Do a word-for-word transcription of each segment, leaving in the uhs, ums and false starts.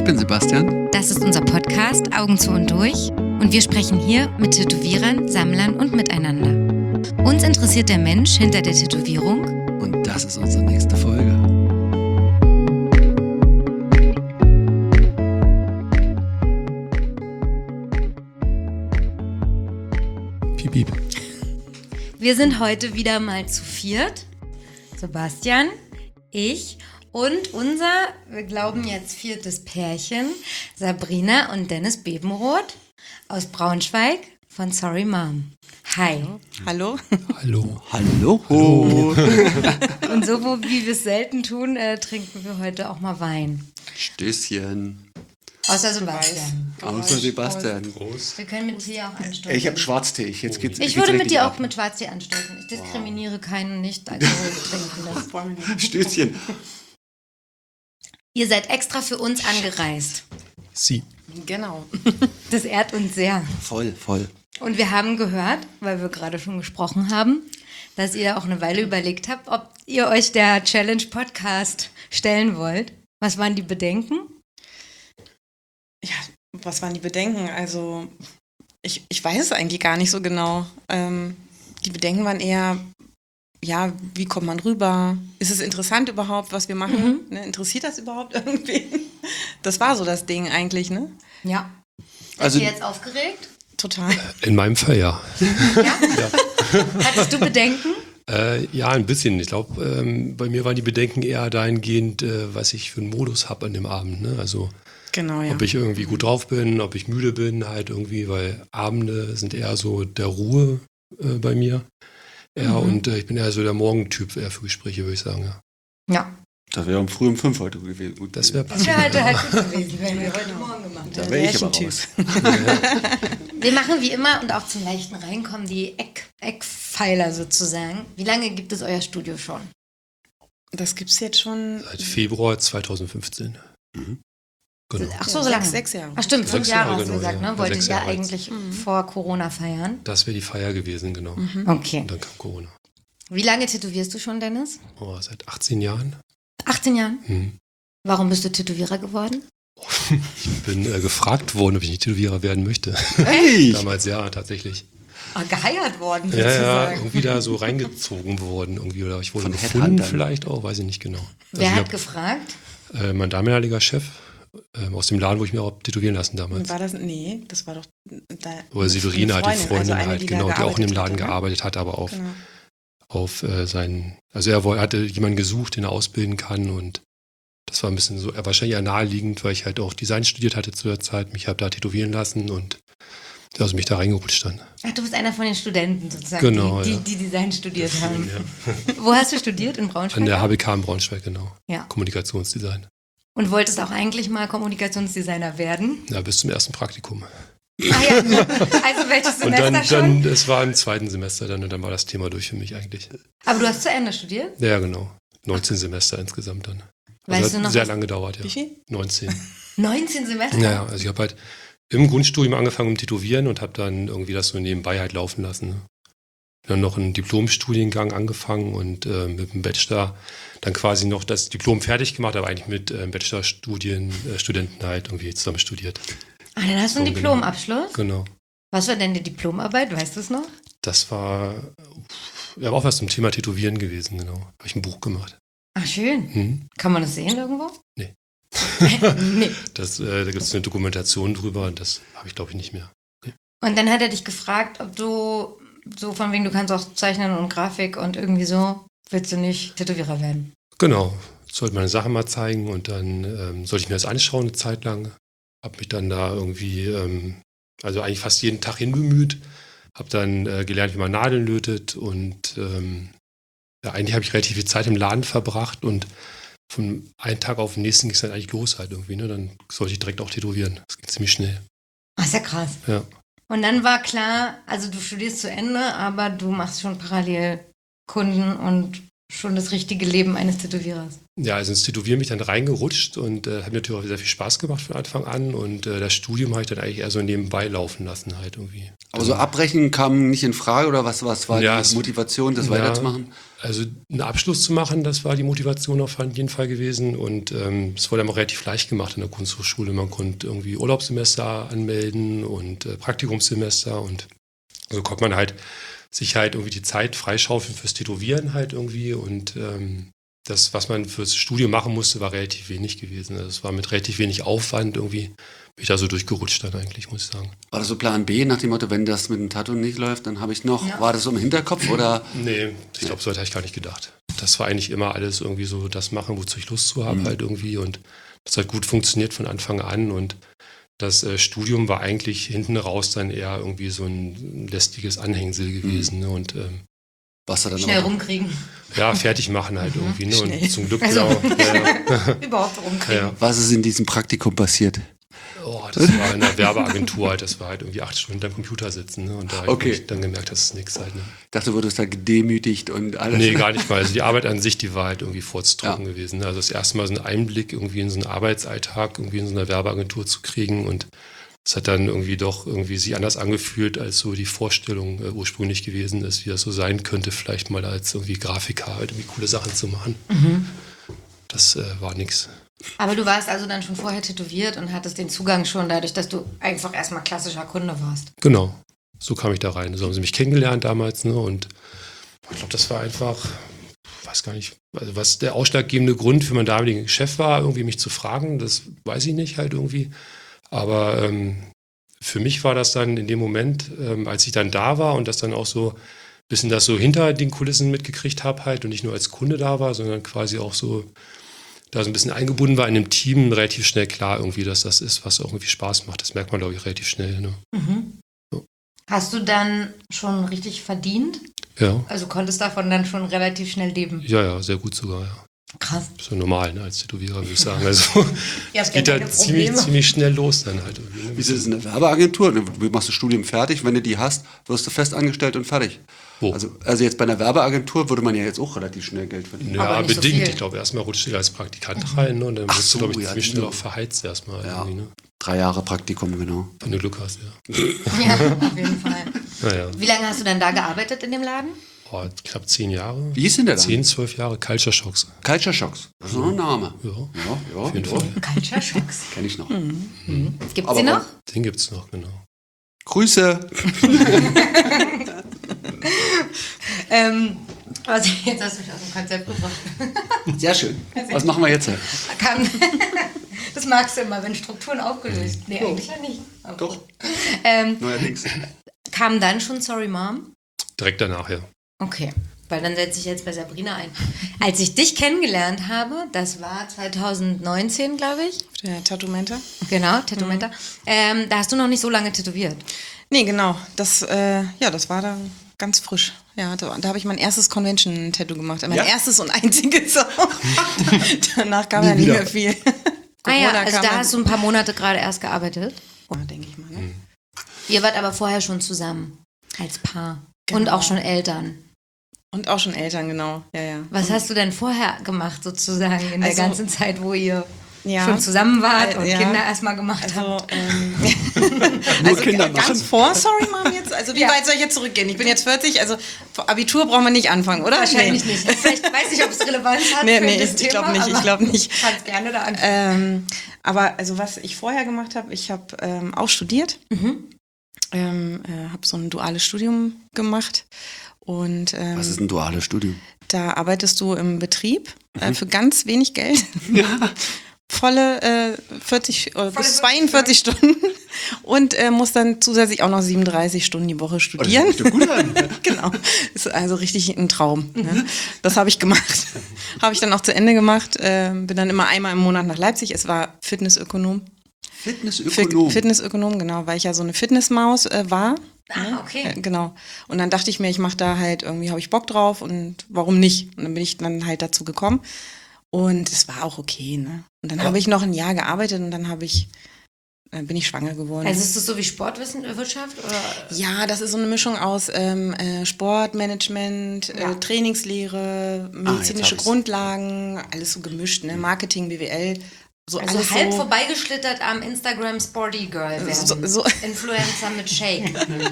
Ich bin Sebastian. Das ist unser Podcast Augen zu und durch und wir sprechen hier mit Tätowierern, Sammlern und miteinander. Uns interessiert der Mensch hinter der Tätowierung Und das ist unsere nächste Folge. Piep, piep. Wir sind heute wieder mal zu viert. Sebastian, ich und unser, wir glauben jetzt viertes Pärchen, Sabrina und Dennis Bebenroth aus Braunschweig von Sorry Mom. Hi. Hallo. Hallo. Hallo. Hallo. Und so wie wir es selten tun, äh, trinken wir heute auch mal Wein. Stößchen. Außer Sebastian. Außer Sebastian. Groß. Wir können mit Tee auch anstoßen. Ich habe Schwarztee. Ich, jetzt geht's, Ich geht's würde mit richtig dir auch ab. mit Schwarztee anstoßen. Ich diskriminiere keinen Nicht-Alkohol-Trinkenden. Stößchen. Ihr seid extra für uns angereist. Sie. Genau. Das ehrt uns sehr. Voll, voll. Und wir haben gehört, weil wir gerade schon gesprochen haben, dass ihr auch eine Weile überlegt habt, ob ihr euch der Challenge Podcast stellen wollt. Was waren die Bedenken? Ja, was waren die Bedenken? Also, ich, ich weiß es eigentlich gar nicht so genau. Ähm, die Bedenken waren eher, ja, wie kommt man rüber? Ist es interessant überhaupt, was wir machen? Mhm. Ne, interessiert das überhaupt irgendwie? Das war so das Ding eigentlich, ne? Ja. Seid Also- ihr jetzt aufgeregt? Total. In meinem Fall ja. Ja? Hattest du Bedenken? Äh, ja, ein bisschen. Ich glaube, ähm, bei mir waren die Bedenken eher dahingehend, äh, was ich für einen Modus habe an dem Abend. Ne? Also, Genau, ja. ob ich irgendwie gut drauf bin, ob ich müde bin, halt irgendwie, weil Abende sind eher so der Ruhe äh, bei mir. Ja, Mhm. und äh, ich bin eher so der Morgentyp eher für Gespräche, würde ich sagen. Ja. Ja. Da wäre um früh um fünf heute gewesen. Gut Das wäre Das wäre halt, halt gut gewesen, wenn wir heute Morgen gemacht Da hätten. wäre ich aber Typ. raus. Wir machen wie immer und auch zum leichten Reinkommen die Eck, Eckpfeiler sozusagen. Wie lange gibt es euer Studio schon? Das gibt's jetzt schon seit Februar zweitausendfünfzzehn. Mhm. Genau. Ach so, so lange. sechs, sechs Jahre. Ach stimmt, fünf Sechs Jahre Jahre, hast du genau, gesagt, ja. ne? Wolltet Sechs ihr Jahre eigentlich Mhm. vor Corona feiern? Das wäre die Feier gewesen, genau. Okay. Und dann kam Corona. Wie lange tätowierst du schon, Dennis? Oh, seit achtzehn Jahren. achtzehn Jahren. Hm. Warum bist du Tätowierer geworden? Ich bin äh, gefragt worden, ob ich nicht Tätowierer werden möchte. Hey! Damals ja, tatsächlich. Ah, geheiert worden, Ja, ja, sozusagen. irgendwie da so reingezogen worden. Irgendwie, oder ich wurde Von gefunden Headhuntern. vielleicht auch, weiß ich nicht genau. Wer ich hat hab, gefragt? äh, mein damaliger Chef äh, aus dem Laden, wo ich mir auch tätowieren lassen damals. War das, nee, das war doch da, Oder Severina, die Freundin also eine, halt, die da genau, die auch in dem gearbeitet Laden hatte, ne? gearbeitet hat, aber auf, Genau. auf äh, seinen, also er woll- hatte jemanden gesucht, den er ausbilden kann und das war ein bisschen so, äh, wahrscheinlich eher naheliegend, weil ich halt auch Design studiert hatte zu der Zeit, mich habe da tätowieren lassen und also mich da reingerutscht dann. Ach, du bist einer von den Studenten sozusagen, Genau, die, ja. die, die Design studiert haben. Ja. Wo hast du studiert? In Braunschweig? An der H B K in Braunschweig, genau. Ja. Kommunikationsdesign. Und wolltest auch eigentlich mal Kommunikationsdesigner werden? Ja, bis zum ersten Praktikum. Ah ja, also welches Und Semester dann, schon? dann, es war im zweiten Semester dann und dann war das Thema durch für mich eigentlich. Aber du hast zu Ende studiert? Ja, genau. neunzehn Semester insgesamt dann. Weißt Also du hat noch, sehr was- lange gedauert, ja. Wie viel? neunzehn. neunzehn Semester? Naja, also ich habe halt im Grundstudium angefangen mit Tätowieren und habe dann irgendwie das so nebenbei halt laufen lassen. Ne? Dann noch einen Diplomstudiengang angefangen und äh, mit dem Bachelor dann quasi noch das Diplom fertig gemacht, aber eigentlich mit äh, Bachelorstudien, äh, Studenten halt irgendwie zusammen studiert. Ah, dann hast du einen So, genau. Diplomabschluss. Genau. Was war denn die Diplomarbeit? Weißt du es noch? Das war ja auch was zum Thema Tätowieren gewesen, genau. Habe ich ein Buch gemacht. Ach, schön. Hm? Kann man das sehen irgendwo? Nee. nee. Das, äh, da gibt es eine Dokumentation drüber und das habe ich glaube ich nicht mehr. Und dann hat er dich gefragt, ob du so von wegen, du kannst auch zeichnen und Grafik und irgendwie so, willst du nicht Tätowierer werden? Genau. Ich sollte meine Sachen mal zeigen und dann ähm, sollte ich mir das anschauen eine Zeit lang. Habe mich dann da irgendwie, ähm, also eigentlich fast jeden Tag hinbemüht. Habe dann äh, gelernt, wie man Nadeln lötet und ähm, ja, eigentlich habe ich relativ viel Zeit im Laden verbracht und von einem Tag auf den nächsten ging es dann eigentlich los halt irgendwie. Ne? Dann sollte ich direkt auch tätowieren. Das ging ziemlich schnell. Ach, ist ja krass. Ja. Und dann war klar, also du studierst zu Ende, aber du machst schon parallel Kunden und schon das richtige Leben eines Tätowierers? Ja, also ins Tätowieren bin ich dann reingerutscht und äh, hat mir natürlich auch sehr viel Spaß gemacht von Anfang an. Und äh, das Studium habe ich dann eigentlich eher so nebenbei laufen lassen halt irgendwie. Aber so abbrechen kam nicht in Frage oder was, was war Ja, die es- Motivation, das Ja. weiterzumachen? Also einen Abschluss zu machen, das war die Motivation auf jeden Fall gewesen. Und ähm, es wurde aber relativ leicht gemacht in der Kunsthochschule. Man konnte irgendwie Urlaubssemester anmelden und äh, Praktikumssemester. Und so konnte man halt sich halt irgendwie die Zeit freischaufeln fürs Tätowieren halt irgendwie. Und ähm, das, was man fürs Studium machen musste, war relativ wenig gewesen. Also es war mit relativ wenig Aufwand irgendwie. Bin ich da so durchgerutscht dann eigentlich, muss ich sagen. War das so Plan B nach dem Motto, wenn das mit dem Tattoo nicht läuft, dann habe ich noch, Ja. war das so im Hinterkopf oder? Nee, ich glaube, so weit habe ich gar nicht gedacht. Das war eigentlich immer alles irgendwie so das machen, wozu ich Lust zu habe halt irgendwie. Und das hat gut funktioniert von Anfang an. Und das äh, Studium war eigentlich hinten raus dann eher irgendwie so ein lästiges Anhängsel gewesen. Ne? Und ähm, Was er dann Schnell aber- rumkriegen. ja, fertig machen halt irgendwie. Ne? Schnell. Und zum Glück Also- genau. Ja, ja. Überhaupt rumkriegen. Ja. Was ist in diesem Praktikum passiert? Oh, das war in der Werbeagentur halt. Das war halt irgendwie acht Stunden am Computer sitzen. Ne? Und da habe Okay. ich dann gemerkt, das ist nichts halt. Ne? Ich dachte, du wurdest da gedemütigt und alles. Nee, gar nicht mal. Also die Arbeit an sich, die war halt irgendwie furztrocken gewesen. ne? Also das erste Mal so einen Einblick irgendwie in so einen Arbeitsalltag, irgendwie in so einer Werbeagentur zu kriegen und es hat dann irgendwie doch irgendwie sich anders angefühlt, als so die Vorstellung äh, ursprünglich gewesen ist, wie das so sein könnte, vielleicht mal als irgendwie Grafiker halt irgendwie coole Sachen zu machen. Das äh, war nix. Aber du warst also dann schon vorher tätowiert und hattest den Zugang schon dadurch, dass du einfach erstmal klassischer Kunde warst. Genau, so kam ich da rein. So haben sie mich kennengelernt damals, ne? Und ich glaube, das war einfach, weiß gar nicht, also was der ausschlaggebende Grund für meinen damaligen Chef war, irgendwie mich zu fragen, das weiß ich nicht halt irgendwie. Aber ähm, für mich war das dann in dem Moment, ähm, als ich dann da war und das dann auch so ein bisschen das so hinter den Kulissen mitgekriegt habe halt und nicht nur als Kunde da war, sondern quasi auch so da so ein bisschen eingebunden war in dem Team, relativ schnell klar irgendwie, dass das ist, was auch irgendwie Spaß macht. Das merkt man, glaube ich, relativ schnell. Ne? Hast du dann schon richtig verdient? Ja. Also konntest davon dann schon relativ schnell leben? Ja, ja, sehr gut sogar, ja. Krass. So normal, ne, als Tätowierer, würde ich sagen. Also, Ihr es habt geht ja halt keine ziemlich, Probleme. ziemlich schnell los dann halt. Irgendwie, ne? Wie ist es in der Werbeagentur? Du machst das Studium fertig, wenn du die hast, wirst du fest angestellt und fertig. Wo? Also, also jetzt bei einer Werbeagentur würde man ja jetzt auch relativ schnell Geld verdienen. Ja, Aber nicht so bedingt. viel. ich glaube, erstmal rutscht du als Praktikant rein ne? und dann Ach wirst so, du, glaube ich, ja, ziemlich schnell genau. auch verheizt erstmal. Ja. Irgendwie, ne? Drei Jahre Praktikum, genau. Wenn du Glück hast, ja. Ja, auf jeden Fall. Naja, Wie lange hast du dann da gearbeitet in dem Laden? oh, knapp zehn Jahre. Wie hieß denn der Zehn, dann? zwölf Jahre Culture Shocks. Culture Shocks. Das ist noch ein Name. Ja, Ja, ja, auf jeden ja. Fall. Culture Shocks. Kenn ich noch. Gibt's Aber sie noch? Den gibt es noch, genau. Grüße. Ähm, also jetzt hast du mich aus dem Konzept gebracht. Sehr schön. Was machen wir jetzt? Kam, das magst du immer, wenn Strukturen aufgelöst. Nee, eigentlich ja nicht. Aber Doch. gut. Ähm, Neuerdings. kam dann schon Sorry Mom? Direkt danach, ja. Okay, weil dann setze ich jetzt bei Sabrina ein. Als ich dich kennengelernt habe, das war zwanzig neunzehn, glaube ich. Auf der Tattoo-Menta? Genau, Tattoo-Menta. Ähm, da hast du noch nicht so lange tätowiert. Nee, genau. Das, äh, ja, das war da ganz frisch. Ja, da, da habe ich mein erstes Convention-Tattoo gemacht. Mein Ja? erstes und einziges auch. Danach kam Nie ja nicht wieder. mehr viel. Ah ja, Corona also kam da dann- hast du ein paar Monate gerade erst gearbeitet. Ja, denke ich mal. Ne? Ihr wart aber vorher schon zusammen, als Paar. Und Genau. auch schon Eltern. Und auch schon Eltern, genau. Ja, ja. Was hast du denn vorher gemacht, sozusagen, in der Also- ganzen Zeit, wo ihr Ja. schon zusammen wart Äh, und ja. Kinder erstmal gemacht Also, habt? ähm, Nur also Kinder g- ganz machen. vor Sorry Mom jetzt? Also wie Ja. weit soll ich jetzt zurückgehen? Ich bin jetzt vierzig, also vor Abitur brauchen wir nicht anfangen, oder? Wahrscheinlich nee. nicht. Vielleicht weiß nicht, ob es Relevanz hat Nee, für nee, das ich Thema. glaube nicht, ich aber glaube nicht. Kannst gerne da anfangen. Ähm, aber also was ich vorher gemacht habe, ich habe ähm, auch studiert, ähm, äh, habe so ein duales Studium gemacht und ähm, Was ist ein duales Studium? da arbeitest du im Betrieb äh, für ganz wenig Geld. Volle äh, vierzig äh, bis Volle zweiundvierzig Stunden und äh, musst dann zusätzlich auch noch siebenunddreißig Stunden die Woche Oh, das studieren. hört sich doch gut an. Genau, ist also richtig ein Traum. Ne? Das habe ich gemacht. Habe ich dann auch zu Ende gemacht. Äh, bin dann immer einmal im Monat nach Leipzig. Es war Fitnessökonom. Fitnessökonom. Fi- Fitnessökonom, genau, weil ich ja so eine Fitnessmaus äh, war. Ah, okay. Äh, genau. Und dann dachte ich mir, ich mache da halt irgendwie, habe ich Bock drauf und warum nicht? Und dann bin ich dann halt dazu gekommen. Und es war auch okay, ne? Und dann habe ich noch ein Jahr gearbeitet und dann habe ich äh, bin ich schwanger geworden. Also ist das so wie Sportwissenschaft? Oder? Ja, das ist so eine Mischung aus ähm, äh, Sportmanagement, Ja. äh, Trainingslehre, medizinische hab ich's. Grundlagen, alles so gemischt, ne? Marketing, B W L, so Also alles halb so. vorbeigeschlittert am Instagram Sporty Girl werden. So- so- Influencer mit Shake.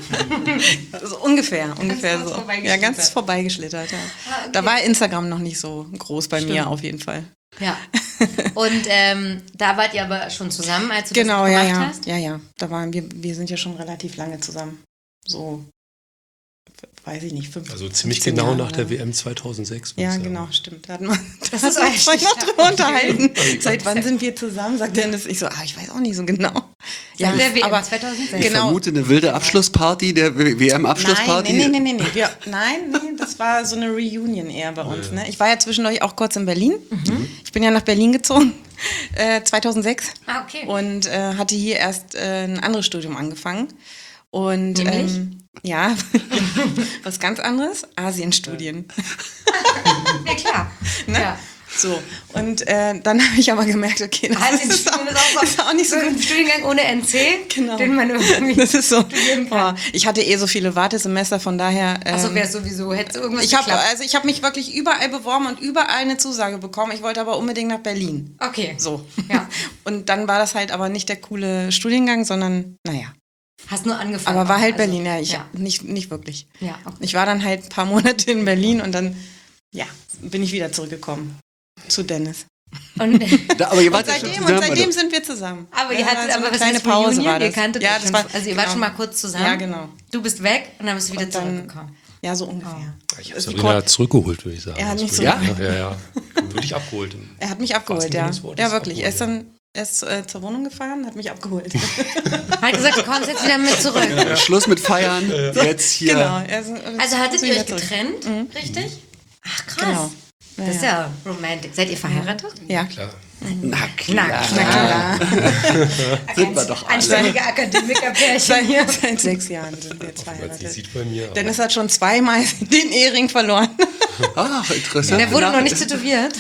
So ungefähr, ungefähr kurz so. vorbeigeschlittert. Ja, ganz vorbeigeschlittert. Ja. Ah, okay. Da war Instagram noch nicht so groß bei Stimmt. mir auf jeden Fall. Ja. Und ähm, da wart ihr aber schon zusammen, als du Genau, das ja, gemacht ja, hast? ja, ja. Da waren wir, wir sind ja schon relativ lange zusammen. So, weiß ich nicht, fünf, Also ziemlich fünfzehn genau Jahre nach der oder? W M zweitaushundert Ja, sagen. genau, stimmt. Da hatten wir, Das da ist hatten wir uns eigentlich- noch drüber okay. unterhalten. Seit wann sind wir zusammen? Sagt Dennis. Ich so, ah, ich weiß auch nicht so genau. Ja, Seit der W M aber zweitausendsechs. Ich Genau. vermute eine wilde Abschlussparty, der W M-Abschlussparty. Nein, nee, nee, nee, nee. Wir, nein, nee, das war so eine Reunion eher bei uns. Ne? Ich war ja zwischendurch auch kurz in Berlin. Ich bin ja nach Berlin gezogen, äh, zweitausendsechs. Ah, okay. Und äh, hatte hier erst äh, ein anderes Studium angefangen. Und Nämlich? ähm, ja, was ganz anderes, Asienstudien. Ja, klar. Ne? Ja. So, und äh, dann habe ich aber gemerkt, okay, das Also ist, auch, ist auch, ist auch nicht so so ein gut. Studiengang ohne N C, Genau. den man irgendwie Das ist so. studieren kann. Boah, ich hatte eh so viele Wartesemester, von daher. Ähm, Achso, wäre sowieso, hätte irgendwas ich habe geklappt. also ich habe mich wirklich überall beworben und überall eine Zusage bekommen. Ich wollte aber unbedingt nach Berlin. Okay. So. Ja. Und dann war das halt aber nicht der coole Studiengang, sondern naja. Hast nur angefangen. Aber war halt also, Berlin, ja, ich Ja, nicht nicht wirklich. ja okay. Ich war dann halt ein paar Monate in Berlin und dann ja bin ich wieder zurückgekommen zu Dennis. Und, Da, aber ihr wart Und ja schon seitdem, zusammen, und seitdem oder? sind wir zusammen. aber ihr Ja, hattet so aber eine was kleine heißt Pause Reunion? war das. Ihr kanntet ja, euch das schon, war, also ihr genau. wart schon mal kurz zusammen. Ja, genau. Du bist weg und dann bist du wieder Und dann- zurückgekommen. Ja, so ungefähr. Ich habe Also die Sabrina Kor- zurückgeholt, würde ich sagen. Er hat mich Also, zurück- ja, ja, ja. Wirklich abgeholt. Er hat mich abgeholt, Wahrsten ja. Sinne des Wortes Ja, wirklich. Er ist abgeholt, dann er ist äh, zur Wohnung gefahren, hat mich abgeholt. Hat gesagt, du kommst jetzt wieder mit zurück. Ja, Schluss mit Feiern, jetzt hier. Genau. Er ist, Also hattet ihr wieder euch zurück. getrennt, richtig? Ach krass. Genau. Das ist ja romantisch. Seid ihr verheiratet? Ja. Klar. Na Na klar. klar. Sind wir doch alle. Anständige Akademikerpärchen Seit, hier. seit sechs Jahren sind wir jetzt Man verheiratet. sieht bei mir. aber- Dennis hat schon zweimal den Ehering verloren. Ach, interessant. Der wurde noch nicht tätowiert.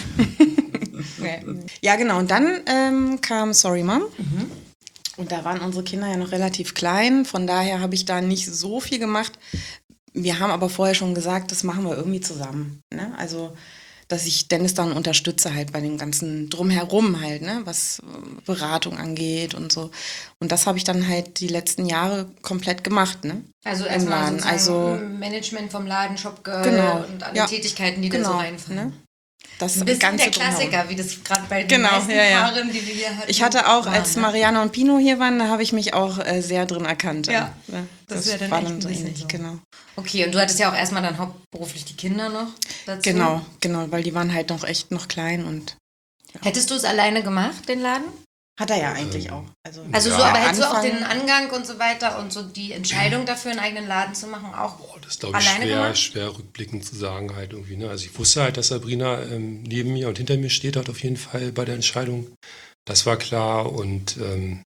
Ja, genau. Und dann ähm, kam Sorry Mom. Und da waren unsere Kinder ja noch relativ klein. Von daher habe ich da nicht so viel gemacht. Wir haben aber vorher schon gesagt, das machen wir irgendwie zusammen. Ne? Also, dass ich Dennis dann unterstütze halt bei dem ganzen Drumherum halt, ne? Was äh, Beratung angeht und so. Und das habe ich dann halt die letzten Jahre komplett gemacht. Ne? Also Im erstmal Laden. sozusagen Also, Management vom Laden, Shopgirl Genau. und alle Ja. Tätigkeiten, die da genau. so reinfallen. Ne? Das Ein bisschen ganze der Drumherum. Klassiker, wie das gerade bei den Genau, meisten ja, ja. Paaren, die wir hier hatten. Ich hatte auch, war, als ne? Mariana und Pino hier waren, da habe ich mich auch äh, sehr drin erkannt. Ja, Ne? das Das, wär dann war echt dann ein so bisschen ähnlich, so. genau. Okay, und du hattest ja auch erstmal dann hauptberuflich die Kinder noch dazu. Genau, genau, weil die waren halt noch echt noch klein und Hättest du es alleine gemacht, den Laden? hat er ja eigentlich auch. Also, Also Ja, so, aber hättest du auch Anfang- den Angang und so weiter und so die Entscheidung dafür, einen eigenen Laden zu machen, auch Boah, das ist, glaube ich, alleine schwer, gemacht? schwer rückblickend zu sagen halt irgendwie. Ne? Also ich wusste halt, dass Sabrina ähm, neben mir und hinter mir steht halt auf jeden Fall bei der Entscheidung. Das war klar und ähm,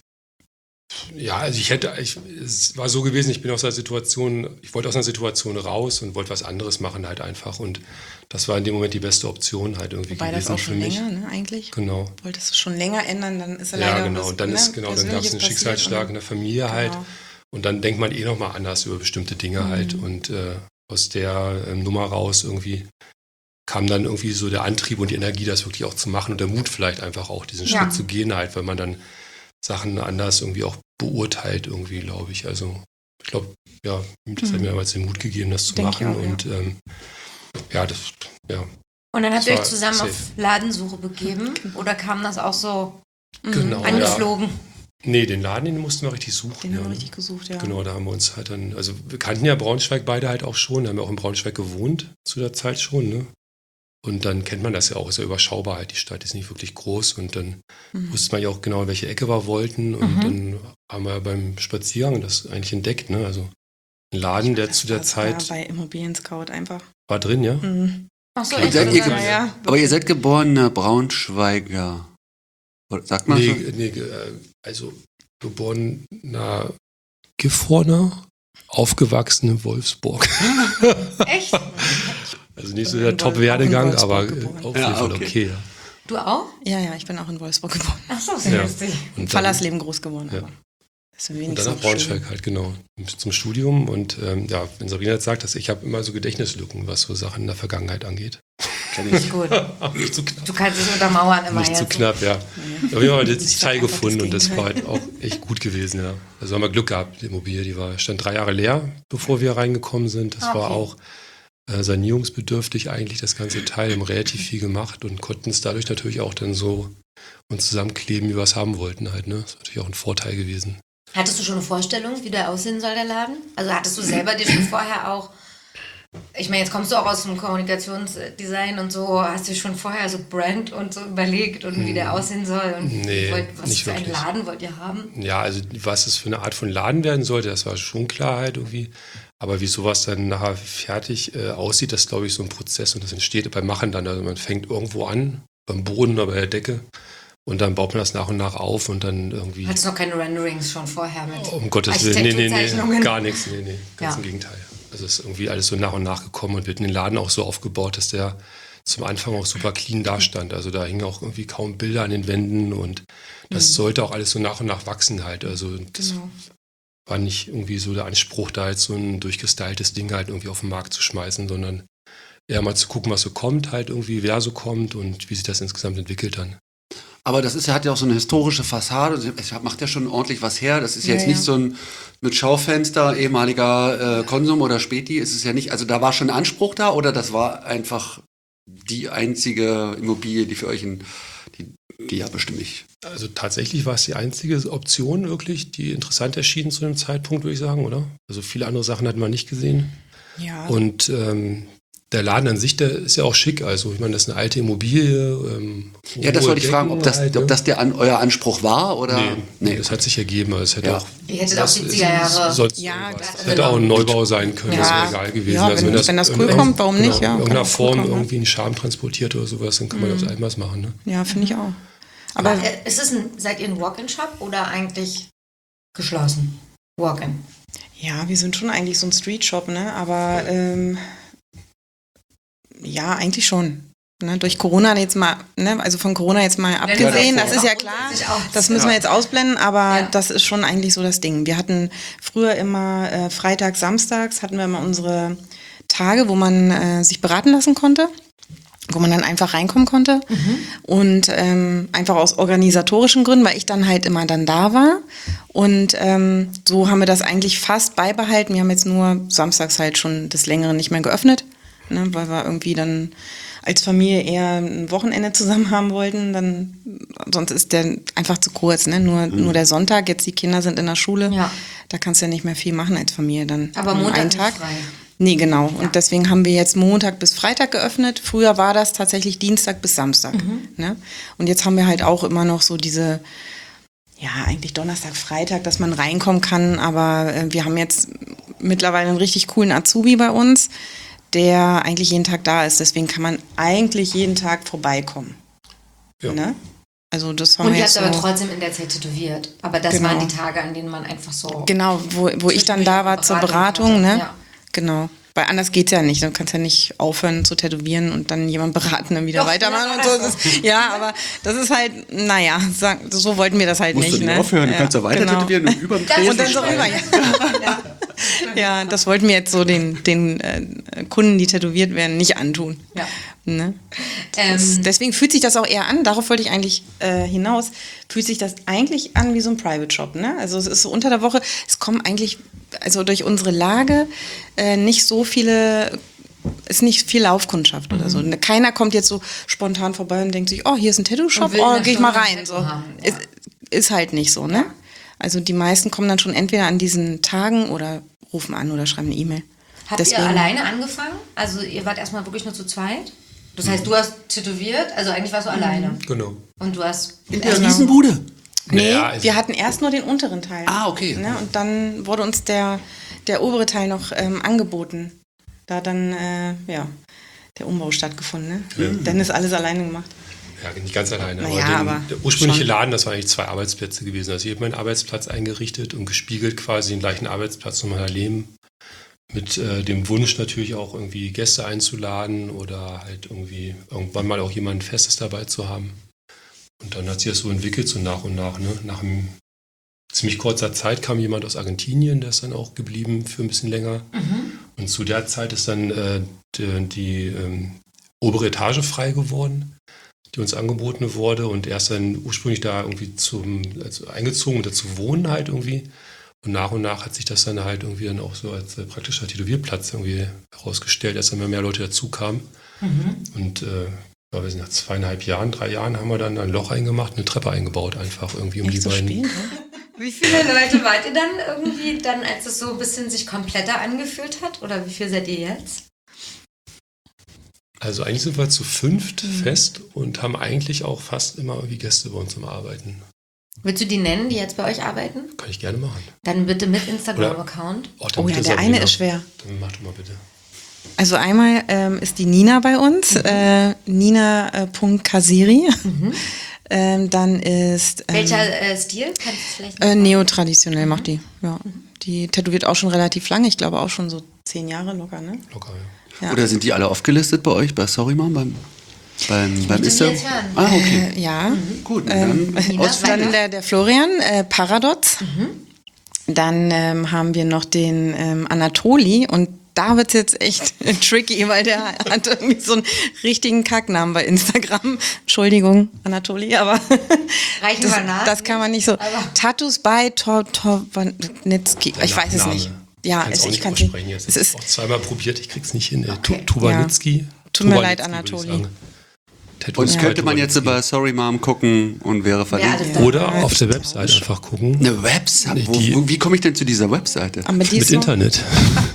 ja, also ich hätte, ich, es war so gewesen, ich bin aus einer Situation, ich wollte aus einer Situation raus und wollte was anderes machen halt einfach und das war in dem Moment die beste Option halt irgendwie wobei das gewesen auch für schon mich. länger, ne, eigentlich. Genau. Wolltest du schon länger ändern, dann ist er leider Ja, genau. was, Und dann ne, ist, genau, dann gab es Persönliches einen passiert Schicksalsschlag in und- der Familie halt. Genau. Und dann denkt man eh nochmal anders über bestimmte Dinge halt. Und äh, aus der ähm, Nummer raus irgendwie kam dann irgendwie so der Antrieb und die Energie, das wirklich auch zu machen und der Mut vielleicht einfach auch, diesen Ja. Schritt zu gehen halt, weil man dann Sachen anders irgendwie auch beurteilt irgendwie, glaube ich. Also ich glaube, ja, das hat mir damals den Mut gegeben, das zu Denk ich machen. auch, ja. Und ähm, ja, das, ja, Und dann habt ihr Das euch war zusammen safe. auf Ladensuche begeben? Oder kam das auch so genau. Ja. angeflogen? Nee, den Laden, den mussten wir richtig suchen. Den ja. haben wir richtig gesucht, ja. Genau, da haben wir uns halt dann, also wir kannten ja Braunschweig beide halt auch schon, haben ja auch in Braunschweig gewohnt zu der Zeit schon, ne? Und dann kennt man das ja auch, ist ja überschaubar halt, die Stadt ist nicht wirklich groß und dann Mhm. wusste man ja auch genau, in welche Ecke wir wollten und Mhm. dann haben wir beim Spaziergang das eigentlich entdeckt, ne? Also ein Laden, der zu der Das Zeit war bei Immobilien Scout einfach. war drin, ja? Mhm. Ach so, Okay. echt? Seid ihr sogar? ge- ja. Aber ihr seid geborene Braunschweiger. Oder sagt man Nee, so? nee, äh, also geborener Gifhorner, aufgewachsen in Wolfsburg. Echt? Also nicht so In der Wolf- Top-Werdegang, auch in aber Wolfsburg äh, geboren. auf Ja, jeden Fall okay. okay. Ja. Du auch? Ja, ja, ich bin auch in Wolfsburg geboren. Ach so, sehr Ja. lustig. Und dann, Fallersleben groß geworden. Ja. Aber das ist und wenigstens dann nach Braunschweig halt, genau, zum Studium. Und ähm, ja, wenn Sabrina jetzt sagt, dass ich habe immer so Gedächtnislücken, was so Sachen in der Vergangenheit angeht. Kenn ich. Gut. Nicht zu knapp. Du kannst es untermauern immer Nicht jetzt. zu knapp, ja. Aber wir haben das Ich sag Teil einfach gefunden das und das war Gegenteil. halt auch echt gut gewesen, ja. Also haben wir Glück gehabt, die Immobilie, die war, stand drei Jahre leer, bevor wir reingekommen sind. Das Ah, war okay. auch äh, sanierungsbedürftig eigentlich, das ganze Teil, haben relativ viel gemacht und konnten es dadurch natürlich auch dann so uns zusammenkleben, wie wir es haben wollten halt, ne. Das ist natürlich auch ein Vorteil gewesen. Hattest du schon eine Vorstellung, wie der aussehen soll, der Laden? Also hattest du selber dir schon vorher auch, ich meine, jetzt kommst du auch aus dem Kommunikationsdesign und so, hast du schon vorher so Brand und so überlegt und wie der aussehen soll und Nee, wollt, was nicht für einen wirklich. Laden wollt ihr haben? Ja, also was es für eine Art von Laden werden sollte, das war schon klar halt irgendwie. Aber wie sowas dann nachher fertig äh, aussieht, das ist, glaube ich, so ein Prozess und das entsteht beim Machen dann. Also man fängt irgendwo an, beim Boden oder bei der Decke und dann baut man das nach und nach auf und dann irgendwie... Hattest du noch keine Renderings schon vorher mit Um Gottes Willen, nee, nee, nee, Architekturzeichnungen? gar nichts, nee, nee, ganz Ja. im Gegenteil. Also es ist irgendwie alles so nach und nach gekommen und wird in den Laden auch so aufgebaut, dass der zum Anfang auch super clean dastand. Also da hingen auch irgendwie kaum Bilder an den Wänden und das Mhm. sollte auch alles so nach und nach wachsen halt. Also das Genau. war nicht irgendwie so der Anspruch, da jetzt so ein durchgestyltes Ding halt irgendwie auf den Markt zu schmeißen, sondern eher mal zu gucken, was so kommt halt irgendwie, wer so kommt und wie sich das insgesamt entwickelt dann. Aber das ist ja, hat ja auch so eine historische Fassade. Es macht ja schon ordentlich was her. Das ist Ja, jetzt ja. nicht so ein mit Schaufenster, ehemaliger äh, Konsum oder Späti. Ist es ja nicht. Also da war schon ein Anspruch da oder das war einfach die einzige Immobilie, die für euch in, die, die ja bestimmt nicht. Also tatsächlich war es die einzige Option wirklich, die interessant erschien zu dem Zeitpunkt, würde ich sagen, oder? Also viele andere Sachen hatten wir nicht gesehen. Ja, Und ähm, der Laden an sich, der ist ja auch schick. Also ich meine, das ist eine alte Immobilie. Ähm, Ja, das hohe wollte ich fragen, ob Decken das, halt, ob ne? das der an, euer Anspruch war oder. Nee, nee, das hat sich ergeben. Also es hätte Ja. auch, Ihr hättet auch was- siebziger Jahre. Sonst Ja, irgendwas. das- hätte auch ein Neubau sein können, Ja. das wäre egal gewesen. Ja, also wenn- wenn das in cool irgendeiner- kommt, warum nicht? Ja, in irgendeiner kann auch cool Form kommen, ne? irgendwie einen Charme transportiert oder sowas, dann kann man das einmal machen. Ne? ja, finde ich auch. Aber Äh, ist es ein, seid ihr ein Walk-in-Shop oder eigentlich geschlossen? Walk-in. ja, wir sind schon eigentlich so ein Street-Shop, ne? Aber ähm, ja, eigentlich schon. Ne? Durch Corona jetzt mal, ne? Also von Corona jetzt mal abgesehen, das ist ja klar. Das müssen wir jetzt ausblenden, aber Ja. das ist schon eigentlich so das Ding. Wir hatten früher immer äh, freitags, samstags hatten wir immer unsere Tage, wo man äh, sich beraten lassen konnte, wo man dann einfach reinkommen konnte. Und ähm, einfach aus organisatorischen Gründen, weil ich dann halt immer dann da war. Und ähm, so haben wir das eigentlich fast beibehalten. Wir haben jetzt nur samstags halt schon des Längeren nicht mehr geöffnet, ne, weil wir irgendwie dann als Familie eher ein Wochenende zusammen haben wollten. Dann, sonst ist der einfach zu kurz, ne? Nur, nur der Sonntag, jetzt die Kinder sind in der Schule. Ja. Da kannst du ja nicht mehr viel machen als Familie dann. Aber an Montag einem ist Tag. frei. Nee, genau. Und deswegen haben wir jetzt Montag bis Freitag geöffnet. Früher war das tatsächlich Dienstag bis Samstag. Ne? Und jetzt haben wir halt auch immer noch so diese, ja, eigentlich Donnerstag, Freitag, dass man reinkommen kann. Aber äh, wir haben jetzt mittlerweile einen richtig coolen Azubi bei uns, der eigentlich jeden Tag da ist. Deswegen kann man eigentlich jeden Tag vorbeikommen. Ja. Ne? Also das haben Und wir ihr jetzt habt aber so. trotzdem in der Zeit tätowiert. Aber das Genau. waren die Tage, an denen man einfach so... Genau, wo, wo ich dann da war zur Beratung, ne? Ja. Genau. Weil anders geht's ja nicht. Du kannst ja nicht aufhören zu tätowieren und dann jemand beraten, dann wieder Doch, weitermachen ja, und so. das Das ist, ja, aber das ist halt, naja, sag, so wollten wir das halt Musst nicht. du nicht ne? aufhören, du ja, kannst ja weiter genau. tätowieren und über dem Das- Tresen Und dann so schreiben. rüber, ja. Ja, das wollten wir jetzt so den, den äh, Kunden, die tätowiert werden, nicht antun. Ja. Ne? Das, Ähm, deswegen fühlt sich das auch eher an, darauf wollte ich eigentlich äh, hinaus, fühlt sich das eigentlich an wie so ein Private Shop. Ne? Also es ist so unter der Woche, es kommen eigentlich, also durch unsere Lage, äh, nicht so viele, ist nicht viel Laufkundschaft oder so. Keiner kommt jetzt so spontan vorbei und denkt sich, oh, hier ist ein Tattoo-Shop, Und will in oh, einer geh ich mal Stunde rein. ein So. Tattoo haben, ja. Ist, ist halt nicht so, ne? Also die meisten kommen dann schon entweder an diesen Tagen oder rufen an oder schreiben eine E-Mail. habt Deswegen- ihr alleine angefangen? Also ihr wart erstmal wirklich nur zu zweit? Das heißt, du hast tätowiert, also eigentlich warst du alleine. Genau. Und du hast... In der Riesenbude. Nee, Naja, also- wir hatten erst nur den unteren Teil. Ah, okay. Ne? Und dann wurde uns der, der obere Teil noch ähm, angeboten. Da hat dann, äh, ja, der Umbau stattgefunden. Ne? Dann ist alles alleine gemacht. Ja, nicht ganz alleine. Naja, den, aber der ursprüngliche schon. Laden, das waren eigentlich zwei Arbeitsplätze gewesen. Also hier hat mein Arbeitsplatz eingerichtet und gespiegelt quasi den gleichen Arbeitsplatz nochmal daneben mit äh, dem Wunsch natürlich auch irgendwie Gäste einzuladen oder halt irgendwie irgendwann mal auch jemanden Festes dabei zu haben. Und dann hat sich das so entwickelt, so nach und nach. Ne? Nach einem ziemlich kurzer Zeit kam jemand aus Argentinien, der ist dann auch geblieben für ein bisschen länger. Mhm. Und zu der Zeit ist dann äh, die, die ähm, obere Etage frei geworden, die uns angeboten wurde. Und er ist dann ursprünglich da irgendwie zum, also eingezogen und dazu wohnen halt irgendwie. Und nach und nach hat sich das dann halt irgendwie dann auch so als äh, praktischer Tätowierplatz irgendwie herausgestellt, als dann immer mehr Leute dazu kamen. Mhm. Und äh, ja, wir sind nach zweieinhalb Jahren, drei Jahren haben wir dann ein Loch eingemacht, eine Treppe eingebaut einfach irgendwie um Echt die so beiden. spät, ne? Wie viele Leute wart ihr dann irgendwie, dann, als es so ein bisschen sich kompletter angefühlt hat? Oder wie viel seid ihr jetzt? Also eigentlich sind wir zu fünft Mhm. fest und haben eigentlich auch fast immer irgendwie Gäste bei uns zum Arbeiten. Willst du die nennen, die jetzt bei euch arbeiten? Kann ich gerne machen. Dann bitte mit Instagram-Account. Oh, dann Oh ja, bitte der Sabrina. eine ist schwer. Dann mach doch mal bitte. Also einmal ähm, ist die Nina bei uns, äh, nina.kasiri. Mhm. Ähm, dann ist ähm, Welcher äh, Stil? Kannst du es vielleicht äh, noch neotraditionell macht die. Ja. Die tätowiert auch schon relativ lange, ich glaube auch schon so zehn Jahre locker, ne? Locker, ja. Ja. Oder sind die alle aufgelistet bei euch, bei Sorry Mom, beim, beim, beim möchte Insta? die jetzt hören. Ah, okay. Äh, ja. Gut, Ähm, dann Nina, Ausführung. Dann der, der Florian, äh, Paradox. Dann ähm, haben wir noch den ähm, Anatoli und da wird es jetzt echt tricky, weil der hat irgendwie so einen richtigen Kacknamen bei Instagram. Entschuldigung, Anatoli, aber Reichen das, wir nach? das kann man nicht so. Aber- Tattoos bei Torwanitski. Ich weiß es Name. nicht. Ja, Kann's es, auch ich nicht kann es aussprechen. nicht. Jetzt Es ist ist, auch zweimal probiert, ich krieg's nicht hin. Okay. Okay. Tubanitski. Tut mir leid, Tubanitski, würde ich Anatoli. sagen. Tattoo Und ist könnte bei man jetzt Tubanitski. bei Sorry Mom gucken und wäre verlinkt. alles Ja. da. Oder auf der Website einfach gucken. Eine Website? Wo, Die- wo, wie komme ich denn zu dieser Webseite? aber die Mit ist noch, Internet.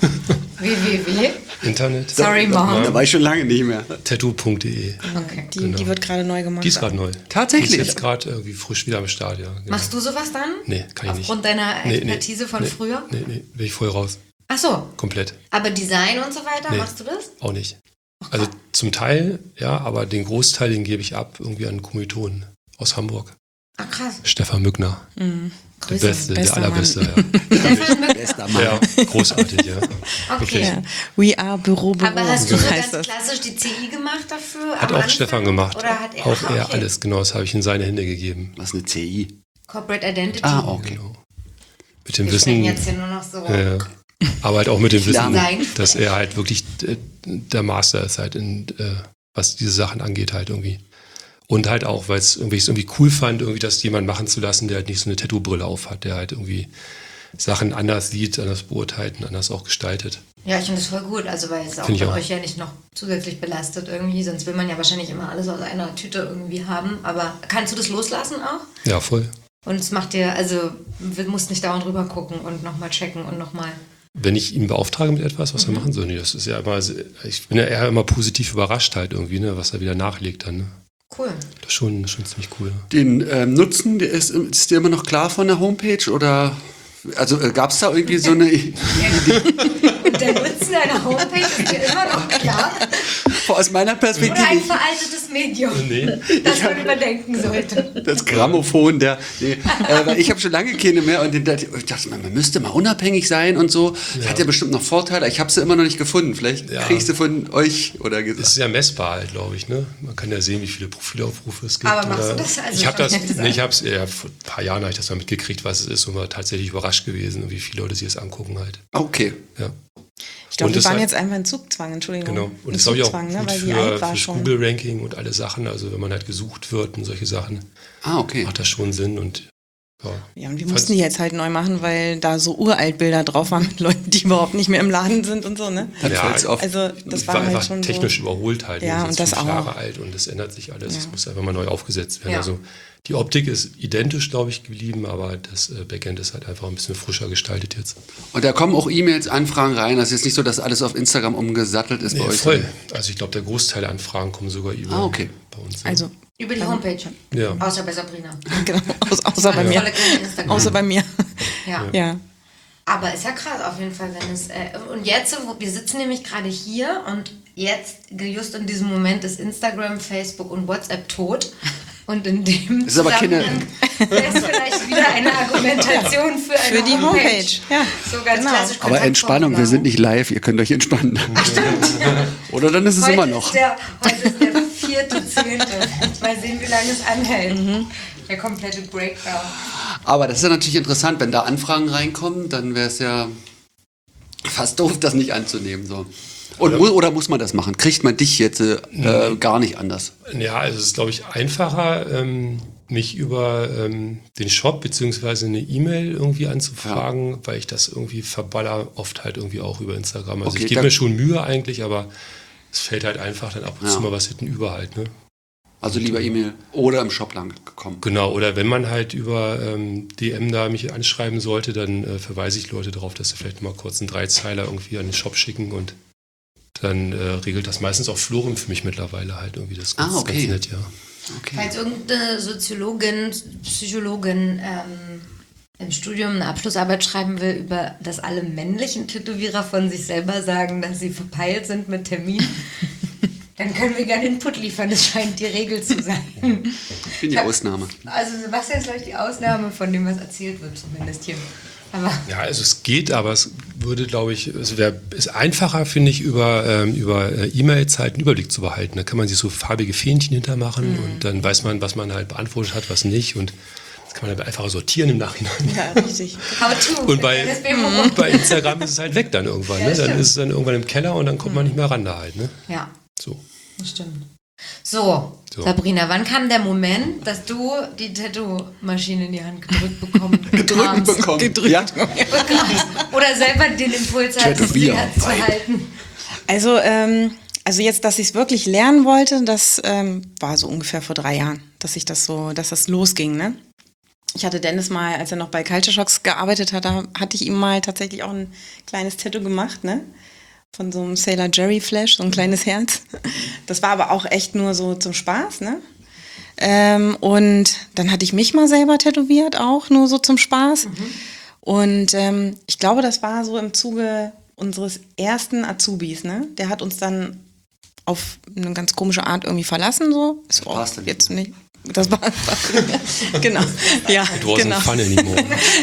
w w w. Internet. Sorry, Mom. Da war ich schon lange nicht mehr. Tattoo punkt de. Okay. die, Genau. die wird gerade neu gemacht. Die ist gerade neu. Tatsächlich? Die ist jetzt gerade irgendwie frisch wieder am Start, ja. Genau. Machst du sowas dann? Nee, kann ich nicht. Aufgrund deiner Nee, nee, Expertise von nee, früher? Nee, nee, bin ich voll raus. Ach so, Komplett. aber Design und so weiter, Nee. machst du das? Auch nicht. Also zum Teil, ja, aber den Großteil, den gebe ich ab irgendwie an Kommilitonen aus Hamburg. Ach krass. Stefan Mückner. Mhm. Der Grüße. Beste, der bester Allerbeste, ja. Stefan Mück- Bester Mann. Ja, großartig, ja. Okay. Ja. We are Büro, Büro. Aber hast du so heißt ganz das. klassisch die C I gemacht dafür? Hat am auch Anfang? Stefan gemacht. Oder hat er auch Ach, er okay. alles, genau, das habe ich in seine Hände gegeben. Was ist eine C I? Corporate Identity. Ah, okay. Genau. Mit dem Wir Wissen, sprechen jetzt hier nur noch so. äh, aber halt auch mit dem Wissen, lerne. dass er halt wirklich äh, der Master ist halt, in, äh, was diese Sachen angeht halt irgendwie. Und halt auch, weil es irgendwie, es irgendwie cool fand, irgendwie das jemand machen zu lassen, der halt nicht so eine Tattoo-Brille auf hat, der halt irgendwie Sachen anders sieht, anders beurteilt und anders auch gestaltet. Ja, ich finde das voll gut, also weil es auch Find ich von auch. euch ja nicht noch zusätzlich belastet irgendwie, sonst will man ja wahrscheinlich immer alles aus einer Tüte irgendwie haben, aber kannst du das loslassen auch? Ja, voll. Und es macht dir, also du musst nicht dauernd rüber gucken und nochmal checken und nochmal. Wenn ich ihn beauftrage mit etwas, was Mhm. er machen soll, nee, das ist ja immer, ich bin ja eher immer positiv überrascht halt irgendwie, ne, was er wieder nachlegt dann. Ne? Cool. Das ist schon, schon ziemlich cool. Den ähm, Nutzen, der ist, ist dir immer noch klar von der Homepage oder also äh, gab es da irgendwie so eine Und der Nutzen deiner Homepage ist dir immer noch klar? aus meiner Perspektive Oder ein veraltetes Medium, Nee. das man überdenken sollte. das Grammophon der nee, äh, weil ich habe schon lange keine mehr und den, ich dachte man, man müsste mal unabhängig sein und so. Ja. Hat ja bestimmt noch Vorteile. Ich habe sie immer noch nicht gefunden. Vielleicht Ja. kriegst du von euch oder Das gesagt. ist ja messbar halt, glaube ich. Ne? Man kann ja sehen, wie viele Profilaufrufe es gibt. Aber machst oder du das? Also ich habe das, schon nett nee, ich habe es, ja, vor ein paar Jahren habe ich das mal mitgekriegt, was es ist und war tatsächlich überrascht gewesen, wie viele Leute sich das angucken halt. Okay. Ja. Ich glaube, Und wir das waren halt- jetzt einfach in Zugzwang, Entschuldigung. Genau. In Und das ist glaube ich auch Zugzwang, gut ne, weil die für, alt war fürs schon. Google-Ranking und alle Sachen. Also wenn man halt gesucht wird und solche Sachen, Ah, okay. macht das schon Sinn und ja. Ja, und wir Fand's- mussten die jetzt halt neu machen, weil da so Uraltbilder drauf waren mit Leuten, die überhaupt nicht mehr im Laden sind und so, ne? Dann Ja, fällt's auf. Also das Es war, war halt einfach schon technisch so. überholt halt. Ja, Es und ist das fünf auch. Jahre alt und es ändert sich alles. Ja. Es muss einfach mal neu aufgesetzt werden. Ja. Also die Optik ist identisch, glaube ich, geblieben, aber das äh, Backend ist halt einfach ein bisschen frischer gestaltet jetzt. Und da kommen auch E-Mails, Anfragen rein. Das ist jetzt nicht so, dass alles auf Instagram umgesattelt ist bei Nee, euch. voll. Also ich glaube, der Großteil der Anfragen kommen sogar über Ah, okay. bei uns. ja. Also, Über die Homepage. ja. Außer bei Sabrina. genau, außer, außer bei Volle mir. kleine Instagram. Außer bei mir. ja. Ja. Aber ist ja krass auf jeden Fall, wenn es. Äh, und jetzt, wo, wir sitzen nämlich gerade hier und jetzt, just in diesem Moment, ist Instagram, Facebook und WhatsApp tot. Und in dem Das ist aber keine, Zusammenhang- wäre es vielleicht wieder eine Argumentation für eine Für die Homepage. Homepage. Ja, So ganz genau. klassisch. Aber Entspannung, wir sind nicht live, ihr könnt euch entspannen. Oder dann ist es heute immer noch. Ist der, heute ist der vierte, zehnte. Mal sehen, wie lange es anhält. Mhm. Der komplette Breakdown. Aber das ist ja natürlich interessant, wenn da Anfragen reinkommen, dann wäre es ja fast doof, das nicht anzunehmen. So. Und, Ja. mu- Oder muss man das machen? Kriegt man dich jetzt äh, äh, gar nicht anders? Ja, also es ist, glaube ich, einfacher, ähm, mich über ähm, den Shop beziehungsweise eine E-Mail irgendwie anzufragen, weil ich das irgendwie verballer, oft halt irgendwie auch über Instagram. Also Okay, ich gebe da- mir schon Mühe eigentlich, aber es fällt halt einfach dann ab und Ja. zu mal was hinten über halt, ne? Also lieber E-Mail oder im Shop lang gekommen. Genau, oder wenn man halt über ähm, D M da mich anschreiben sollte, dann äh, verweise ich Leute darauf, dass sie vielleicht mal kurz einen Dreizeiler irgendwie an den Shop schicken und dann äh, regelt das meistens auch Florim für mich mittlerweile halt irgendwie. Das ist ganz, Ah, okay. ganz nett, ja. Okay. Falls irgendeine Soziologin, Psychologin ähm, im Studium eine Abschlussarbeit schreiben will, über dass alle männlichen Tätowierer von sich selber sagen, dass sie verpeilt sind mit Termin, dann können wir gerne Input liefern. Das scheint die Regel zu sein. Ich bin die Ausnahme. Also Sebastian ist vielleicht die Ausnahme von dem, was erzählt wird, zumindest hier. Aber Ja, also es geht, aber es würde, glaube ich, es wäre ist einfacher, finde ich, über, ähm, über äh, E-Mails halt einen Überblick zu behalten. Da kann man sich so farbige Fähnchen hintermachen Mhm. und dann weiß man, was man halt beantwortet hat, was nicht. Und das kann man dann einfacher sortieren im Nachhinein. Ja, richtig. how to. Und bei, Dennis B. Momo. und bei Instagram ist es halt weg dann irgendwann. Ja, Ne? Dann stimmt. ist es dann irgendwann im Keller und dann kommt man nicht mehr ran da halt. Ne? Ja, So. das stimmt. So, So. Sabrina, wann kam der Moment, dass du die Tattoo-Maschine in die Hand gedrückt bekommen Drücken bekommen. Gedrückt. Ja? Oder selber den Impuls hattest, die Tätowieren. Hand zu halten? Also, ähm, also jetzt, dass ich es wirklich lernen wollte, das ähm, war so ungefähr vor drei Jahren, dass ich das so, dass das losging, ne? Ich hatte Dennis mal, als er noch bei Culture Shocks gearbeitet hat, da hatte ich ihm mal tatsächlich auch ein kleines Tattoo gemacht, ne? Von so einem Sailor Jerry Flash, so ein kleines Herz. Das war aber auch echt nur so zum Spaß, ne? Ähm, und dann hatte ich mich mal selber tätowiert, auch nur so zum Spaß. Und ähm, ich glaube, das war so im Zuge unseres ersten Azubis, ne? Der hat uns dann auf eine ganz komische Art irgendwie verlassen, so. Ist auch war's denn nicht jetzt nicht. Das war genau. Ja, It wasn't genau. fun anymore.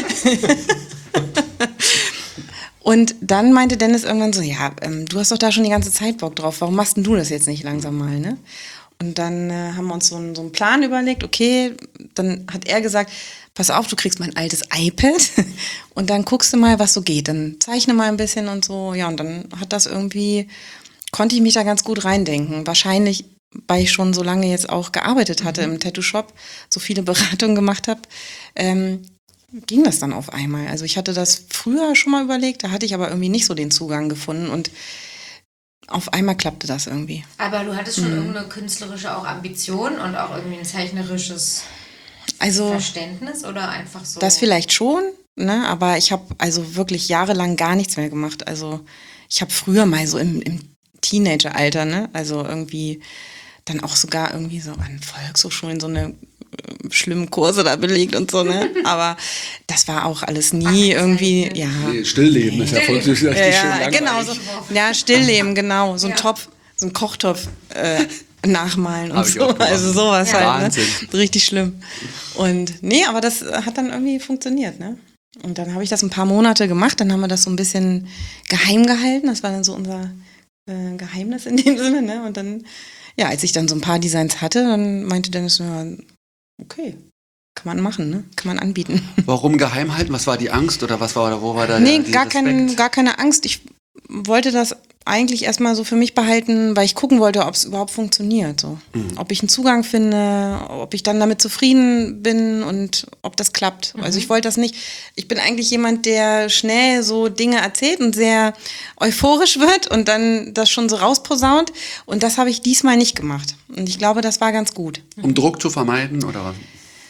Und dann meinte Dennis irgendwann so, ja, ähm, du hast doch da schon die ganze Zeit Bock drauf, warum machst denn du das jetzt nicht langsam mal, ne? Und dann äh, haben wir uns so, einen- so einen Plan überlegt, okay, dann hat er gesagt, pass auf, du kriegst mein altes iPad und dann guckst du mal, was so geht, dann zeichne mal ein bisschen und so, ja, und dann hat das irgendwie, konnte ich mich da ganz gut reindenken, wahrscheinlich, weil ich schon so lange jetzt auch gearbeitet hatte im Tattoo-Shop, so viele Beratungen gemacht habe, ähm, ging das dann auf einmal. Also ich hatte das früher schon mal überlegt, da hatte ich aber irgendwie nicht so den Zugang gefunden und auf einmal klappte das irgendwie. Aber du hattest schon irgendeine künstlerische auch Ambition und auch irgendwie ein zeichnerisches Also Verständnis oder einfach so? das vielleicht schon, ne? Aber ich habe also wirklich jahrelang gar nichts mehr gemacht. Also ich habe früher mal so im, im Teenageralter, ne? Also irgendwie dann auch sogar irgendwie so an Volkshochschulen so eine äh, schlimmen Kurse da belegt und so, ne? Aber das war auch alles nie irgendwie, ja. Nee, Stillleben ist ja voll richtig Ja, schön ja, langweilig. genau, so, ja, Stillleben, genau. So ein Ja. Topf, so ein Kochtopf äh, nachmalen und Hab ich so. auch gemacht. Also sowas Ja. halt, Wahnsinn. ne? Richtig schlimm. Und nee, aber das hat dann irgendwie funktioniert, ne? Und dann habe ich das ein paar Monate gemacht, dann haben wir das so ein bisschen geheim gehalten. Das war dann so unser äh, Geheimnis in dem Sinne, ne? Und dann, ja, als ich dann so ein paar Designs hatte, dann meinte Dennis, ja, okay, kann man machen, ne? Kann man anbieten. Warum geheim halten? Was war die Angst oder was war, wo war da Nee, der, gar, kein, gar keine Angst. Ich wollte das eigentlich erstmal so für mich behalten, weil ich gucken wollte, ob es überhaupt funktioniert. So. Mhm. Ob ich einen Zugang finde, ob ich dann damit zufrieden bin und ob das klappt. Also ich wollte das nicht. Ich bin eigentlich jemand, der schnell so Dinge erzählt und sehr euphorisch wird und dann das schon so rausposaunt. Und das habe ich diesmal nicht gemacht. Und ich glaube, das war ganz gut. Um Druck zu vermeiden oder was?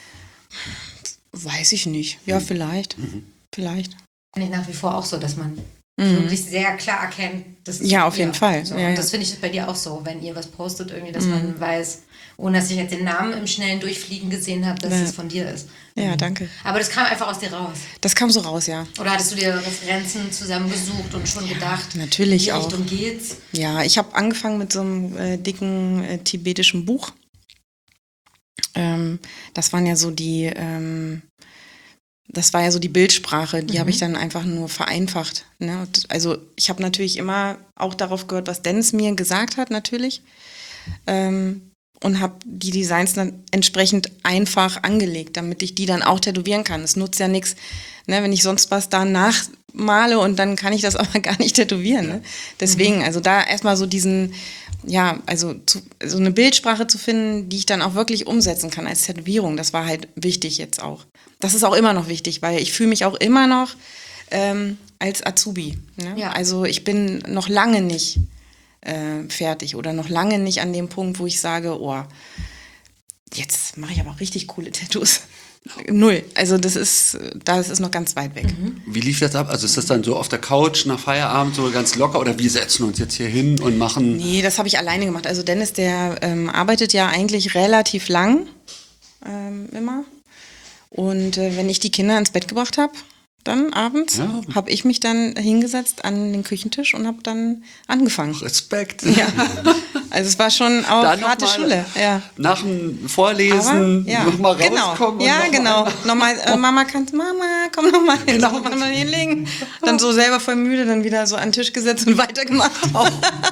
Weiß ich nicht. Ja, vielleicht. Vielleicht. Finde ich nach wie vor auch so, dass man wirklich sehr klar erkennt, das ist Ja, von auf dir. jeden Fall. So, Ja, und ja. das finde ich bei dir auch so, wenn ihr was postet, irgendwie, dass man weiß, ohne dass ich jetzt den Namen im schnellen Durchfliegen gesehen habe, dass Ja. es von dir ist. Ja, danke. Aber das kam einfach aus dir raus. Das kam so raus, ja. Oder hattest du dir Referenzen zusammengesucht und schon gedacht, natürlich in die auch. Richtung geht's? Ja, ich habe angefangen mit so einem äh, dicken äh, tibetischen Buch. Ähm, das waren ja so die, ähm, das war ja so die Bildsprache, die Mhm. habe ich dann einfach nur vereinfacht. Ne? Und also ich habe natürlich immer auch darauf gehört, was Dennis mir gesagt hat, natürlich. Ähm, und habe die Designs dann entsprechend einfach angelegt, damit ich die dann auch tätowieren kann. Es nutzt ja nichts, ne, wenn ich sonst was da nachmale und dann kann ich das aber gar nicht tätowieren. Ne? Deswegen, also da erstmal so diesen, ja, also zu, so eine Bildsprache zu finden, die ich dann auch wirklich umsetzen kann als Tätowierung, das war halt wichtig jetzt auch. Das ist auch immer noch wichtig, weil ich fühle mich auch immer noch ähm, als Azubi. Ne? Ja. Also ich bin noch lange nicht äh, fertig oder noch lange nicht an dem Punkt, wo ich sage, oh, jetzt mache ich aber auch richtig coole Tattoos. Null. Also das ist, das ist noch ganz weit weg. Wie lief das ab? Also ist das dann so auf der Couch nach Feierabend so ganz locker oder wir setzen uns jetzt hier hin und machen... Nee, das habe ich alleine gemacht. Also Dennis, der ähm, arbeitet ja eigentlich relativ lang ähm, immer. Und äh, wenn ich die Kinder ins Bett gebracht habe, dann abends, Ja. habe ich mich dann hingesetzt an den Küchentisch und habe dann angefangen. Respekt. Ja. Also es war schon auch Dann noch harte mal Schule. Ja. Nach dem Vorlesen Aber, ja, nochmal genau. rauskommen. und Ja, noch mal genau. einmal- Nochmal, äh, Mama, kannst, Mama, komm nochmal hin, Genau. noch mal hinlegen. Dann so selber voll müde, dann wieder so an den Tisch gesetzt und weitergemacht. Auch.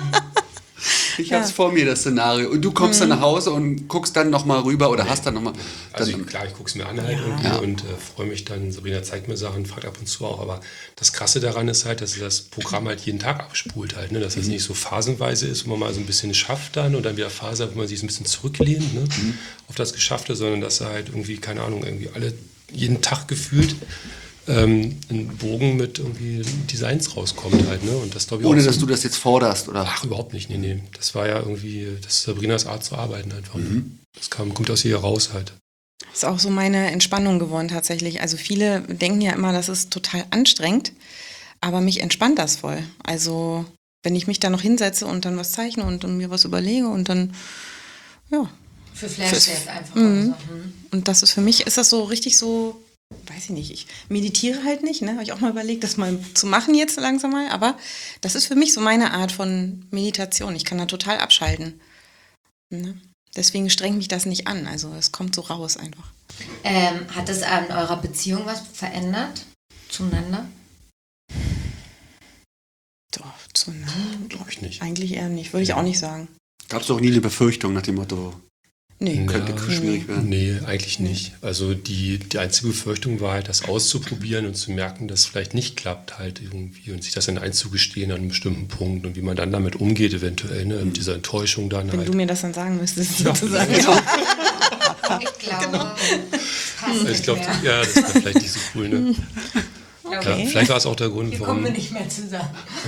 Ich Ja. hab's vor mir, das Szenario. Und du kommst dann nach Hause und guckst dann nochmal rüber oder hast dann nochmal... Also ich, klar, ich gucke es mir an halt irgendwie Ja. und äh, freue mich dann. Sabrina zeigt mir Sachen, fragt ab und zu auch. Aber das Krasse daran ist halt, dass das Programm halt jeden Tag abspult halt. Ne? Dass das nicht so phasenweise ist, wo man mal so ein bisschen schafft dann und dann wieder Phase, wo man sich so ein bisschen zurücklehnt, ne? auf das Geschaffte, sondern dass er halt irgendwie, keine Ahnung, irgendwie alle, jeden Tag gefühlt ähm, ein Bogen mit irgendwie Designs rauskommt halt. Ne? Und das glaube ich Ohne, auch so- dass du das jetzt forderst, oder? Ach, überhaupt nicht, nee, nee. Das war ja irgendwie, das ist Sabrinas Art zu arbeiten einfach. Ne? Das kam, kommt aus ihr raus halt. Ist auch so meine Entspannung geworden tatsächlich. Also viele denken ja immer, das ist total anstrengend, aber mich entspannt das voll. Also wenn ich mich da noch hinsetze und dann was zeichne und, und mir was überlege und dann, ja. Für Flashbacks einfach. Mhm. oder so. Mhm. Und das ist für mich, ist das so richtig so, weiß ich nicht, ich meditiere halt nicht, ne? Habe ich auch mal überlegt, das mal zu machen jetzt langsam mal, aber das ist für mich so meine Art von Meditation. Ich kann da total abschalten. Ne? Deswegen strengt mich das nicht an, also es kommt so raus einfach. Ähm, hat es an eurer Beziehung was verändert zueinander? Doch, zueinander Glaube ich nicht. eigentlich eher nicht, würde ich auch nicht sagen. Gab's doch nie eine Befürchtung nach dem Motto, Nee. könnte Ja. schwierig werden? Nee, eigentlich nicht. Also die, die einzige Befürchtung war halt, das auszuprobieren und zu merken, dass es vielleicht nicht klappt halt irgendwie und sich das dann einzugestehen an einem bestimmten Punkt und wie man dann damit umgeht eventuell, ne, mit dieser Enttäuschung dann Wenn halt. du mir das dann sagen müsstest, sozusagen. Ich glaube, passt Also ich nicht glaube, mehr. ja, das wäre vielleicht nicht so cool, ne? Okay. Ja, vielleicht war es auch der Grund, Hier kommen wir warum. nicht mehr zusammen.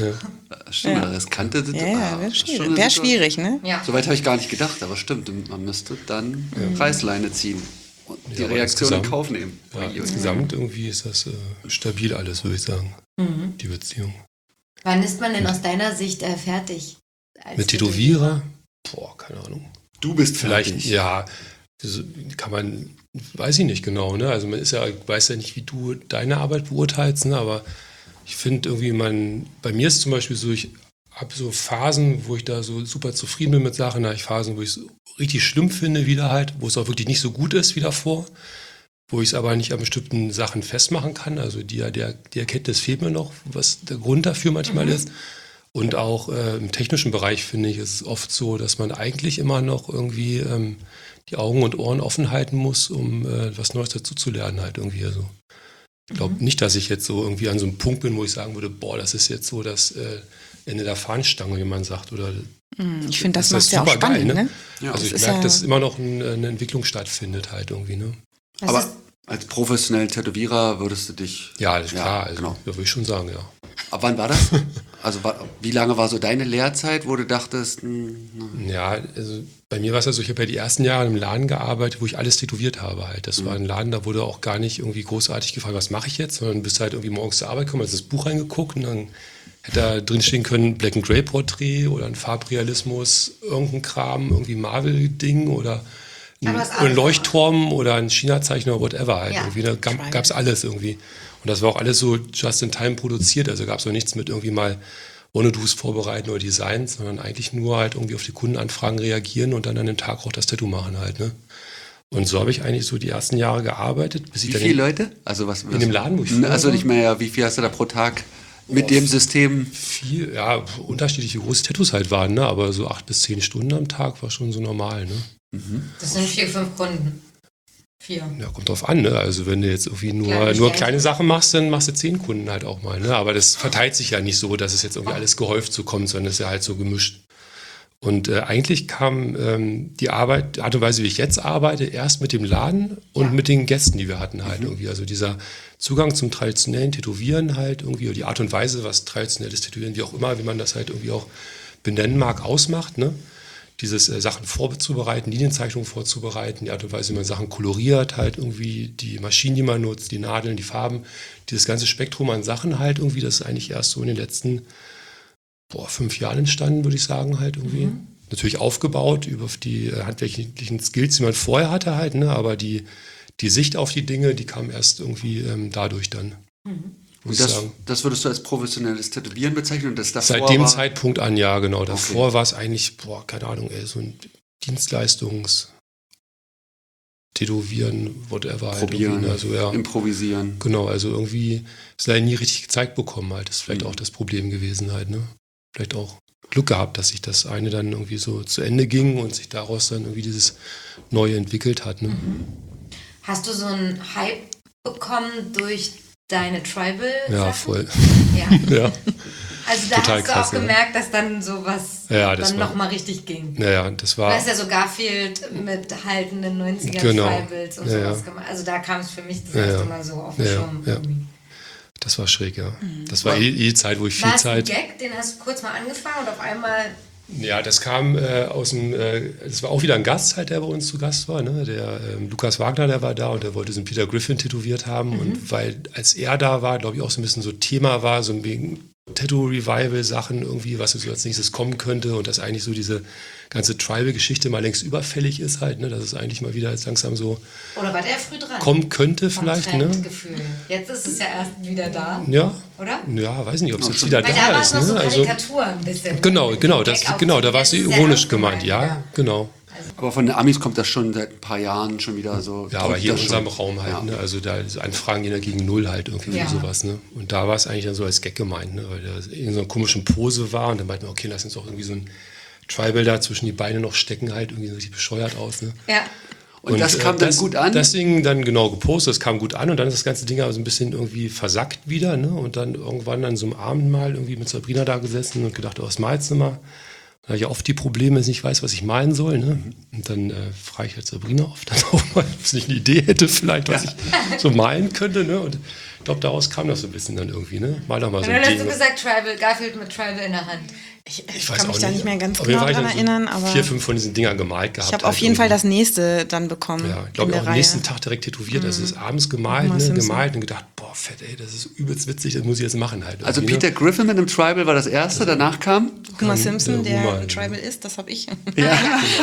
Stimmt, Ja. eine riskante Ja, Situation. ja, Ah, wäre ist schon schwierig. eine Wäre Situation. schwierig, ne? Ja. Soweit habe ich gar nicht gedacht, aber stimmt, man müsste dann Reißleine ziehen und die Ja, aber Reaktion in insgesamt- Kauf nehmen. Ja, Ui, ui. insgesamt irgendwie ist das äh, stabil alles, würde ich sagen, Mhm. die Beziehung. Wann ist man denn aus deiner Sicht äh, fertig? als Mit Tätowierer? Boah, keine Ahnung. Du bist Vielleicht, fertig. ja, das kann man, weiß ich nicht genau, ne? Also man ist ja, weiß ja nicht, wie du deine Arbeit beurteilst, ne? Aber ich finde irgendwie, man, bei mir ist zum Beispiel so, ich habe so Phasen, wo ich da so super zufrieden bin mit Sachen, da habe ich Phasen, wo ich es richtig schlimm finde, wieder halt, wo es auch wirklich nicht so gut ist wie davor, wo ich es aber nicht an bestimmten Sachen festmachen kann. Also die, der, die Erkenntnis fehlt mir noch, was der Grund dafür manchmal ist. Und auch äh, im technischen Bereich finde ich, ist es oft so, dass man eigentlich immer noch irgendwie ähm, die Augen und Ohren offen halten muss, um äh, was Neues dazu zu lernen halt irgendwie. Also ich glaube nicht, dass ich jetzt so irgendwie an so einem Punkt bin, wo ich sagen würde, boah, das ist jetzt so das äh, Ende der Fahnenstange, wie man sagt. Oder Ich finde, das ist macht ja auch super geil, spannend, ne? ne? Ja. Also ich ist merke, ja- dass immer noch ein, eine Entwicklung stattfindet halt irgendwie, ne? Was Aber ist, als professionellen Tätowierer würdest du dich... Ja, das ist Ja, klar, also, genau. ja, würde ich schon sagen, ja. Ab wann war das? Also wa- wie lange war so deine Lehrzeit, wo du dachtest, hm, na, Ja, also bei mir war es ja so, ich habe ja die ersten Jahre im Laden gearbeitet, wo ich alles tätowiert habe halt. Das war ein Laden, da wurde auch gar nicht irgendwie großartig gefragt, was mache ich jetzt, sondern du bist halt irgendwie morgens zur Arbeit gekommen, hast das Buch reingeguckt und dann hätte da drin stehen können Black and Grey Porträt oder ein Farbrealismus, irgendein Kram, irgendwie Marvel-Ding oder ein, Aber es oder ein alles Leuchtturm oder ein China-Zeichner oder whatever halt. Ja. Irgendwie, da gab es alles irgendwie. Und das war auch alles so just in time produziert, also gab es auch nichts mit irgendwie mal Wannadoos vorbereiten oder Designs, sondern eigentlich nur halt irgendwie auf die Kundenanfragen reagieren und dann an dem Tag auch das Tattoo machen halt, ne? Und so habe ich eigentlich so die ersten Jahre gearbeitet. Bis Wie ich dann viele in, Leute? Also was, was in dem Laden, wo ich vorher Also war? nicht mehr, wie viel hast du da pro Tag mit Oh, dem System? Viel, ja, unterschiedliche große Tattoos halt waren, ne? Aber so acht bis zehn Stunden am Tag war schon so normal, ne? Das sind vier, fünf Kunden. Vier. Ja, kommt drauf an, ne? Also wenn du jetzt irgendwie nur, Kleine nur Stellen. kleine Sachen machst, dann machst du zehn Kunden halt auch mal, ne? Aber das verteilt sich ja nicht so, dass es jetzt irgendwie alles gehäuft so kommt, sondern es ist ja halt so gemischt. Und äh, eigentlich kam ähm, die Arbeit, die Art und Weise, wie ich jetzt arbeite, erst mit dem Laden und Ja. mit den Gästen, die wir hatten halt irgendwie. Also dieser Zugang zum traditionellen Tätowieren halt irgendwie, oder die Art und Weise, was traditionelles Tätowieren, wie auch immer, wie man das halt irgendwie auch benennen mag, ausmacht, ne? Dieses äh, Sachen vorzubereiten, Linienzeichnungen vorzubereiten, die Art und Weise, wie man Sachen koloriert, halt irgendwie die Maschinen, die man nutzt, die Nadeln, die Farben, dieses ganze Spektrum an Sachen halt irgendwie, das ist eigentlich erst so in den letzten boah, fünf Jahren entstanden, würde ich sagen, halt irgendwie. Mhm. Natürlich aufgebaut über die äh, handwerklichen Skills, die man vorher hatte halt, ne? Aber die, die Sicht auf die Dinge, die kam erst irgendwie ähm, dadurch dann. Mhm. Und das, das würdest du als professionelles Tätowieren bezeichnen? Und das davor Seit dem war Zeitpunkt an, ja, genau. Davor Okay. war es eigentlich, boah, keine Ahnung, ey, so ein Dienstleistungs- Tätowieren, whatever. Halt Probieren, irgendwie, ne? Also, ja. improvisieren. Genau, also irgendwie ist leider nie richtig gezeigt bekommen halt. Das ist vielleicht Mhm. auch das Problem gewesen halt, ne? Vielleicht auch Glück gehabt, dass sich das eine dann irgendwie so zu Ende ging und sich daraus dann irgendwie dieses Neue entwickelt hat, ne? Mhm. Hast du so einen Hype bekommen durch deine Tribal? Ja, voll. Ja. Ja. Also da Total hast du krass, auch ja. gemerkt, dass dann sowas Ja, das dann war- nochmal richtig ging. Naja, das war. Du hast ja so Garfield mit haltenden neunziger Genau. Tribals und Ja, sowas ja. gemacht. Also da kam es für mich das Ja, erste ja. Mal so auf den Ja, Schirm. ja. irgendwie. Das war schräg, ja. Das war eh, eh Zeit, wo ich viel War es ein Zeit. Gag, den hast du kurz mal angefangen und auf einmal... Ja, das kam äh, aus dem, äh, das war auch wieder ein Gast halt, der bei uns zu Gast war, ne? Der ähm, Lukas Wagner, der war da und der wollte so einen Peter Griffin tätowiert haben. Mhm. Und weil, als er da war, glaube ich, auch so ein bisschen so Thema war, so wegen Tattoo-Revival-Sachen irgendwie, was so als nächstes kommen könnte und dass eigentlich so diese ganze Tribal-Geschichte mal längst überfällig ist halt, ne? Dass es eigentlich mal wieder jetzt langsam so Oder war der früh dran? kommen könnte Vom vielleicht, ne? Trendgefühl. Jetzt ist es ja erst wieder da, Ja, oder? ja, weiß nicht, ob es Ja, jetzt schon. wieder Weil da da war es ist, noch so ne? Also, Karikatur ein bisschen. genau, genau, das, Gag genau, da war es Jetzt ist es ironisch ernst gemeint, ja, genau. Aber von den Amis kommt das schon seit ein paar Jahren schon wieder so. Ja, aber drückt hier in das unserem schon. Raum halt, Ja. ne? Also da ist Anfragen gehen dagegen null halt irgendwie Ja. für sowas, ne? Und da war es eigentlich dann so als Gag gemeint, ne? Weil da in so einer komischen Pose war und dann meinten wir, okay, lass uns auch irgendwie so ein Tribal da zwischen die Beine noch stecken, halt irgendwie so richtig bescheuert aus, ne? Ja. Und das kam dann das, gut an? Das Ding dann genau gepostet, das kam gut an und dann ist das ganze Ding aber so ein bisschen irgendwie versackt wieder, ne? Und dann irgendwann an so einem Abend mal irgendwie mit Sabrina da gesessen und gedacht, oh, was malst du mal? Da habe ich ja oft die Probleme, dass ich nicht weiß, was ich malen soll. Ne? Und dann äh, frage ich halt Sabrina oft dann auch mal, ob sie nicht eine Idee hätte, vielleicht, was Ja. ich so malen könnte. Ne? Und ich glaube, daraus kam das so ein bisschen dann irgendwie. Ne? Mal doch mal Und so dann ein hast Ding. du gesagt, Tribal, Garfield mit Tribal in der Hand. Ich, ich, Ich weiß kann auch mich da nicht mehr ganz Auf jeden genau Fall dran habe ich dann erinnern, so aber vier, fünf von diesen Dingern gemalt gehabt. ich habe halt auf jeden Fall irgendwie. das nächste dann bekommen. Ja, ich in glaube, der auch am Reihe. nächsten Tag direkt tätowiert. Also es ist abends gemalt, Homer ne? Simpson. gemalt und gedacht, boah, fett, ey, das ist übelst witzig, das muss ich jetzt machen halt. Also irgendwie, Peter ne? Griffin mit einem Tribal war das erste, danach kam Homer Simpson, der der Homer, ein Tribal ist, das habe ich. ja, Ja.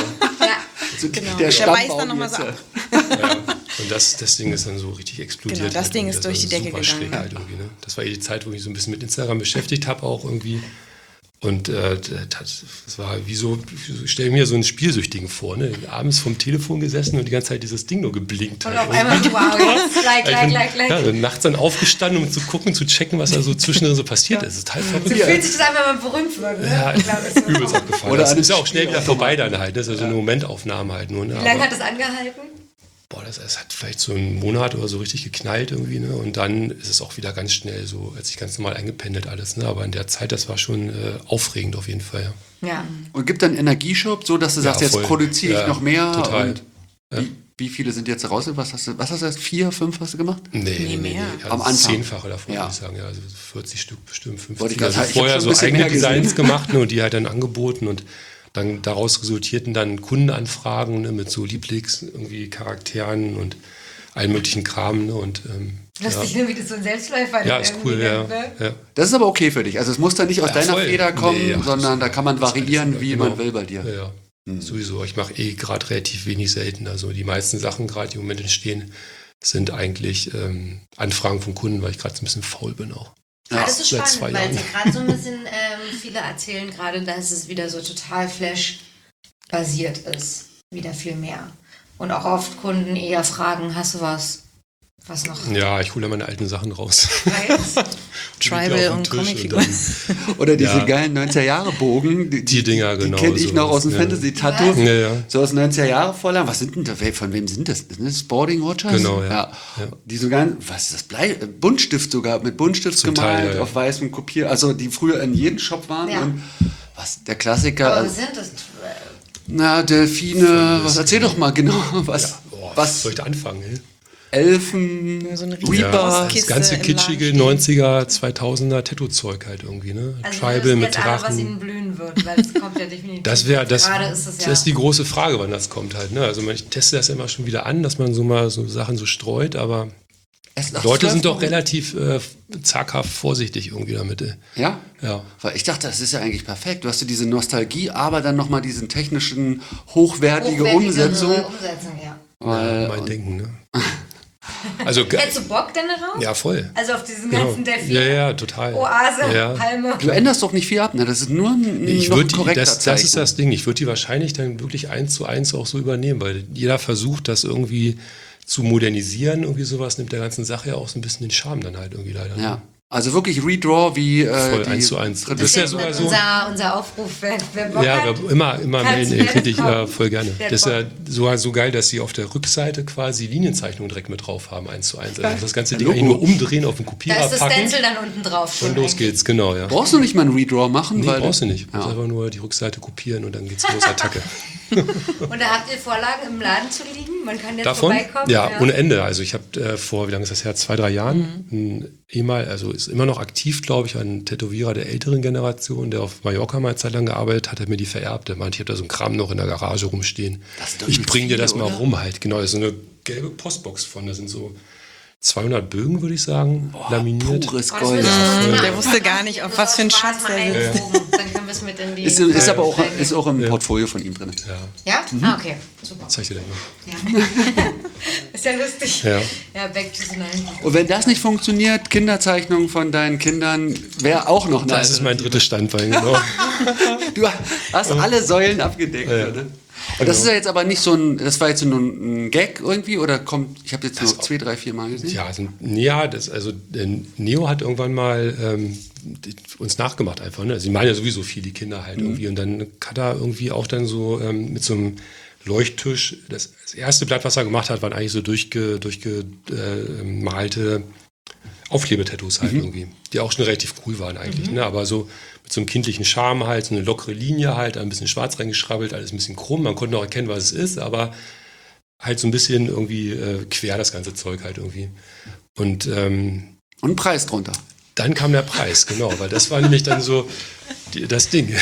so Genau. der Der Stammbaum beißt dann noch mal jetzt, so ja. ab. Ja. Und das, das Ding ist dann so richtig explodiert. Genau, das halt Ding irgendwie. ist durch war die Decke super gegangen. schräg halt irgendwie, ne? Das war eh die Zeit, wo ich mich so ein bisschen mit Instagram beschäftigt habe auch irgendwie. Und äh, das, das war wie so, ich stelle mir so einen Spielsüchtigen vor, ne? Abends vom Telefon gesessen und die ganze Zeit dieses Ding nur geblinkt Und hat. auf einmal, wow, jetzt, like, Ich like, bin, like, like. ja, also nachts dann aufgestanden, um zu gucken, zu checken, was da so zwischendrin so passiert ist. Das ist total So verrückt. fühlt sich das an, wenn man berühmt wird. Ne? Ja, Ich glaub, das ist übelst so. abgefallen. Oder Das eine ist ja auch schnell wieder Spielautomaten. vorbei dann halt. Das ist ja so eine Momentaufnahme halt nur. Ne? Wie lange Aber- hat das angehalten? Boah, das, das hat vielleicht so einen Monat oder so richtig geknallt irgendwie, ne? Und dann ist es auch wieder ganz schnell so, als sich ganz normal eingependelt alles, ne? Aber in der Zeit, das war schon äh, aufregend auf jeden Fall, ja. Ja. Und gibt dann Energieschub, so dass du sagst, Ja, jetzt voll. produziere ich Ja, noch mehr. total. Und wie, wie viele sind jetzt raus? Was hast du, was hast du erst? Vier, fünf hast du gemacht? Nee, nee, nee, mehr. nee. Am Also Anfang. Zehnfache davon, Ja. würde ich sagen, ja. Also vierzig Stück bestimmt, Wollte ich fünfzig. gerade Also sagen, ich hab vorher schon so ein bisschen eigene mehr gesehen. Designs gemacht, ne? Und die halt dann angeboten und dann daraus resultierten dann Kundenanfragen, ne? Mit so Lieblings, irgendwie Charakteren und allen möglichen Kram, ne? Und ähm, Lustig, ne, wie das so ein Selbstläufer ja, ist cool, ja, ne? ja. Das ist aber okay für dich. Also es muss dann nicht aus Ja, deiner voll. Feder kommen, Nee, ja, sondern da kann man das ist variieren, alles, wie genau. man will bei dir. Ja, ja. Sowieso. Ich mache eh gerade relativ wenig selten. Also die meisten Sachen gerade, die im Moment entstehen, sind eigentlich ähm, Anfragen von Kunden, weil ich gerade so ein bisschen faul bin auch. Ja, das ist seit spannend, zwei weil Jahren. sie gerade so ein bisschen, ähm, viele erzählen gerade, dass es wieder so total Flash-basiert ist. Wieder viel mehr. Und auch oft Kunden eher fragen, hast du was, was noch Ja, ich hole meine alten Sachen raus. Weiß? Tribal und Comicfiguren. Oder diese Ja. geilen neunziger-Jahre-Bogen. Die, Die Dinger, die genau, kenne ich noch sowas, aus dem ja. Fantasy-Tattoo. Ja, ja. So aus neunziger-Jahre-Vorlagen. Was sind denn da? Wer- Von wem sind das? Ist das Sporting Rogers? Genau, ja. ja. Ja. Die sogar, was ist das? Blei, äh, Buntstift sogar, mit Buntstift Zum gemalt, Teil, ja, ja. auf weißem Kopier. Also die früher in jedem Shop waren. Ja. Und was, der Klassiker. Aber also, was sind das? na, Delfine, was erzähl doch mal genau. Was, Ja, boah, was soll ich da anfangen? Ey? Elfen, Ja, so eine riesige Reaper. Ja, das Kiste ganze im kitschige Laden neunziger, zweitausender Tattoo-Zeug halt irgendwie, ne? Also Tribal wir wissen mit jetzt alle, was Drachen. ihnen blühen wird, weil es kommt ja definitiv. Das wäre, das, Gerade ist es das ja. ist die große Frage, wann das kommt halt, ne? Also man, ich teste das immer schon wieder an, dass man so mal so Sachen so streut, aber Es- ach, Leute das sind läuft doch noch. relativ äh, zaghaft vorsichtig irgendwie damit. ey. Ja? Ja. Weil ich dachte, das ist ja eigentlich perfekt. Du hast ja diese Nostalgie, aber dann nochmal diesen technischen, hochwertige Hochwertigere Umsetzung. Umsetzung, ja. Weil, mein und- Denken, ne? Also, ge- Hättest du Bock denn darauf? ja, voll. Also auf diesen Genau. ganzen Delfin. Ja, ja, total. Oase, Ja. Palme. Du änderst doch nicht viel ab, ne? Das ist nur ein, Ich noch ein würd, korrekter das, das ist Zeichner. das Ding. Ich würde die wahrscheinlich dann wirklich eins zu eins auch so übernehmen, weil jeder versucht, das irgendwie zu modernisieren. Irgendwie sowas nimmt der ganzen Sache ja auch so ein bisschen den Charme dann halt irgendwie leider. ne? Ja. Also wirklich Redraw wie äh, Voll, die eins zu eins. dritte Das ist ja Serie. sogar so. Unser, unser Aufruf, wer, wer Bock Ja, hat. aber immer, immer Kannst melden, du ey, finde ich kommen. ja voll gerne. Der Das ist ja Bock. sogar so geil, dass sie auf der Rückseite quasi Linienzeichnungen direkt mit drauf haben, eins zu eins. Also das ganze Ding Logo. eigentlich nur umdrehen, auf den Da Kopierer ist das packen Stencil dann unten drauf. und los geht's, genau, ja. Brauchst du nicht mal einen Redraw machen? Nee, weil brauchst du nicht. Du musst Ja. einfach nur die Rückseite kopieren und dann geht's los, Attacke. Und da habt ihr Vorlagen im Laden zu liegen? Man kann jetzt Davon? vorbeikommen? Ja, ohne Ende. Also ich habe äh, vor, wie lange ist das her? Zwei, drei Jahren, ein ehemal, also ist immer noch aktiv, glaube ich, ein Tätowierer der älteren Generation, der auf Mallorca mal eine Zeit lang gearbeitet hat, hat mir die vererbt. Der meinte, ich habe da so einen Kram noch in der Garage rumstehen. Das ist doch Ich nicht bring dir viel, das mal oder? rum halt. Genau, da ist so eine gelbe Postbox von, da sind so zweihundert Bögen, würde ich sagen, laminiert. Pures Oh, das Gold. will ich schon Der mal- wusste gar nicht, auf was für ein Spaß Schatz mal der sitzt. einproben. Dann können wir es mit in die... Ist, ist aber auch, Steine. ist auch im Portfolio von ihm drin. Ja, Ja? Ah, okay. Super. zeig dir gleich mal. Ja. Ist ja lustig. Ja. Ja, back to the nineties. Und wenn das nicht funktioniert, Kinderzeichnungen von deinen Kindern, wäre auch noch eine Das ist mein drittes Standbein, genau. Du hast alle Säulen abgedeckt, Ja. oder? Und das ist ja jetzt aber nicht so ein, das war jetzt nur ein Gag irgendwie, oder kommt, ich habe jetzt nur zwei, drei, vier Mal gesehen. Ja, also, ja das, also der Neo hat irgendwann mal ähm, die- uns nachgemacht einfach. Ne? Also, die meinen ja sowieso viel, die Kinder halt irgendwie. Und dann hat er irgendwie auch dann so ähm, mit so einem Leuchttisch, das, das erste Blatt, was er gemacht hat, waren eigentlich so durchge, durchgemalte Aufklebetattoos halt irgendwie, die auch schon relativ cool waren eigentlich. Ne? Aber so mit so einem kindlichen Charme halt, so eine lockere Linie halt, ein bisschen schwarz reingeschrabbelt, alles ein bisschen krumm. Man konnte noch erkennen, was es ist, aber halt so ein bisschen irgendwie äh, quer das ganze Zeug halt irgendwie. Und ähm, Und ein Preis drunter. dann kam der Preis, genau, weil das war nämlich dann so die, das Ding.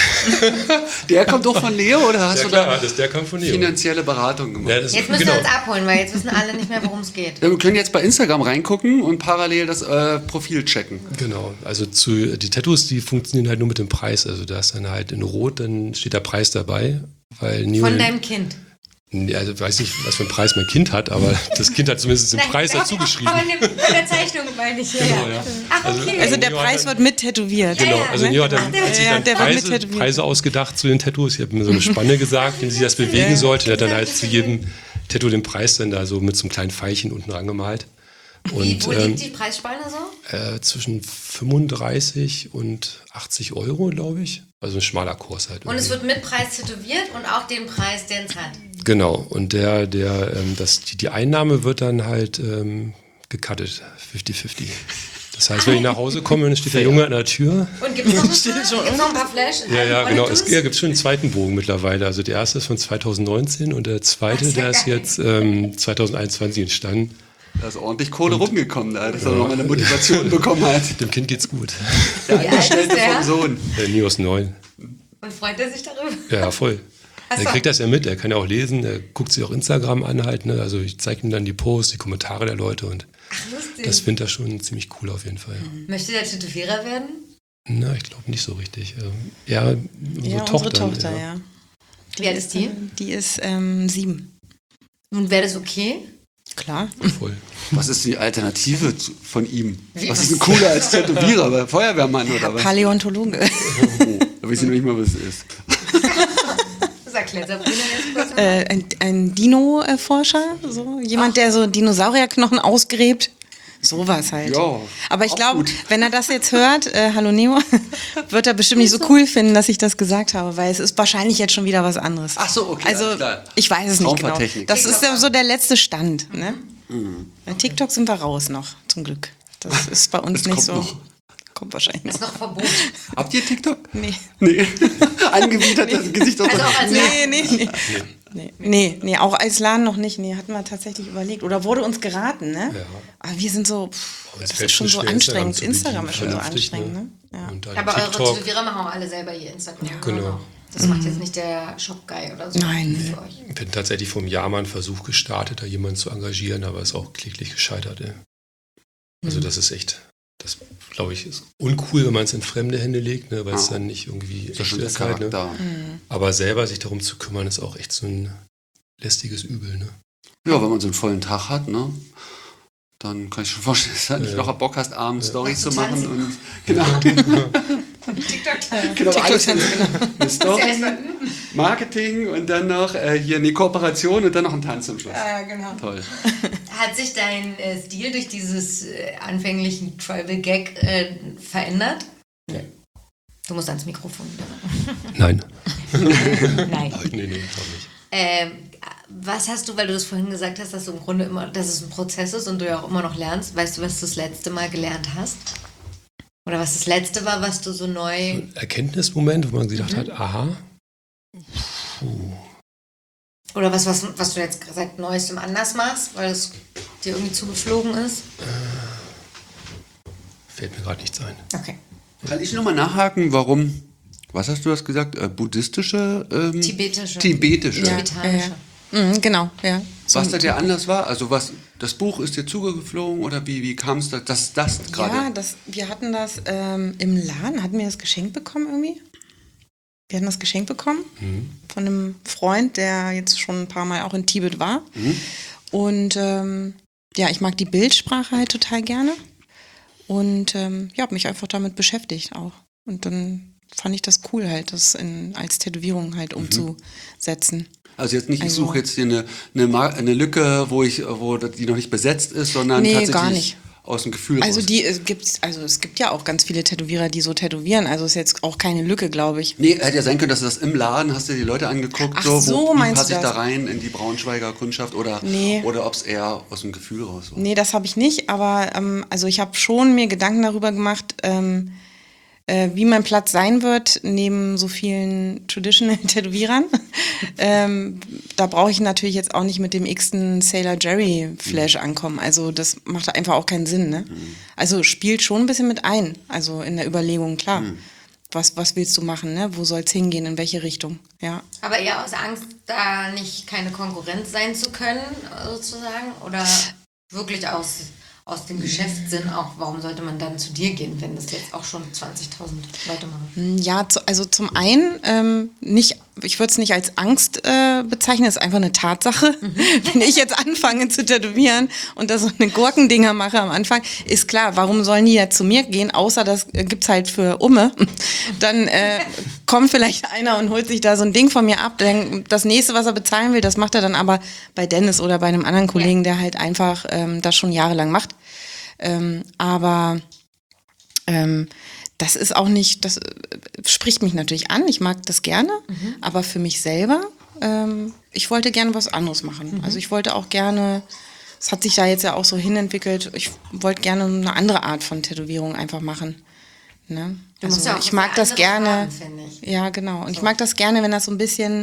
Der kommt doch von Leo, oder hast Ja du klar, da das, der kam von Neo. finanzielle Beratung gemacht? Ja, das, Jetzt müssen genau. wir uns abholen, weil jetzt wissen alle nicht mehr, worum es geht. Ja, wir können jetzt bei Instagram reingucken und parallel das äh, Profil checken. Genau, also zu, die Tattoos, die funktionieren halt nur mit dem Preis. Also da ist dann halt in Rot, dann steht der Preis dabei, weil Neo... Von deinem Kind. Ja, also weiß nicht, was für einen Preis mein Kind hat, aber das Kind hat zumindest den Nein, Preis dazu geschrieben. Aber in dem- bei der Zeichnung meine ich. Ja, Genau, ja. ja. Ach, Also- okay. Also der Neo Preis hat wird mit tätowiert. Genau, ja, also ne? Neo hat, dann, Ja, hat sich ja, dann der wird Preise, mit tätowiert. Preise ausgedacht zu den Tattoos. Ich habe mir so eine Spanne gesagt, wie sie das bewegen Ja. sollte. Der hat dann halt zu jedem Tattoo den Preis dann da so mit so einem kleinen Pfeilchen unten rangemalt. Wie, Und wo ähm, liegt die Preisspanne so? äh, zwischen fünfunddreißig und achtzig Euro, glaube ich. Also ein schmaler Kurs halt. Und es irgendwie. wird mit Preis tätowiert und auch den Preis, den es hat. Genau, und der, der, ähm, das, die, die Einnahme wird dann halt ähm, gecuttet, fifty fifty. Das heißt, wenn ich nach Hause komme, dann steht der Junge an der Tür. Und gibt es noch, gibt's noch ein paar Flash? Ja, ja, genau. Es Es, ja, gibt schon einen zweiten Bogen mittlerweile. Also der erste ist von zweitausendneunzehn und der zweite, Ach, ist ja der ist geil. jetzt ähm, zweitausendeinundzwanzig entstanden. Da ist ordentlich Kohle rumgekommen, da, dass er nochmal eine Motivation bekommen hat. Dem Kind geht's gut. Der Wie alt ist Angestellte der? vom Sohn. Der Neo ist neun. Und freut er sich darüber? Ja, voll. Ach Er so. kriegt das ja mit, er kann ja auch lesen, er guckt sich auch Instagram an halt. Ne? Also ich zeige ihm dann die Posts, die Kommentare der Leute und Lustig. das findet er schon ziemlich cool auf jeden Fall. Möchte der Tätowierer werden? Na, ich glaube nicht so richtig. Ähm, eher unsere Ja, Tochter. unsere Tochter, ja. Wie alt ist die? Die ist ähm, sieben. Und wäre das okay? Klar. Voll. Was ist die Alternative zu, von ihm? Wie- Was ist denn cooler als Tätowierer? Aber Feuerwehrmann oder was? Paläontologe. Oh, da weiß ich noch nicht mal, was es ist. Das ist erklärt Sabrina jetzt kurz? Äh, ein ein Dino-Forscher, so jemand, der so Dinosaurierknochen ausgräbt. Sowas halt. Ja, Aber ich auch glaube, gut. wenn er das jetzt hört, äh, hallo Neo, wird er bestimmt nicht so cool finden, dass ich das gesagt habe, weil es ist wahrscheinlich jetzt schon wieder was anderes. Ach so, okay, Also alles klar. ich weiß es nicht genau. Raumfahrttechnik. Das ist ja so der letzte Stand. Ne? Bei TikTok sind wir raus noch, zum Glück. Das ist bei uns Das nicht kommt so. noch. Kommt wahrscheinlich Das ist noch. noch verboten. Habt ihr TikTok? Nee. Nee. Angewidert das Gesicht. Also auch als Nee, nee, nee. Nee, nee, nee, auch als Laden noch nicht. Nee, hatten wir tatsächlich überlegt. Oder wurde uns geraten, ne? Ja. Aber wir sind so, pff, Aber es das fällt ist schon schon so schwer, anstrengend. zu Instagram bedienen, ist schon so vernünftig, anstrengend, ne? Ja. Und dann Aber eure TikTok. Tätowierer machen auch alle selber ihr Instagram. Genau. Das macht jetzt nicht der Shop-Guy oder so. Nein. Für euch. Wir hatten tatsächlich vom Jahr mal einen Versuch gestartet, da jemanden zu engagieren, aber ist auch kläglich gescheitert. Ey. Also Mhm. das ist echt, das glaube ich, ist uncool, wenn man es in fremde Hände legt, ne, weil es Ja. dann nicht irgendwie Das ist echt schon der ist halt, ne. Charakter. Aber selber sich darum zu kümmern, ist auch echt so ein lästiges Übel. Ne? Ja, wenn man so einen vollen Tag hat, ne? Dann kann ich schon vorstellen, dass du halt nicht Ja. noch Bock hast, abends Storys zu zu machen. tanzen. Und, genau. TikTok. genau, alles eine Ja, Story, erstmal üben. Marketing und dann noch äh, hier eine Kooperation und dann noch ein Tanz zum Schluss. Ja, genau. Toll. Hat sich dein äh, Stil durch dieses äh, anfänglichen Tribal-Gag äh, verändert? Nee. Du musst ans Mikrofon. Nein. Nein. nee, nee, auch nicht. Ähm, was hast du, weil du das vorhin gesagt hast, dass du im Grunde immer, dass es ein Prozess ist und du ja auch immer noch lernst. Weißt du, was du das letzte Mal gelernt hast? Oder was das letzte war, was du so neu... Ein Erkenntnismoment, wo man gedacht hat, aha. Puh. Oder was, was, was du jetzt seit Neuestem anders machst, weil es dir irgendwie zugeflogen ist? Fällt mir gerade nichts ein. Okay. Kann ich nochmal nachhaken, warum, was hast du das gesagt, äh, buddhistische? Ähm, Tibetische. Tibetische. Ja. Tibetanische. Mhm, genau, ja. So Was da der Anlass war? Also was, das Buch ist dir zugeflogen oder wie, wie kam es da, dass das gerade... Ja, das, wir hatten das ähm, im Laden, hatten wir das geschenkt bekommen irgendwie? Wir hatten das geschenkt bekommen Mhm. von einem Freund, der jetzt schon ein paar Mal auch in Tibet war. Mhm. Und ähm, ja, ich mag die Bildsprache halt total gerne. Und ähm, ja, habe mich einfach damit beschäftigt auch. Und dann fand ich das cool halt, das in, als Tätowierung halt umzusetzen. Also jetzt nicht, ich Also- suche jetzt hier eine, eine, Ma- eine Lücke, wo ich, wo die noch nicht besetzt ist, sondern Nee, tatsächlich gar nicht. aus dem Gefühl Also raus. die es gibt's, also es gibt ja auch ganz viele Tätowierer, die so tätowieren. Also ist jetzt auch keine Lücke, glaube ich. Nee, hätte ja sein können, dass du das im Laden, hast du dir die Leute angeguckt, Ach so, so, wo, wie meinst passe du ich da das? rein in die Braunschweiger Kundschaft oder, Nee. oder ob es eher aus dem Gefühl raus war. Nee, das habe ich nicht, aber ähm, also ich habe schon mir Gedanken darüber gemacht, ähm, äh, wie mein Platz sein wird neben so vielen Traditional-Tätowierern. ähm, da brauche ich natürlich jetzt auch nicht mit dem x-ten Sailor Jerry Flash ankommen. Also das macht einfach auch keinen Sinn. Ne? Also spielt schon ein bisschen mit ein, also in der Überlegung, klar. Was, was willst du machen, ne? Wo soll es hingehen, in welche Richtung? Ja. Aber eher aus Angst, da nicht keine Konkurrenz sein zu können, sozusagen? Oder wirklich aus, aus dem Geschäftssinn auch, warum sollte man dann zu dir gehen, wenn das jetzt auch schon zwanzigtausend Leute machen? Ja, zu, also zum einen ähm, nicht, ich würde es nicht als Angst äh, bezeichnen, es ist einfach eine Tatsache. Wenn ich jetzt anfange zu tätowieren und da so eine Gurkendinger mache am Anfang, ist klar, warum sollen die ja zu mir gehen, außer das äh, gibt's halt für Umme. Dann äh, kommt vielleicht einer und holt sich da so ein Ding von mir ab. Dann, das nächste, was er bezahlen will, das macht er dann aber bei Dennis oder bei einem anderen Kollegen, der halt einfach ähm, das schon jahrelang macht. Ähm, aber ähm, das ist auch nicht, das äh, spricht mich natürlich an, ich mag das gerne, Mhm. aber für mich selber, ähm, ich wollte gerne was anderes machen. Mhm. Also ich wollte auch gerne, es hat sich da jetzt ja auch so hinentwickelt, ich wollte gerne eine andere Art von Tätowierung einfach machen. Ne? Du musst Also ja auch ich was mag das anderes gerne, haben, finde ich. ja genau, und ich So. mag das gerne, wenn das so ein bisschen,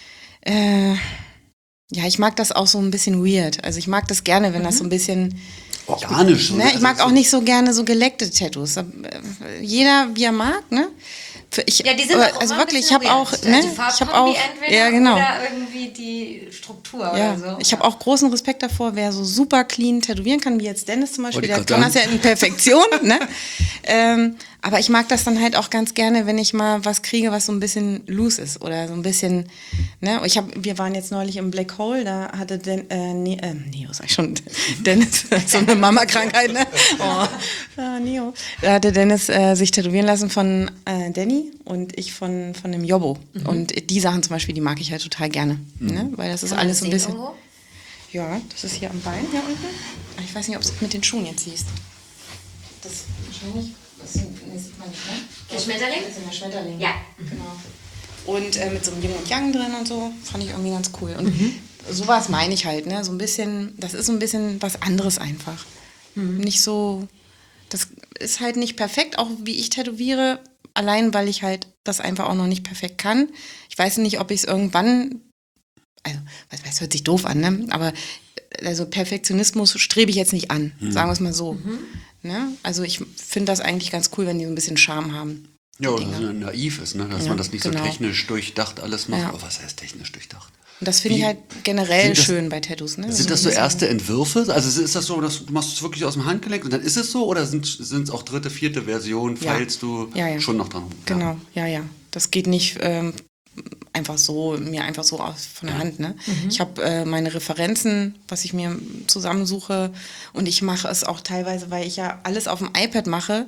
äh, ja, ich mag das auch so ein bisschen weird. Also ich mag das gerne, wenn Mhm. das so ein bisschen Organisch. Ne, ich mag auch nicht so gerne so geleckte Tattoos. Äh, Jeder, wie er mag, ne? Für- Ich, Ja, die sind aber- auch also immer ein wirklich, ich bisschen habe auch, weird. ne? Die Ich habe Farbkombi auch, entweder ja genau. oder irgendwie die Struktur Ja, oder so. ich habe auch großen Respekt davor, wer so super clean tätowieren kann, wie jetzt Dennis zum Beispiel. Wollte Der ich kann grad das ja in Perfektion, ne? Ähm, Aber ich mag das dann halt auch ganz gerne, wenn ich mal was kriege, was so ein bisschen loose ist oder so ein bisschen, ne? Ich hab, wir waren jetzt neulich im Black Hole, da hatte Den, äh, ne, äh, Neo, sag ich schon, Dennis, so eine Mama-Krankheit, ne? Oh, ah, Neo. Da hatte Dennis äh, sich tätowieren lassen von äh, Danny und ich von, von dem Jobbo. Mhm. Und die Sachen zum Beispiel, die mag ich halt total gerne, mhm. ne? Weil das ist Kann alles so ein bisschen... Irgendwo? Ja, das ist hier am Bein, hier unten. Ich weiß nicht, ob du es mit den Schuhen jetzt siehst. Das wahrscheinlich... Das, nee, sieht man nicht, ne? Der Schmetterling? Das ist der Schmetterling. Ja. Genau. Und äh, mit so einem Yin und Yang drin und so, fand ich irgendwie ganz cool. Und mhm. sowas meine ich halt, ne? So ein bisschen, das ist so ein bisschen was anderes einfach. Mhm. Nicht so, das ist halt nicht perfekt, auch wie ich tätowiere, allein weil ich halt das einfach auch noch nicht perfekt kann. Ich weiß nicht, ob ich es irgendwann, also, es hört sich doof an, ne? Aber also Perfektionismus strebe ich jetzt nicht an, mhm. sagen wir es mal so. Mhm. Ne? Also ich finde das eigentlich ganz cool, wenn die so ein bisschen Charme haben. Ja, oder so naiv ist, ne? Dass ja, man das nicht genau. so technisch durchdacht alles macht. Ja. Aber was heißt technisch durchdacht? Und das finde ich halt generell das, schön bei Tattoos. Ne? Sind das so erste Entwürfe? Also ist das so, dass du machst es wirklich aus dem Handgelenk und dann ist es so? Oder sind es auch dritte, vierte Version? Feilst ja. du ja, ja. schon noch dran? Genau, ja, ja. Das geht nicht ähm, einfach so, mir einfach so aus von der Hand. Ne? Mhm. Ich habe äh, meine Referenzen, was ich mir zusammensuche und ich mache es auch teilweise, weil ich ja alles auf dem iPad mache.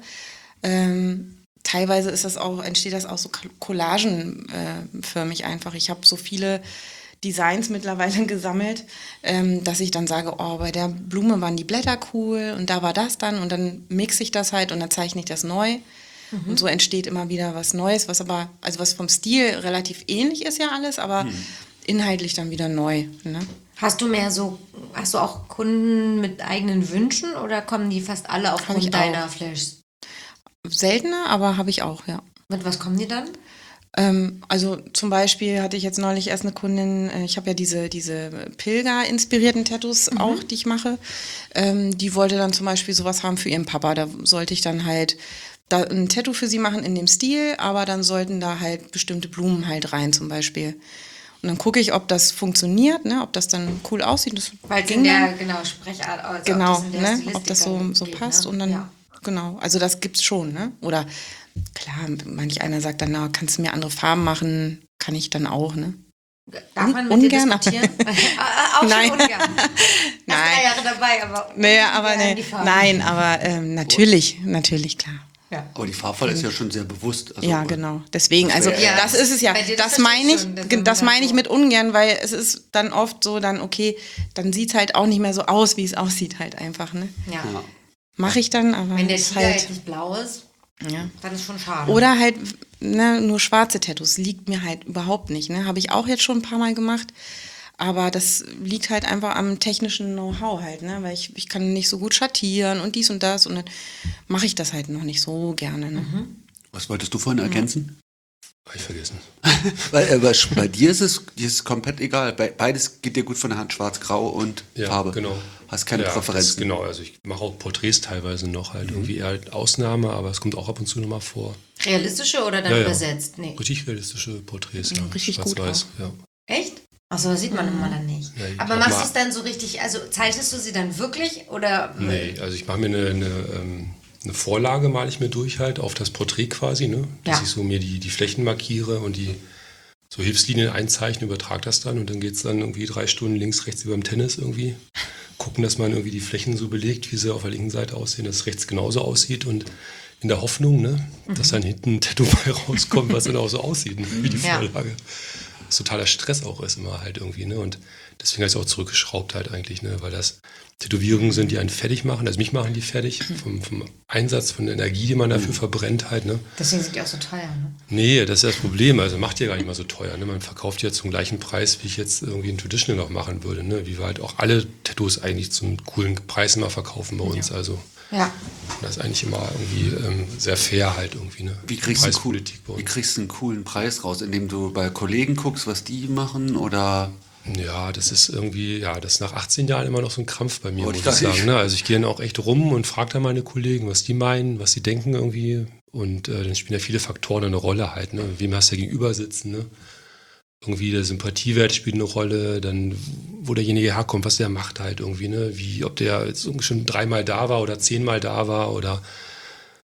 Ähm, teilweise ist das auch, entsteht das auch so collagenförmig äh, einfach. Ich habe so viele Designs mittlerweile gesammelt, ähm, dass ich dann sage, oh, bei der Blume waren die Blätter cool und da war das dann und dann mixe ich das halt und dann zeichne ich das neu. Mhm. Und so entsteht immer wieder was Neues, was aber, also was vom Stil relativ ähnlich ist ja alles, aber mhm. inhaltlich dann wieder neu. Ne? Hast du mehr so, hast du auch Kunden mit eigenen Wünschen oder kommen die fast alle aufgrund deiner Flashs? Seltener, aber habe ich auch, ja. Mit was kommen die dann? Ähm, also zum Beispiel hatte ich jetzt neulich erst eine Kundin, äh, ich habe ja diese, diese Pilger-inspirierten Tattoos mhm. auch, die ich mache. Ähm, die wollte dann zum Beispiel sowas haben für ihren Papa. Da sollte ich dann halt da ein Tattoo für sie machen in dem Stil, aber dann sollten da halt bestimmte Blumen halt rein zum Beispiel. Und dann gucke ich, ob das funktioniert, ne, ob das dann cool aussieht. Weil es in der genau, Sprechart, also genau, ob das, in der ne, ob das so, so geht, passt. Ne? Und dann, ja. genau, also das gibt's schon. Ne? Oder klar, manch einer sagt dann, na, kannst du mir andere Farben machen? Kann ich dann auch, ne? Darf man mit ungern, dir diskutieren? Auch nein. schon ungern. Nein. drei Jahre dabei, aber nee, aber nee. Nein, aber ähm, natürlich, natürlich, klar. Ja. Aber die Farbwahl ist ja schon sehr bewusst. Also, ja, genau. Deswegen, also ja, das ist es ja. Das meine ich, schon, das meine ich mit ungern, weil es ist dann oft so, dann okay, dann sieht es halt auch nicht mehr so aus, wie es aussieht halt einfach, ne? Ja. Ja. Mache ich dann, aber wenn der Tiger halt, jetzt nicht blau ist, ja. dann ist schon schade. Oder halt ne, nur schwarze Tattoos liegt mir halt überhaupt nicht, ne? Habe ich auch jetzt schon ein paar Mal gemacht. Aber das liegt halt einfach am technischen Know-how halt, ne? Weil ich, ich kann nicht so gut schattieren und dies und das und dann mache ich das halt noch nicht so gerne. Ne? Mhm. Was wolltest du vorhin ergänzen? Habe ich vergessen. Weil äh, bei dir ist es dir ist komplett egal. Be beides geht dir gut von der Hand, schwarz, grau und ja, Farbe. Genau. Hast keine ja, Präferenzen. Das, genau, also ich mache auch Porträts teilweise noch halt. Mhm. Irgendwie eher halt Ausnahme, aber es kommt auch ab und zu nochmal vor. Realistische oder dann ja, ja. übersetzt? Nee. Richtig realistische Porträts, ja. ja. Richtig gut. Schwarz-Weiß, ja. Echt? Achso, das sieht man immer dann nicht. Ja, aber machst du es dann so richtig, also zeichnest du sie dann wirklich oder? Nee, also ich mache mir eine, eine, eine Vorlage, male ich mir durch halt auf das Porträt quasi, ne? Dass ja. ich so mir die, die Flächen markiere und die so Hilfslinien einzeichne, übertrage das dann und dann geht es dann irgendwie drei Stunden links, rechts wie beim Tennis irgendwie. Gucken, dass man irgendwie die Flächen so belegt, wie sie auf der linken Seite aussehen, dass es rechts genauso aussieht und in der Hoffnung, ne, mhm. dass dann hinten ein Tattoo bei rauskommt, was dann auch so aussieht, ne, wie die Vorlage. Ja. Was totaler Stress auch ist immer halt irgendwie, ne? Und deswegen habe ich es auch zurückgeschraubt halt eigentlich, ne? Weil das Tätowierungen sind, die einen fertig machen, also mich machen die fertig, vom, vom Einsatz, von der Energie, die man dafür mhm. verbrennt halt, ne? Deswegen sind die auch so teuer, ne? Nee, das ist das Problem, also macht die ja gar nicht mal so teuer, ne? Man verkauft die ja zum gleichen Preis, wie ich jetzt irgendwie ein Traditional noch machen würde, ne? Wie wir halt auch alle Tattoos eigentlich zum coolen Preis immer verkaufen bei uns, ja. also... Ja. Das ist eigentlich immer irgendwie ähm, sehr fair halt irgendwie, ne? Wie kriegst, du cool, wie kriegst du einen coolen Preis raus? Indem du bei Kollegen guckst, was die machen oder... Ja, das ist irgendwie, ja, das ist nach achtzehn Jahren immer noch so ein Krampf bei mir, muss ich sagen. Ne? Also ich gehe dann auch echt rum und frage dann meine Kollegen, was die meinen, was sie denken irgendwie. Und äh, dann spielen ja viele Faktoren eine Rolle halt, ne? Wem hast du gegenüber sitzen, ne? Irgendwie der Sympathiewert spielt eine Rolle, dann wo derjenige herkommt, was der macht halt irgendwie, ne? Wie, ob der jetzt schon dreimal da war oder zehnmal da war oder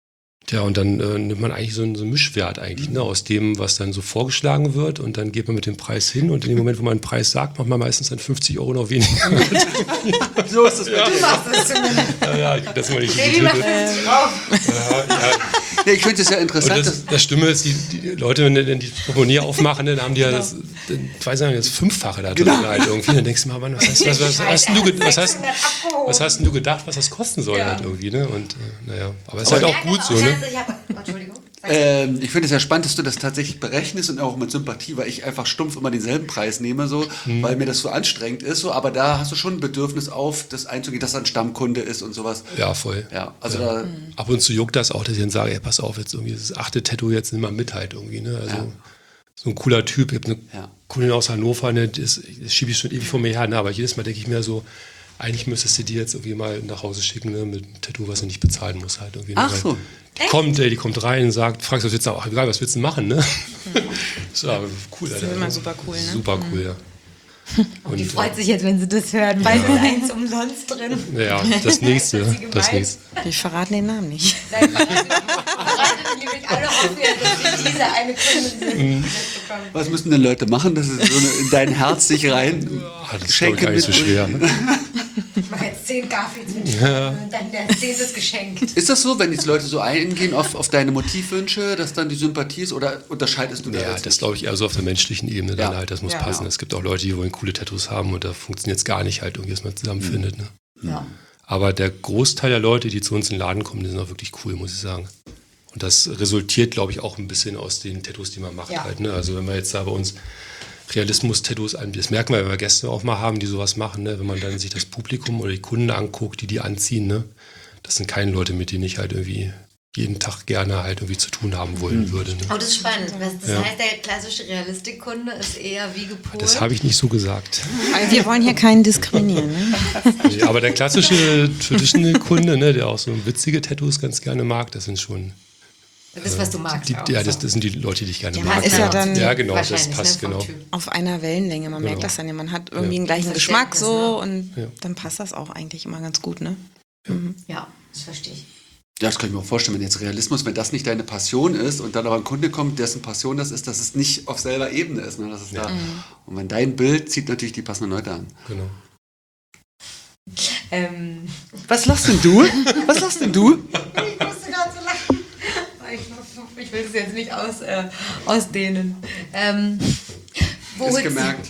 Tja, und dann äh, nimmt man eigentlich so einen, so einen Mischwert eigentlich, ne, aus dem, was dann so vorgeschlagen wird und dann geht man mit dem Preis hin und in dem Moment, wo man einen Preis sagt, macht man meistens dann fünfzig Euro noch weniger. So ist das bei dir. Du machst das zumindest. Ja, ja, ich krieg das mal nicht so Baby gut macht hin. fünfzig drauf. Ja, ja. Nee, ich finde es ja Und interessant, das, dass, das Stimme ist, die, die Leute, wenn die dann die Portemonnaie aufmachen, dann haben die ja das, ich weiß nicht, das Fünffache da drin Genau. halt irgendwie. Dann denkst du mal, Mann, was hast, was, was, was, hast denn du, ge- was, hast, was hast denn du gedacht, was das kosten soll halt irgendwie, ne? Und äh, naja, aber es ist halt auch gut so, ne? Ich hab, oh, Entschuldigung. Ähm, ich finde es ja spannend, dass du das tatsächlich berechnest und auch mit Sympathie, weil ich einfach stumpf immer denselben Preis nehme, so, Mhm. weil mir das so anstrengend ist. So, aber da hast du schon ein Bedürfnis auf, das einzugehen, dass er ein Stammkunde ist und sowas. Ja, voll. Ja, also Ja. da. Ab und zu juckt das auch, dass ich dann sage, ey, pass auf, jetzt irgendwie das achte Tattoo jetzt nimm mal mit halt irgendwie, ne? Also Ja. so ein cooler Typ. Ich habe eine Ja. Kundin aus Hannover, ne, das, das schiebe ich schon ewig vor mir her, ne? Aber jedes Mal denke ich mir so, eigentlich müsstest du die jetzt irgendwie mal nach Hause schicken, ne, mit einem Tattoo, was du nicht bezahlen musst halt irgendwie. Ne? Ach Weil so. Die kommt, ey, die kommt rein und sagt, fragst du, was willst du, ach, egal, was willst du machen, ne? So, aber cool, Das Alter. ist immer super cool, ne? Super cool, ja. Die Und, freut sich jetzt, wenn sie das hört. Bald ist eins umsonst drin. äh, ja, das nächste, Das ist gemein. das nächste. Wir verraten den Namen nicht. Nein, bereitet nämlich alle hoffen jetzt, dass sie diese eine Kunde Mhm. bekommen. Was müssen denn Leute machen, dass es so eine, in dein Herz sich rein Ah, das ist, glaub ich, gar nicht so schwer. Ne? Ich mache jetzt zehn Garfields Ja. und dann der zehnte ist geschenkt. Ist das so, wenn jetzt Leute so eingehen auf, auf deine Motivwünsche, dass dann die Sympathie ist oder unterscheidest du da Ja, jetzt das glaube ich eher so auf der menschlichen Ebene dann Ja. halt, das muss Ja. passen. Es gibt auch Leute, die wollen coole Tattoos haben und da funktioniert es gar nicht halt irgendwie, dass man zusammenfindet. Ne? Ja. Aber der Großteil der Leute, die zu uns in den Laden kommen, die sind auch wirklich cool, muss ich sagen. Und das resultiert, glaube ich, auch ein bisschen aus den Tattoos, die man macht Ja. halt. Ne? Also wenn wir jetzt da bei uns Realismus-Tattoos anbieten, das merken wir, wenn wir Gäste auch mal haben, die sowas machen, ne? Wenn man dann sich das Publikum oder die Kunden anguckt, die die anziehen, ne? Das sind keine Leute, mit denen ich halt irgendwie jeden Tag gerne halt irgendwie zu tun haben wollen würde. Ne? Oh, das ist spannend. Das, das Ja. heißt, der klassische Realistikkunde ist eher wie gepolt. Das habe ich nicht so gesagt. Also wir wollen hier keinen diskriminieren. Ne? Nee, aber der klassische Traditional-Kunde, ne, der auch so witzige Tattoos ganz gerne mag, das sind schon das, was du magst. die, auch, ja, so. das, das sind die Leute, die ich gerne Ja, mag. man ist ja dann ja, genau, das Wahrscheinlich, passt ne, vom genau. Typ. Auf einer Wellenlänge, man Genau. merkt das dann ja. Man hat irgendwie Ja. einen gleichen Geschmack so und Ja. dann passt das auch eigentlich immer ganz gut, ne? Ja, das verstehe ich. Ja, das kann ich mir auch vorstellen, wenn jetzt Realismus, wenn das nicht deine Passion ist und dann aber ein Kunde kommt, dessen Passion das ist, dass es nicht auf selber Ebene ist. Ne? Das ist da. Und wenn dein Bild zieht natürlich die passenden Leute an. Genau. Ähm, Was lachst denn du? Was lachst denn du? ich musste gerade so lachen. Ich, ich will es jetzt nicht aus, äh, ausdehnen. Ähm, wo, Ist holst gemerkt.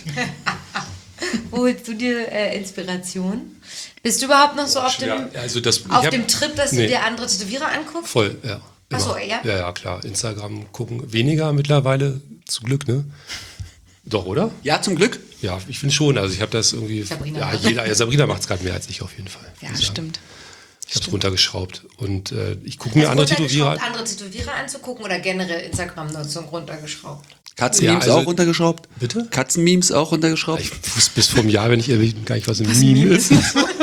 wo holst du dir äh, Inspiration? Bist du überhaupt noch so auf, dem, Ja, also das, ich auf hab- dem Trip, dass nee. du dir andere Tätowierer anguckst? Voll, ja. Ach so, Immer. ja? Ja, ja, klar. Instagram gucken. Weniger mittlerweile, zum Glück, ne? Doch, oder? Ja, zum Glück. Ja, ich finde schon. Also ich habe das irgendwie. Sabrina ja, macht. jeder, ja, Sabrina macht es gerade mehr als ich auf jeden Fall. Ja, muss ich sagen. stimmt. Ich habe es runtergeschraubt. Und äh, ich gucke mir andere Tätowierer runtergeschraubt, andere Tätowierer anzugucken oder generell Instagram-Nutzung runtergeschraubt? Katzenmemes Ja, also- auch runtergeschraubt? Bitte? Katzenmemes auch runtergeschraubt? Ich wusste bis vor einem Jahr, wenn ich ehrlich bin, gar nicht, was ein Meme ist. Da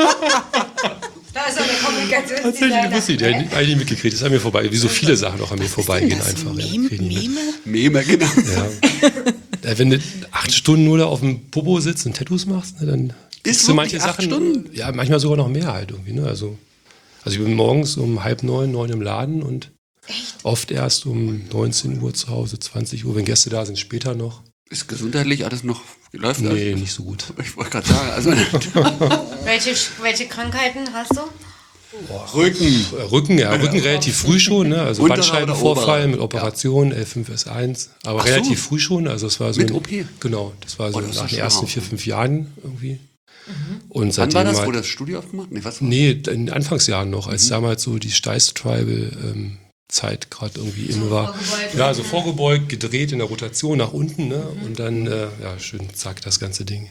ist auch der Tatsächlich Kommunikationsdesigner. wusste ich, der hat eigentlich nicht mitgekriegt. Das ist an mir vorbei. Wie so viele Sachen auch an mir vorbeigehen einfach. Ja, Meme? krieg ich nicht mit. Meme? Meme, genau. Ja. Äh, Wenn du acht Stunden nur da auf dem Popo sitzt und Tattoos machst, ne, dann kriegst du wirklich manche acht Sachen. Stunden? Ja, manchmal sogar noch mehr halt irgendwie. Ne? Also, also ich bin morgens um halb neun, neun im Laden und oft erst um neunzehn Uhr zu Hause, zwanzig Uhr. Wenn Gäste da sind, später noch. Ist gesundheitlich alles noch, läuft Nee, das? nicht so gut. Ich wollte gerade sagen, also Welche, welche Krankheiten hast du? Rücken. Äh, Rücken, ja, Rücken relativ früh schon, ne? Also Unterer oder Bandscheibenvorfall oberer? mit Operation, L fünf S eins, aber Ach so. relativ früh schon. Also es war so Mit ein- O P? Genau, das war so Oh, das ist nach ja den schon ersten Haufen. vier, fünf Jahren irgendwie. Und Wann seitdem war das? halt- Wurde das Studio aufgemacht? Nee, was? Nee, in den Anfangsjahren noch, Mhm. als damals so die Steiß Tribal ähm, Zeit gerade irgendwie in war. vorgebeugt. Ja, so vorgebeugt, gedreht in der Rotation nach unten, ne? Mhm. Und dann, äh, ja, schön zack, das ganze Ding.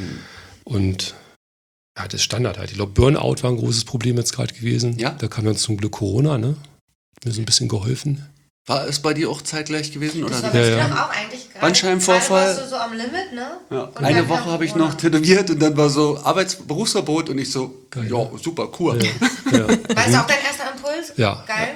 Und ja, das Standard halt. Ich glaube, Burnout war ein großes Problem jetzt gerade gewesen. Ja. Da kam dann zum Glück Corona, ne? Hat mir so ein bisschen geholfen. War es bei dir auch zeitgleich gewesen? Das Oder? war wie? bei Ja, dir ja. doch auch eigentlich gerade. Bandscheibenvorfall. Gerade warst du so am Limit, ne? Ja. Und Eine dann Woche kam habe ich Corona. noch tätowiert und dann war so Arbeits Berufsverbot und ich so, Geil. ja, super, cool. Ja, ja. War es auch dein erster Impuls? Ja, Geil. ja.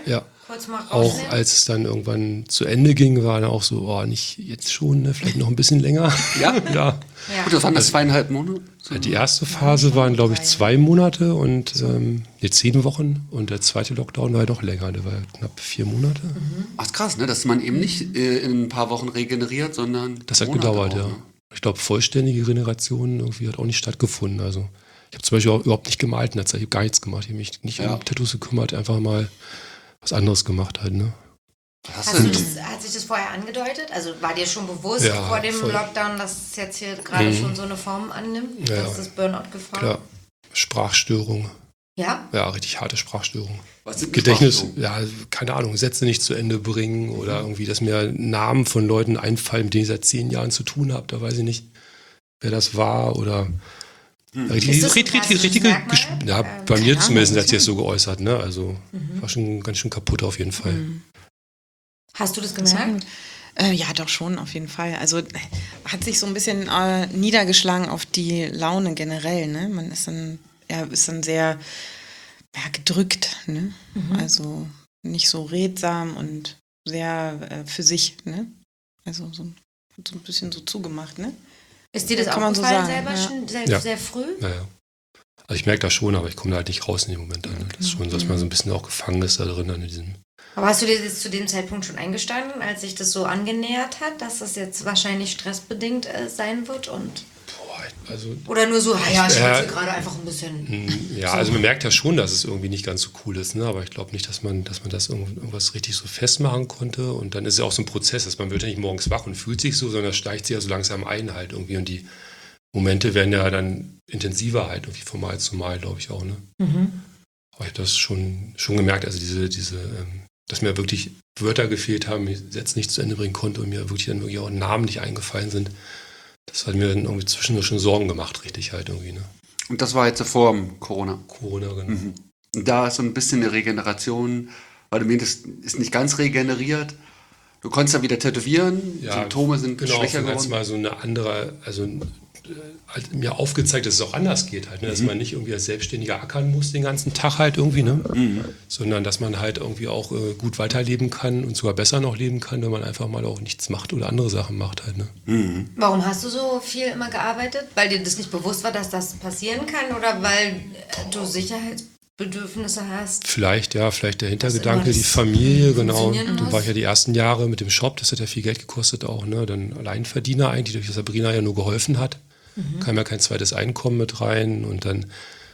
Kurz mal auch rausnehmen. als es dann irgendwann zu Ende ging, war dann auch so, oh, nicht jetzt schon, ne? Vielleicht noch ein bisschen länger. Ja? Ja. Ja. Gut, das waren das zweieinhalb Monate. So. Die erste Phase waren, glaube ich, zwei Monate und ähm, jetzt zehn Wochen. Und der zweite Lockdown war ja doch länger, der war knapp vier Monate. Ach, krass, ne? Dass man eben nicht äh, in ein paar Wochen regeneriert, sondern Das hat Monate gedauert, auch, ja. ne? Ich glaube, vollständige Regeneration irgendwie hat auch nicht stattgefunden. Also ich habe zum Beispiel auch überhaupt nicht gemalt in der Zeit, ich habe gar nichts gemacht. Ich habe mich nicht Ja. um Tattoos gekümmert, einfach mal was anderes gemacht halt, ne? Was Hast du denn? das, hat sich das vorher angedeutet? Also war dir schon bewusst Ja, vor dem voll. Lockdown, dass es jetzt hier gerade Mhm. schon so eine Form annimmt? Ja, dass ja. das Burnout gefahren? Klar. Sprachstörung. Ja? Ja, richtig harte Sprachstörung. Was sind Gedächtnis, Sprachstörungen? ja, keine Ahnung, Sätze nicht zu Ende bringen oder irgendwie, dass mir Namen von Leuten einfallen, mit denen ich seit zehn Jahren zu tun habe. Da weiß ich nicht, wer das war oder. Hm. Richtig, Ist das ein richtig, klassisches richtige, Merkmal? Ges- ja, Ähm, bei mir keine zumindest Ahnung. hat sich das so geäußert, ne? Also war schon ganz schön kaputt auf jeden Fall. Mhm. Hast du das gemerkt? Äh, ja, doch schon, auf jeden Fall. Also äh, hat sich so ein bisschen äh, niedergeschlagen auf die Laune generell. Ne? Man ist dann, ja, ist dann sehr ja, gedrückt. Ne? Also nicht so redsam und sehr äh, für sich. Ne? Also so, so ein bisschen so zugemacht. Ne? Ist dir das Kann man so aufgefallen sagen, selber ja. schon sehr, Ja. sehr früh? Naja. Also ich merke das schon, aber ich komme da halt nicht raus in dem Moment. An, ne? Das ist schon so, dass man so ein bisschen auch gefangen ist da drin, an diesem. Aber hast du dir das zu dem Zeitpunkt schon eingestanden, als sich das so angenähert hat, dass das jetzt wahrscheinlich stressbedingt äh, sein wird? Und Boah, also oder nur so, ah ja, ich Ja. schwitze gerade einfach ein bisschen. Mm, Ja, also man merkt ja schon, dass es irgendwie nicht ganz so cool ist, ne? Aber ich glaube nicht, dass man, dass man das irgend- irgendwas richtig so festmachen konnte. Und dann ist es ja auch so ein Prozess, dass man wird ja nicht morgens wach und fühlt sich so, sondern das steigt sich ja so langsam ein halt irgendwie. Und die Momente werden ja dann intensiver halt irgendwie von Mal zu Mal, glaube ich auch, ne? Aber ich habe das schon, schon gemerkt, also diese, diese, ähm, dass mir wirklich Wörter gefehlt haben, ich Sätze nicht zu Ende bringen konnte und mir wirklich dann wirklich auch Namen nicht eingefallen sind. Das hat mir dann irgendwie zwischendurch schon Sorgen gemacht, richtig halt irgendwie, ne? Und das war jetzt vor dem Corona. Corona, genau. Mhm. Und da ist so ein bisschen eine Regeneration, weil du meintest, ist nicht ganz regeneriert. Du konntest ja wieder tätowieren, Symptome sind genau, schwächer so ganz geworden. mal so eine andere, also äh, halt mir aufgezeigt, dass es auch anders geht halt, ne? Dass man nicht irgendwie als Selbstständiger ackern muss den ganzen Tag halt irgendwie, ne? Sondern dass man halt irgendwie auch äh, gut weiterleben kann und sogar besser noch leben kann, wenn man einfach mal auch nichts macht oder andere Sachen macht halt, ne? Warum hast du so viel immer gearbeitet? Weil dir das nicht bewusst war, dass das passieren kann oder weil äh, du Sicherheitsbedürfnisse hast? Vielleicht, ja, vielleicht der Hintergedanke, immer die das Familie, genau. funktionieren Dann muss. war ich ja die ersten Jahre mit dem Shop, das hat ja viel Geld gekostet auch, ne? Dann Alleinverdiener eigentlich, durch das Sabrina ja nur geholfen hat. Kam ja kein zweites Einkommen mit rein und dann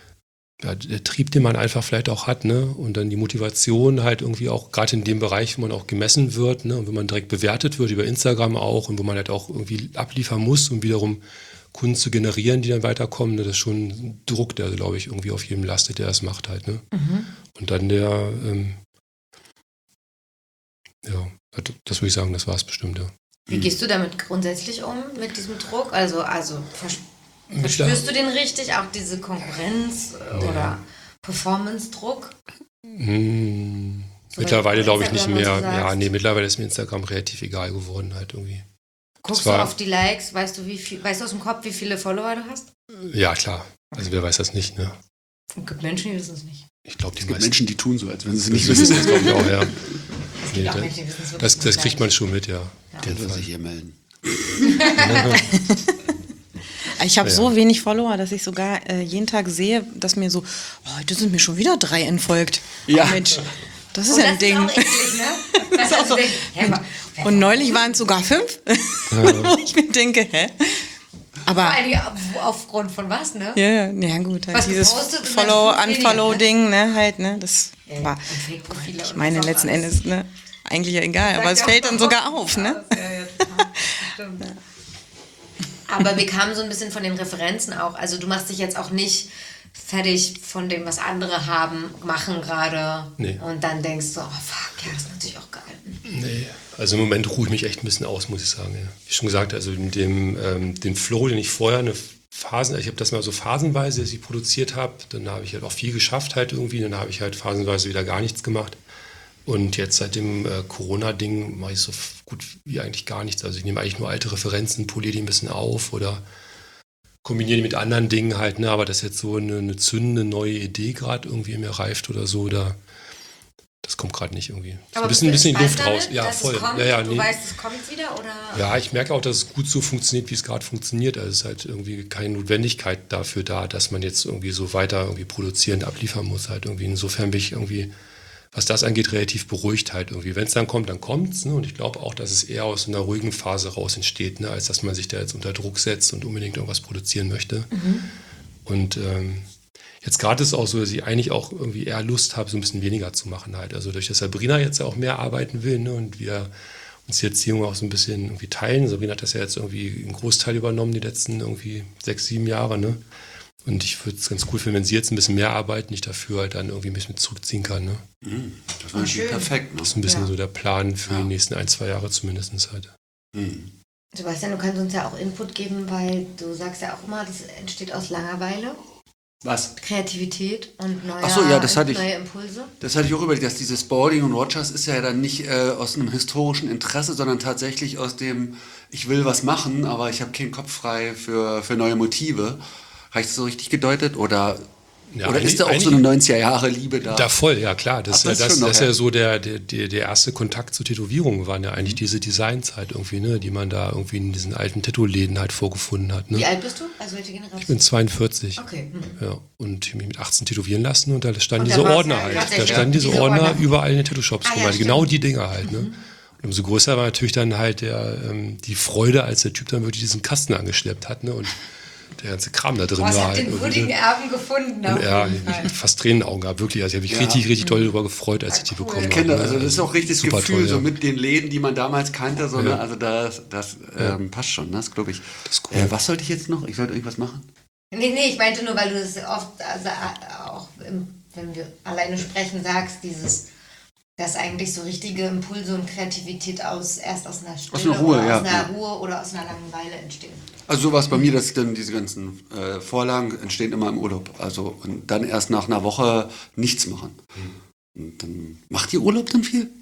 ja, der Trieb, den man einfach vielleicht auch hat, ne? Und dann die Motivation halt irgendwie auch, gerade in dem Bereich, wo man auch gemessen wird, ne? Und wenn man direkt bewertet wird, über Instagram auch und wo man halt auch irgendwie abliefern muss, um wiederum Kunden zu generieren, die dann weiterkommen, ne? Das ist schon ein Druck, der, glaube ich, irgendwie auf jedem lastet, der das macht halt, ne? Und dann der, ähm, ja, das würde ich sagen, das war es bestimmt, ja. Wie gehst du damit grundsätzlich um, mit diesem Druck? Also, also vers- Mittler- verspürst du den richtig, auch diese Konkurrenz äh, oder Performance-Druck? Hm, So mittlerweile bei glaube ich nicht Instagram mehr. und so sagst. Ja, nee, mittlerweile ist mir Instagram relativ egal geworden halt irgendwie. Guckst war- du auf die Likes? Weißt du, wie viel, weißt du aus dem Kopf, wie viele Follower du hast? Ja, klar. Also wer weiß das nicht, ne? Es gibt Menschen, die wissen es nicht. Ich glaube, die Es gibt meisten Menschen, die tun so, als wenn sie es das nicht wissen wissen. das, glaube ich, auch, ja. Es Nee, gibt auch das, Menschen, die wissen es wirklich das, das nicht. kriegt man schon mit, ja. Der soll sich hier melden. Ich habe Ja. so wenig Follower, dass ich sogar äh, jeden Tag sehe, dass mir so, oh, heute sind mir schon wieder drei entfolgt. Ja. Oh, Mensch, das ist Und ja ein das Ding. ist auch eklig, ne? Das auch so. denk, hä, aber- Und neulich waren es sogar fünf, wo ich mir denke, hä? Aber Vor allem aufgrund von was, ne? ja, ja, ja gut, halt Was dieses gepostet und dann Follow, fünf weniger, Unfollow-Ding, ne, halt, ne, das war, Und Fake-Profile ich und meine, was auch letzten alles. Endes, ne, eigentlich ja egal, aber Sagt es ja fällt auch dann noch sogar auf, ne? Ja, ja, total. Stimmt. Aber wir kamen so ein bisschen von den Referenzen auch. Also du machst dich jetzt auch nicht fertig von dem, was andere haben, machen gerade. Nee. Und dann denkst du, oh fuck, ja, das ist natürlich auch geil. Nee, also im Moment ruhe ich mich echt ein bisschen aus, muss ich sagen. Ja. Wie schon gesagt, also mit dem ähm, den Flow, den ich vorher eine Phasen, ich habe das mal so phasenweise, dass ich produziert habe, dann habe ich halt auch viel geschafft halt irgendwie, dann habe ich halt phasenweise wieder gar nichts gemacht. Und jetzt seit dem äh, Corona-Ding mache ich so f- gut wie eigentlich gar nichts. Also ich nehme eigentlich nur alte Referenzen, poliere die ein bisschen auf oder kombiniere die mit anderen Dingen halt, ne? Aber dass jetzt so eine, eine zündende neue Idee gerade irgendwie in mir reift oder so, da, das kommt gerade nicht irgendwie. Ist Aber ein bisschen, ein bist du bisschen die Luft entspannt raus. damit, Ja, dass voll. Es kommt, Ja, ja, du nee. weißt, es kommt wieder, oder? Ja, ich merke auch, dass es gut so funktioniert, wie es gerade funktioniert. Also es ist halt irgendwie keine Notwendigkeit dafür da, dass man jetzt irgendwie so weiter irgendwie produzierend abliefern muss. Halt irgendwie. Insofern bin ich irgendwie, was das angeht, relativ beruhigt halt irgendwie. Wenn es dann kommt, dann kommt's. Ne? Und ich glaube auch, dass es eher aus einer ruhigen Phase raus entsteht, ne? Als dass man sich da jetzt unter Druck setzt und unbedingt irgendwas produzieren möchte. Mhm. Und ähm, jetzt gerade ist es auch so, dass ich eigentlich auch irgendwie eher Lust habe, so ein bisschen weniger zu machen halt. Also durch das Sabrina jetzt ja auch mehr arbeiten will, ne? Und wir uns die Erziehung auch so ein bisschen irgendwie teilen. Sabrina hat das ja jetzt irgendwie einen Großteil übernommen, die letzten irgendwie sechs, sieben Jahre, ne? Und ich würde es ganz cool finden, wenn sie jetzt ein bisschen mehr arbeiten, ich dafür halt dann irgendwie ein bisschen zurückziehen kann, ne? Mhm. Das war schön. perfekt. Ne? Das ist ein bisschen Ja. so der Plan für Ja. die nächsten ein, zwei Jahre zumindest halt. Mhm. Sebastian, du kannst uns ja auch Input geben, weil du sagst ja auch immer, das entsteht aus Langeweile, Was? Kreativität und neue, Ach so, ja, das hatte ich- neue Impulse. Das hatte ich auch überlegt, dass dieses Spalding und Rogers ist ja dann nicht äh, aus einem historischen Interesse, sondern tatsächlich aus dem, ich will was machen, aber ich habe keinen Kopf frei für, für neue Motive. Habe ich das so richtig gedeutet? Oder, Ja, oder eigentlich- ist da auch so eigentlich- eine neunziger-Jahre-Liebe da? Da voll, ja klar. Das, Ach, ist ja- das ist das, schon noch, das ist ja ja. so der, der, der der erste Kontakt zu Tätowierungen waren ja eigentlich diese Designzeit irgendwie, ne, die man da irgendwie in diesen alten Tattoo-Läden halt vorgefunden hat. Ne? Wie alt bist du? Also welche Ich Generation? bin zweiundvierzig. Okay. Mhm. Ja, und ich habe mich mit achtzehn tätowieren lassen und da standen Und da diese war's Ordner ja halt. Da tatsächlich, standen diese, diese Ordner, Ordner. überall in den Tattoo-Shops Ah, rum. ja, halt genau stimmt. die Dinger halt. Ne? Und umso größer war natürlich dann halt der, ähm, die Freude, als der Typ dann wirklich diesen Kasten angeschleppt hat, ne? Und der ganze Kram da drin Boah, ich war hab halt. den irgendwie, würdigen ne? Erben gefunden. auf Ja, jeden ich Fall. hab fast Tränen in den Augen gehabt, wirklich. Also ich habe mich Ja. richtig, richtig doll darüber gefreut, als ich die cool. bekommen Ich habe. kenne, ne? also das ist auch richtig das Super Gefühl, toll, so ja. mit den Läden, die man damals kannte, so, ne? Ja. Also das, das Ja. ähm, passt schon, ne? Das glaube ich. Das ist cool. Äh, was sollte ich jetzt noch? Ich sollte irgendwas machen? Nee, nee, ich meinte nur, weil du das oft, also äh, auch im, wenn wir alleine sprechen, sagst, dieses, dass eigentlich so richtige Impulse und Kreativität aus erst aus einer Stille Aus einer Ruhe, oder ja, aus einer ja. Ruhe oder aus einer Langeweile entstehen. Also so war es bei mir, dass dann diese ganzen äh, Vorlagen entstehen immer im Urlaub. Also und dann erst nach einer Woche nichts machen. Und dann macht ihr Urlaub dann viel?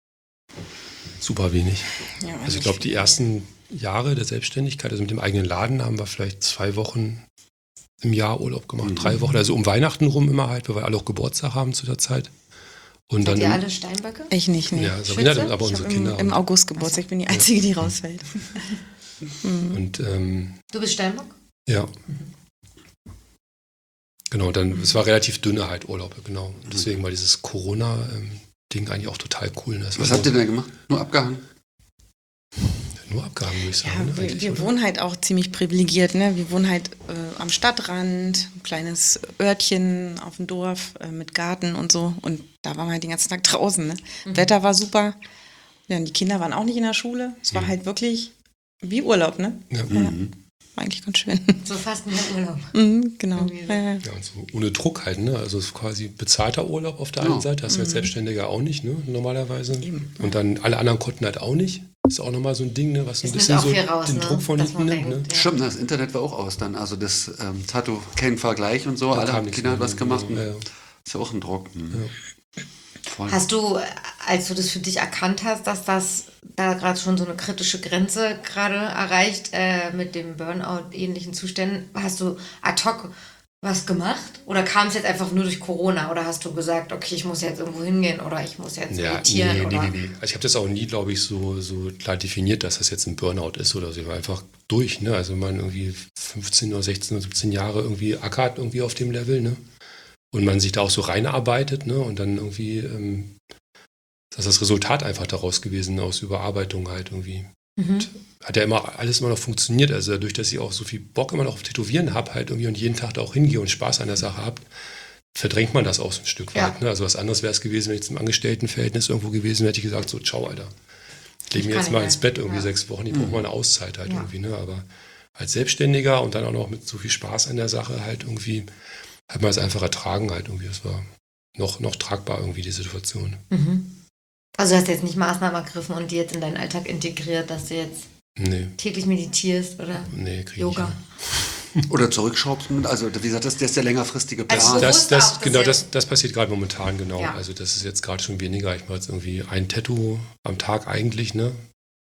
Super wenig. Ja, Also ich glaube, die ersten Jahre der Selbstständigkeit, also mit dem eigenen Laden, haben wir vielleicht zwei Wochen im Jahr Urlaub gemacht, Mhm. drei Wochen. Also um Weihnachten rum immer halt, weil wir alle auch Geburtstag haben zu der Zeit. Und Seid dann ihr im- alle Steinböcke? Ich nicht, nee. ja, Sabrina hat Schütze? aber Ich unsere hab im, Kinder. im August Geburtstag, ich bin die Einzige, die rausfällt. Und ähm, Du bist Steinbock? ja. Genau, dann, es war relativ dünne halt Urlaube, genau. Deswegen war dieses Corona-Ding eigentlich auch total cool. Ne? Das Was war habt ihr denn gemacht? Nur abgehangen? nur abgehangen, würde ich sagen. Ja, ne, wir, eigentlich, wir oder? wohnen halt auch ziemlich privilegiert, ne? Wir wohnen halt äh, am Stadtrand, ein kleines Örtchen auf dem Dorf äh, mit Garten und so. Und da waren wir halt den ganzen Tag draußen, ne? Wetter war super. Ja, und die Kinder waren auch nicht in der Schule. Es war Mhm. halt wirklich wie Urlaub, ne? Ja. Mhm. War eigentlich ganz schön. So fast wie ein Urlaub. Mhm, genau. Irgendwie so. Ja, ja. Ja, und so ohne Druck halt, ne? Also es ist quasi bezahlter Urlaub auf der Ja. einen Seite, hast du als Selbstständiger auch nicht, ne? Normalerweise. Und dann alle anderen konnten halt auch nicht. Ist auch nochmal so ein Ding, ne? Was ein Es bisschen nimmt auch so viel raus, den ne? Druck von Dass hinten man nimmt, ne? denkt, ja. Stimmt, das Internet war auch aus dann. Also das ähm, Tattoo, kein Vergleich und so. Da Alle kam nichts Kinder haben mehr, was gemacht. Ja, ja. Ist ja auch ein Druck. Mhm. Voll. Hast du, als du das für dich erkannt hast, dass das da gerade schon so eine kritische Grenze gerade erreicht äh, mit dem Burnout-ähnlichen Zuständen, hast du ad hoc was gemacht? Oder kam es jetzt einfach nur durch Corona? Oder hast du gesagt, okay, ich muss jetzt irgendwo hingehen oder ich muss jetzt Ja, meditieren? nee, nee, oder? nee, nee. Also ich habe das auch nie, glaube ich, so, so klar definiert, dass das jetzt ein Burnout ist oder so. Ich war einfach durch, ne? Also wenn man irgendwie fünfzehn oder sechzehn oder siebzehn Jahre irgendwie ackert irgendwie auf dem Level, ne? Und man sich da auch so reinarbeitet, ne? Und dann irgendwie, ähm, das ist das Resultat einfach daraus gewesen, aus Überarbeitung halt irgendwie. Mhm. Hat ja immer alles immer noch funktioniert. Also dadurch, dass ich auch so viel Bock immer noch auf Tätowieren habe halt irgendwie und jeden Tag da auch hingehe und Spaß an der Sache habe, verdrängt man das auch so ein Stück Ja. weit. Ne? Also was anderes wäre es gewesen, wenn ich jetzt im Angestelltenverhältnis irgendwo gewesen wäre, hätte ich gesagt, so ciao, Alter. Ich lege Ich mir kann jetzt mal nicht ins mehr. Bett irgendwie Ja. sechs Wochen, ich brauche mal eine Auszeit halt Ja. irgendwie. Ne? Aber als Selbstständiger und dann auch noch mit so viel Spaß an der Sache halt irgendwie, hat man es einfach ertragen halt irgendwie. Es war noch, noch tragbar irgendwie die Situation. Mhm. Also du hast jetzt nicht Maßnahmen ergriffen und die jetzt in deinen Alltag integriert, dass du jetzt Nee, täglich meditierst oder nee, kriege ich Yoga? nicht. Oder zurückschraubst. Also wie gesagt, das, das ist der längerfristige Plan. Also Das, bewusst das, auch, dass genau, ihr- das, das passiert gerade momentan, genau. Ja. Also das ist jetzt gerade schon weniger. Ich mache jetzt irgendwie ein Tattoo am Tag eigentlich, ne?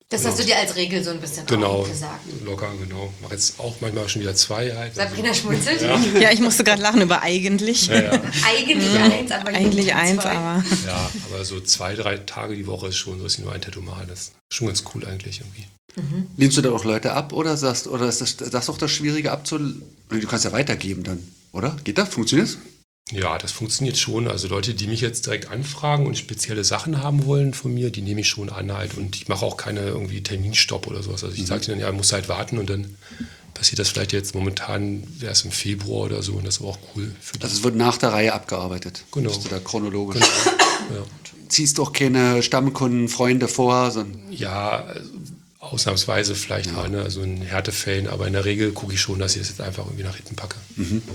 Das hast du dir als Regel so ein bisschen Genau, auch gesagt. locker, genau. Mache jetzt auch manchmal schon wieder zwei halt. Sabrina schmunzelt. Ja. Ja, ich musste gerade lachen über eigentlich. Ja, ja. Eigentlich eins, aber Eigentlich jeden eins, zwei. aber Ja, aber so zwei, drei Tage die Woche ist schon so, dass ich nur ein Tattoo mache. Das ist schon ganz cool eigentlich irgendwie. Lehnst du da auch Leute ab oder sagst, oder ist das, das auch das Schwierige abzu... Du kannst ja weitergeben dann, oder? Geht das? Funktioniert das? Ja, das funktioniert schon. Also Leute, die mich jetzt direkt anfragen und spezielle Sachen haben wollen von mir, die nehme ich schon an halt. Und ich mache auch keine irgendwie Terminstopp oder sowas. Also ich sage denen, ja, muss halt warten und dann passiert das vielleicht jetzt momentan, wäre es im Februar oder so und das ist auch cool für die. Also es wird nach der Reihe abgearbeitet. Genau. Bist du da chronologisch. Genau. Ja. Ziehst doch keine Stammkunden, Freunde vor, sondern Ja, also ausnahmsweise vielleicht mal, ne? Also in Härtefällen, aber in der Regel gucke ich schon, dass ich das jetzt einfach irgendwie nach hinten packe.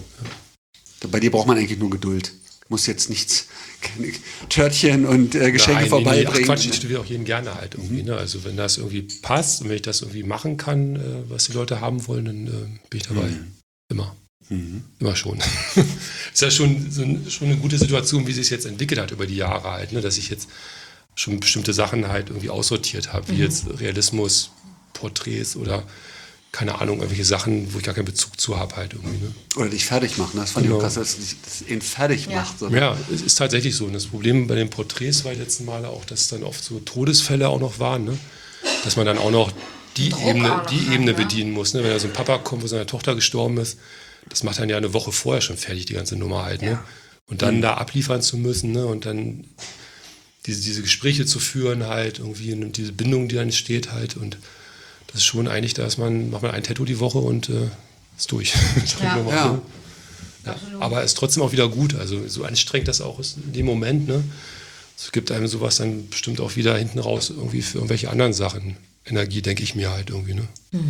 bei dir braucht man eigentlich nur Geduld. Muss jetzt nichts, keine Törtchen und äh, Geschenke Nein, vorbeibringen. Nee, nee. Ach Quatsch, ich studiere auch jeden gerne halt irgendwie. Ne? Also wenn das irgendwie passt und wenn ich das irgendwie machen kann, äh, was die Leute haben wollen, dann äh, bin ich dabei. Mhm. Immer. Mhm. Immer schon. Ist ja schon, so ein, schon eine gute Situation, wie sich es jetzt entwickelt hat über die Jahre halt, ne? Dass ich jetzt schon bestimmte Sachen halt irgendwie aussortiert habe, wie Mhm. jetzt Realismus, Porträts oder keine Ahnung, irgendwelche Sachen, wo ich gar keinen Bezug zu habe halt irgendwie. Ne? Oder dich fertig machen. Das fand Genau. ich auch krass, dass dich das ihn fertig Ja. macht. So. Ja, es ist tatsächlich so. Und das Problem bei den Porträts war die letzten Male auch, dass dann oft so Todesfälle auch noch waren, ne? Dass man dann auch noch die Druck Ebene, auch noch die hat, Ebene ne? bedienen muss. Ne? Wenn da so ein Papa kommt, wo seine Tochter gestorben ist, das macht dann ja eine Woche vorher schon fertig, die ganze Nummer halt. Ne? Ja. Und dann da abliefern zu müssen, ne? Und dann diese, diese Gespräche zu führen halt, irgendwie und diese Bindung, die dann entsteht halt. Und das ist schon eigentlich, da ist man, macht man ein Tattoo die Woche und äh, ist durch. Ja. Nochmal, Ja. ne? Ja, aber ist trotzdem auch wieder gut. Also so anstrengend das auch ist in dem Moment. Ne? Es gibt einem sowas dann bestimmt auch wieder hinten raus irgendwie für irgendwelche anderen Sachen. Energie, denke ich mir halt irgendwie. Ne?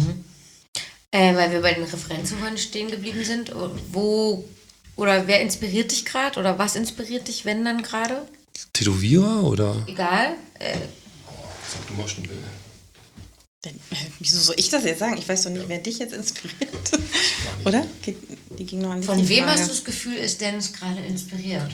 Äh, weil wir bei den Referenzsuchern stehen geblieben sind. Wo oder wer inspiriert dich gerade? Oder was inspiriert dich, wenn dann gerade? Tätowierer oder? Egal. Äh, Sag du mal schnell. Denn, äh, wieso soll ich das jetzt sagen? Ich weiß doch nicht, wer dich jetzt inspiriert. Oder? Geht- Die ging noch an dich, von die wem Frage. hast du das Gefühl, ist Dennis gerade inspiriert?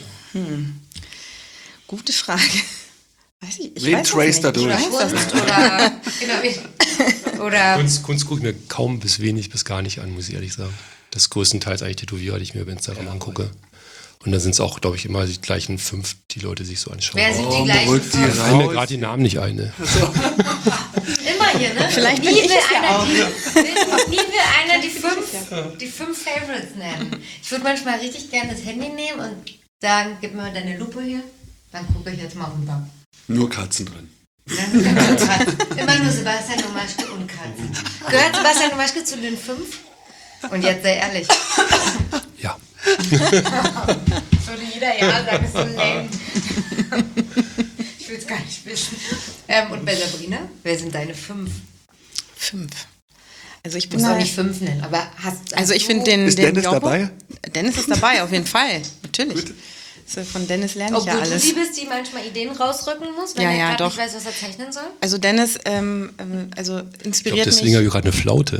Gute Frage. Weiß ich, ich Wen weiß das trace nicht. da durch? Ich weiß das Kunst nicht. oder, genau, wie- oder Kunst, Kunst gucke ich mir kaum bis wenig bis gar nicht an, muss ich ehrlich sagen. Das ist größtenteils eigentlich Tätowierer, die ich mir über Instagram angucke. Und dann sind es auch, glaube ich, immer die gleichen fünf, die Leute sich so anschauen. wer sind die Oh, gleichen rückt die fünf? rein. Fallen mir raus? gerade die Namen nicht ein. Ne? Immer hier, ne? Vielleicht nie bin ich will es ja einer auch. die, will, nie will einer die fünf, die fünf Favorites nennen. Ich würde manchmal richtig gerne das Handy nehmen und sagen, gib mir mal deine Lupe hier, dann gucke ich jetzt mal rüber. Nur Katzen drin. Dann sind wir nur Katzen. Immer nur Sebastian Domaschke und Katzen. Gehört Sebastian Domaschke zu den fünf? Und jetzt sei ehrlich, Ja. würde jeder ja sagen, ist so lame. Ich will es gar nicht wissen. Ähm, und bei Sabrina, wer sind deine fünf? Fünf. Also ich bin Muss auch da, nicht fünf nennen, aber hast, hast also ich du- finde den, Ist den Dennis Joppo- dabei? Dennis ist dabei, auf jeden Fall. Natürlich. So, von Dennis lerne ich Obwohl ja du alles. die bist, die manchmal Ideen rausrücken muss, wenn Ja, er ja, gerade doch. nicht weiß, was er zeichnen soll? Also Dennis, ähm, ähm, also Ich glaube, inspiriert deswegen habe mich. ich gerade eine Flaute.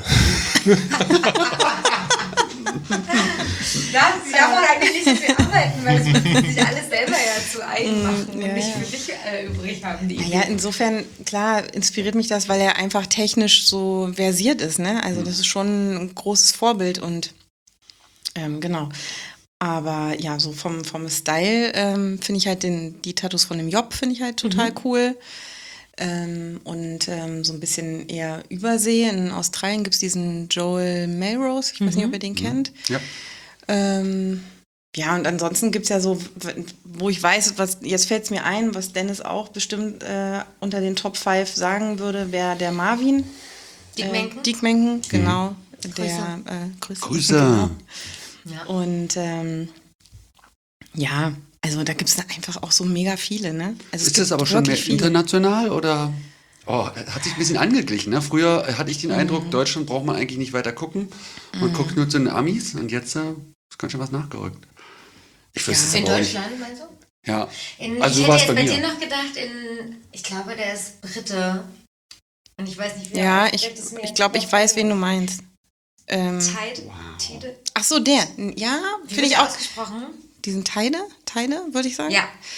Ja, sie darf auch eigentlich nicht so viel arbeiten, weil sie müssen sich alles selber ja zu eigen machen und ja, nicht ja. für dich äh, übrig haben. Die Naja, insofern, klar, inspiriert mich das, weil er einfach technisch so versiert ist, ne? Also das ist schon ein großes Vorbild und ähm, genau. Aber ja, so vom, vom Style ähm, finde ich halt den, die Tattoos von dem Job finde ich halt total cool. Ähm, und ähm, so ein bisschen eher Übersee. In Australien gibt es diesen Joel Melrose, ich weiß nicht, ob ihr den kennt. Ja. Ähm, ja, und ansonsten gibt es ja so, wo ich weiß, was jetzt fällt es mir ein, was Dennis auch bestimmt äh, unter den Top fünf sagen würde, wäre der Marvin. Dick Menken? Äh, Dick Menken, genau. Der, äh, Grüße. Grüße. Genau. Ja. Und ähm, ja, also da gibt es einfach auch so mega viele, ne? Also es Ist das gibt aber schon mehr wirklich viele. international oder? Oh, hat sich ein bisschen angeglichen. Ne? Früher hatte ich den Eindruck, Deutschland braucht man eigentlich nicht weiter gucken. Man guckt nur zu den Amis und jetzt äh, ist ganz schön was nachgerückt. Ich weiß Ja. es In aber auch nicht. Deutschland, meinst du? Ja. In, Also ich so hätte war's jetzt bei bei mir. dir noch gedacht, in, ich glaube, der ist Brite. Und ich weiß nicht, wie Ja, er ich, ausspricht, ist mir ich jetzt glaube, ich nicht weiß, wen du aufgefallen. meinst. Ähm, Tide? Tide? ach so, der. Ja, Wie finde wird ich der auch. ausgesprochen? Diesen Teile, Teile, würde ich sagen. Ja.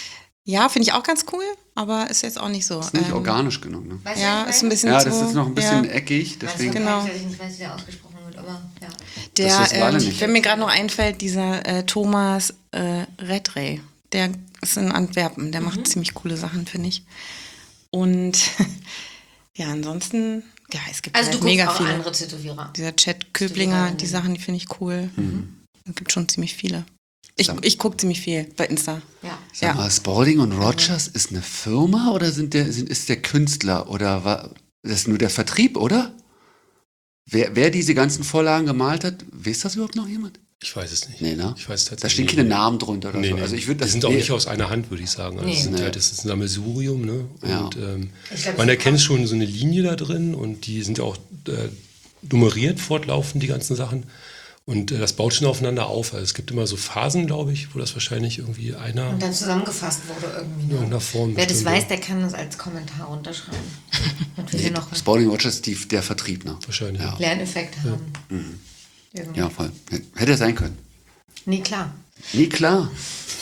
Ja, finde ich auch ganz cool, aber ist jetzt auch nicht so. Ist nicht ähm, organisch genug, ne? Weißt du, Ja, was ich ist ein meine? bisschen Ja, zu, das ist noch ein bisschen ja. eckig, deswegen. Genau. Genau. Ich nicht weiß, wie der ausgesprochen wird, aber ja. Der, Das wissen wir alle ähm, nicht. wenn mir gerade noch einfällt, dieser äh, Thomas äh, Redray, der ist in Antwerpen, der macht ziemlich coole Sachen, finde ich. Und ja, ansonsten, ja, es gibt Also du halt guckst mega auch viele. andere Tätowierer. Dieser Chat Köblinger, die Sachen, die finde ich cool. Es gibt schon ziemlich viele. Ich, Sag- ich gucke ziemlich viel bei Insta. Ja. Sag Ja. mal, Spalding und Rogers ist eine Firma oder sind der, sind, ist der Künstler oder war das ist nur der Vertrieb, oder? Wer, wer diese ganzen Vorlagen gemalt hat, weiß das überhaupt noch jemand? Ich weiß es nicht. Nee, ne? Ich weiß tatsächlich Da stehen nicht. keine Namen drunter oder Nee, so. nee. Also ich würde die das sind auch nee. nicht aus einer Hand, würde ich sagen. Also Nee. es sind Nee. halt, das ist ein Sammelsurium, ne? Ja. Und ähm, Ich glaub, man es erkennt ist- schon so eine Linie da drin und die sind ja auch äh, nummeriert fortlaufend, die ganzen Sachen. Und äh, das baut schon aufeinander auf. Also es gibt immer so Phasen, glaube ich, wo das wahrscheinlich irgendwie einer Und dann zusammengefasst wurde irgendwie. in Ne? irgendeiner Form. Wer das bestimmt, weiß, ja. der kann das als Kommentar runterschreiben. Und wir hier noch einen Spalding Rogers ist die, der Vertrieb, ne? Wahrscheinlich. Ja. Lerneffekt haben. Irgendwie. Ja, voll. Hätte sein können. Nee, klar. Nee, klar.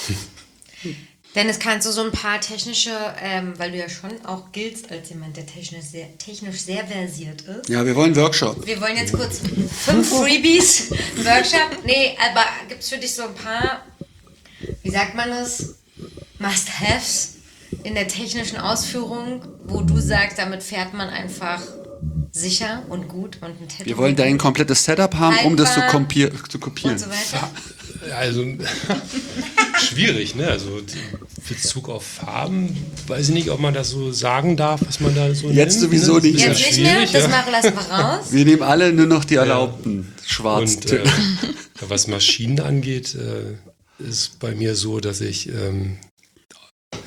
Dennis, kannst du so ein paar technische, ähm, weil du ja schon auch giltst als jemand, der technisch sehr, technisch sehr versiert ist. Ja, wir wollen Workshop. Wir wollen jetzt kurz fünf Freebies, Workshop. Nee, aber gibt es für dich so ein paar, wie sagt man das, Must-Haves in der technischen Ausführung, wo du sagst, damit fährt man einfach sicher und gut und ein Tattoo. Wir wollen dein komplettes Setup haben, um das zu, Haltbar kompier zu und kopieren. so weiter. Also schwierig, ne? Also die- Bezug auf Farben, weiß ich nicht, ob man das so sagen darf, was man da so Jetzt nimmt, sowieso ne? nicht. Ist ja Jetzt nicht mehr, schwierig, das ja. machen lassen wir raus. Wir nehmen alle nur noch die erlaubten schwarzen Und äh, Töne. ja, was Maschinen angeht, äh, ist bei mir so, dass ich, ähm, ja,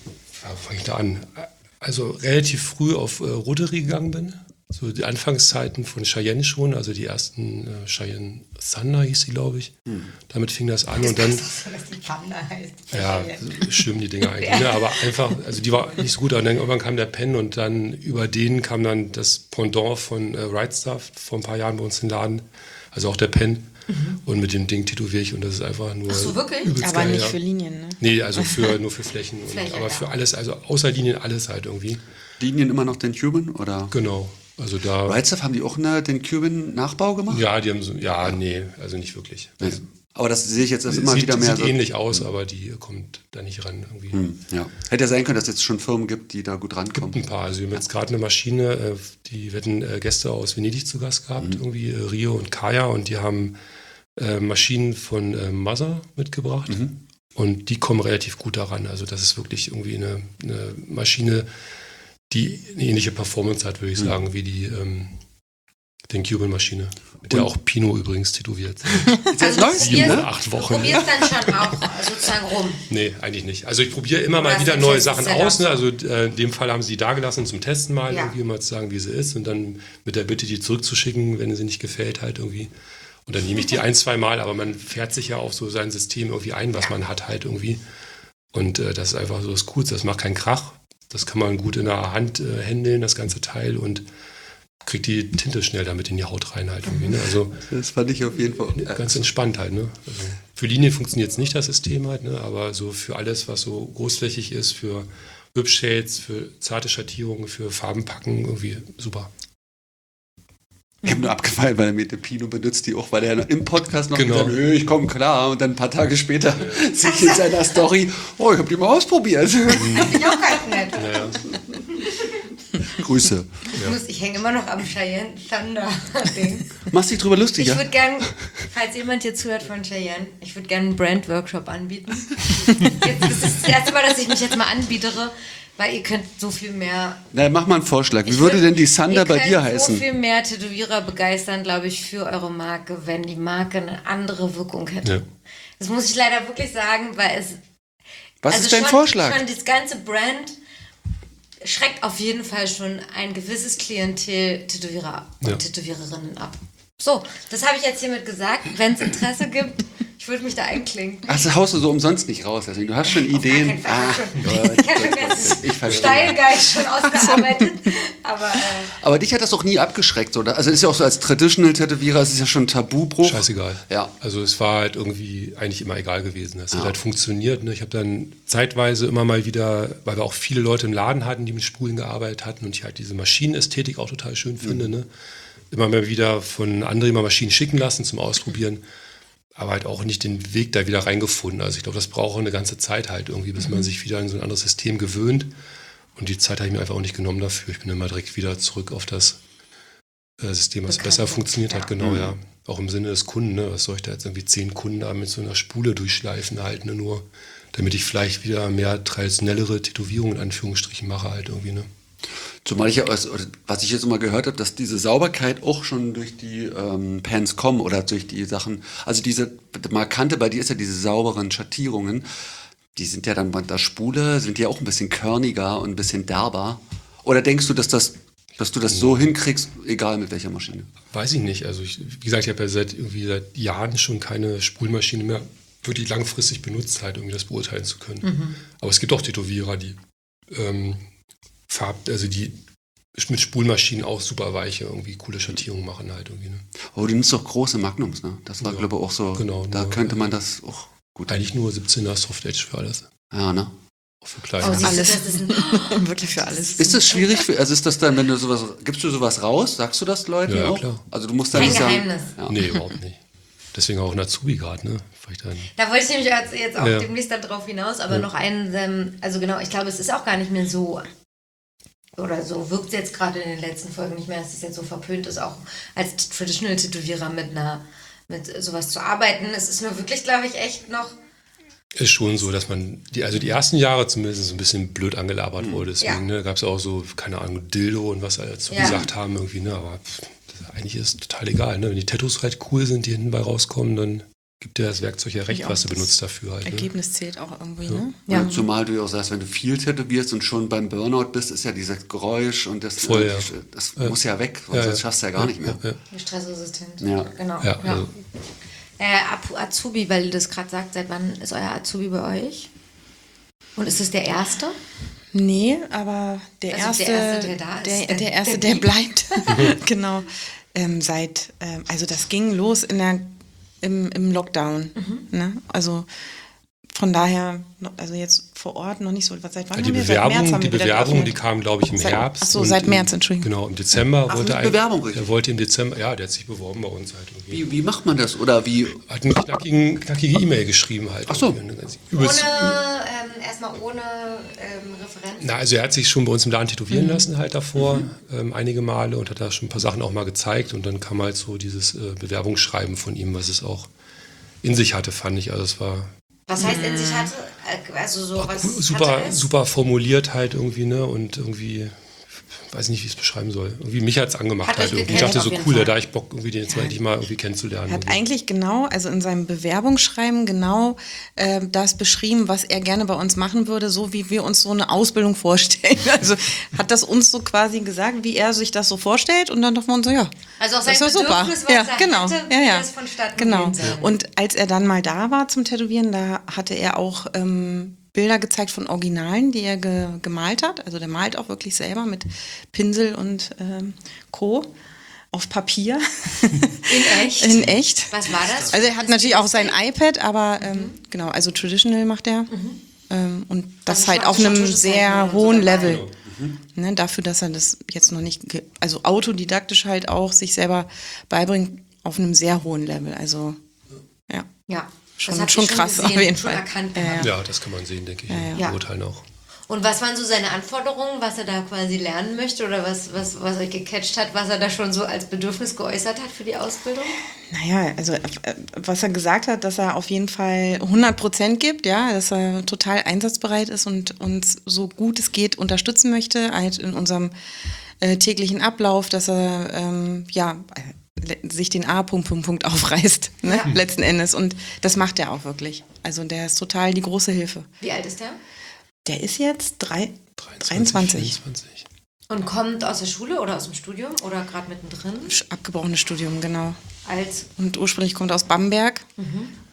wo fange ich da an? Also relativ früh auf äh, Rotary gegangen bin. So die Anfangszeiten von Cheyenne schon, also die ersten äh, Cheyenne Thunder hieß sie, glaube ich. Damit fing das an und dann, So, dass die Panda heißt. ja, schlimm die Dinger eigentlich, ne? Aber einfach, also die war nicht so gut. Und dann irgendwann kam der Pen und dann über den kam dann das Pendant von äh, Right Stuff vor ein paar Jahren bei uns in den Laden. Also auch der Pen. Und mit dem Ding tätowiere ich und das ist einfach nur. Ach so, wirklich? übelst Aber geil, nicht ja. für Linien, ne? Nee, also für, nur für Flächen. Und, Fläche, aber ja. für alles, also außer Linien alles halt irgendwie. Linien immer noch den Cuban oder? Genau. Also da. Right Stuff, haben die auch eine, den Cuban-Nachbau gemacht? Ja, die haben so. Ja, nee, also nicht wirklich. Nee. Aber das sehe ich jetzt das immer sieht wieder mehr sieht so. ähnlich aus, aber die kommt da nicht ran irgendwie. Hm, ja. Hätte ja sein können, dass es jetzt schon Firmen gibt, die da gut rankommen. Ein paar. Also wir haben jetzt gerade eine Maschine, äh, die wir hatten äh, Gäste aus Venedig zu Gast gehabt, irgendwie äh, Rio und Kaya, und die haben äh, Maschinen von äh, Mother mitgebracht. Und die kommen relativ gut daran. Also das ist wirklich irgendwie eine, eine Maschine, die eine ähnliche Performance hat, würde ich sagen, wie die ähm, den Cuban-Maschine. Mit der Und- auch Pino übrigens tätowiert. Ist jetzt Also neu? du Sieben probierst- oder acht Wochen. Du probierst dann schon auch sozusagen rum. Nee, eigentlich nicht. Also ich probiere immer mal Oder wieder hast du neue ein Sachen festes aus. Ne? Setup? Also äh, in dem Fall haben sie die da gelassen zum Testen mal, Ja. irgendwie mal zu sagen, wie sie ist. Und dann mit der Bitte, die zurückzuschicken, wenn sie nicht gefällt halt irgendwie. Und dann nehme ich die ein, zwei Mal, aber man fährt sich ja auf so sein System irgendwie ein, was man hat halt irgendwie. Und äh, das ist einfach so das Coolste. Das macht keinen Krach. Das kann man gut in der Hand äh, händeln, das ganze Teil, und kriegt die Tinte schnell damit in die Haut rein halt irgendwie. Ne? Also Das fand ich auf jeden Fall. ganz entspannt halt. Ne? Also für Linien funktioniert es nicht, das System halt, ne? Aber so für alles, was so großflächig ist, für Whip-Shades, für zarte Schattierungen, für Farbenpacken, irgendwie super. Ich habe nur abgefallen, weil er mit dem Pino benutzt die auch, weil er im Podcast noch Genau. gesagt hat, "Nö, ich komme klar." Und dann ein paar Tage später sehe ich in seiner Story, oh, ich habe die mal ausprobiert. Finde ich auch ganz nett. Naja, Grüße. Ich, muss- ich hänge immer noch am Cheyenne Thunder Ding. Machst dich drüber lustig, Ich ja? würde gern, falls jemand hier zuhört von Cheyenne, ich würde gerne einen Brand-Workshop anbieten. Jetzt, das ist das erste Mal, dass ich mich jetzt mal anbietere, weil ihr könnt so viel mehr... Na, mach mal einen Vorschlag. Wie Ich würde würd- denn die Thunder ihr bei könnt dir so heißen? viel mehr Tätowierer begeistern, glaube ich, für eure Marke, wenn die Marke eine andere Wirkung hätte. ja. Das muss ich leider wirklich sagen, weil es... Was also ist dein schon, Vorschlag? Schon das ganze Brand schreckt auf jeden Fall schon ein gewisses Klientel Tätowierer und Ja. Tätowiererinnen ab. So, das habe ich jetzt hiermit gesagt. Wenn es Interesse gibt, ich Ich würde mich da einklinken. Ach, das haust du so umsonst nicht raus. Deswegen, du hast schon Ideen. keinen Fall. Ah, Ich gut, habe gut, mir jetzt ich verstehe. Stylgeist schon ausgearbeitet. Aber äh, Aber dich hat das auch nie abgeschreckt, oder? Also ist ja auch so als Traditional-Tätowierer, es ist ja schon ein Tabubruch. Scheißegal. Ja. Also es war halt irgendwie eigentlich immer egal gewesen. Es hat halt funktioniert. Ne? Ich habe dann zeitweise immer mal wieder, weil wir auch viele Leute im Laden hatten, die mit Spulen gearbeitet hatten und ich halt diese Maschinenästhetik auch total schön finde, ne? Immer mal wieder von anderen mal Maschinen schicken lassen zum Ausprobieren, aber halt auch nicht den Weg da wieder reingefunden. Also ich glaube, das braucht auch eine ganze Zeit halt irgendwie, bis man sich wieder an so ein anderes System gewöhnt. Und die Zeit habe ich mir einfach auch nicht genommen dafür. Ich bin immer direkt wieder zurück auf das äh, System, was Bekannte. besser funktioniert hat, Ja. genau, ja. Auch im Sinne des Kunden, ne? Was soll ich da jetzt irgendwie zehn Kunden da mit so einer Spule durchschleifen halt, ne? Nur damit ich vielleicht wieder mehr traditionellere Tätowierungen in Anführungsstrichen mache halt irgendwie, ne? Zumal ich ja, aus- was ich jetzt immer gehört habe, dass diese Sauberkeit auch schon durch die ähm, Pans kommen oder durch die Sachen, also diese Markante bei dir ist ja diese sauberen Schattierungen, die sind ja dann bei der Spule, sind ja auch ein bisschen körniger und ein bisschen derber. Oder denkst du, dass das, dass du das so hinkriegst, egal mit welcher Maschine? Weiß ich nicht. Also ich, wie gesagt, ich habe ja seit irgendwie seit Jahren schon keine Spulmaschine mehr wirklich langfristig benutzt, halt irgendwie das beurteilen zu können. Aber es gibt auch Tätowierer, die ähm, Farb, also die mit Spulmaschinen auch super weiche, irgendwie coole Schattierungen machen halt irgendwie. Ne? Oh, du nimmst doch große Magnums, ne? Das war, Ja, glaube ich, auch so, genau, da nur, könnte ja. man das auch gut. Eigentlich nur siebzehner Soft Edge für alles. Ja, ne? Auch für oh, kleine. siehst du, Alles. das ist ein, Wirklich für alles. Ist das schwierig? Für, also ist das dann, wenn du sowas, gibst du sowas raus? Sagst du das Leuten Ja, auch? klar. Also du musst dann Kein nicht sagen, Geheimnis. ja. Nee, überhaupt nicht. Deswegen auch ein Azubi gerade, ne? Vielleicht dann, Da wollte ich nämlich jetzt jetzt auch Ja. demnächst darauf hinaus, aber Ja. noch einen, ähm, also genau, ich glaube, es ist auch gar nicht mehr so, oder so wirkt es jetzt gerade in den letzten Folgen nicht mehr, dass es jetzt so verpönt ist, auch als Traditional-Tätowierer mit einer, mit sowas zu arbeiten. Es ist nur wirklich, glaube ich, echt noch, ist schon so, dass man, die, also die ersten Jahre zumindest so ein bisschen blöd angelabert wurde. Deswegen Ja. ne, gab es auch so, keine Ahnung, Dildo und was alle dazu Ja. gesagt haben irgendwie, ne? Aber pff, das, eigentlich ist es total egal, ne? Wenn die Tattoos halt cool sind, die hinten bei rauskommen, dann gibt dir das Werkzeug ja recht, Ich auch, was du das benutzt dafür halt. Ne? Ergebnis zählt auch irgendwie, ne? Ja. Ja. Zumal du ja auch sagst, wenn du viel tätowierst und schon beim Burnout bist, ist ja dieses Geräusch und das, Voll, ja. das Ja. muss ja weg, sonst Ja, ja. schaffst du ja gar nicht mehr. Ja, ja. stressresistent. Ja. Genau. Ja, Ja. also- Äh, Apu- Azubi, weil du das gerade sagst, seit wann ist euer Azubi bei euch? Und ist es der erste? Nee, aber der Also erste, der Erste, der da ist, der, der- der erste, der der bleibt. Genau. Ähm, seit, ähm, also das ging los in der, im, im Lockdown. Ne? Also von daher, no- also jetzt vor Ort noch nicht so. Was, seit wann Ja, die haben wir? Seit März Bewerbung, haben die wir wieder Bewerbung, die geöffnet. kam, glaube ich, im Seit- Herbst. ach so, und seit im- März, Entschuldigung. Genau, im Dezember Ach, wollte mit ein- Bewerbung, richtig. Er wollte im Dezember, ja, der hat sich beworben bei uns halt irgendwie. Wie, wie macht man das? Oder wie? Hat eine knackigen, knackige E-Mail geschrieben halt. Ach so. irgendwie, ne? Also Ohne, übelst- ähm, erstmal ohne ähm, Referenz. Na, also er hat sich schon bei uns im Laden tätowieren Mhm. lassen halt davor, ähm, einige Male und hat da schon ein paar Sachen auch mal gezeigt und dann kam halt so dieses äh, Bewerbungsschreiben von ihm, was es auch in sich hatte, fand ich. Also es war Was heißt in sich hatte? Äh, Also so was super, hatte es? super formuliert halt irgendwie, ne? Und irgendwie, weiß nicht, wie ich es beschreiben soll. Irgendwie mich hat es angemacht Hat halt euch irgendwie. Ich gekriegt, dachte auf so jeden cool, Fall. da hab ich Bock, irgendwie den jetzt mal endlich mal irgendwie kennenzulernen. Er hat irgendwie. eigentlich genau, also in seinem Bewerbungsschreiben genau äh, das beschrieben, was er gerne bei uns machen würde, so wie wir uns so eine Ausbildung vorstellen. Also hat das uns so quasi gesagt, wie er sich das so vorstellt und dann dachten wir uns so, ja, Also auch sein das ist ja super. Bedürfnis, was Ja, er genau. hätte, Ja, ja. das vonstatten Genau. gehen soll. Und als er dann mal da war zum Tätowieren, da hatte er auch ähm, Bilder gezeigt von Originalen, die er ge gemalt hat. Also der malt auch wirklich selber mit Pinsel und ähm, Co. auf Papier. In echt? In echt. Was war das? Also er hat Das natürlich auch sein Stil? iPad, aber ähm, genau, also Traditional macht er. Ähm, und das Also halt schon- auf schon einem Tuschezeichen sehr und so hohen dabei. Level. Ne, dafür, dass er das jetzt noch nicht, ge- also autodidaktisch halt auch sich selber beibringt, auf einem sehr hohen Level. Also ja. Ja. Schon- das habt schon ihr krass, gesehen, auf jeden schon Fall. erkannt Ja, gehabt. Ja, das kann man sehen, denke ich. Ja, ja. und Ja. Beurteilen auch. Und was waren so seine Anforderungen, was er da quasi lernen möchte oder was, was, was euch gecatcht hat, was er da schon so als Bedürfnis geäußert hat für die Ausbildung? Naja, also äh, was er gesagt hat, dass er auf jeden Fall hundert Prozent gibt, ja, dass er total einsatzbereit ist und uns so gut es geht unterstützen möchte, halt in unserem äh, täglichen Ablauf, dass er ähm, ja äh, sich den A Punkt, Punkt, Punkt aufreißt, ne, Ja. letzten Endes. Und das macht er auch wirklich. Also der ist total die große Hilfe. Wie alt ist der? Der ist jetzt drei, dreiundzwanzig. vierundzwanzig. Und kommt aus der Schule oder aus dem Studium oder gerade mittendrin? Sch- Abgebrochenes Studium, genau. Als Und ursprünglich kommt er aus Bamberg.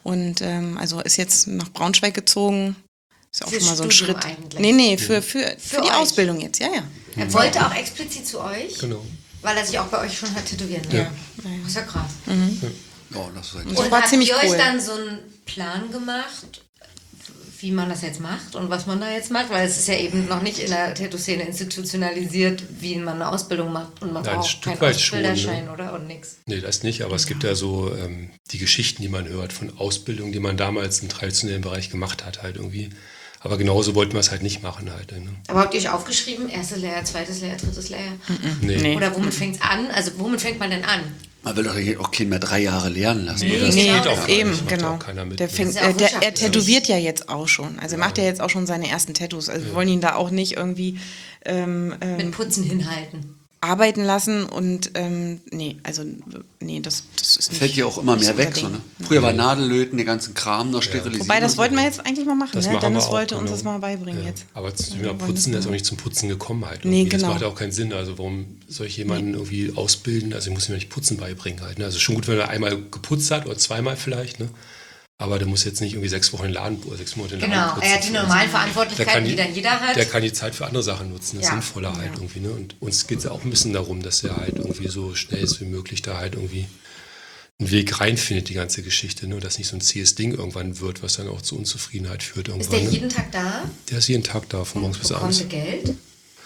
Und ähm, also ist jetzt nach Braunschweig gezogen. Ist ja auch Fürs schon mal so ein Studium Schritt. eigentlich. Nee, nee, für, für, für, Für die euch. Ausbildung jetzt, ja, ja. Er wollte auch explizit zu euch, Genau. weil er sich auch bei euch schon hat tätowieren lassen. Ja. Das ist ja krass. Ja, das ist halt Das Und war habt ziemlich ihr euch cool. dann so einen Plan gemacht, wie man das jetzt macht und was man da jetzt macht? Weil es ist ja eben noch nicht in der Tattoo-Szene institutionalisiert, wie man eine Ausbildung macht und man Nein, ein braucht Stück keinen weit schon, Ausbilderschein ne? oder und nix. Nee, das nicht, aber es gibt ja so ähm, die Geschichten, die man hört von Ausbildungen, die man damals im traditionellen Bereich gemacht hat, halt irgendwie. Aber genauso wollten wir es halt nicht machen halt. Ne? Aber habt ihr euch aufgeschrieben, erstes Lehrjahr, zweites Lehrjahr, drittes Lehrjahr? Nee. Nee. Oder womit fängt es an? Also womit fängt man denn an? Man will doch hier auch keinen mehr drei Jahre lernen lassen. Nee, oder? nee. Nee, Genau, doch, das eben, macht ja genau. auch keiner mit, Der ne? fängt, Das ist ja auch äh, der, er wirtschaftlich. tätowiert ja jetzt auch schon. Also er macht ja jetzt auch schon seine ersten Tattoos. Also wir wollen ihn da auch nicht irgendwie ähm, ähm, Mit Putzen hinhalten. arbeiten lassen und ähm, nee, also nee, das, das ist nicht. Fällt ja auch immer nicht mehr so weg. unser So, Ding. ne? Früher war Nadellöten, den ganzen Kram noch sterilisiert. Wobei, das und wollten so. wir jetzt eigentlich mal machen. Das Ne? machen Dennis wir auch, wollte uns genau. das mal beibringen Ja. jetzt. Aber zum Wir Thema wollen Putzen, das der ist auch mal. nicht zum Putzen gekommen halt. Nee, irgendwie. Das genau. macht ja auch keinen Sinn. Also warum soll ich jemanden irgendwie ausbilden? Also ich muss ihm ja nicht Putzen beibringen halt. Ne? Also schon gut, wenn er einmal geputzt hat oder zweimal vielleicht, ne? Aber der muss jetzt nicht irgendwie sechs Wochen in den Laden oder sechs Monate in den Laden Genau, putzen. er hat die normalen Verantwortlichkeiten, die dann jeder hat. Der kann die Zeit für andere Sachen nutzen, das Ja. Sinnvolle halt irgendwie. Ne? Und uns geht es ja auch ein bisschen darum, dass er halt irgendwie so schnell wie möglich da halt irgendwie einen Weg reinfindet, die ganze Geschichte. Ne? Dass nicht so ein zähes Ding irgendwann wird, was dann auch zu Unzufriedenheit führt Ist irgendwann. der Ne? jeden Tag da? Der ist jeden Tag da, von morgens bis Bekommt abends. er Geld?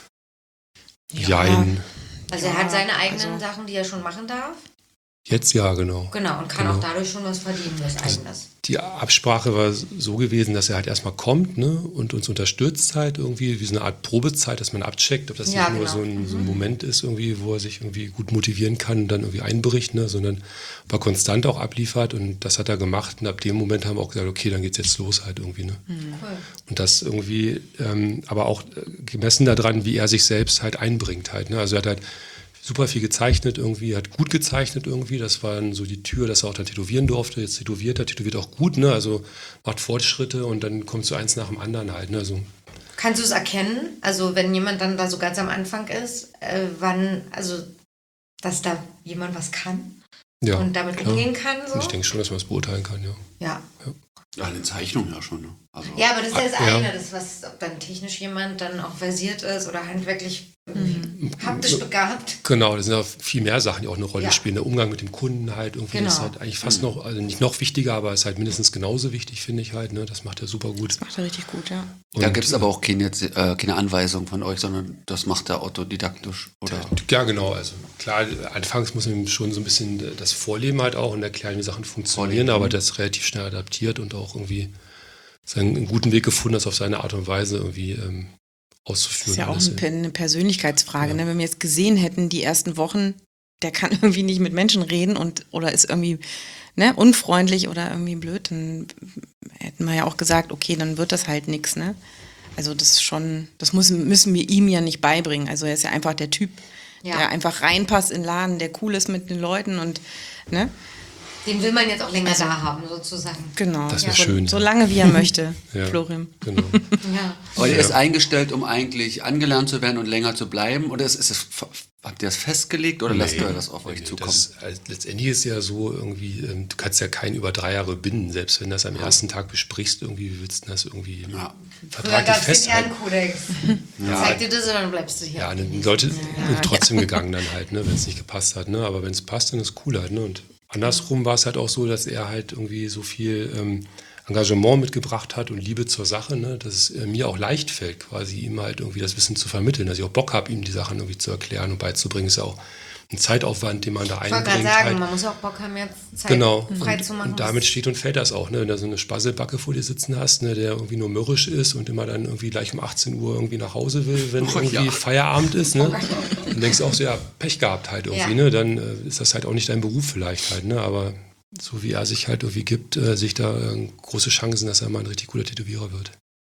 Jein. Also Ja, er hat seine eigenen also- Sachen, die er schon machen darf. Jetzt ja, genau. Genau, und kann Genau. auch dadurch schon was verdienen, was eigenes. Die Absprache war so gewesen, dass er halt erstmal kommt, ne, und uns unterstützt halt irgendwie, wie so eine Art Probezeit, dass man abcheckt, ob das Ja, nicht nur genau. so ein, so ein Moment ist, irgendwie, wo er sich irgendwie gut motivieren kann und dann irgendwie einbricht, ne, sondern ob er konstant auch abliefert, und das hat er gemacht, und ab dem Moment haben wir auch gesagt, okay, dann geht's jetzt los halt irgendwie, ne. Cool. Und das irgendwie, ähm, aber auch äh, gemessen daran, wie er sich selbst halt einbringt halt, ne, also er hat halt super viel gezeichnet irgendwie, hat gut gezeichnet irgendwie, das war dann so die Tür, dass er auch dann tätowieren durfte, jetzt tätowiert er, tätowiert auch gut, ne, also macht Fortschritte und dann kommt so eins nach dem anderen halt, ne, also Kannst du es erkennen? Also wenn jemand dann da so ganz am Anfang ist, äh, wann, also dass da jemand was kann ja. und damit klar. umgehen kann? So? Und ich denke schon, dass man das beurteilen kann, ja. Ja. Ja, eine Zeichnung ja schon. Ne? Also, Ja, aber das ist ja das Ah, ja. eine, das was, ob dann technisch jemand dann auch versiert ist oder handwerklich irgendwie haptisch begabt. Genau, das sind ja viel mehr Sachen, die auch eine Rolle Ja. spielen. Der Umgang mit dem Kunden halt irgendwie Genau. ist halt eigentlich fast noch, also nicht noch wichtiger, aber ist halt mindestens genauso wichtig, finde ich halt, ne, das macht er super gut. Das macht er richtig gut, ja. da Und, gibt es aber auch keine, äh, keine Anweisung von euch, sondern das macht er autodidaktisch. Oder? Ja, genau. Also klar, anfangs muss man ihm schon so ein bisschen das Vorleben halt auch und erklären, wie Sachen funktionieren, Vorleben. aber das relativ schnell adaptiert und auch irgendwie seinen einen guten Weg gefunden, das auf seine Art und Weise irgendwie ähm, Das auszuführen. ist ja auch alles. eine, Per- eine Persönlichkeitsfrage. Ja. Ne? Wenn wir jetzt gesehen hätten, die ersten Wochen, der kann irgendwie nicht mit Menschen reden und oder ist irgendwie ne, unfreundlich oder irgendwie blöd, dann hätten wir ja auch gesagt, okay, dann wird das halt nichts. Ne? Also das ist schon, das müssen, müssen wir ihm ja nicht beibringen. Also er ist ja einfach der Typ, Ja. der einfach reinpasst in den Laden, der cool ist mit den Leuten und ne? Den will man jetzt auch länger da haben, sozusagen. Genau. Das wär So- schön, ja. So lange wie er möchte, Ja. Florim. Genau. Ja. Aber der ist eingestellt, um eigentlich angelernt zu werden und länger zu bleiben? Oder ist, ist es, habt ihr das festgelegt oder lasst Nee. ihr das auf euch Nee, zukommen? Das, also letztendlich ist ja so irgendwie, ähm, du kannst ja keinen über drei Jahre binden, selbst wenn du das am ersten Tag besprichst, irgendwie wie willst du das irgendwie Ja. Früher vertraglich gab es den festhalten. Ehrenkodex. Zeig dir das und dann bleibst du hier. Ja, dann Leute sind trotzdem gegangen dann halt, ne, wenn es nicht gepasst hat, ne, aber wenn es passt, dann ist es cool halt, ne, und andersrum war es halt auch so, dass er halt irgendwie so viel ähm, Engagement mitgebracht hat und Liebe zur Sache, ne, dass es äh, mir auch leicht fällt, quasi ihm halt irgendwie das Wissen zu vermitteln, dass ich auch Bock habe, ihm die Sachen irgendwie zu erklären und beizubringen, ist ja auch ein Zeitaufwand, den man da Ich wollte gerade einbringt. sagen, halt. man muss auch Bock haben, jetzt Zeit Genau, frei und, zu machen. und damit steht und fällt das auch, ne? Wenn du so eine Spasselbacke vor dir sitzen hast, ne, der irgendwie nur mürrisch ist und immer dann irgendwie gleich um achtzehn Uhr irgendwie nach Hause will, wenn Oh, irgendwie ja. Feierabend ist, ne? Dann denkst du auch so, ja, Pech gehabt halt irgendwie, Ja. ne? Dann äh, ist das halt auch nicht dein Beruf vielleicht halt, ne? Aber so wie er sich halt irgendwie gibt, äh, sehe ich da äh, große Chancen, dass er mal ein richtig cooler Tätowierer wird.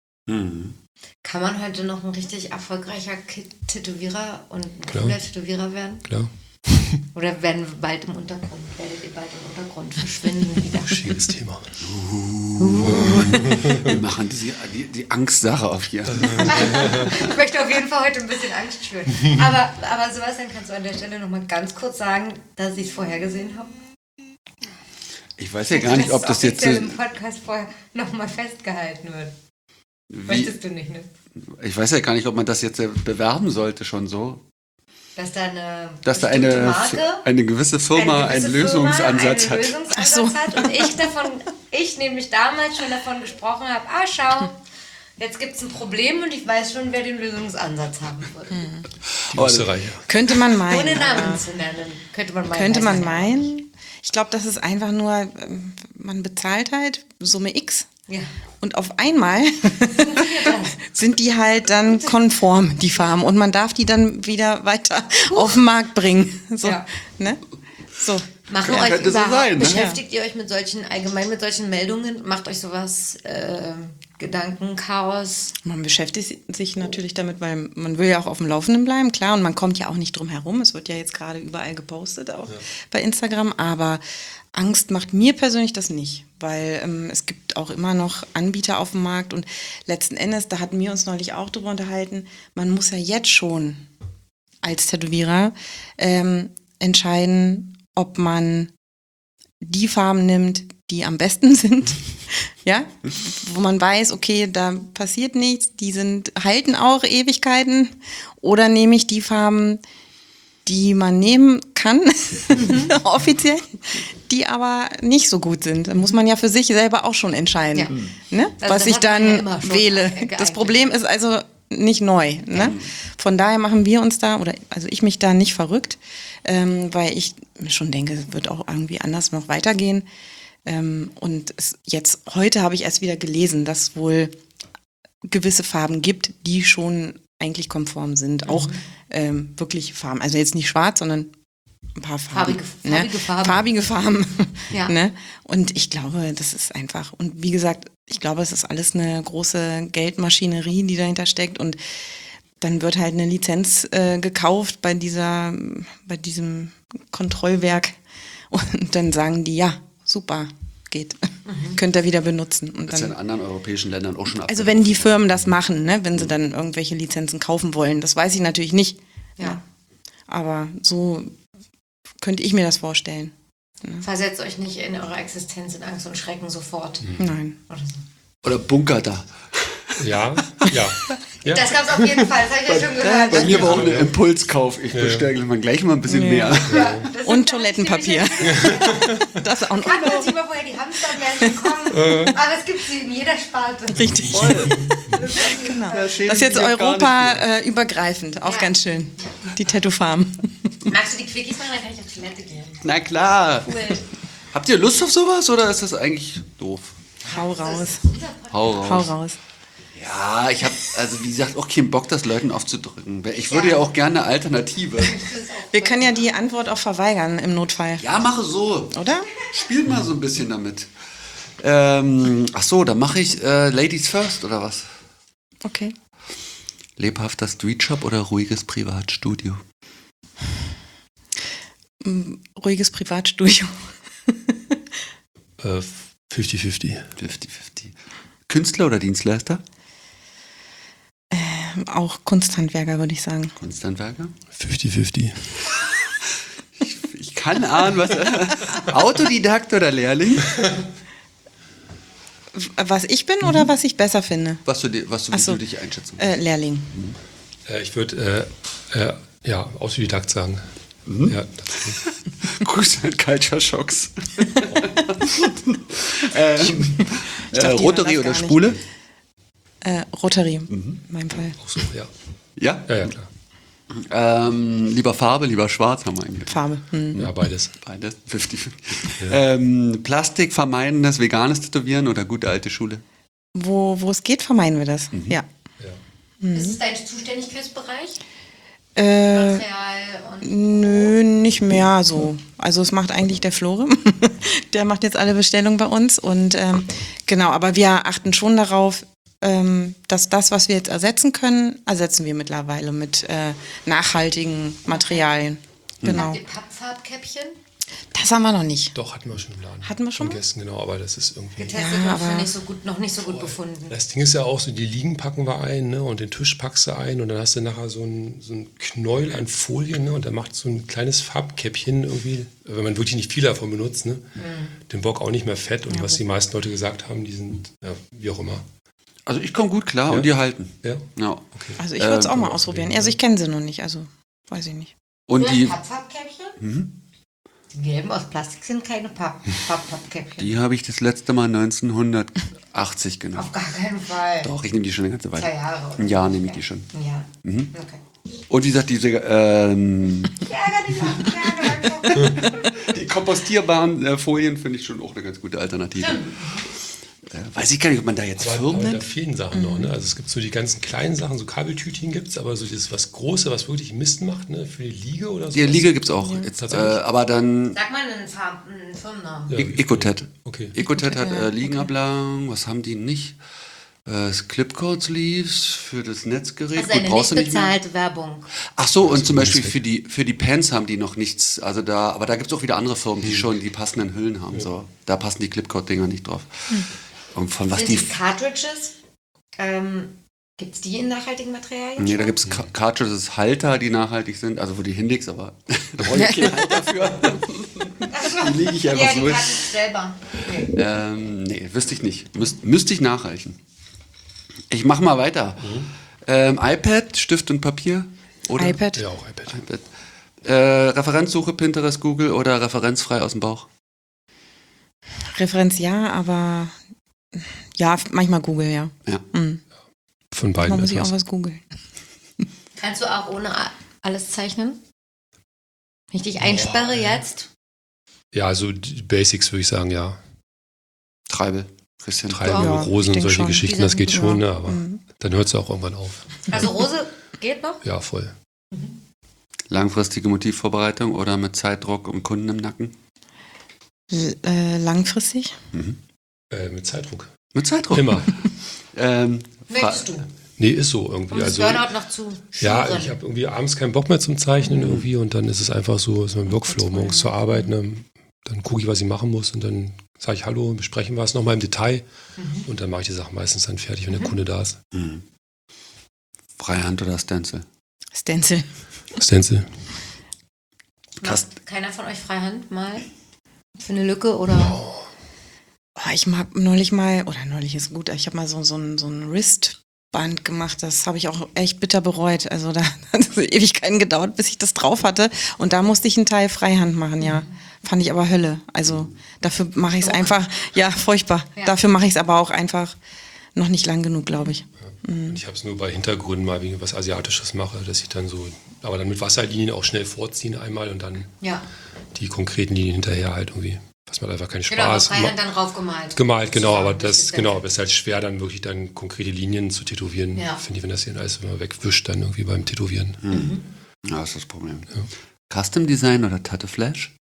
Mhm. Kann man heute noch ein richtig erfolgreicher Ki- Tätowierer und ein Klar. cooler Tätowierer werden? Klar. Oder werden wir bald im Untergrund, werdet ihr bald im Untergrund verschwinden wieder? Schwieriges Thema. Wir machen die, die, die Angstsache auf hier. Ich möchte auf jeden Fall heute ein bisschen Angst schüren. Aber, aber Sebastian, kannst du an der Stelle noch mal ganz kurz sagen, dass ich es vorhergesehen habe? Ich weiß ja gar nicht, ob das jetzt... offiziell äh, im Podcast vorher nochmal festgehalten wird. Wie, Möchtest du nicht, ne? ich weiß ja gar nicht, ob man das jetzt äh, bewerben sollte schon so. Dass da eine Dass da bestimmte eine, Marke, eine gewisse Firma eine gewisse einen Lösungsansatz Firma einen hat. Lösungsansatz Ach so. hat und ich davon, ich nämlich damals schon davon gesprochen habe, ah schau, jetzt gibt es ein Problem und ich weiß schon, wer den Lösungsansatz haben wird. Die Österreicher. Könnte man meinen. Ohne Namen aber- zu nennen, könnte man meinen. Könnte weiß man nicht. meinen. Ich glaube, das ist einfach nur, ähm, man bezahlt halt Summe X Ja. und auf einmal sind die halt dann konform, die Farben. Und man darf die dann wieder weiter auf den Markt bringen. So, Ja. ne? So. Machen Ja, euch könnte so überhaupt, sein, ne? beschäftigt ihr euch mit solchen, allgemein mit solchen Meldungen? Macht euch sowas äh, Gedanken, Chaos? Man beschäftigt sich natürlich damit, weil man will ja auch auf dem Laufenden bleiben, klar. Und man kommt ja auch nicht drum herum. Es wird ja jetzt gerade überall gepostet, auch bei Instagram. Aber Angst macht mir persönlich das nicht, weil ähm, es gibt auch immer noch Anbieter auf dem Markt. Und letzten Endes, da hatten wir uns neulich auch drüber unterhalten, man muss ja jetzt schon als Tätowierer ähm, entscheiden, ob man die Farben nimmt, die am besten sind, ja, wo man weiß, okay, da passiert nichts, die sind, halten auch Ewigkeiten, oder nehme ich die Farben, die man nehmen kann, offiziell, die aber nicht so gut sind. Da muss man ja für sich selber auch schon entscheiden, Ja. ne? Also was das ich hat man ja dann immer schon wähle. geeignet. Das Problem ist also nicht neu. Ne? Von daher machen wir uns da, oder also ich mich da nicht verrückt, ähm, weil ich schon denke, es wird auch irgendwie anders noch weitergehen. Ähm, und es, jetzt, heute habe ich erst wieder gelesen, dass es wohl gewisse Farben gibt, die schon eigentlich konform sind. Auch ähm, wirklich Farben. Also jetzt nicht schwarz, sondern ein paar Farben. Farbige- farbige Farben. Farbige Farben. Ja. Ne? Und ich glaube, das ist einfach. Und wie gesagt, ich glaube, es ist alles eine große Geldmaschinerie, die dahinter steckt. Und dann wird halt eine Lizenz äh, gekauft bei dieser, bei diesem Kontrollwerk. Und dann sagen die, ja, super, geht. Könnt ihr wieder benutzen. Und Das ist ja dann, in anderen europäischen Ländern auch schon also wenn die Firmen das machen, ne, wenn sie dann irgendwelche Lizenzen kaufen wollen, das weiß ich natürlich nicht. Ja. Aber so könnte ich mir das vorstellen. Versetzt euch nicht in eure Existenz in Angst und Schrecken sofort. Nein. Oder so. Oder Bunker da. Ja, ja. ja. Das gab's auf jeden Fall, das habe ich ja schon gehört. Bei mir war auch ein Impulskauf. Ich Ja. bestelle mal gleich mal ein bisschen Ja. mehr. Ja, das Und sind Toilettenpapier. ziemlich- Das auch noch. Kann man sich mal vorher die Hamstermärchen kommen, aber es gibt sie in jeder Sparte. Richtig. Genau. Da schäme Das ist ich jetzt mich auch gar nicht Europa äh, übergreifend. Auch Ja. ganz schön. Die Tattoo-Farm. Magst du die Quickies machen, dann kann ich auf Toilette gehen. Na klar. Cool. Habt ihr Lust auf sowas oder ist das eigentlich doof? Hau raus. Hau raus. Hau raus. Ja, ich habe, also wie gesagt, auch keinen Bock, das Leuten aufzudrücken. Ich würde ja, auch gerne eine Alternative. Wir können ja die Antwort auch verweigern im Notfall. Ja, mache so. Oder? Spielt mal so ein bisschen damit. Ähm, ach so, dann mache ich äh, Ladies First oder was? Okay. Lebhafter Streetshop oder ruhiges Privatstudio? Mm, Ruhiges Privatstudio. Äh, fünfzig fünfzig. fünfzig fünfzig. Künstler oder Dienstleister? Auch Kunsthandwerker, würde ich sagen. Kunsthandwerker? fünfzig fünfzig. Ich kann ahnen, was. Autodidakt oder Lehrling? Was ich bin oder was ich besser finde? Was du, dir- was du, Ach wie so. du dich einschätzen Äh, Lehrling. Äh, ich würde, äh, äh, ja, Autodidakt sagen. Ja, das, Grüße an Culture Shocks. ähm, äh, glaub, die Rotary hören oder das gar nicht. Spule? Äh, Rotary, in meinem Fall. auch so, ja. Ja? Ja, ja, klar. Ähm, lieber Farbe, lieber Schwarz haben wir eigentlich. Farbe. Hm. Ja, beides. Beides, fünfzig fünfzig. Ähm, Plastik vermeidendes, veganes Tätowieren oder gute alte Schule? Wo, wo es geht, vermeiden wir das. Ja. Ja. Ist es dein Zuständigkeitsbereich? Äh, Material und nö, nicht mehr so. Also es macht eigentlich der Flore. Der macht jetzt alle Bestellungen bei uns. Und ähm, genau, aber wir achten schon darauf, ähm, dass das, was wir jetzt ersetzen können, ersetzen wir mittlerweile mit äh, nachhaltigen Materialien. Genau. habt ihr Pappfarbkäppchen? Das haben wir noch nicht. Doch, hatten wir schon im Laden. Hatten wir schon mal? Gegessen, genau, aber das ist irgendwie... Getestet Ja, und für aber- nicht so gut, noch nicht so gut befunden. Das Ding ist ja auch so, die Liegen packen wir ein, ne, und den Tisch packst du ein und dann hast du nachher so ein, so ein Knäuel an Folie, ne, und dann macht so ein kleines Farbkäppchen irgendwie, wenn man wirklich nicht viel davon benutzt, ne, Mhm. den Bock auch nicht mehr fett und was die meisten Leute gesagt haben, die sind, ja, wie auch immer. Also ich komme gut klar Ja. und die halten. Ja, Ja. okay. Also ich würde es Ähm, auch mal ausprobieren. Also ich kenne sie noch nicht, also weiß ich nicht. Und die, Pappfarbkäppchen? Mhm. Die gelben aus Plastik sind keine Papp Pappkäppchen. die habe ich das letzte Mal neunzehnhundertachtzig genommen. Auf gar keinen Fall. Doch, ich nehme die schon eine ganze Zwei Weile. Jahre. Oder Ein Jahr so. nehme ich die schon. Ja. Mhm. Okay. Und wie gesagt, diese ähm, Ärger dich auch, Ärger dich die kompostierbaren äh, Folien finde ich schon auch eine ganz gute Alternative. Äh, weiß ich gar nicht, ob man da jetzt Aber, Firmen aber da nennt. fehlen Sachen noch, ne? Also es gibt so die ganzen kleinen Sachen, so Kabeltütchen gibt's, aber so dieses was Große, was wirklich Mist macht, ne, für die Liege oder so. Die Liege gibt es auch. Jetzt, äh, Tatsächlich. aber dann Sag mal einen, Farb, einen Firmennamen. Ja, E- Ecotet. Okay. Ecotet hat ja, äh, Liegenablagen. Was haben die nicht? Äh, Clipcord Sleeves für das Netzgerät. Also Gut, eine brauchst nicht du nicht mehr. bezahlte Werbung. Ach so, und zum Beispiel Bundesweg. für die, für die Pants haben die noch nichts. Also da, aber da gibt es auch wieder andere Firmen, die schon die passenden Hüllen haben. So. Da passen die Clipcord-Dinger nicht drauf. Und von was Sind die. die Cartridges? Ähm, Gibt es die in nachhaltigen Materialien? Nee, da schon? gibt es Cartridges, Halter, die nachhaltig sind, also wo die Hindex, aber da brauche ich keinen Halter für. Ach so. Die lege ich einfach ja, so die hin. Cartridge selber. Nee. Ähm, nee, wüsste ich nicht. Müsst, müsste ich nachreichen. Ich mache mal weiter. Ähm, iPad, Stift und Papier? Oder? iPad. Ja, auch iPad. iPad. Äh, Referenzsuche, Pinterest, Google oder referenzfrei aus dem Bauch? Referenz ja, aber ja, manchmal Google, ja. Ja. Mhm. Von beiden Man muss ich etwas. auch was googeln. Kannst du auch ohne a- alles zeichnen? Wenn ich dich einsperre jetzt? Ja, also die Basics würde ich sagen, ja. Treibel. Christian. Treiben, Ja, Rosen ich und denk solche schon. Geschichten, das geht Ja. schon, ne, aber Mhm. dann hört es auch irgendwann auf. Also Rose geht noch? Ja, voll. Langfristige Motivvorbereitung oder mit Zeitdruck und Kunden im Nacken? L äh, langfristig? Mhm. Äh, mit Zeitdruck. Mit Zeitdruck. Immer. Ähm, Möchtest du? Nee, ist so irgendwie. Um das Also, Burnout noch zu ja, schüren. ich habe irgendwie abends keinen Bock mehr zum Zeichnen irgendwie und dann ist es einfach so, ist mein Workflow, morgens zur Arbeit, ne, dann gucke ich, was ich machen muss und dann sage ich Hallo, besprechen wir es nochmal im Detail und dann mache ich die Sachen meistens dann fertig, wenn der Kunde da ist. Mhm. Freihand oder Stencil? Stencil. Stencil. Macht keiner von euch Freihand mal? Für eine Lücke oder? Oh, ich habe neulich mal, oder neulich ist gut, ich habe mal so, so ein, so ein Wristband gemacht, das habe ich auch echt bitter bereut. Also da hat es Ewigkeiten gedauert, bis ich das drauf hatte. Und da musste ich einen Teil Freihand machen, ja. Fand ich aber Hölle. Also dafür mache ich es einfach, ja, furchtbar. Ja. Dafür mache ich es aber auch einfach noch nicht lang genug, glaube ich. Und ich habe es nur bei Hintergründen mal wegen was Asiatisches mache, dass ich dann so, aber dann mit Wasserlinien auch schnell vorziehen einmal und dann Ja. die konkreten Linien hinterher halt irgendwie. Was macht einfach keinen Genau, aber Spaß. Freihand dann raufgemalt. Gemalt, genau, aber Zusammen, das, ist genau, aber es ist halt schwer, dann wirklich dann konkrete Linien zu tätowieren, Ja. finde ich, wenn das hier alles immer wegwischt, dann irgendwie beim Tätowieren. Mhm. Ja, das ist das Problem. Custom Design oder Tattoo Flash?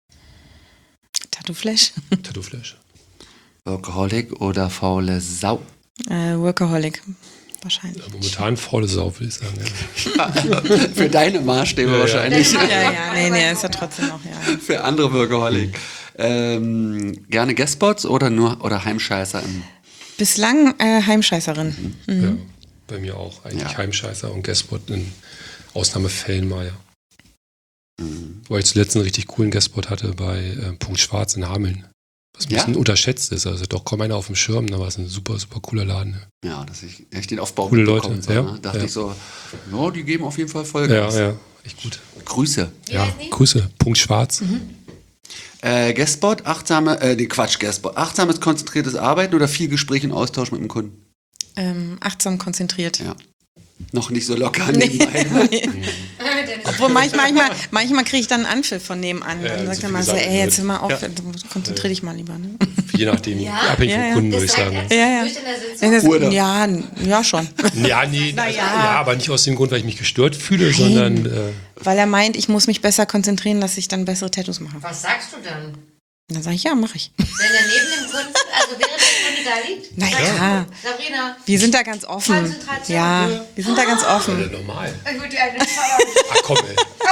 Tattoo Flash. Tattoo-Flash. Workaholic oder faule Sau? Äh, Workaholic. Wahrscheinlich. Ja, momentan faule Sau, würde ich sagen. Ja. Für deine Maßstäbe Ja, ja. wahrscheinlich. Ja, Ja, ja, nee, nee, ist ja trotzdem noch, ja. Für andere Workaholic. Ähm, gerne Guestspots oder nur oder Heimscheißer im Bislang äh, Heimscheißerin. Mhm. Ja, bei mir auch. Eigentlich Ja. Heimscheißer und Guestspot in Ausnahmefällen mal, ja. Weil ich zuletzt einen richtig coolen Guestspot hatte bei äh, Punkt Schwarz in Hameln. Was ein Ja? bisschen unterschätzt ist. Also doch kaum einer auf dem Schirm, da war es ein super, super cooler Laden. Ne? Ja, dass ich echt den Aufbau Coole mitbekommen Leute, so, ja, ne? Dachte ja. ich so, ja, die geben auf jeden Fall Ja, Vollgas. ja, echt gut. Grüße. Wie Ja, heißt die? Grüße. Punkt Schwarz. Äh, Guestspot, achtsame, äh, nee, Quatsch, Guestspot. Achtsames, konzentriertes Arbeiten oder viel Gespräch und Austausch mit dem Kunden? Ähm, achtsam konzentriert. Ja. Noch nicht so locker Nee. nebenbei. Dennis. Obwohl manchmal, manchmal, manchmal kriege ich dann einen Anpfiff von nebenan. Ja, Dann sagt so er viel mal so, gesagt ey, jetzt wird. hör mal auf, Ja. konzentrier dich mal lieber. Ne? Je nachdem, Ja? abhängig Ja, vom ja. Kunden, würde Das ich sagt sagen. jetzt Ja, ja. durch in der Ja, Sitzung? das, Oder? ja, n- ja, schon. Ja, nee, Na also, ja. ja, aber nicht aus dem Grund, weil ich mich gestört fühle, sondern äh, Weil er meint, ich muss mich besser konzentrieren, dass ich dann bessere Tattoos mache. Was sagst du dann? Dann sage ich, ja, mache ich. Wenn er neben dem Kunden, also während der Kunde da liegt? Na sagst ja. du, Sabrina, Wir sind da ganz offen. Konzentration. Ja, wir sind da ganz ja, offen. normal. gut, ja, das war Ach komm, ey.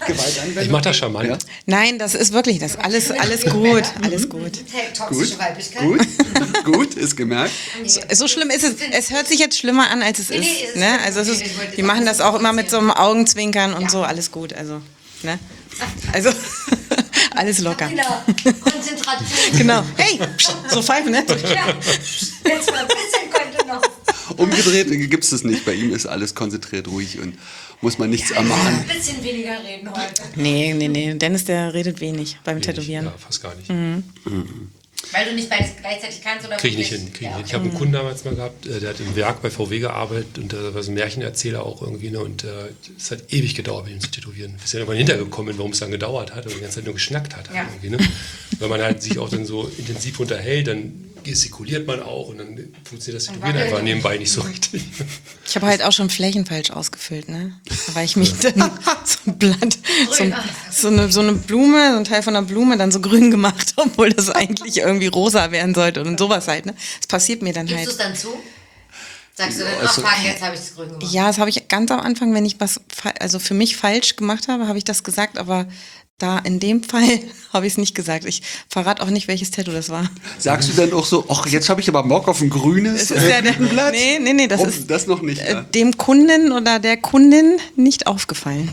Gewaltanwendung? Ich mach das charmant. Ja. Nein, das ist wirklich, das alles, alles gut, alles gut. Toxische Weiblichkeit. Gut, gut, ist gemerkt. So, so schlimm ist es. Es hört sich jetzt schlimmer an, als es Nee, nee, ist. ist Ne? es Also es nicht. ist, Ich wollte die das machen auch das nicht auch immer mit so einem Augenzwinkern und Ja. so, alles gut. Also, ne? Also, alles locker. Genau. Konzentration. Genau. Hey, pst, so pfeifen, ne? Ja. Jetzt mal ein bisschen könnte noch. Umgedreht gibt es das nicht. Bei ihm ist alles konzentriert, ruhig und muss man nichts ermahnen. Ein bisschen weniger reden heute. Nee, nee, nee. Dennis, der redet wenig beim Wenig, Tätowieren. Ja, fast gar nicht. Weil du nicht beides gleichzeitig kannst oder Krieg ich nicht wirklich- hin. Krieg ich, Ja, nicht hin. ich okay. habe einen Kunden damals mal gehabt, äh, der hat im Werk bei V W gearbeitet und der war so ein Märchenerzähler auch irgendwie. Ne, und äh, es hat ewig gedauert, mit ihm zu tätowieren. Bis er irgendwann hintergekommen bin, warum es dann gedauert hat und die ganze Zeit nur geschnackt hat. Ja. Irgendwie, ne? Weil man halt sich auch dann so intensiv unterhält, dann gestikuliert man auch und dann funktioniert das Tätowieren wackelt. einfach nebenbei nicht so richtig. Ich habe halt auch schon Flächen falsch ausgefüllt, ne? Weil ich mich dann so ein Blatt, so, ein, so, eine, so eine Blume, so ein Teil von einer Blume dann so grün gemacht, obwohl das eigentlich irgendwie rosa werden sollte und sowas halt, ne? Das passiert mir dann Gibst halt. du es dann zu? Sagst du dann, ach also- fuck, jetzt habe ich es grün gemacht. Ja, das habe ich ganz am Anfang, wenn ich was fa- also für mich falsch gemacht habe, habe ich das gesagt, aber da in dem Fall habe ich es nicht gesagt. Ich verrate auch nicht, welches Tattoo das war. Sagst du dann auch so, ach, jetzt habe ich aber Bock auf ein grünes Das ist ja der, Blatt? nee, nee, nee, das Oh, ist das noch nicht. äh, Ja. dem Kunden oder der Kundin nicht aufgefallen.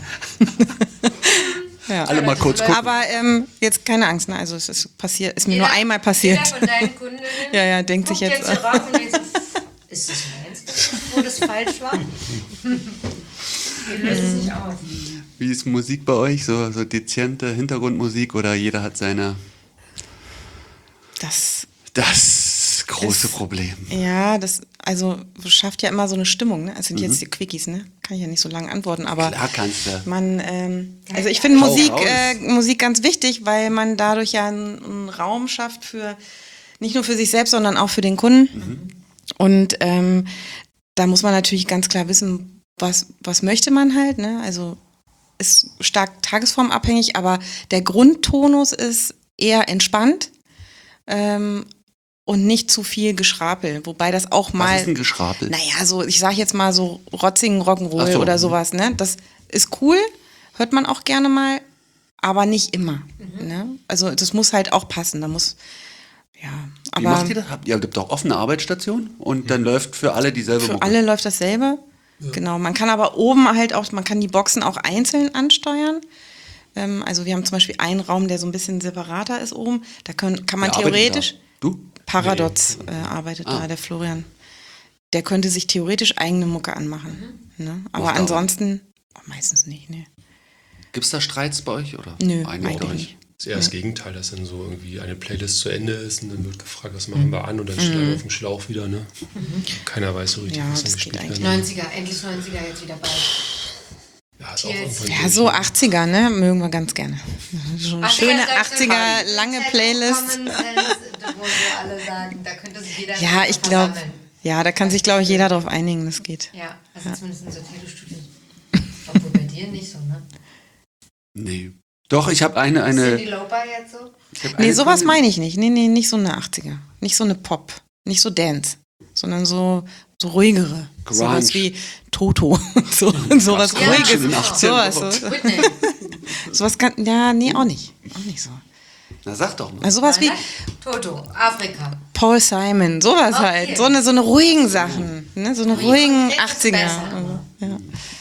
Ja. Alle mal kurz gucken. Aber ähm, jetzt keine Angst, ne? Also es ist passiert, ist mir nur Jeder- einmal passiert. Jeder von deinen Kundinnen Ja, ja, denkt sich guckt jetzt. jetzt hier rauf und denkt so, ist das meins, wo das falsch war? Wir lösen es nicht auf. Wie ist Musik bei euch? So, so dezente Hintergrundmusik oder jeder hat seine. Das, Das große Ist- Problem. ja, das, also schafft ja immer so eine Stimmung, ne? Also jetzt die Quickies, ne? Kann ich ja nicht so lange antworten, aber Klar kannst du. man, ähm, also ich finde Hau Musik, raus. äh, Musik ganz wichtig, weil man dadurch ja einen, einen Raum schafft für, nicht nur für sich selbst, sondern auch für den Kunden. Und ähm, da muss man natürlich ganz klar wissen, was, was möchte man halt, ne? Also ist stark tagesformabhängig, aber der Grundtonus ist eher entspannt ähm, und nicht zu viel Geschrapel, wobei das auch mal, Was ist ein Geschrapel? naja, so ich sag jetzt mal so rotzigen Rock'n'Roll Ach so. oder sowas, ne? Das ist cool, hört man auch gerne mal, aber nicht immer, ne? Also das muss halt auch passen, da muss, ja, Wie aber macht ihr das? Habt ihr habt doch offene Arbeitsstationen und dann läuft für alle dieselbe für Mucke. alle läuft dasselbe. Genau, man kann aber oben halt auch, man kann die Boxen auch einzeln ansteuern. Ähm, also wir haben zum Beispiel einen Raum, der so ein bisschen separater ist oben. Da können, kann man Wer arbeitet theoretisch, da? Du? Paradox äh, arbeitet Ah. da, der Florian. Der könnte sich theoretisch eigene Mucke anmachen. Ne? Aber Macht er auch. ansonsten oh, meistens nicht, ne. Gibt es da Streits bei euch? Oder? Nö, Einigt eigentlich euch? nicht. Das ist eher das Gegenteil, dass dann so irgendwie eine Playlist zu Ende ist und dann wird gefragt, was machen wir an und dann steht einer auf dem Schlauch wieder. Ne? Keiner weiß so richtig, Ja, was dann das geht gespielt eigentlich. werden. neunziger, endlich neunziger jetzt wieder bald. Ja, ist auch Yes. irgendwann Ja, durch, so ne? achtziger, ne, mögen wir ganz gerne. So eine schöne achtziger, lange Playlist. Wo wir alle sagen, da könnte sich jeder Ja, ich glaube, versammeln. ja, da kann sich, glaube ich, jeder drauf einigen, das geht. Ja, also zumindest in so Tattoo-Studien. Obwohl bei dir nicht so, ne? Nee. Doch, ich habe eine. Cindy eine Lauper jetzt so? ich hab Nee, eine sowas Kundin- meine ich nicht. Nee, nee, nicht so eine achtziger. Nicht so eine Pop. Nicht so Dance. Sondern so, so ruhigere. Grunge. Sowas wie Toto. so, sowas Grunge Ruhiges. in den achtzigern. Sowas, so, Whitney. sowas kann, ja, nee, auch nicht. Auch nicht so. Na, sag doch mal. Also sowas wie Nein, nein. Toto, Afrika. Paul Simon. Sowas Okay. halt. So eine, so eine ruhigen Sachen. Ne? So eine Ruhig ruhigen und Text ist besser. achtziger. Also, ja.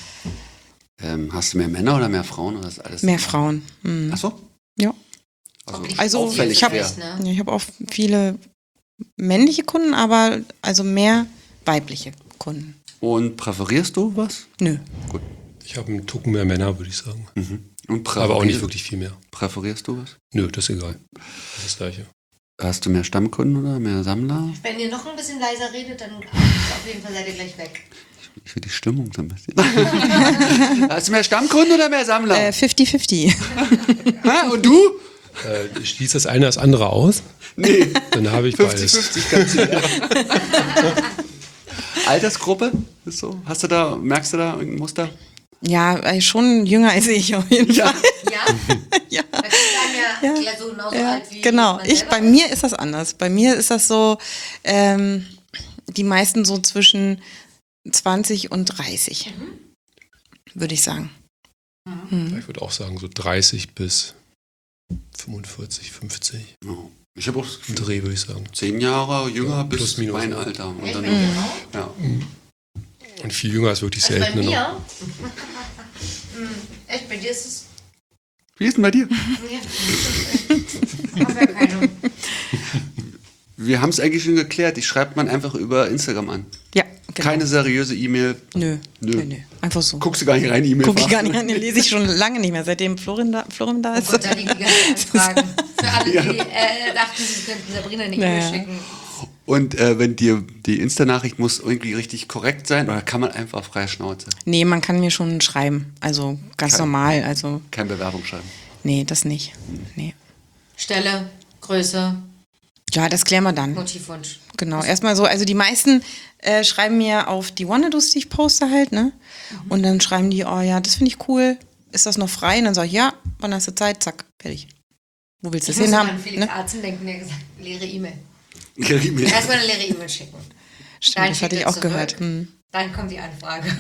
Ähm, hast du mehr Männer oder mehr Frauen? Oder ist alles Mehr Frauen. Mhm. Ach so? Ja. Also, Also, auffällig ich hab- quer. Ne? Ja, ich habe auch viele männliche Kunden, aber also mehr weibliche Kunden. Und präferierst du was? Nö. Gut. Ich habe einen Tucken mehr Männer, würde ich sagen. Und präferierst, Aber auch nicht wirklich viel mehr. Präferierst du was? Nö, das ist egal. Das ist das Gleiche. Hast du mehr Stammkunden oder mehr Sammler? Wenn ihr noch ein bisschen leiser redet, dann auf jeden Fall seid ihr gleich weg. Ich will die Stimmung so ein bisschen. Hast du mehr Stammkunden oder mehr Sammler? Äh, fifty fifty. Ha? Und du? Äh, schließt das eine das andere aus? Nee. Dann habe ich fünfzig beides. fünfzig kannst du. Ja. Altersgruppe? Ist so? Hast du da, merkst du da irgendein Muster? Ja, äh, schon jünger als ich auf jeden Ja. Fall. Ja? Ja. Da bist du dann ja, Ja. so genauso Ja, alt wie genau. man Ich, selber. bei mir ist das anders. Bei mir ist das so, ähm, die meisten so zwischen zwanzig und dreißig, würde ich sagen. Mhm. Ich würde auch sagen, so dreißig bis fünfundvierzig, fünfzig. Ja. Ich habe auch das Im Gefühl, Dreh, würde ich sagen. zehn Jahre jünger Ja, bis plus, minus, mein ja. Alter. Und Echt? dann, Mhm. ja. Und viel jünger ist wirklich Also bei selten. mir? Noch. Hm, Echt, bei dir ist es... Wie ist denn bei dir? Ich hab ja keine. Wir haben es eigentlich schon geklärt. Die schreibt man einfach über Instagram an. Ja, genau. Keine seriöse E-Mail. Nö. Nö. Nö, nö. Einfach so. Guckst du gar nicht rein, E-Mail. Guck ich gar nicht an, den lese ich schon lange nicht mehr, seitdem Florin da, Florin da Oh ist. Gott, da liegen die ganzen Anfragen. Für alle, die äh, dachten, sie könnten Sabrina eine E-Mail Naja. schicken. Und äh, wenn dir die Insta-Nachricht muss irgendwie richtig korrekt sein oder kann man einfach freie Schnauze? Nee, man kann mir schon schreiben. Also ganz Kein- normal. Also, Keine Bewerbung schreiben. nee, das nicht. Nee. Stelle, Größe, Ja, das klären wir dann. Motivwunsch. Genau, erstmal so, also die meisten äh, schreiben mir auf die Wannadoos, die ich poste halt, ne? Mhm. Und dann schreiben die, oh ja, das finde ich cool, ist das noch frei? Und dann sage ich, ja, wann hast du Zeit? Zack, fertig. Wo willst du Ich das muss hin an haben? Felix Ne? Arzen denken, der gesagt hat, leere E-Mail. Ihre E-Mail. Erstmal eine leere E-Mail schicken. Stimmt, Dann das hatte schickt ich er auch zurück. gehört. Hm. Dann kommt die Anfrage.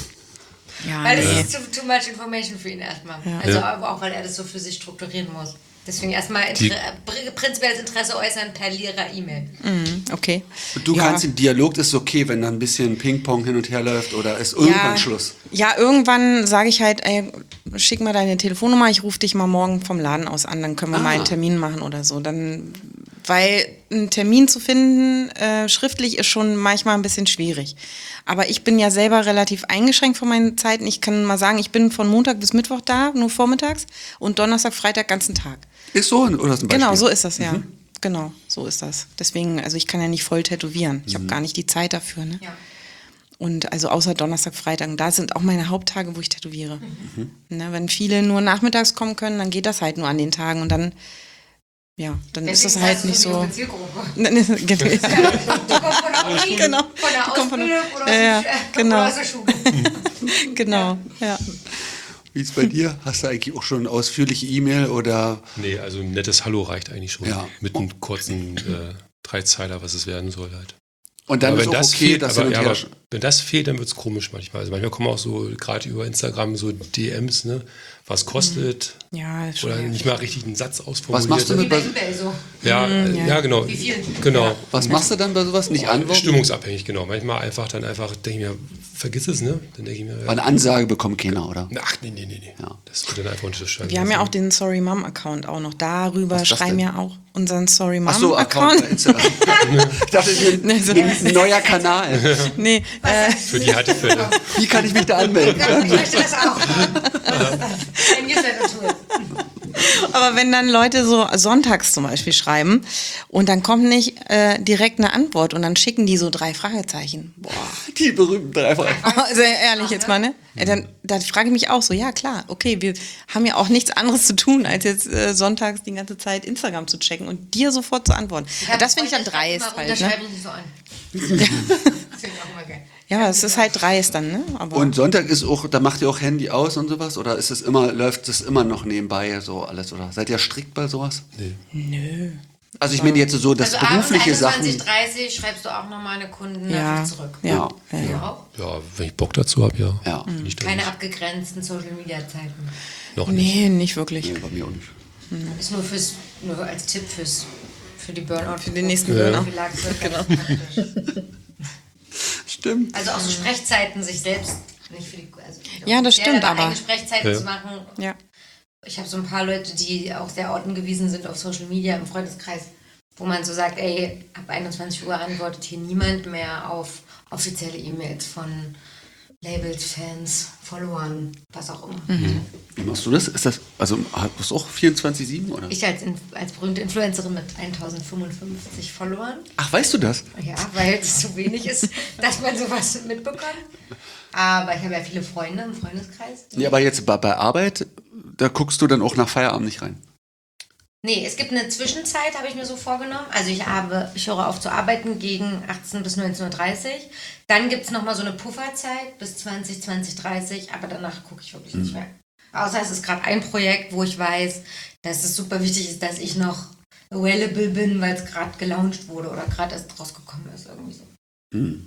Ja, Weil nee. es ist too, too much information für ihn erstmal. Ja. Also Ja. aber auch, weil er das so für sich strukturieren muss. Deswegen erstmal Die- Inter pr- prinzipielles Interesse äußern per leerer E-Mail. Mhm, okay. Du Ja. kannst im Dialog, ist okay, wenn da ein bisschen Ping-Pong hin und her läuft oder ist irgendwann ja, Schluss. Ja, irgendwann sage ich halt, ey, schick mal deine Telefonnummer, ich rufe dich mal morgen vom Laden aus an, dann können wir Ah. mal einen Termin machen oder so. Dann, weil einen Termin zu finden, äh, schriftlich ist schon manchmal ein bisschen schwierig. Aber ich bin ja selber relativ eingeschränkt von meinen Zeiten. Ich kann mal sagen, ich bin von Montag bis Mittwoch da, nur vormittags und Donnerstag, Freitag ganzen Tag. Ist so oder ist ein Beispiel? Genau, so ist das, ja. Genau, so ist das. Deswegen, also ich kann ja nicht voll tätowieren. Ich habe gar nicht die Zeit dafür, ne? Ja. Und also außer Donnerstag, Freitag, da sind auch meine Haupttage, wo ich tätowiere. Ne, wenn viele nur nachmittags kommen können, dann geht das halt nur an den Tagen und dann, ja, dann ist das Deswegen halt hast du nicht die so. junge Zielgruppe. Ne, ne, genau, ja. Die kommt von der Uni, Genau. von der Die kommt von der- Ausbildung oder, Ja, aus, ja, dem- genau. oder aus der Schule. Genau, ja. Wie ist es bei dir? Hast du eigentlich auch schon eine ausführliche E-Mail oder Nee, also ein nettes Hallo reicht eigentlich schon. Ja. Mit einem kurzen äh, Dreizeiler, was es werden soll halt. und dann Aber ist auch okay, fehlt, dass aber, hin ja, und aber her. wenn das fehlt, dann wird es komisch manchmal. Also manchmal kommen auch so, gerade über Instagram, so D Ms, ne, was kostet Ja, das ist schon oder nervig. nicht mal richtig einen Satz ausformuliert. Was machst du Wie mit bei was, eBay so. Ja, äh, ja. ja, genau. Wie viel? Genau. was machst du dann bei sowas? Nicht antworten? Stimmungsabhängig, genau. Manchmal einfach dann einfach, denke ich mir, vergiss es, ne? Dann denke ich mir, Aber ja, eine Ansage bekommt keiner, oder? ach, nee, nee, nee, nee. Ja. Das wird dann einfach unterschreiben. Wir haben ja auch den Sorry Mom Account auch noch. Darüber Was ist das schreiben denn? ja auch unseren Sorry Mom Ach so, Account Account. bei Instagram. Ich dachte, das ist Nee, so- ein, ein neuer Kanal. Nee, äh, Für die Härtefälle. Wie kann ich mich da anmelden? Ich möchte das auch. Ein Newsletter-Tool. aber wenn dann Leute so sonntags zum Beispiel schreiben und dann kommt nicht äh, direkt eine Antwort und dann schicken die so drei Fragezeichen. Boah. Die berühmten drei Fragen. Also ehrlich jetzt mal, ne? Ja, dann, dann frage ich mich auch so, ja klar, okay, wir haben ja auch nichts anderes zu tun, als jetzt äh, sonntags die ganze Zeit Instagram zu checken und dir sofort zu antworten. Ja, das finde ich dann dreist halt, ne? Schreiben Sie so an. Das finde ich auch immer geil. Ja, es ist halt dreist dann, ne? Aber Und Sonntag ist auch, da macht ihr auch Handy aus und sowas? Oder ist es immer, läuft es immer noch nebenbei so alles? Oder seid ihr strikt bei sowas? Nee. nö. Also ich meine jetzt so, das Also abends berufliche einundzwanzig, Sachen. dreißig schreibst du auch nochmal eine Kunden Ja, zurück. ja, ja, Du ja. auch? Ja, wenn ich Bock dazu habe, ja. Ja. Bin ich da Keine nicht. abgegrenzten Social-Media-Zeiten. Noch nicht. Nee, nicht wirklich. Nee, bei mir auch nicht. Ist nur fürs, nur als Tipp fürs, für die Burnout. Für den nächsten Ja. Burnout. Genau. Stimmt. Also auch so Sprechzeiten sich selbst nicht für die. Also Ja, das offiziell, stimmt, aber- eigene Sprechzeiten Ja. zu machen. Ja. Ich habe so ein paar Leute, die auch sehr ortengewiesen sind auf Social Media im Freundeskreis, wo man so sagt, ey, ab einundzwanzig Uhr antwortet hier niemand mehr auf offizielle E-Mails von Labels, Fans, Followern, was auch immer. Wie machst du das? Ist das, also hast du auch vierundzwanzig sieben oder? Ich als, Inf- als berühmte Influencerin mit tausendfünfundfünfzig Followern, Ach, weißt du das? ja, weil es so wenig ist, dass man sowas mitbekommt. Aber ich habe ja viele Freunde im Freundeskreis. Ja, aber jetzt bei, bei Arbeit, da guckst du dann auch nach Feierabend nicht rein. Nee, es gibt eine Zwischenzeit, habe ich mir so vorgenommen. Also ich habe, ich höre auf zu arbeiten gegen achtzehn bis neunzehn Uhr dreißig. Dann gibt es nochmal so eine Pufferzeit bis zwanzig, zwanzig, dreißig. Aber danach gucke ich wirklich nicht mehr. Außer es ist gerade ein Projekt, wo ich weiß, dass es super wichtig ist, dass ich noch available bin, weil es gerade gelauncht wurde oder gerade erst rausgekommen ist. Irgendwie so. Hm.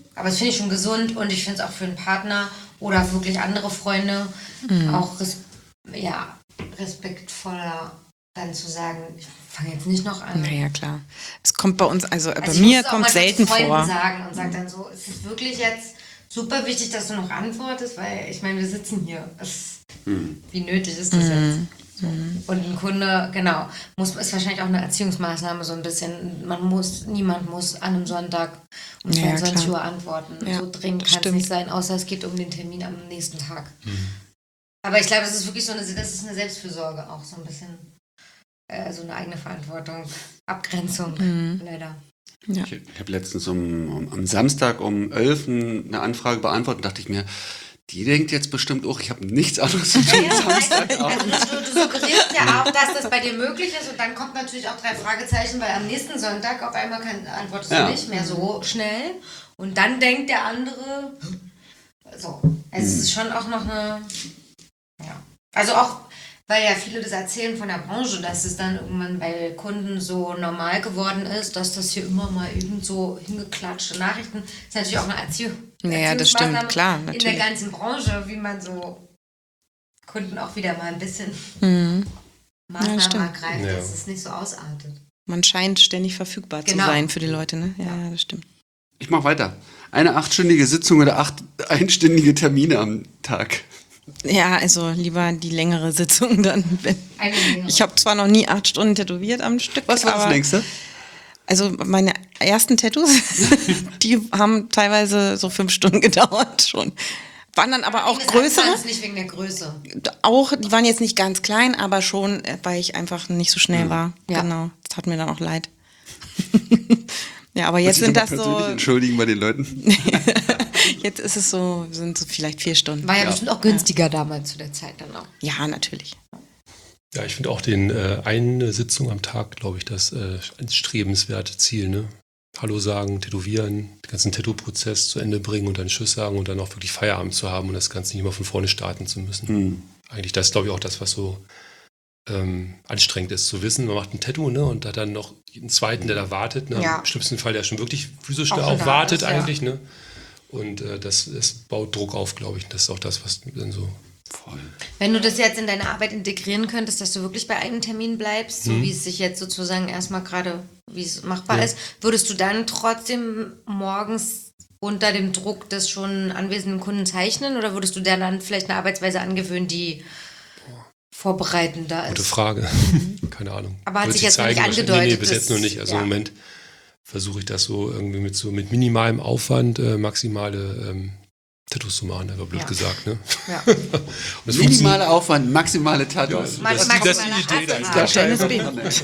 Aber das finde ich schon gesund und ich finde es auch für einen Partner oder wirklich andere Freunde Mhm. auch res ja, respektvoller dann zu sagen, ich fange jetzt nicht noch an. Naja, klar. Es kommt bei uns, also, Also bei ich mir muss es auch kommt manchmal selten zu Freunden vor. sagen und sage dann so, es ist wirklich jetzt super wichtig, dass du noch antwortest, weil ich meine, wir sitzen hier. Es, wie nötig ist das Mhm. jetzt? So. Und ein Kunde, genau, muss, ist wahrscheinlich auch eine Erziehungsmaßnahme so ein bisschen. Man muss, niemand muss an einem Sonntag um Ja, zweiundzwanzig klar. Uhr antworten. Ja, So dringend kann es stimmt. nicht sein, außer es geht um den Termin am nächsten Tag. Aber ich glaube, das ist wirklich so eine, das ist eine Selbstfürsorge auch so ein bisschen. Äh, so eine eigene Verantwortung, Abgrenzung, Mhm. leider. Ja. Ich, ich habe letztens um, um, am Samstag um elf eine Anfrage beantwortet und dachte ich mir, die denkt jetzt bestimmt auch, ich habe nichts anderes zu tun. Ja, Samstagabend. also du, du suggerierst ja auch, dass das bei dir möglich ist und dann kommt natürlich auch drei Fragezeichen, weil am nächsten Sonntag auf einmal kann, antwortest Ja. du nicht mehr so schnell und dann denkt der andere so. Also es ist schon auch noch eine, ja, also auch, weil ja viele das erzählen von der Branche, dass es dann irgendwann bei Kunden so normal geworden ist, dass das hier immer mal irgend so hingeklatschte Nachrichten, das ist natürlich auch eine Erziehung. Naja, das stimmt, Erziehungsmaßnahme klar, in der natürlich. ganzen Branche, wie man so Kunden auch wieder mal ein bisschen Mhm. Maßnahmen stimmt. ergreift, Ja. dass es nicht so ausartet. Man scheint ständig verfügbar Genau. zu sein für die Leute, ne? Ja, ja, das stimmt. Ich mache weiter. Eine achtstündige Sitzung oder acht einstündige Termine am Tag. Ja, also lieber die längere Sitzung dann. Wenn Eine längere. ich habe zwar noch nie acht Stunden tätowiert am Stück, Was war das aber längste? also meine ersten Tattoos, die haben teilweise so fünf Stunden gedauert schon. Waren dann aber auch Das größere. ist nicht wegen der Größe. Auch, die waren jetzt nicht ganz klein, aber schon, äh, weil ich einfach nicht so schnell war. Ja. Genau. Das tat mir dann auch leid. Ja, aber jetzt Muss ich sind noch mal das so, persönlich entschuldigen bei den Leuten. jetzt ist es so, sind so vielleicht vier Stunden. War ja, Ja. bestimmt auch günstiger damals zu der Zeit dann auch. Ja, natürlich. Ja, ich finde auch den äh, eine Sitzung am Tag, glaube ich, das äh, ein strebenswerte Ziel, ne? Hallo sagen, tätowieren, den ganzen Tattoo-Prozess zu Ende bringen und dann Tschüss sagen und dann auch wirklich Feierabend zu haben und das Ganze nicht immer von vorne starten zu müssen. Hm. Eigentlich, das ist, glaube ich, auch das, was so ähm, anstrengend ist, zu wissen, man macht ein Tattoo, ne, und hat dann noch einen zweiten, der da wartet, ne, Ja. im schlimmsten Fall, der schon wirklich physisch Auch da schon auch da wartet ist, ja. eigentlich, ne. Und äh, das, das baut Druck auf, glaube ich. Das ist auch das, was dann so. Voll. Wenn du das jetzt in deine Arbeit integrieren könntest, dass du wirklich bei einem Termin bleibst, so wie es sich jetzt sozusagen erstmal gerade, wie es machbar Ja. ist, würdest du dann trotzdem morgens unter dem Druck des schon anwesenden Kunden zeichnen oder würdest du dir dann vielleicht eine Arbeitsweise angewöhnen, die vorbereitender Gute ist? Frage. Keine Ahnung. Aber hat Wird sich sich jetzt noch nicht zeigen. Nee, nee, angedeutet, bis jetzt dass- noch nicht. Also ja. im Moment versuche ich das so irgendwie mit so mit minimalem Aufwand äh, maximale ähm, Tattoos zu machen, aber blöd Ja. gesagt, ne? Ja. Und das Minimaler Aufwand, maximale Tattoos. Ja, Ma- das- maximaler das ist die Idee Hass- dahinter. Ah, Kleines Baby.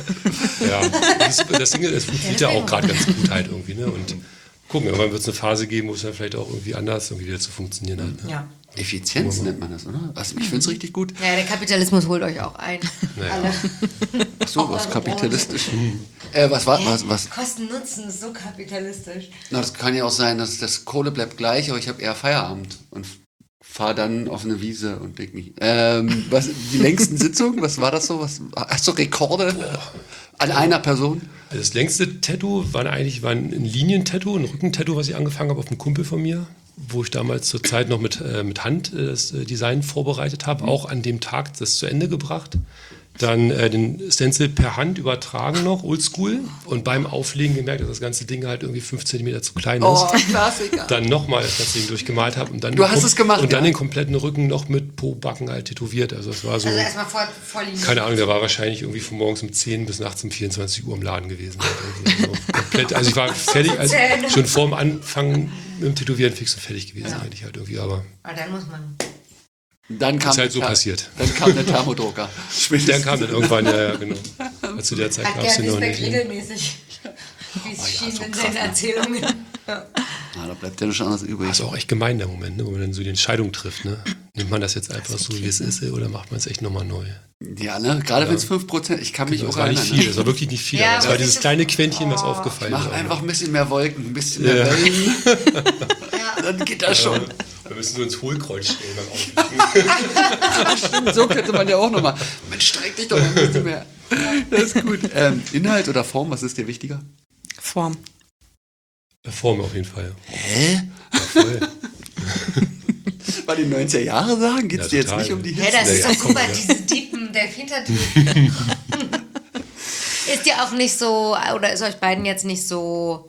Ja, das, das Ding ist, es funktioniert ja auch gerade ganz gut halt irgendwie, ne? Und gucken, irgendwann wird es eine Phase geben, wo es dann vielleicht auch irgendwie anders irgendwie wieder zu funktionieren hat. Ne? Ja. Effizienz nennt man das, oder? Also ich finde es richtig gut. Ja, der Kapitalismus holt euch auch ein. Naja. Alle. Ach so, was kapitalistisch. Äh, was war, was, was? Kosten-Nutzen ist so kapitalistisch. Na, das kann ja auch sein, dass das Kohle bleibt gleich, aber ich habe eher Feierabend und fahre dann auf eine Wiese und denk mich. Ähm, was, die längsten Sitzungen, was war das so? Was, hast du Rekorde an einer Person? Also das längste Tattoo war eigentlich war ein Linientattoo, ein Rückentattoo, was ich angefangen habe auf einem Kumpel von mir, wo ich damals zur Zeit noch mit, äh, mit Hand äh, das äh, Design vorbereitet habe, auch an dem Tag das zu Ende gebracht. Dann äh, den Stencil per Hand übertragen noch, oldschool, und beim Auflegen gemerkt, dass das ganze Ding halt irgendwie fünf Zentimeter zu klein ist. Oh, Klassiker. Dann nochmal das ganze Ding durchgemalt habe und dann Du den hast kom- es gemacht, und dann ja? den kompletten Rücken noch mit Po-Backen halt tätowiert. Also es war so, Also erstmal vor, vorliegen. keine Ahnung, der war wahrscheinlich irgendwie von morgens um zehn bis nachts um vierundzwanzig Uhr im Laden gewesen. Also, so komplett, also ich war fertig, also Zähne. schon vor dem Anfang mit dem Tätowieren fix und fertig gewesen eigentlich halt irgendwie, aber Aber dann muss man. Dann kam ist halt so der- passiert. Dann kam der Thermodrucker. Dann kam dann irgendwann, ja, ja, genau. Also zu der Zeit Hat gab es Gerd den noch Wiesbeck nicht. Ne? regelmäßig. Wie es ja, schien so in krass, seinen ne? Erzählungen. Ja. Na, da bleibt ja schon anders übrig. Das ist auch echt gemein, der Moment, ne, wo man dann so die Entscheidung trifft. Ne? Nimmt man das jetzt einfach so, wie es ist, oder macht man es echt nochmal neu? Ja, ne? Gerade Ja. wenn es fünf Prozent, ich kann mich Das auch war nicht erinnern. viel, das war wirklich nicht viel. Ja, aber es aber war das dieses ist- kleine Quäntchen, was Oh. aufgefallen Mach ist. einfach ein bisschen mehr Wolken, ein bisschen Ja. mehr Wellen. Ja. Dann geht das schon. Wir müssen nur ins Hohlkreuz stellen beim Auflegen. Stimmt, so könnte man ja auch nochmal. Mensch, streck dich doch mal ein bisschen mehr. Das ist gut. Ähm, Inhalt oder Form, was ist dir wichtiger? Form. Form auf jeden Fall. Hä? Ja, voll. Bei den neunziger Jahre sagen, geht es Ja, dir jetzt total. nicht um die Ja, Hits? das ist Ja, doch komm, super, ja. diese tiefen Delfintattoo. Ist dir auch nicht so, oder ist euch beiden jetzt nicht so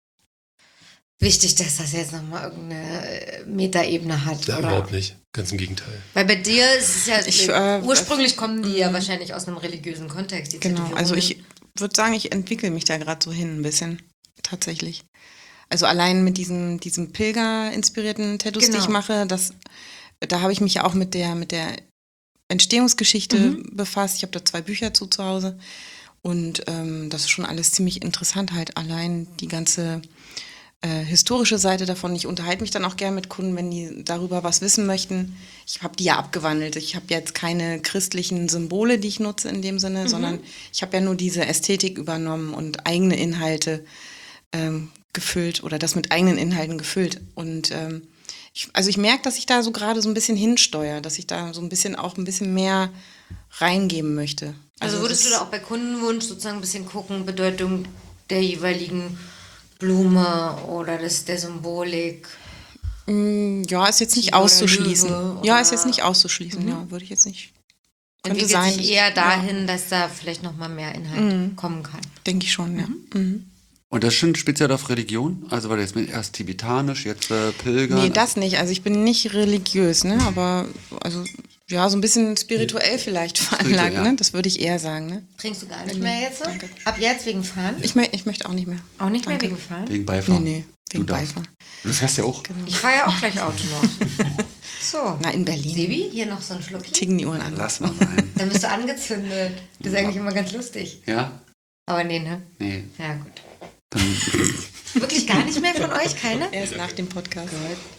wichtig, dass das jetzt nochmal irgendeine Metaebene hat? Ja, oder? überhaupt nicht. Ganz im Gegenteil. Weil bei dir ist es ja, Ich, äh, ursprünglich kommen die ja wahrscheinlich aus einem religiösen Kontext. Die Genau, also Tätowierungen. ich würde sagen, ich entwickle mich da gerade so hin ein bisschen, tatsächlich. Also allein mit diesen, diesen Pilger-inspirierten Tattoos, die Genau. ich mache, das, da habe ich mich ja auch mit der, mit der Entstehungsgeschichte Mhm. befasst. Ich habe da zwei Bücher zu zu Hause und ähm, das ist schon alles ziemlich interessant halt. Allein die ganze äh, historische Seite davon. Ich unterhalte mich dann auch gern mit Kunden, wenn die darüber was wissen möchten. Ich habe die ja abgewandelt. Ich habe jetzt keine christlichen Symbole, die ich nutze in dem Sinne, sondern ich habe ja nur diese Ästhetik übernommen und eigene Inhalte ähm, gefüllt oder das mit eigenen Inhalten gefüllt. Und ähm, ich, also ich merke, dass ich da so gerade so ein bisschen hinsteuere, dass ich da so ein bisschen auch ein bisschen mehr reingeben möchte. Also würdest das- du da auch bei Kundenwunsch sozusagen ein bisschen gucken, Bedeutung der jeweiligen Blume oder des, der Symbolik? Mm, Ja, ist jetzt nicht Tiger oder auszuschließen. Löwe Ja, ist oder- jetzt nicht auszuschließen, ja, würde ich jetzt nicht. Könnte Entwickelt sein. sich eher dahin, dass da vielleicht nochmal mehr Inhalt kommen kann. Denke ich schon, ja. Mhm. Und das schon speziell auf Religion? Also weil jetzt mit erst tibetanisch, jetzt äh, Pilgern. Nee, das nicht. Also ich bin nicht religiös, ne? Aber also ja, so ein bisschen spirituell vielleicht veranlagt, ja. ne? Das würde ich eher sagen, ne? Trinkst du gar nicht mehr jetzt? Danke. Ab jetzt wegen Fahren? Ich, mö ich möchte auch nicht mehr. Auch nicht Danke. mehr wegen Fahren? Wegen Nee, Beifahrt. nee, wegen Du darfst. Beifahrt. Du fährst ja auch. Ich fahre ja auch gleich Auto noch. So. Na, in Berlin. Sebi, hier noch so ein Schluck. Ticken die Uhren an. Lass mal sein. Dann bist du angezündet. Das ist eigentlich immer ganz lustig. Ja? Aber nee, ne? Nee. Ja, gut. Dann, Wirklich gar nicht mehr von euch? Keine? Erst nach dem Podcast.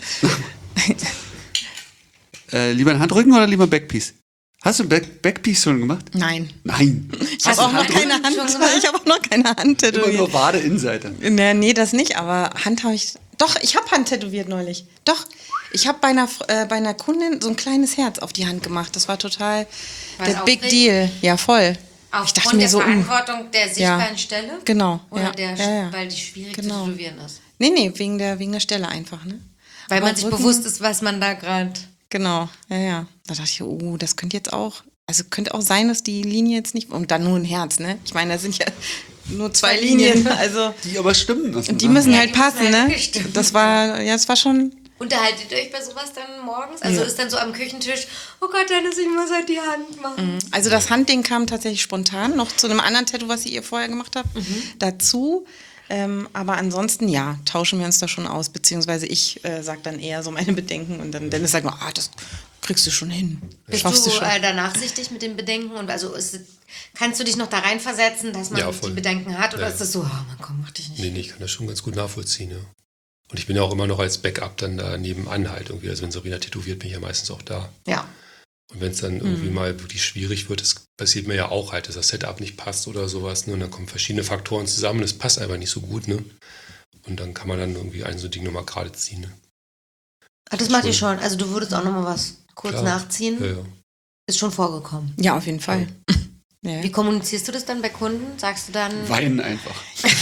äh, lieber ein Handrücken oder lieber ein Backpiece? Hast du ein Back Backpiece schon gemacht? Nein. Nein. Ich habe auch noch keine Hand. schon gemacht? Ich habe auch noch keine Hand Immer tätowiert. nur Wade-Innenseite. Nee, nee, das nicht, aber Hand habe ich. Doch, ich habe Hand tätowiert neulich. Doch, ich habe bei einer, äh, bei einer Kundin so ein kleines Herz auf die Hand gemacht. Das war total War der es Big aufregend? Deal. Ja, voll. Aufgrund ich dachte mir der so, uh, Verantwortung der sichtbaren Ja. Stelle? Genau, Oder ja. der, Ja, ja. weil die schwierig Genau. zu tätowieren ist? nee, nee, wegen der, wegen der Stelle einfach, ne? Weil Aber man sich Rücken- bewusst ist, was man da gerade... Genau, ja, ja. Da dachte ich, oh, das könnte jetzt auch, also könnte auch sein, dass die Linie jetzt nicht, und dann nur ein Herz, ne? Ich meine, da sind ja nur zwei, Zwei Linien, Linien. also. Die aber stimmen müssen. Und die ne? müssen Ja, halt die müssen passen, halt ne? bestimmen. Das war, ja, das war schon, Unterhaltet ihr euch bei sowas dann morgens? Also Ja. ist dann so am Küchentisch, oh Gott, Dennis, ich muss halt die Hand machen. also das Handding kam tatsächlich spontan, noch zu einem anderen Tattoo, was ihr vorher gemacht habt, dazu. Ähm, aber ansonsten, ja, tauschen wir uns da schon aus, beziehungsweise ich äh, sag dann eher so meine Bedenken und dann Dennis sagt, ah, das kriegst du schon hin. Bist Schaffst du du schon. äh, da nachsichtig mit den Bedenken? Und also ist, es- kannst du dich noch da reinversetzen, dass man Ja, die voll. Bedenken hat? Oder Ja. ist das so, oh man komm, mach dich nicht. Nee, nee, ich kann das schon ganz gut nachvollziehen, ja. Und ich bin ja auch immer noch als Backup dann da nebenan halt irgendwie. Also wenn Sabrina tätowiert, bin ich ja meistens auch da. Ja. Und wenn es dann irgendwie mal wirklich schwierig wird, das passiert mir ja auch halt, dass das Setup nicht passt oder sowas. Ne? Und dann kommen verschiedene Faktoren zusammen, das passt einfach nicht so gut, ne? Und dann kann man dann irgendwie ein so ein Ding nochmal gerade ziehen, ne? Ach, das macht ihr schon. Also du würdest auch nochmal was kurz Klar. nachziehen. Ja, ja. Ist schon vorgekommen. Ja, auf jeden Fall. Ja. Wie kommunizierst du das dann bei Kunden? Sagst du dann, Weinen einfach.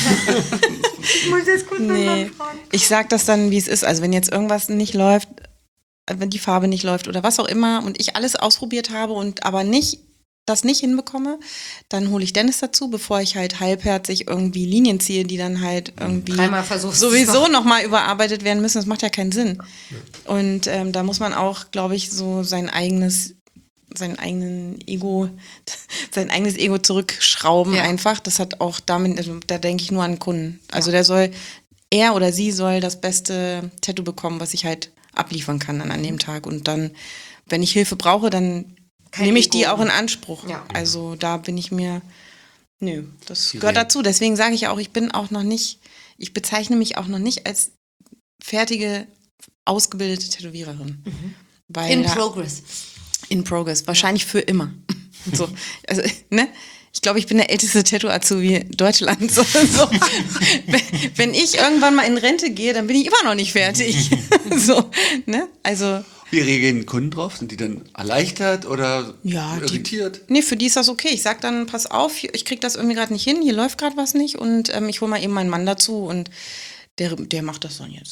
ich muss jetzt kurz Nee, ich sag das dann, wie es ist. Also wenn jetzt irgendwas nicht läuft, wenn die Farbe nicht läuft oder was auch immer und ich alles ausprobiert habe und aber nicht das nicht hinbekomme, dann hole ich Dennis dazu, bevor ich halt halbherzig irgendwie Linien ziehe, die dann halt irgendwie Dreimal versuchst du es sowieso noch. nochmal überarbeitet werden müssen. Das macht ja keinen Sinn. Und ähm, da muss man auch, glaube ich, so sein eigenes sein eigenen Ego, sein eigenes Ego zurückschrauben Ja. einfach. Das hat auch damit, also da denke ich nur an den Kunden. Also der soll, er oder sie soll das beste Tattoo bekommen, was ich halt abliefern kann dann an dem Tag. Und dann, wenn ich Hilfe brauche, dann Kein nehme ich Ego. die auch in Anspruch. Ja. Also da bin ich mir, nö, das Die gehört Re- dazu. Deswegen sage ich auch, ich bin auch noch nicht, ich bezeichne mich auch noch nicht als fertige, ausgebildete Tätowiererin. Weil In da- progress. in progress, wahrscheinlich für immer. So, also, ne? Ich glaube, ich bin der älteste Tattoo-Azubi Deutschlands. So, so. Wenn, wenn ich irgendwann mal in Rente gehe, dann bin ich immer noch nicht fertig. So, ne? Also, Wie reagieren Kunden drauf? Sind die dann erleichtert oder ja, die, irritiert? nee, für die ist das okay. Ich sag dann, pass auf, hier- ich krieg das irgendwie gerade nicht hin, hier läuft gerade was nicht und ähm, ich hole mal eben meinen Mann dazu und der, der macht das dann jetzt.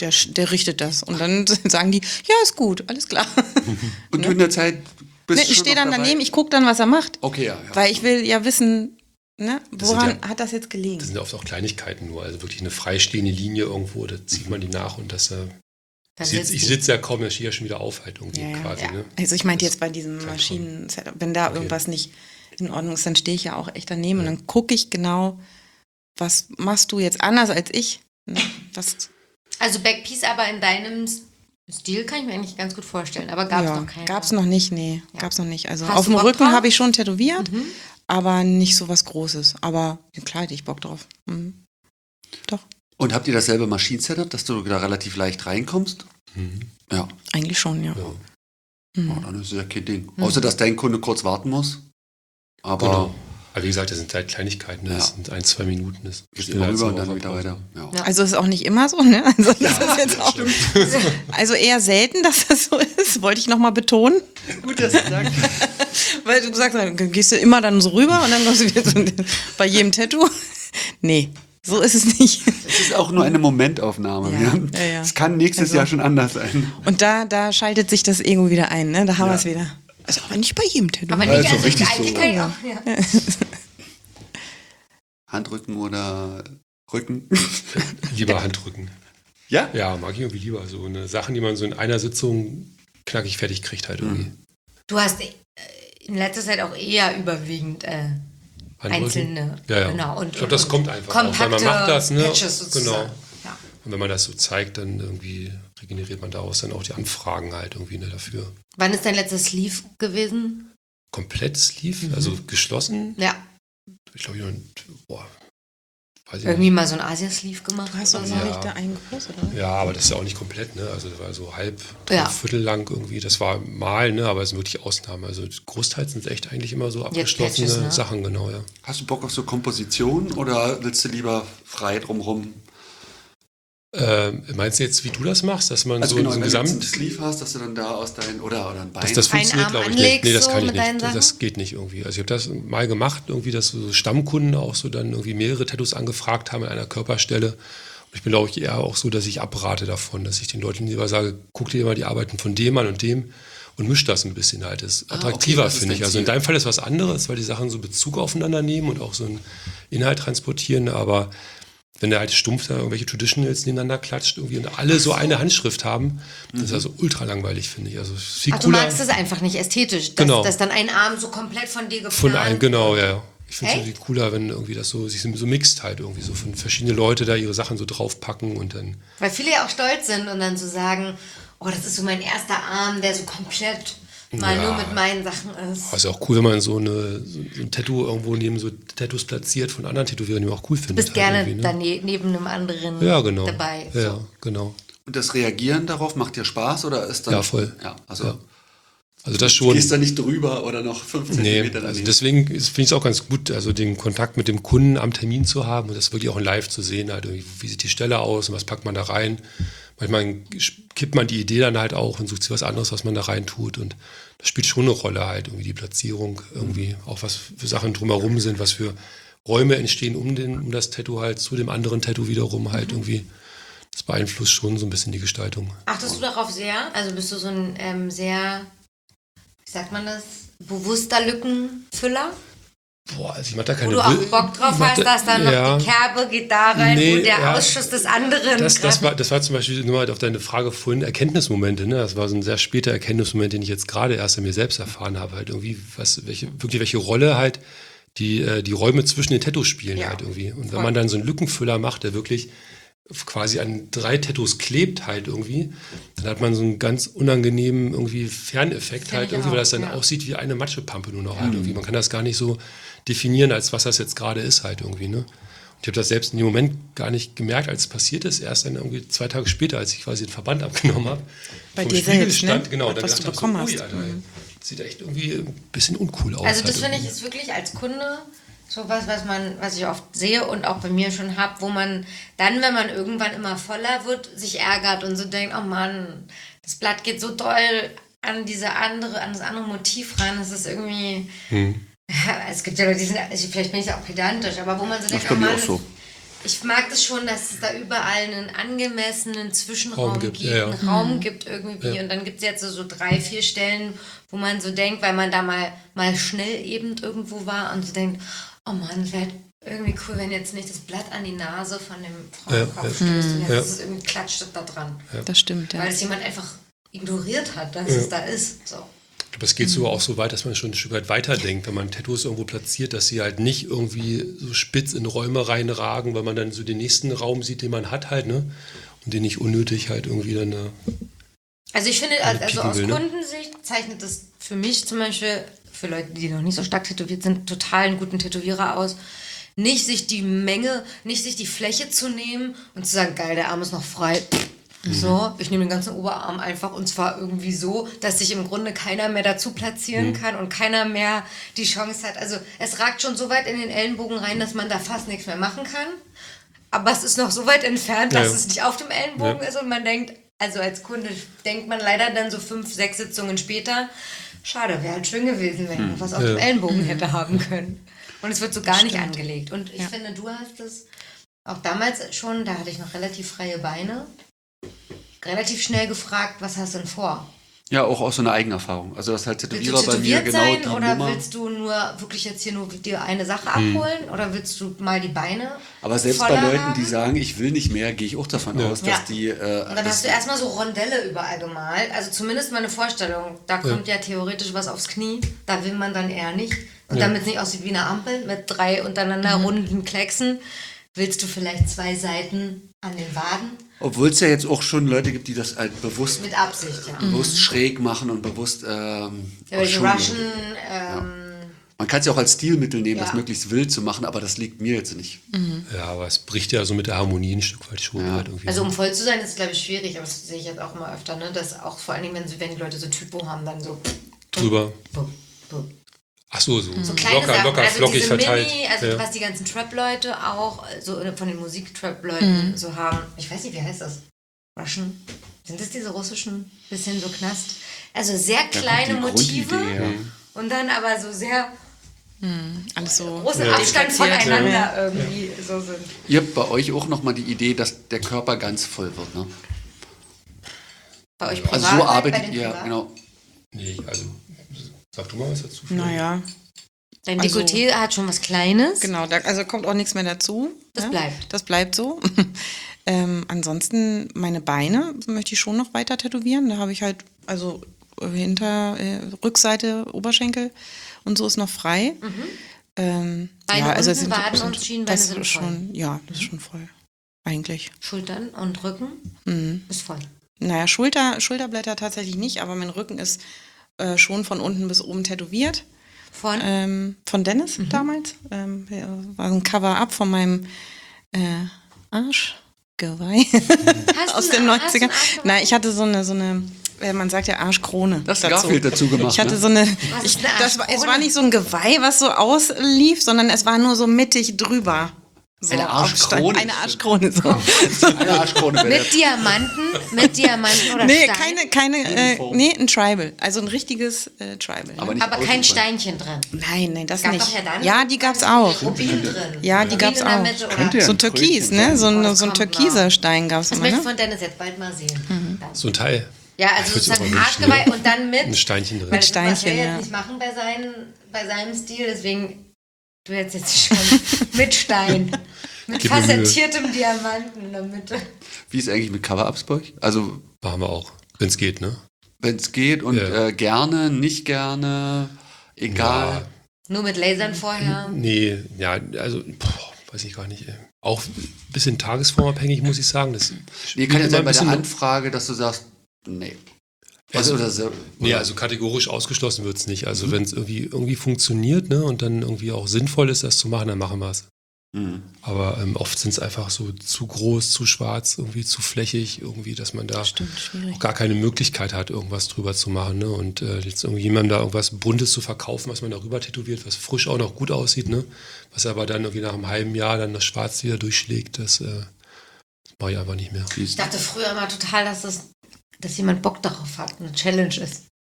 Der, der richtet das. Und dann sagen die, ja, ist gut, alles klar. Und du in der Zeit bist Ne, du ich schon stehe noch dann dabei? daneben, ich gucke dann, was er macht. Okay, ja. ja. Weil ich will ja wissen, ne, Das sind woran ja- hat das jetzt gelegen? Das sind ja oft auch Kleinigkeiten nur. Also wirklich eine freistehende Linie irgendwo, da zieht man die nach und das. Äh, Dann ich sitz- sitzt ich die- sitze ja kaum, da stehe ich ja schon wieder auf halt irgendwie Ja, ja. quasi. Ja. Ne? Also ich meinte Das jetzt bei diesem kann Maschinen-Setup, wenn da Okay. irgendwas nicht in Ordnung ist, dann stehe ich ja auch echt daneben und dann gucke ich genau, was machst du jetzt anders als ich? Ne? Was, Also Backpiece aber in deinem Stil kann ich mir eigentlich ganz gut vorstellen, aber gab es ja, noch keinen. gab's noch nicht, nee, Ja. gab's noch nicht. Also Hast auf du dem Bock Rücken drauf? habe ich schon tätowiert, Mhm. aber nicht so was Großes. Aber ja, klar hätte ich Bock drauf. Mhm. Doch, Und habt ihr dasselbe Maschinen-Setup, dass du da relativ leicht reinkommst? Mhm. Ja, eigentlich schon, ja. Ja. Mhm. oh, dann ist es ja kein Ding. Mhm. Außer, dass dein Kunde kurz warten muss. Aber Genau. Aber wie gesagt, das sind halt Kleinigkeiten, ne? das Ja. sind ein, zwei Minuten. Das geht schneller immer als rüber eine und dann wieder Raucherpause. weiter. Ja. Ja. Also ist auch nicht immer so, ne? Also, das ist jetzt auch, also eher selten, dass das so ist, wollte ich nochmal betonen. Gut, dass du sagst. Weil du gesagt hast, dann gehst du immer dann so rüber und dann kommst du wieder so bei jedem Tattoo. Nee, so ist es nicht. Es ist auch nur eine Momentaufnahme. Ja, Ja, ja, ja. Es kann nächstes Also- Jahr schon anders sein. Und da, da schaltet sich das Ego wieder ein, ne? Da haben Ja. wir es wieder. Also aber nicht bei jedem Tattoo. Aber Also nicht, also richtig eigentlich so. kann ich auch, ja. Handrücken oder Rücken. Lieber Handrücken. Ja? Ja, mag ich irgendwie lieber. So eine Sachen, die man so in einer Sitzung knackig fertig kriegt halt irgendwie. Mhm. Du hast äh, in letzter Zeit auch eher überwiegend äh, Handrücken. einzelne. Ja, ja. Genau, und, ich glaube, das und kommt einfach. Auch, weil man kompakte macht das, ne? Patches sozusagen. Genau. Ja. Und wenn man das so zeigt, dann irgendwie regeneriert man daraus dann auch die Anfragen halt irgendwie ne, dafür. Wann ist dein letztes Sleeve gewesen? Komplett Sleeve, Mhm. also geschlossen. Ja, Ich glaube, boah, weiß ich irgendwie nicht. mal so ein Asia-Sleeve gemacht. Du hast doch oder so. noch Ja. nicht da einen groß, oder? Ja, aber das ist ja auch nicht komplett, ne? Also das war so halb, Ja. Viertel lang irgendwie. Das war mal, ne? Aber es sind wirklich Ausnahmen. Also großteils sind es echt eigentlich immer so abgeschlossene Patches, ne? Sachen, genau, ja. Hast du Bock auf so Komposition oder willst du lieber frei drumrum? Ähm, meinst du jetzt, wie du das machst, dass man Also so genau, so wenn du jetzt Gesamt... einen Sleeve hast, dass du dann da aus deinen, oder, oder ein Bein. Das, das Einen funktioniert, Arm glaube ich, nicht. anlegst Nee, das so kann ich mit deinen nicht. Sachen? Das geht nicht irgendwie. Also ich habe das mal gemacht, irgendwie, dass so Stammkunden auch so dann irgendwie mehrere Tattoos angefragt haben an einer Körperstelle. Und ich bin, glaube ich, eher auch so, dass ich abrate davon, dass ich den Leuten lieber sage, guck dir mal die Arbeiten von dem an und dem und misch das ein bisschen halt. Das ist Ah, okay, attraktiver, das ist finde ich. dein Also in Ziel. deinem Fall ist was anderes, weil die Sachen so Bezug aufeinander nehmen und auch so einen Inhalt transportieren, aber wenn der halt stumpf da irgendwelche Traditionals nebeneinander klatscht irgendwie und alle so eine Handschrift haben, das ist also ultra langweilig, finde ich. Also viel Ach, du cooler. magst es einfach nicht ästhetisch, dass, Genau. dass dann ein Arm so komplett von dir geplant Von einem, genau, ja. ja. Ich finde es Echt? irgendwie cooler, wenn irgendwie das so sich so mixt halt irgendwie, so von verschiedene Leute da ihre Sachen so draufpacken und dann. Weil viele ja auch stolz sind und dann zu sagen, oh, das ist so mein erster Arm, der so komplett mal Ja. nur mit meinen Sachen ist. Aber ist ja auch cool, wenn man so, eine, so ein Tattoo irgendwo neben so Tattoos platziert von anderen Tätowierern, die man auch cool Du findet. bist gerne halt irgendwie, dann ne? ne neben einem anderen Ja, genau. dabei. Ja, So. ja, genau. Und das Reagieren darauf macht dir Spaß oder ist dann. Ja, voll. Ja, also Ja. Also das du schon. gehst da nicht drüber oder noch fünf Nee, Zentimeter also daneben. deswegen finde ich es auch ganz gut, also den Kontakt mit dem Kunden am Termin zu haben und das wirklich auch in live zu sehen, halt irgendwie, wie sieht die Stelle aus und was packt man da rein. Manchmal kippt man die Idee dann halt auch und sucht sich was anderes, was man da rein tut und das spielt schon eine Rolle halt, irgendwie die Platzierung, irgendwie auch was für Sachen drumherum sind, was für Räume entstehen um, den, um das Tattoo halt, zu dem anderen Tattoo wiederum halt irgendwie. Das beeinflusst schon so ein bisschen die Gestaltung. Achtest du darauf sehr? Also bist du so ein ähm, sehr, wie sagt man das, bewusster Lückenfüller? Boah, also ich mach da Wo keine du auch Will- Bock drauf ich mach hast, da- dass dann noch ja. die Kerbe geht da rein, Nee, wo der ja. Ausschuss des anderen Das, das, gerade- war, das war zum Beispiel nur halt auf deine Frage vorhin, Erkenntnismomente. Ne? Das war so ein sehr später Erkenntnismoment, den ich jetzt gerade erst an mir selbst erfahren habe. Halt irgendwie, was, welche, wirklich welche Rolle halt die, äh, die Räume zwischen den Tattoos spielen Ja, halt irgendwie. Und voll. wenn man dann so einen Lückenfüller macht, der wirklich quasi an drei Tattoos klebt halt irgendwie, dann hat man so einen ganz unangenehmen irgendwie Ferneffekt Find halt ich irgendwie, auch, weil das dann ja. aussieht wie eine Matschepampe nur noch halt irgendwie. Man kann das gar nicht so definieren, als was das jetzt gerade ist halt irgendwie, ne? Und ich habe das selbst in dem Moment gar nicht gemerkt, als es passiert ist. Erst dann irgendwie zwei Tage später, als ich quasi den Verband abgenommen habe. Bei vom dir Spiegel selbst, ne? stand, genau, und dann Was du gedacht bekommen habe, so, hast. ui, Alter, ey, das sieht echt irgendwie ein bisschen uncool aus. Also das halt finde ich irgendwie. ist wirklich als Kunde sowas, was man, was ich oft sehe und auch bei mir schon habe, wo man dann, wenn man irgendwann immer voller wird, sich ärgert und so denkt, oh Mann, das Blatt geht so doll an diese andere, an das andere Motiv ran, das ist irgendwie. Hm. Ja, es gibt ja Leute, die sind, also vielleicht bin ich auch pedantisch, aber wo man so denkt, bei oh mir Mann, auch so. Ich mag das schon, dass es da überall einen angemessenen Zwischenraum Raum gibt, gibt, ja, ja. einen Raum gibt irgendwie. Ja. Und dann gibt es jetzt so, so drei, vier Stellen, wo man so denkt, weil man da mal, mal schnell eben irgendwo war und so denkt, oh Mann, es wäre irgendwie cool, wenn jetzt nicht das Blatt an die Nase von dem Frauenkopf Ja, stößt und jetzt ja. ist es irgendwie klatscht da dran. Das stimmt, ja. Weil es jemand einfach ignoriert hat, dass Ja. es da ist. So. Aber es geht sogar auch so weit, dass man schon ein Stück weit weiterdenkt, wenn man Tattoos irgendwo platziert, dass sie halt nicht irgendwie so spitz in Räume reinragen, weil man dann so den nächsten Raum sieht, den man hat halt, ne? Und den nicht unnötig halt irgendwie dann da. Also ich finde, Also also aus pieken will, ne? Kundensicht zeichnet das für mich zum Beispiel, für Leute, die noch nicht so stark tätowiert sind, total einen guten Tätowierer aus. Nicht sich die Menge, nicht sich die Fläche zu nehmen und zu sagen, geil, der Arm ist noch frei. So, ich nehme den ganzen Oberarm einfach und zwar irgendwie so, dass sich im Grunde keiner mehr dazu platzieren Mhm. kann und keiner mehr die Chance hat. Also es ragt schon so weit in den Ellenbogen rein, dass man da fast nichts mehr machen kann. Aber es ist noch so weit entfernt, dass Ja. es nicht auf dem Ellenbogen Ja. ist und man denkt, also als Kunde denkt man leider dann so fünf, sechs Sitzungen später, schade, wäre halt schön gewesen, wenn ich noch was auf Ja. dem Ellenbogen hätte haben können. Und es wird so gar nicht Stimmt. angelegt. Und ich Ja. finde, du hast es auch damals schon, da hatte ich noch relativ freie Beine, relativ schnell gefragt, was hast du denn vor? Ja, auch aus so einer Eigenerfahrung. Also das ist halt Willst du Tätowierer bei mir tätowiert genau sein die oder Nummer. willst du nur wirklich jetzt hier nur dir eine Sache abholen oder willst du mal die Beine Aber selbst bei voller Leuten, haben? die sagen, ich will nicht mehr, gehe ich auch davon Ja. aus, dass Ja. die... Äh, Und dann das- hast du erstmal so Rondelle überall gemalt. Also zumindest mal eine Vorstellung. Da kommt ja theoretisch was aufs Knie. Da will man dann eher nicht. Und Ja. damit es nicht aussieht wie eine Ampel mit drei untereinander runden Klecksen, willst du vielleicht zwei Seiten an den Waden Obwohl es ja jetzt auch schon Leute gibt, die das halt bewusst, mit Absicht, ja. bewusst schräg machen und bewusst... Ähm, Ja, auch die schon- Russian, ähm, Man kann es ja auch als Stilmittel nehmen, Ja. das möglichst wild zu machen, aber das liegt mir jetzt nicht. Ja, aber es bricht ja so mit der Harmonie ein Stück weit schon Ja. halt irgendwie. also um voll zu sein, ist glaube ich schwierig, aber das sehe ich jetzt auch immer öfter, ne? Dass auch vor allen Dingen, wenn, sie- wenn die Leute so Typo haben, dann so drüber. bup, bup. Ach so, so, So kleine locker, Sachen, locker, also flockig diese verteilt. Mini, also ja. was die ganzen Trap-Leute auch so von den Musik-Trap-Leuten so haben. Ich weiß nicht, wie heißt das? Russian? Sind das diese russischen, bisschen so Knast? Also sehr kleine die Motive Grundidee, ja. und dann aber so sehr Alles so. großen Ja. Abstand Differenziert, voneinander irgendwie so sind. Ihr habt bei euch auch nochmal die Idee, dass der Körper ganz voll wird, ne? Bei euch privat, Also so bei arbeitet den ihr, Privat? genau. Nee, also sag du mal was dazu. vielleicht. Naja, Dein Also- Dekolleté hat schon was Kleines. genau. Da, also kommt auch nichts mehr dazu. Das ne? bleibt. Das bleibt so. ähm, ansonsten meine Beine möchte ich schon noch weiter tätowieren. Da habe ich halt, also äh, hinter, äh, Rückseite, Oberschenkel und so ist noch frei. Ähm, Beine ja, also unten, sind, Waden sind, und Schienbeine das sind ist voll. schon, ja, das ist schon voll. Eigentlich. Schultern und Rücken Mhm. ist voll. Naja, Schulter, Schulterblätter tatsächlich nicht, aber mein Rücken ist äh, schon von unten bis oben tätowiert. Von Ähm, von Dennis damals. Ähm, ja, war ein Cover-up von meinem äh, Arschgeweih Hast aus du den eine- hast du neunzigern. ein Arschgeweih? Nein, ich hatte so eine, so eine äh, man sagt ja Arschkrone. Das hat Garfield dazu gemacht, Ich hatte ne? so eine, Was ich, ist eine das war, es Arschkrone? war nicht so ein Geweih, was so auslief, sondern es war nur so mittig drüber. So Eine auf Arschkrone. Stein- Eine Arschkrone, so. Eine Arschkrone wäre mit Diamanten, mit Diamanten oder Nee, Stein, keine, keine, äh, Uniform. nee, ein Tribal. Also ein richtiges äh, Tribal. Aber ne? nicht aber kein ausgefallen. Steinchen drin. Nein, nein, das Gab nicht. doch ja dann Ja, die gab's auch. Rubin drin. Ja, die Rubin gab's in der auch. Mitte oder- Könnte ja So ein Türkis, Krönchen ne? sein. So, Oh, ein- das so ein kommt türkiser noch. Stein gab's Das immer, möchte ich ne? von Dennis jetzt bald mal sehen. Dann. So ein Teil. Ja, Ich also würd's auch sozusagen mal Arschgeweih wünschen, und dann mit. Ein Steinchen drin. Weil das wird Steinchen, Marcel ja. jetzt nicht machen bei, seinen, bei seinem Stil, deswegen du jetzt jetzt schon mit Stein. Mit Gib mir Mühe. facettiertem Diamanten in der Mitte. Wie ist eigentlich mit Cover-Ups bei euch? Also, Machen wir auch, wenn es geht, ne? wenn es geht und Ja. äh, gerne, nicht gerne, egal. Ja, Nur mit Lasern vorher. nee, ja, also, boah, weiß ich gar nicht. Ey. Auch ein bisschen tagesformabhängig, muss ich sagen. Das Nee, kann ja immer sein ein bei der bisschen- Anfrage, dass du sagst, nee. Also, Also- oder so, Nee, oder- also kategorisch ausgeschlossen wird es nicht. Also wenn es irgendwie, irgendwie funktioniert, ne, und dann irgendwie auch sinnvoll ist, das zu machen, dann machen wir es. Mhm. Aber ähm, oft sind es einfach so zu groß, zu schwarz, irgendwie zu flächig, irgendwie, dass man da Stimmt, schwierig. auch gar keine Möglichkeit hat, irgendwas drüber zu machen. Ne? Und äh, jetzt irgendwie jemandem da irgendwas Buntes zu verkaufen, was man darüber tätowiert, was frisch auch noch gut aussieht, ne? Was aber dann irgendwie nach einem halben Jahr dann das Schwarz wieder durchschlägt, das, äh, das mache ich einfach nicht mehr. Wie Ich ist- dachte früher immer total, dass das, dass jemand Bock darauf hat, eine Challenge ist.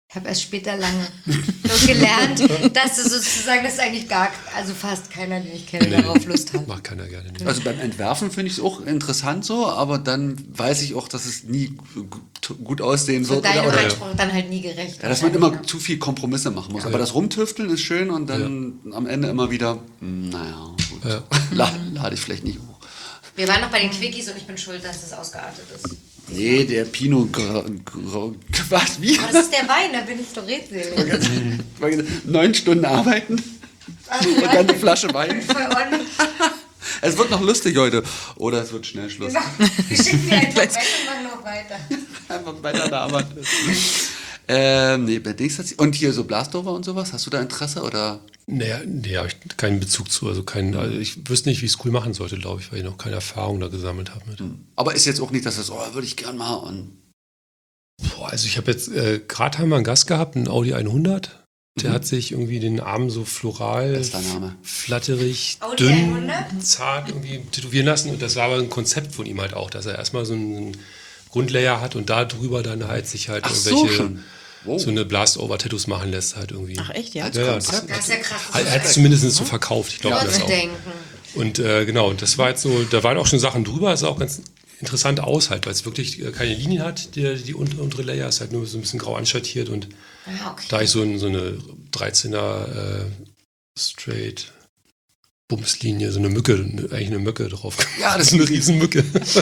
Ich habe erst später lange so gelernt, dass du sozusagen, das eigentlich gar, also fast keiner, den ich kenne, Nee. darauf Lust hat. Macht keiner gerne. Nee. Also beim Entwerfen finde ich es auch interessant so, aber dann weiß ich auch, dass es nie gut, gut aussehen So wird. deinem Oder, oder Anspruch dann halt nie gerecht. ja, dass man immer wahrscheinlich, zu viel Kompromisse machen muss. Ja. Aber das Rumtüfteln ist schön und dann am Ende immer wieder, hm, naja, gut, Ja. La- lade ich vielleicht nicht hoch. Wir waren noch bei den Quickies und ich bin schuld, dass das ausgeartet ist. Nee, der Pinot Gr- Gr- was, wie? Aber das ist der Wein, da bin ich so redselig. Neun Stunden arbeiten und dann eine Flasche Wein. Voll ordentlich. Es wird noch lustig heute. Oder es wird schnell Schluss. Wir schicken dir einfach weg und machen noch weiter. Einfach weiter da arbeiten. ähm, nee, bei Dings hat sie- Und hier so Blastover und sowas, hast du da Interesse oder? Naja, nee, habe ich keinen Bezug zu. Also, keinen, also ich wüsste nicht, wie ich es cool machen sollte, glaube ich, weil ich noch keine Erfahrung da gesammelt habe mit. Aber ist jetzt auch nicht, dass das, oh, würde ich gern mal. Und Boah, also ich habe jetzt, äh, gerade haben wir einen Gast gehabt, einen Audi hundert. Der Mhm. hat sich irgendwie den Arm so floral, Bester Name. flatterig, Audi dünn, hundert? zart irgendwie tätowieren lassen. Und das war aber ein Konzept von ihm halt auch, dass er erstmal so einen Grundlayer hat und da drüber dann halt sich halt Ach so, irgendwelche schon. Wow. so eine Blast-Over-Tattoos machen lässt halt irgendwie. Ach echt, ja? Als Ja, ja, Konzept. Das ist ja krass. Er er hat es zumindest so verkauft, ich glaube Ja, das zu auch. denken. Und äh, genau, das war jetzt so, da waren auch schon Sachen drüber, es sah auch ganz interessant aus halt, weil es wirklich äh, keine Linien hat, die, die untere, untere Layer ist halt nur so ein bisschen grau anschattiert und Ja, okay. da ich so, ein, so eine dreizehner äh, Straight Bumslinie, so eine Mücke, eigentlich eine Mücke drauf. Ja, das ist eine Riesenmücke.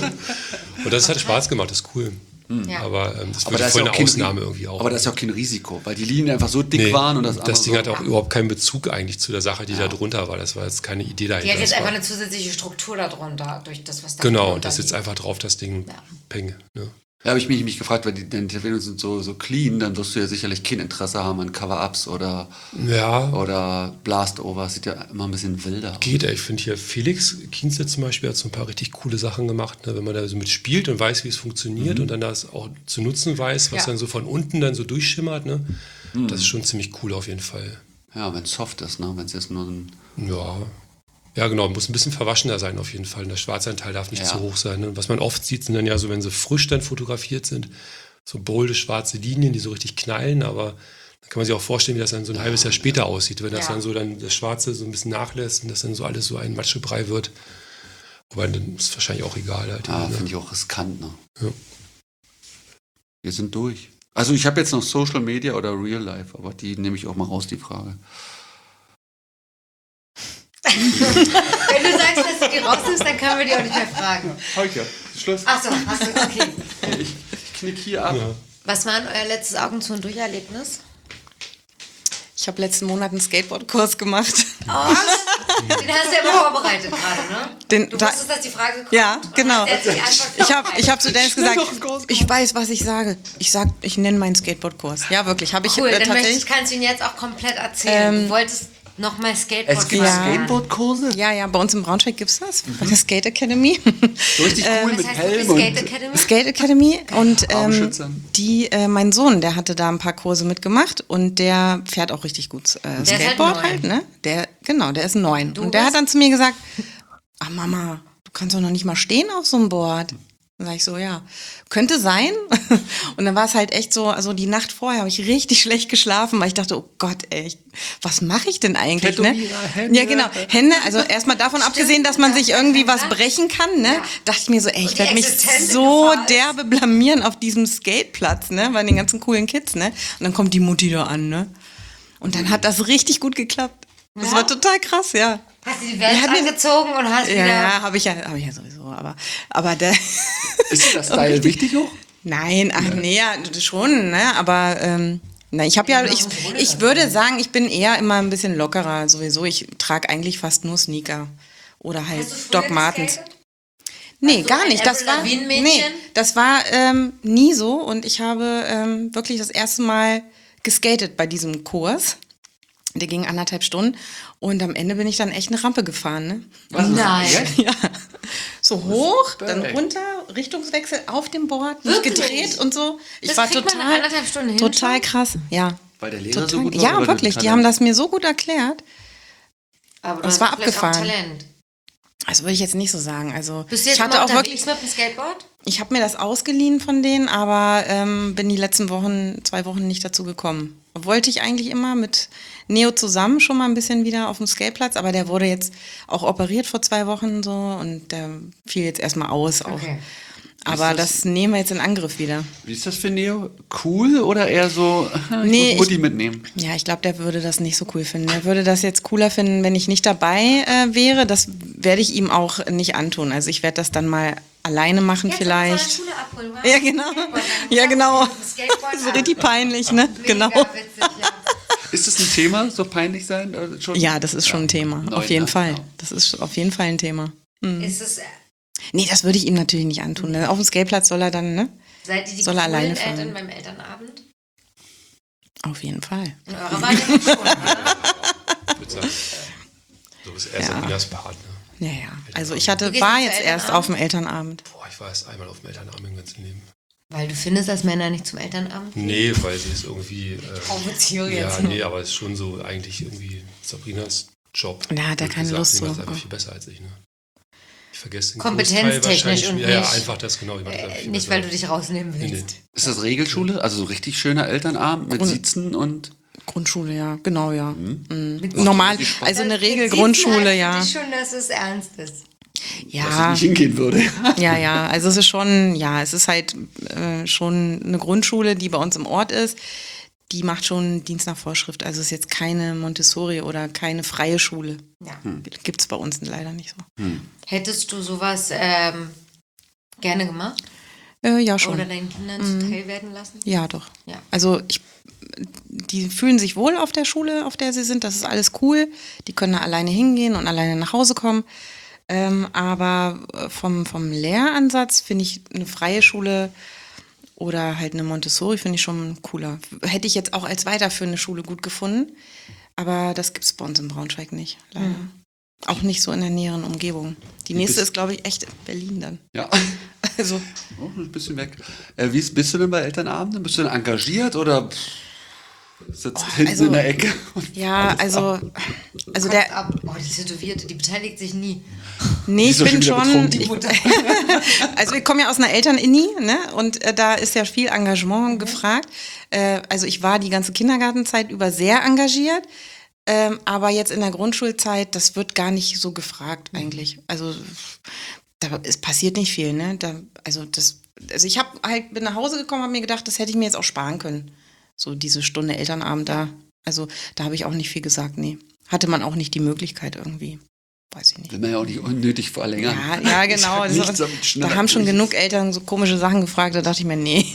Und das hat Spaß gemacht, das ist cool. Ja. Aber ähm, das Aber wird da ist voll ja eine auch kein, Ausnahme irgendwie auch. Aber das ist ja auch kein Risiko, weil die Linien einfach so dick Nee, waren und das, das andere Ding so, hat auch überhaupt keinen Bezug eigentlich zu der Sache, die da drunter war. Das war jetzt keine Idee dahinter. Die hat jetzt Das einfach war- eine zusätzliche Struktur darunter, durch das, was da Genau, drunter das sitzt liegt. einfach drauf, das Ding. Ja. Peng. Ne? Da habe ich mich, mich gefragt, weil die deine Tätowierungen sind so, so clean, dann wirst du ja sicherlich kein Interesse haben an Cover-Ups oder, Ja, oder Blast-Over. Sieht ja immer ein bisschen wilder aus. geht. Ich finde hier Felix Kienze zum Beispiel hat so ein paar richtig coole Sachen gemacht, ne? Wenn man da so mit spielt und weiß, wie es funktioniert und dann das auch zu nutzen weiß, was Ja. dann so von unten dann so durchschimmert. Ne? Das ist schon ziemlich cool auf jeden Fall. Ja, wenn es soft ist, ne? Wenn es jetzt nur ein. Ja. Ja, genau, muss ein bisschen verwaschener sein auf jeden Fall. Und der Schwarzanteil darf nicht Ja. zu hoch sein. Ne? Was man oft sieht, sind dann ja so, wenn sie frisch dann fotografiert sind, so bolde schwarze Linien, die so richtig knallen, aber dann kann man sich auch vorstellen, wie das dann so ein halbes Jahr später aussieht, wenn das Ja. dann so dann das Schwarze so ein bisschen nachlässt und das dann so alles so ein Matschebrei wird. Wobei, dann ist wahrscheinlich auch egal halt. Ah, ne? finde ich auch riskant, ne? Ja. Wir sind durch. Also ich habe jetzt noch Social Media oder Real Life, aber die nehme ich auch mal raus, die Frage. Wenn du sagst, dass du die rausnimmst, dann können wir die auch nicht mehr fragen. Heute, Schluss. Achso, hast du, okay. Ich, ich knick hier ab. Ja. Was war denn euer letztes Augen zu und Durcherlebnis? Ich habe letzten Monat einen Skateboardkurs gemacht. Den hast du ja immer vorbereitet gerade, ne? Den, Du da, wusstest, dass die Frage kommt. ja, und genau. hast jetzt die Antwort Ich habe ich hab zu vorbereitet. Dennis gesagt, noch einen Kurs ich weiß, was ich sage. Ich sag, ich nenne meinen Skateboardkurs. Ja, wirklich. Habe ich Cool, äh, dann möchte tatsächlich. ich, kannst du ihn jetzt auch komplett erzählen. Ähm, du wolltest nochmal Skateboard Es gibt Ja. Skateboardkurse? Ja, ja, bei uns in Braunschweig gibt es das. Bei der Skate Academy. So richtig cool Was mit heißt Helm das? und Skate Academy? Skate Academy. Und ähm, Armschützern. die, äh, mein Sohn, der hatte da ein paar Kurse mitgemacht und der fährt auch richtig gut äh, ist halt Skateboard neun. halt, ne? Der, genau, der ist neun. Du und der bist- hat dann zu mir gesagt, ach Mama, du kannst doch noch nicht mal stehen auf so einem Board. Dann sag ich so, ja, könnte sein. Und dann war es halt echt so, also die Nacht vorher habe ich richtig schlecht geschlafen, weil ich dachte, oh Gott, ey, ich- was mache ich denn eigentlich? Ne? Tätowierer, Hände. Ja, genau, Hände, also erstmal davon abgesehen, dass man sich irgendwie was brechen kann, ne? Ja. Dachte ich mir so, ey, Und ich die werde mich Existenz in so Gefahr ist. derbe blamieren auf diesem Skateplatz, ne? Bei den ganzen coolen Kids, ne? Und dann kommt die Mutti da an, ne? Und dann hat das richtig gut geklappt. Das Ja? war total krass, ja. Hast du die Welt Ja, hat mir- angezogen und hast Ja, wieder... ja, habe ich ja, habe ich ja sowieso, aber, aber der, Ist dir das Style wichtig auch? nein, ach nee, ja, schon, ne, aber, ähm, na, ich habe ja, ich, ich würde sagen, ich bin eher immer ein bisschen lockerer sowieso. Ich trage eigentlich fast nur Sneaker oder halt Hast du früher Doc Martens. geskatet? Nee, Also gar ein nicht. Das Avril war, Lavigne-Mädchen? nee, das war ähm, nie so und ich habe ähm, wirklich das erste Mal geskatet bei diesem Kurs. Der ging anderthalb Stunden und am Ende bin ich dann echt eine Rampe gefahren. Ne? Nein. Ja. So hoch, dann Respekt. runter, Richtungswechsel auf dem Board, mich Wirklich? gedreht und so. Ich Das war kriegt man in total, anderthalb Stunden hin total schon? krass. Ja. Weil der Lehrer so Total, gut war? ja, oder du wirklich. Die Talent? haben das mir so gut erklärt. Aber du Das hast war vielleicht auch abgefahren. Talent. Das würde ich jetzt nicht so sagen. Also Bist du jetzt ich hatte immer auch wirklich, unterwegs mit dem Skateboard? ich habe mir das ausgeliehen von denen, aber ähm, bin die letzten Wochen, zwei Wochen nicht dazu gekommen. Wollte ich eigentlich immer mit Neo zusammen schon mal ein bisschen wieder auf dem Skateplatz, aber der wurde jetzt auch operiert vor zwei Wochen so und der fiel jetzt erstmal aus auch. Okay. Aber das- das, nehmen wir jetzt in Angriff wieder. Wie ist das für Neo? Cool oder eher so, ich Nee, muss Mutti ich- mitnehmen? Ja, ich glaube, der würde das nicht so cool finden. Der würde das jetzt cooler finden, wenn ich nicht dabei äh, wäre. Das werde ich ihm auch nicht antun. Also ich werde das dann mal alleine machen vielleicht. Jetzt Schule abholen, wa? Ja, genau. Skateboard, Ja, genau. Skateboard So richtig peinlich, ne? Mega Genau. witzig, ja. Ist das ein Thema, so peinlich sein? Oder schon? Ja, das ist schon ein Thema. Neun, Auf jeden ne? Fall. Ja. Das ist auf jeden Fall ein Thema. Hm. Ist es, äh, Nee, das würde ich ihm natürlich nicht antun. Auf dem Skateplatz soll er dann, ne? seid ihr die Soll er coolen alleine fahren? Eltern beim Elternabend? Auf jeden Fall. In eurer Wahrnehmung schon, oder? Ich würde sagen, du bist eher Ja. Sabrinas Partner. Ja, ja. Also ich hatte, Du gehst war nicht jetzt zu erst Elternabend? auf dem Elternabend. Boah, ich war erst einmal auf dem Elternabend im ganzen Leben. Weil du findest, dass Männer nicht zum Elternabend gehen? Nee, weil sie ist irgendwie. Äh, Provoziere ja, jetzt. nee, aber es ist schon so eigentlich irgendwie Sabrinas Job. Da hat er Blöd keine gesagt. Lust Sie macht zu. es einfach viel besser als ich, ne? Ich vergesse den Kompetenztechnisch Großteil wahrscheinlich. und Ja, ja, nicht- einfach das, genau. Ich mache das einfach Äh, viel nicht, besser. weil du dich rausnehmen Nee, willst. nee. Ist das Regelschule? Also so richtig schöner Elternabend mit Grund- Sitzen und... Grundschule, ja, genau, ja. Mhm. Mit- Normal, also eine Regelgrundschule, ja. Ich schon, dass es ernst ist. Dass ich Ja, nicht hingehen würde. ja, ja. Also es ist schon, ja, es ist halt äh, schon eine Grundschule, die bei uns im Ort ist. Die macht schon Dienst nach Vorschrift. Also es ist jetzt keine Montessori oder keine freie Schule. Ja. Gibt es bei uns leider nicht so. Hättest du sowas ähm, gerne gemacht? Äh, ja, schon. Oder deinen Kindern zuteil werden lassen? Ja, doch. Ja. Also ich, die fühlen sich wohl auf der Schule, auf der sie sind. Das ist alles cool. Die können da alleine hingehen und alleine nach Hause kommen. Ähm, aber vom, vom Lehransatz finde ich eine freie Schule oder halt eine Montessori finde ich schon cooler. Hätte ich jetzt auch als weiterführende Schule gut gefunden. Aber das gibt es bei uns in Braunschweig nicht, leider. Mhm. Auch nicht so in der näheren Umgebung. Die nächste bist- ist, glaube ich, echt Berlin dann. Ja, Also, oh, ein bisschen weg. Äh, wie ist, bist du denn bei Elternabenden? Bist du denn engagiert oder pff, sitzt hinten also- in der Ecke? und ja, alles also, ab? also Kotzt der, ab. Oh, die Tätowierte, die beteiligt sich nie. nee, Die ich ist doch bin schon schon, wieder ich, betrunken. also wir kommen ja aus einer Eltern-Inni, ne, und äh, da ist ja viel Engagement gefragt. Äh, also ich war die ganze Kindergartenzeit über sehr engagiert, ähm, aber jetzt in der Grundschulzeit, das wird gar nicht so gefragt eigentlich. Also da, es passiert nicht viel, ne, da, also das, also ich habe halt, bin nach Hause gekommen, habe mir gedacht, das hätte ich mir jetzt auch sparen können. So diese Stunde Elternabend da. Also da habe ich auch nicht viel gesagt, nee. Hatte man auch nicht die Möglichkeit irgendwie. Weiß ich nicht. Will man ja auch nicht unnötig verlängern. Ja, ja, genau. Ich sag nichts, Das, damit schneller da haben schon durch genug Eltern so komische Sachen gefragt, da dachte ich mir, nee.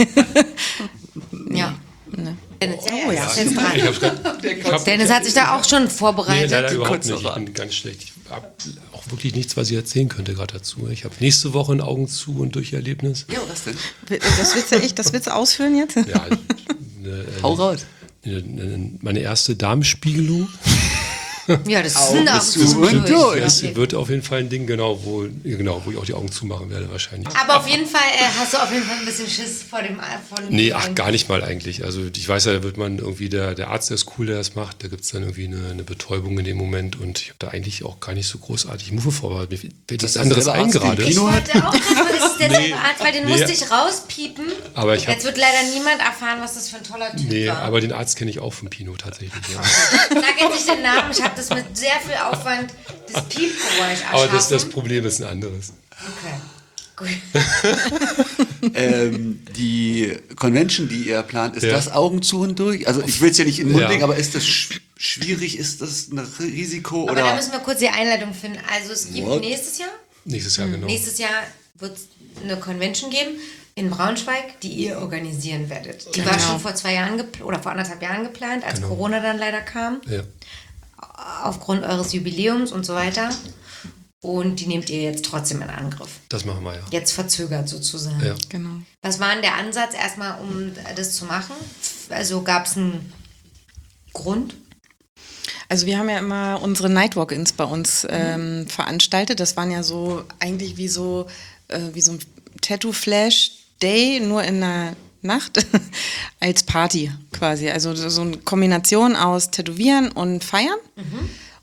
Ja. Ne. Dennis, Oh ja. ist jetzt dran. Ich hab's grad, ich hab, Dennis hat sich da auch schon nee, vorbereitet. leider überhaupt kotzt nicht. Ich auch an. bin ganz schlecht. Ich habe auch wirklich nichts, was ich erzählen könnte gerade dazu. Ich habe nächste Woche ein Augen zu und durch Erlebnis. Ja, was denn? Das willst du echt, das willst du ausführen jetzt? Ja, eine, Hau raus. eine, eine, meine erste Darmspiegelung. Ja, das ist Augen ein Augen zu zu und und durch. durch. Das wird auf jeden Fall ein Ding, genau, wo, genau, wo ich auch die Augen zumachen werde wahrscheinlich. Aber auf jeden Fall äh, hast du auf jeden Fall ein bisschen Schiss vor dem von Nee, ach, gar nicht mal eigentlich. Also ich weiß ja, da wird man irgendwie, der, der Arzt, der ist cool, der das macht, da gibt es dann irgendwie eine, eine Betäubung in dem Moment und ich habe da eigentlich auch gar nicht so großartig Move vorbereitet. Mir fällt nichts ist anderes derselbe ein Arzt, den gerade. Ich Kino- wollte auch gerade mal, das ist derselbe Nee, Arzt, weil den nee. musste ich rauspiepen. Aber ich hab- Jetzt wird leider niemand erfahren, was das für ein toller Typ Nee, war. aber den Arzt kenne ich auch vom Pino tatsächlich. Ja. Sag jetzt nicht den Namen, ich habe das mit sehr viel Aufwand, das Piepgeräusch erschaffen. Aber das, das Problem ist ein anderes. Okay, gut. ähm, die Convention, die ihr plant, ist Ja. das Augen zu und durch? Also ich will es ja nicht in den Mund Ja. legen, aber ist das sch schwierig? Ist das ein Risiko? Aber da Oder? müssen wir kurz die Einleitung finden. Also es gibt What? nächstes Jahr, Nächstes Jahr, genau. nächstes Jahr wird es eine Convention geben in Braunschweig, die ihr organisieren werdet. Die war Genau. schon vor zwei Jahren gepl- oder vor anderthalb Jahren geplant, als Genau. Corona dann leider kam, Ja. aufgrund eures Jubiläums und so weiter. Und die nehmt ihr jetzt trotzdem in Angriff. Das machen wir ja. Jetzt verzögert sozusagen. Ja. Genau. Was war denn der Ansatz erstmal, um das zu machen? Also gab es einen Grund? Also wir haben ja immer unsere Nightwalk-Ins bei uns ähm, veranstaltet. Das waren ja so eigentlich wie so, äh, wie so ein Tattoo-Flash-Day, nur in der Nacht als Party quasi. Also so eine Kombination aus Tätowieren und Feiern.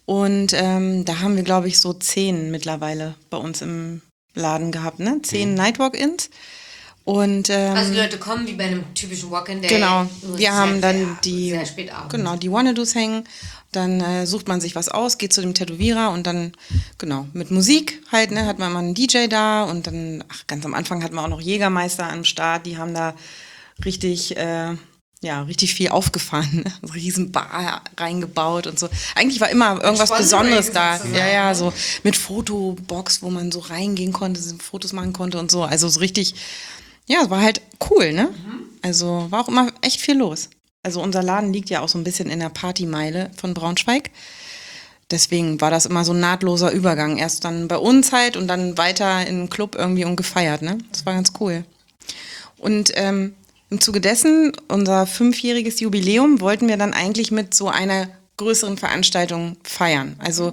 Und ähm, da haben wir, glaube ich, so zehn mittlerweile bei uns im Laden gehabt, ne? Zehn mhm. Nightwalk-Ins. Und, ähm, also die Leute kommen wie bei einem typischen Walk-in-Day. Genau, wir haben dann sehr, die, sehr spät abends. genau, die Wannadoos hängen. Dann äh, sucht man sich was aus, geht zu dem Tätowierer und dann, genau, mit Musik halt, ne, hat man mal einen D J da und dann, ach, ganz am Anfang hatten wir auch noch Jägermeister am Start, die haben da richtig, äh, ja, richtig viel aufgefahren, ne? So riesen Bar reingebaut und so. Eigentlich war immer irgendwas Besonderes da. Ja, ja, so mit Fotobox, wo man so reingehen konnte, Fotos machen konnte und so. Also so richtig, ja, es war halt cool, ne? Mhm. Also war auch immer echt viel los. Also unser Laden liegt ja auch so ein bisschen in der Partymeile von Braunschweig. Deswegen war das immer so ein nahtloser Übergang. Erst dann bei uns halt und dann weiter in den Club irgendwie und gefeiert, ne? Das war ganz cool. Und ähm, im Zuge dessen, unser fünfjähriges Jubiläum, wollten wir dann eigentlich mit so einer größeren Veranstaltung feiern. Also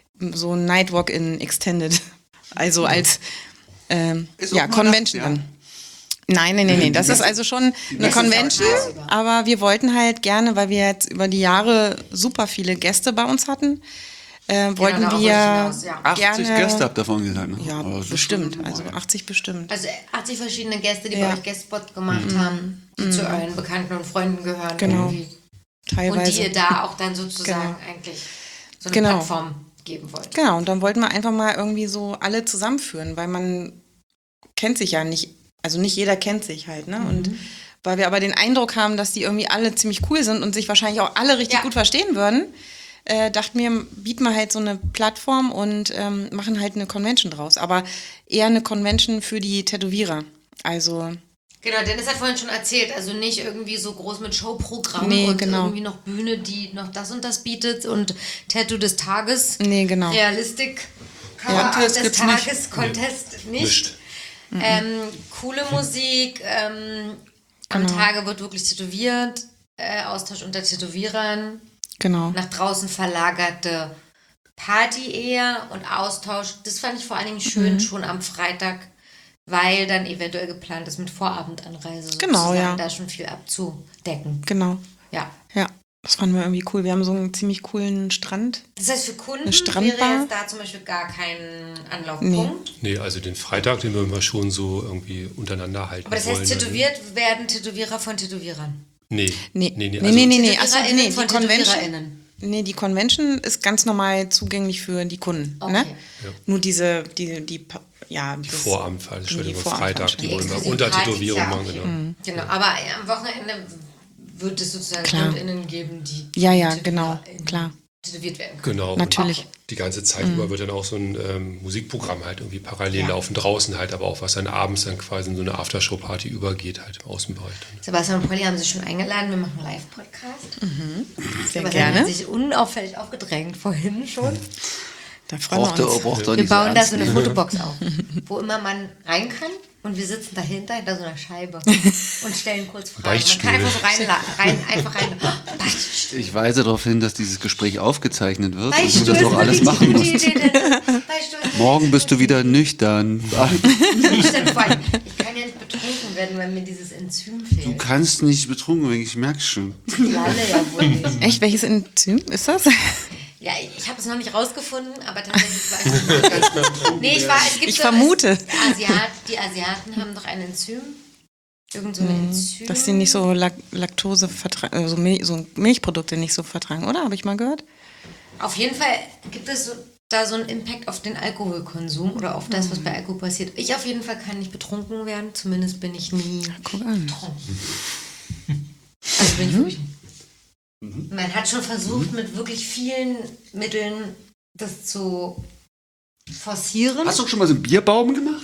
so ein Nightwalk in Extended. Also als ähm, ja, Convention dann. Nein, nein, nein, nein. Das ist also schon eine Convention, aber wir wollten halt gerne, weil wir jetzt über die Jahre super viele Gäste bei uns hatten, äh, wollten genau, wir hinaus, ja. achtzig gerne, Gäste habt ihr davon gesagt, ne? Ja, oh, bestimmt, also achtzig bestimmt. Also achtzig verschiedene Gäste, die ja. bei euch Guestspot gemacht mhm. haben, die mhm. zu euren Bekannten und Freunden gehören. Genau, irgendwie. Teilweise. Und die ihr da auch dann sozusagen genau. eigentlich so eine genau. Plattform geben wollt. Genau, und dann wollten wir einfach mal irgendwie so alle zusammenführen, weil man kennt sich ja nicht. Also nicht jeder kennt sich halt, ne? Mhm. Und weil wir aber den Eindruck haben, dass die irgendwie alle ziemlich cool sind und sich wahrscheinlich auch alle richtig ja. gut verstehen würden, äh, dachten wir, bieten wir halt so eine Plattform und ähm, machen halt eine Convention draus. Aber eher eine Convention für die Tätowierer. Also genau, Dennis hat vorhin schon erzählt, also nicht irgendwie so groß mit Showprogramm nee, und genau. irgendwie noch Bühne, die noch das und das bietet und Tattoo des Tages, nee, genau. Realistik, ja. Contest des Tages, nicht. Contest nee. nicht. nicht. Mhm. Ähm, coole Musik, ähm, am genau. Tage wird wirklich tätowiert, äh, Austausch unter Tätowierern, genau. nach draußen verlagerte Party eher und Austausch, das fand ich vor allen Dingen schön, mhm. schon am Freitag, weil dann eventuell geplant ist mit Vorabendanreise genau, ja. da schon viel abzudecken. Genau. Ja. Ja. Das fanden wir irgendwie cool. Wir haben so einen ziemlich coolen Strand. Das heißt, für Kunden eine Strandbar. wäre jetzt da zum Beispiel gar kein Anlaufpunkt? Nee. nee, also den Freitag, den würden wir schon so irgendwie untereinander halten. Aber das heißt, tätowiert dann werden Tätowierer von Tätowierern? Nee. Nee, nee, nee. Also nee, nee, nee. Achso, nee, die von Convention, nee, die Convention ist ganz normal zugänglich für die Kunden. Okay. Ne? Ja. Nur diese, die, die, ja, die Vorabendveranstaltung am Freitag, die, die wollen wir unter Tätowierung machen. Genau. Mhm. genau, aber am Wochenende wird es sozusagen KundInnen geben, die ja, ja, genau, klar. tätowiert werden können. Genau. Natürlich. Okay. Die ganze Zeit mhm. über wird dann auch so ein ähm, Musikprogramm halt irgendwie parallel ja. laufen, draußen halt, aber auch was dann abends dann quasi in so eine Aftershow-Party übergeht halt im Außenbereich. Dann. Sebastian und Polly haben sich schon eingeladen, wir machen einen Live-Podcast. Mhm. Sehr Sebastian gerne. hat sich unauffällig aufgedrängt vorhin schon. Da freuen wir uns. Braucht doch wir nicht bauen so da so eine Fotobox auf, wo immer man rein kann. Und wir sitzen dahinter, hinter so einer Scheibe und stellen kurz Fragen. Man kann einfach so rein, rein, einfach rein. Ich weise darauf hin, dass dieses Gespräch aufgezeichnet wird und du das das auch alles machen musst. Morgen bist du wieder nüchtern. Ich kann ja nicht betrunken werden, weil mir dieses Enzym fehlt. Du kannst nicht betrunken werden, ich merke schon. Ich lalle ja wohl nicht. Echt? Welches Enzym ist das? Ja, ich habe es noch nicht rausgefunden, aber tatsächlich war ich nee, ich war, es gibt ich so, vermute. Es, Asiat, die Asiaten haben doch ein Enzym. Irgend so ein Enzym. Dass sie nicht so Lak- Laktose vertragen, also Milch, so Milchprodukte nicht so vertragen, oder? Habe ich mal gehört? Auf jeden Fall gibt es so, da so einen Impact auf den Alkoholkonsum oder auf das, was bei Alkohol passiert. Ich auf jeden Fall kann nicht betrunken werden, zumindest bin ich nie Guck an. betrunken. Also bin ich wirklich Man hat schon versucht, mit wirklich vielen Mitteln das zu forcieren. Hast du schon mal so einen Bierbaum gemacht?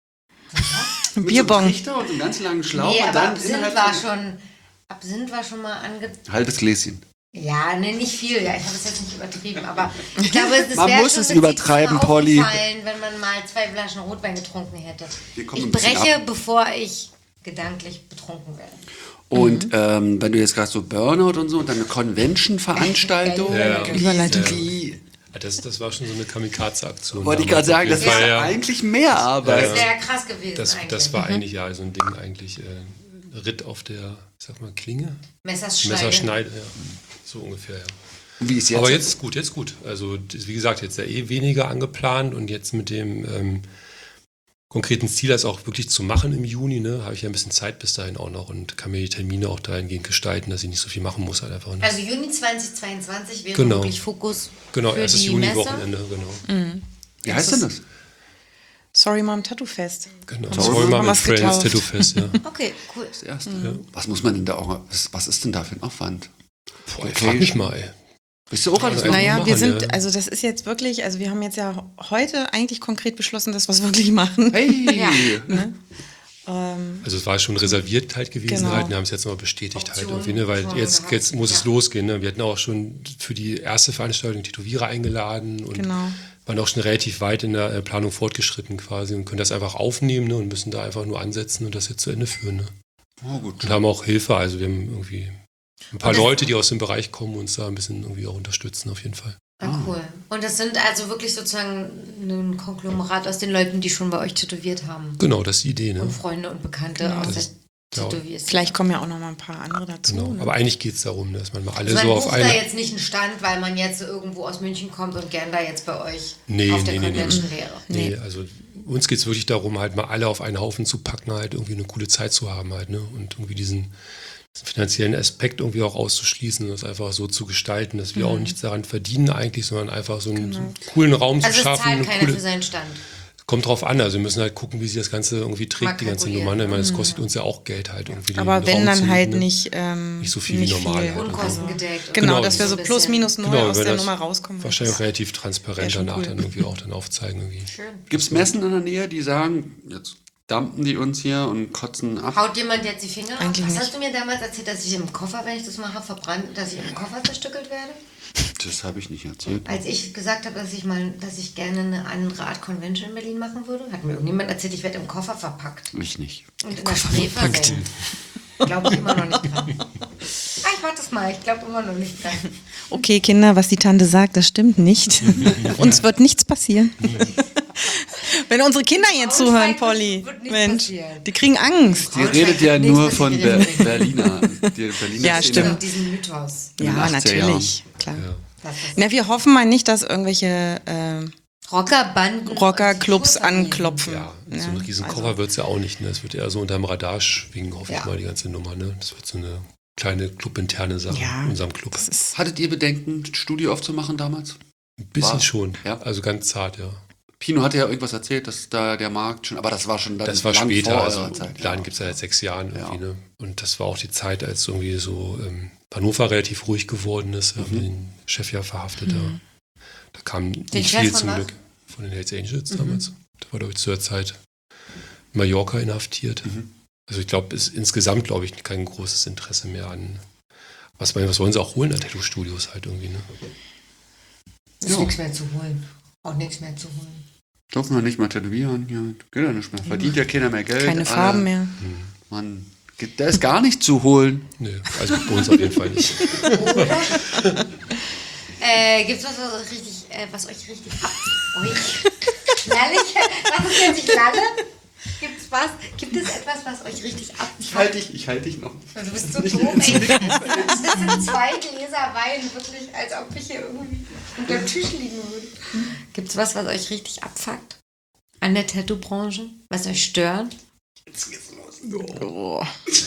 Ein Bierbong. So einem Trichter und so einem ganz langen Schlauch. Nee, und aber dann Absinth war schon, Absinth war schon mal ange... Halbes Gläschen. Ja, ne, nicht viel. Ja, ich habe es jetzt nicht übertrieben, aber ich glaube, es Man wäre muss schon es übertreiben, Polly. aufgefallen, wenn man mal zwei Flaschen Rotwein getrunken hätte. Wir kommen Ich ein bisschen breche, ab. bevor ich gedanklich betrunken werde. Und ähm, wenn du jetzt gerade so Burnout und so und dann eine Convention-Veranstaltung, Ja. Überleitung. die, Das, das war schon so eine Kamikaze-Aktion. wollte ich gerade sagen, das ist war ja eigentlich mehr Arbeit. Das wäre ja krass gewesen Das, eigentlich. das war eigentlich ja so ein Ding, eigentlich äh, Ritt auf der, ich sag mal, Klinge? Messerschneide. Messerschneide, ja. So ungefähr, ja. Wie ist jetzt? Aber jetzt gut, jetzt gut. Also das- wie gesagt, jetzt ja eh weniger angeplant und jetzt mit dem ähm, konkreten Ziel, das auch wirklich zu machen im Juni, ne, habe ich ja ein bisschen Zeit bis dahin auch noch und kann mir die Termine auch dahingehend gestalten, dass ich nicht so viel machen muss halt einfach. Ne? Also Juni zweitausendzweiundzwanzig wäre Genau. wirklich Fokus Genau, für erstes die Messe. Juni-Wochenende, genau. Wie heißt denn das? Sorry Mom Tattoo Fest. Genau. Sorry, Sorry, haben Mom and wir's Friends getauft. Tattoo Fest, ja. Okay, cool. Das erste. Was muss man denn da auch, was, was ist denn da für ein Aufwand? Boah, ich frag mich mal, ey. Bist du auch alles Also, machen? Naja, wir machen, sind, ja. also das ist jetzt wirklich, also wir haben jetzt ja heute eigentlich konkret beschlossen, dass wir es wirklich machen. Hey! Ja. Ähm, Also es war schon reserviert halt gewesen Genau. halt, wir haben es jetzt mal bestätigt halt Option irgendwie, ne? Weil schon jetzt, gehabt. jetzt muss es Ja. losgehen. Ne? Wir hatten auch schon für die erste Veranstaltung Tätowierer eingeladen und Genau. waren auch schon relativ weit in der äh, Planung fortgeschritten quasi und können das einfach aufnehmen, ne? Und müssen da einfach nur ansetzen und das jetzt zu Ende führen. Ne? Oh, gut. Und haben auch Hilfe, also wir haben irgendwie ein paar Und das- Leute, die aus dem Bereich kommen und uns da ein bisschen irgendwie auch unterstützen auf jeden Fall. Ah, cool. Und das sind also wirklich sozusagen ein Konglomerat aus den Leuten, die schon bei euch tätowiert haben. Genau, das ist die Idee. Ne? Und Freunde und Bekannte Genau. aus Das der ist- ja. Tätowierszene. Vielleicht kommen ja auch noch mal ein paar andere dazu. Genau. Ne? Aber eigentlich geht es darum, dass man mal alle Also man so auf bucht eine... da jetzt nicht einen Stand, weil man jetzt irgendwo aus München kommt und gern da jetzt bei euch Nee, auf der nee, nee, nee. Convention wäre. Nee, Nee. also uns geht es wirklich darum, halt mal alle auf einen Haufen zu packen, halt irgendwie eine coole Zeit zu haben halt, ne? Und irgendwie diesen, diesen finanziellen Aspekt irgendwie auch auszuschließen und das einfach so zu gestalten, dass wir auch nichts daran verdienen eigentlich, sondern einfach so einen, so einen coolen Raum Also zu es schaffen. zahlt eine keiner coole, für seinen Stand. kommt drauf an, also wir müssen halt gucken, wie sich das Ganze irgendwie trägt, Mal die ganze kalkulieren. Nummer. Ich meine, das kostet uns ja auch Geld halt irgendwie. Aber den wenn Raum dann zu halt mieten, ne? nicht, ähm, Nicht so viel wie normal halt. Unkostengedeckt. Genau, Genau, dass wir so ein plus bisschen. minus null Genau, aus wir der das Nummer rauskommen. Wahrscheinlich auch relativ transparent Wär schon danach cool. dann irgendwie auch dann aufzeigen irgendwie. Schön. Gibt es Messen in der Nähe, die sagen, jetzt dumpen die uns hier und kotzen ab? Haut jemand jetzt die Finger ab? Eigentlich Was nicht. hast du mir damals erzählt, dass ich im Koffer, wenn ich das mache, verbrannt, dass ich im Koffer zerstückelt werde? Das habe ich nicht erzählt. Als ich gesagt habe, dass ich mal, dass ich gerne eine andere Art Convention in Berlin machen würde, hat mir irgendjemand erzählt, ich werde im Koffer verpackt Ich nicht. und in der Spree versenkt. Glaube ich immer noch nicht dran. Ah, ich warte es mal, ich glaube immer noch nicht dran. Okay, Kinder, was die Tante sagt, das stimmt nicht. Uns wird nichts passieren. Wenn unsere Kinder jetzt Braunschweig zuhören, wird- Polly, wird nichts Mensch, passieren. die kriegen Angst. Die Braunschweig redet ja hat nichts, nur was von ich Ber rede. Berliner. Die Berliner Ja, Szene. stimmt. Auf diesen Mythos. In den Ja, achtziger natürlich, klar. Ja. Was das Na, wir hoffen mal nicht, dass irgendwelche äh, Rockerbanden. Rockerclubs und die Tour anklopfen. Ja, so Ja, ein riesen also- Koffer wird es ja auch nicht. Ne? Es wird eher so unterm Radar schwingen, hoffe Ja. ich mal, die ganze Nummer. Ne? Das wird so eine kleine clubinterne Sache Ja. in unserem Club. Das ist, Hattet ihr Bedenken, ein Studio aufzumachen damals? Ein bisschen War- schon. ja. Also ganz zart, ja. Pino hatte ja irgendwas erzählt, dass da der Markt schon, aber das war schon dann Das war lang später, vor also eurer Zeit. den Laden gibt es ja seit sechs Jahren irgendwie. Ja. Ne? Und das war auch die Zeit, als irgendwie so ähm, Hannover relativ ruhig geworden ist. Wir haben den Chef ja verhaftet. Da, da kam nicht Chef viel von zum was? Glück. Von den Hells Angels damals. Der war, glaube ich, zu der Zeit in Mallorca inhaftiert. Mhm. Also ich glaube, ist insgesamt, glaube ich, kein großes Interesse mehr an, was, was wollen sie auch holen an Tattoo-Studios halt irgendwie, ne? Ist Ja. nichts mehr zu holen. Auch nichts mehr zu holen. Dürfen wir nicht mal tätowieren? Ja, geht ja nicht mehr. Verdient ja keiner mehr Geld. keine alle- Farben mehr. Mann, gibt- da ist gar nicht zu holen. Nö, also bei uns auf jeden Fall nicht. Äh, gibt's was, was euch richtig, äh, was euch richtig ab... Euch? Lallig? Was ist jetzt ich lalle? Gibt's was? Gibt es etwas, was euch richtig ab... Ich halte dich, ich halte dich noch. Du bist so doof, ey. Das sind zwei Gläser Wein, wirklich, als ob ich hier irgendwie unter dem Tisch liegen würde. Gibt's was, was euch richtig abfuckt? An der Tattoo-Branche? Was euch stört? Jetzt geht's los. Oh.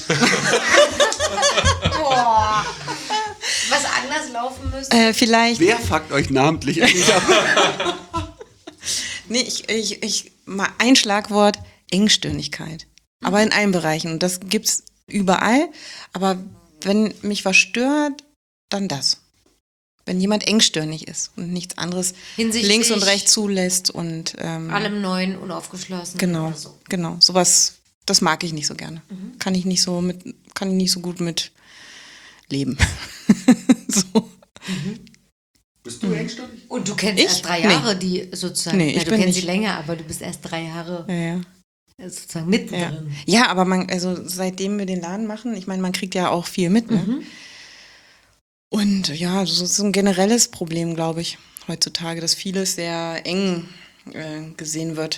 Boah. Was anders laufen müsste? Äh, vielleicht. Wer fuckt euch namentlich eigentlich ab? Nee, ich, ich, ich, mal ein Schlagwort, Engstirnigkeit. Aber in allen Bereichen. Und das gibt's überall. Aber wenn mich was stört, dann das. Wenn jemand engstirnig ist und nichts anderes Hinsichtlich links und rechts zulässt und ähm, allem Neuen, unaufgeschlossen. genau, Oder so. genau. Sowas, das mag ich nicht so gerne. Kann ich nicht so mit, kann ich nicht so gut mit leben. so. Bist du engstirnig? Und du kennst Ich? erst drei Nee. Jahre, die sozusagen. Nee, ja, ich du bin kennst nicht. sie länger, aber du bist erst drei Jahre Ja, ja. sozusagen Ja. mittendrin. ja, aber man, also seitdem wir den Laden machen, ich meine, man kriegt ja auch viel mit, ne? Mhm. Und ja, das ist so ein generelles Problem, glaube ich, heutzutage, dass vieles sehr eng äh, gesehen wird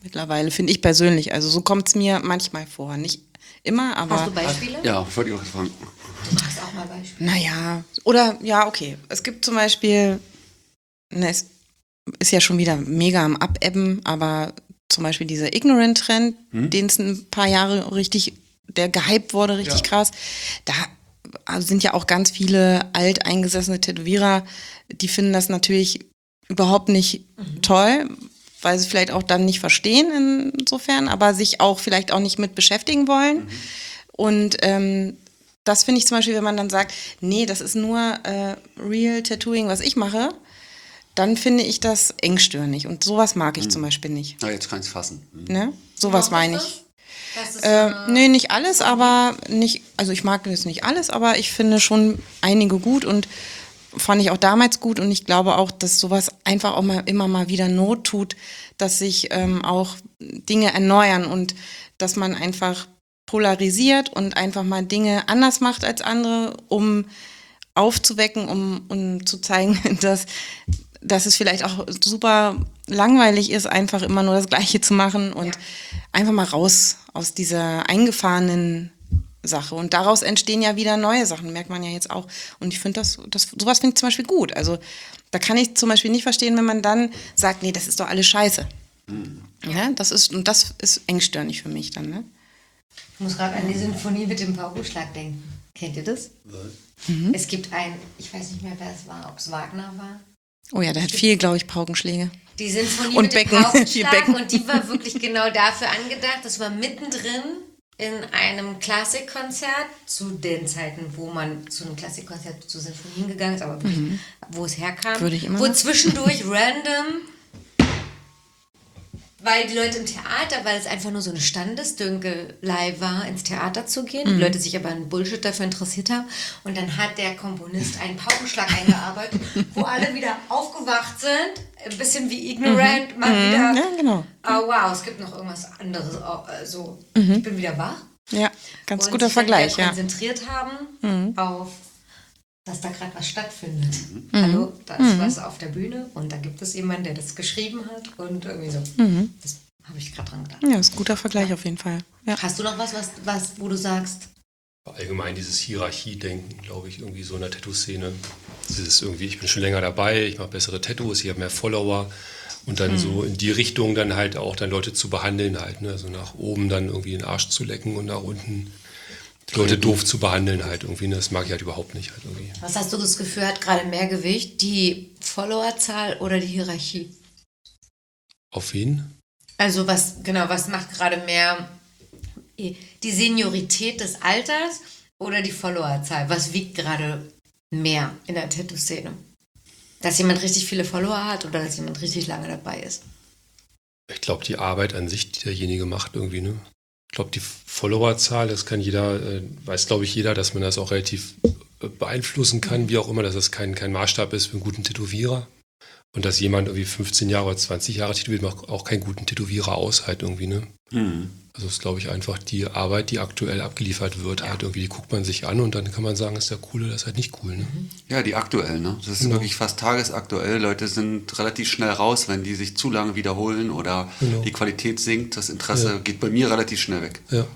mittlerweile, finde ich persönlich. Also so kommt es mir manchmal vor. Nicht immer, aber... Hast du Beispiele? Ja, wollte ich auch fragen. Du machst auch mal Beispiele. Naja, oder, ja, okay. Es gibt zum Beispiel, ne, es ist ja schon wieder mega am Abebben, aber zum Beispiel dieser Ignorant-Trend, Hm? den es ein paar Jahre richtig, der gehypt wurde, richtig Ja. krass. Da sind ja auch ganz viele alteingesessene Tätowierer, die finden das natürlich überhaupt nicht toll, weil sie vielleicht auch dann nicht verstehen insofern, aber sich auch vielleicht auch nicht mit beschäftigen wollen. Und ähm, das finde ich zum Beispiel, wenn man dann sagt, nee, das ist nur äh, Real Tattooing, was ich mache, dann finde ich das engstirnig. Und sowas mag ich zum Beispiel nicht. Na, jetzt kann ich es fassen. Hm. Ne? Sowas Warum meine ist ich. das? Das ist Äh, so eine- nee, nicht alles, aber nicht, also ich mag jetzt nicht alles, aber ich finde schon einige gut und fand ich auch damals gut und ich glaube auch, dass sowas einfach auch mal immer mal wieder Not tut, dass sich ähm, auch Dinge erneuern und dass man einfach polarisiert und einfach mal Dinge anders macht als andere, um aufzuwecken, um, um zu zeigen, dass, dass es vielleicht auch super langweilig ist, einfach immer nur das Gleiche zu machen und einfach mal raus aus dieser eingefahrenen Sache. Und daraus entstehen ja wieder neue Sachen, merkt man ja jetzt auch. Und ich finde das, das, sowas finde ich zum Beispiel gut. Also da kann ich zum Beispiel nicht verstehen, wenn man dann sagt, nee, das ist doch alles scheiße. Ja, das ist, und das ist engstirnig für mich dann, ne? Ich muss gerade an die Sinfonie mit dem Paukenschlag denken. Kennt ihr das? Mhm. Es gibt ein, ich weiß nicht mehr, wer es war, ob es Wagner war. Oh ja, der hat viel, glaube ich, Paukenschläge. Die Sinfonie Und mit Becken, dem viel Paukenschlag Becken. und die war wirklich genau dafür angedacht. Das war mittendrin in einem Klassikkonzert zu den Zeiten, wo man zu einem Klassikkonzert zu Sinfonien gegangen ist, aber wirklich, wo es herkam. Würde ich immer wo sagen. zwischendurch random, weil die Leute im Theater, weil es einfach nur so eine Standesdünkelei war, ins Theater zu gehen, die Leute sich aber einen Bullshit dafür interessiert haben. Und dann hat der Komponist einen Paukenschlag eingearbeitet, wo alle wieder aufgewacht sind, ein bisschen wie Ignorant, mal wieder, Ja, genau. oh wow, es gibt noch irgendwas anderes, oh, äh, so, ich bin wieder wach. Ja, ganz Und guter sich dann Vergleich, wieder ja. konzentriert haben auf, dass da gerade was stattfindet. Hallo, da ist was auf der Bühne und da gibt es jemanden, der das geschrieben hat und irgendwie so. Das habe ich gerade dran gedacht. Ja, ist ein guter Vergleich auf jeden Fall. Ja. Hast du noch was, was, was, wo du sagst, Allgemein dieses Hierarchie-Denken, glaube ich, irgendwie so in der Tattoo-Szene. Dieses irgendwie, ich bin schon länger dabei, ich mache bessere Tattoos, ich habe mehr Follower. Und dann so in die Richtung dann halt auch dann Leute zu behandeln halt, ne? Also nach oben dann irgendwie den Arsch zu lecken und nach unten die Leute doof zu behandeln halt irgendwie. Ne? Das mag ich halt überhaupt nicht halt irgendwie. was hast du das Gefühl, hat gerade mehr Gewicht, die Followerzahl oder die Hierarchie? Auf wen? Also was, genau, was macht gerade mehr die Seniorität des Alters oder die Followerzahl? Was wiegt gerade mehr in der Tattoo-Szene? Dass jemand richtig viele Follower hat oder dass jemand richtig lange dabei ist? Ich glaube, die Arbeit an sich, die derjenige macht irgendwie, ne? Ich glaube, die Followerzahl, das kann jeder, äh, weiß glaube ich jeder, dass man das auch relativ äh, beeinflussen kann, wie auch immer, dass das kein, kein Maßstab ist für einen guten Tätowierer. Und dass jemand irgendwie fünfzehn Jahre oder zwanzig Jahre tätowiert, macht auch keinen guten Tätowierer aus halt irgendwie, ne? Hm. Also ist, glaube ich, einfach die Arbeit, die aktuell abgeliefert wird, halt irgendwie, die guckt man sich an und dann kann man sagen, ist der cool oder ist halt nicht cool, ne? Ja, die aktuell, ne? Das ist Genau. wirklich fast tagesaktuell. Leute sind relativ schnell raus, wenn die sich zu lange wiederholen oder Genau. die Qualität sinkt. Das Interesse Ja. geht bei mir relativ schnell weg. Ja.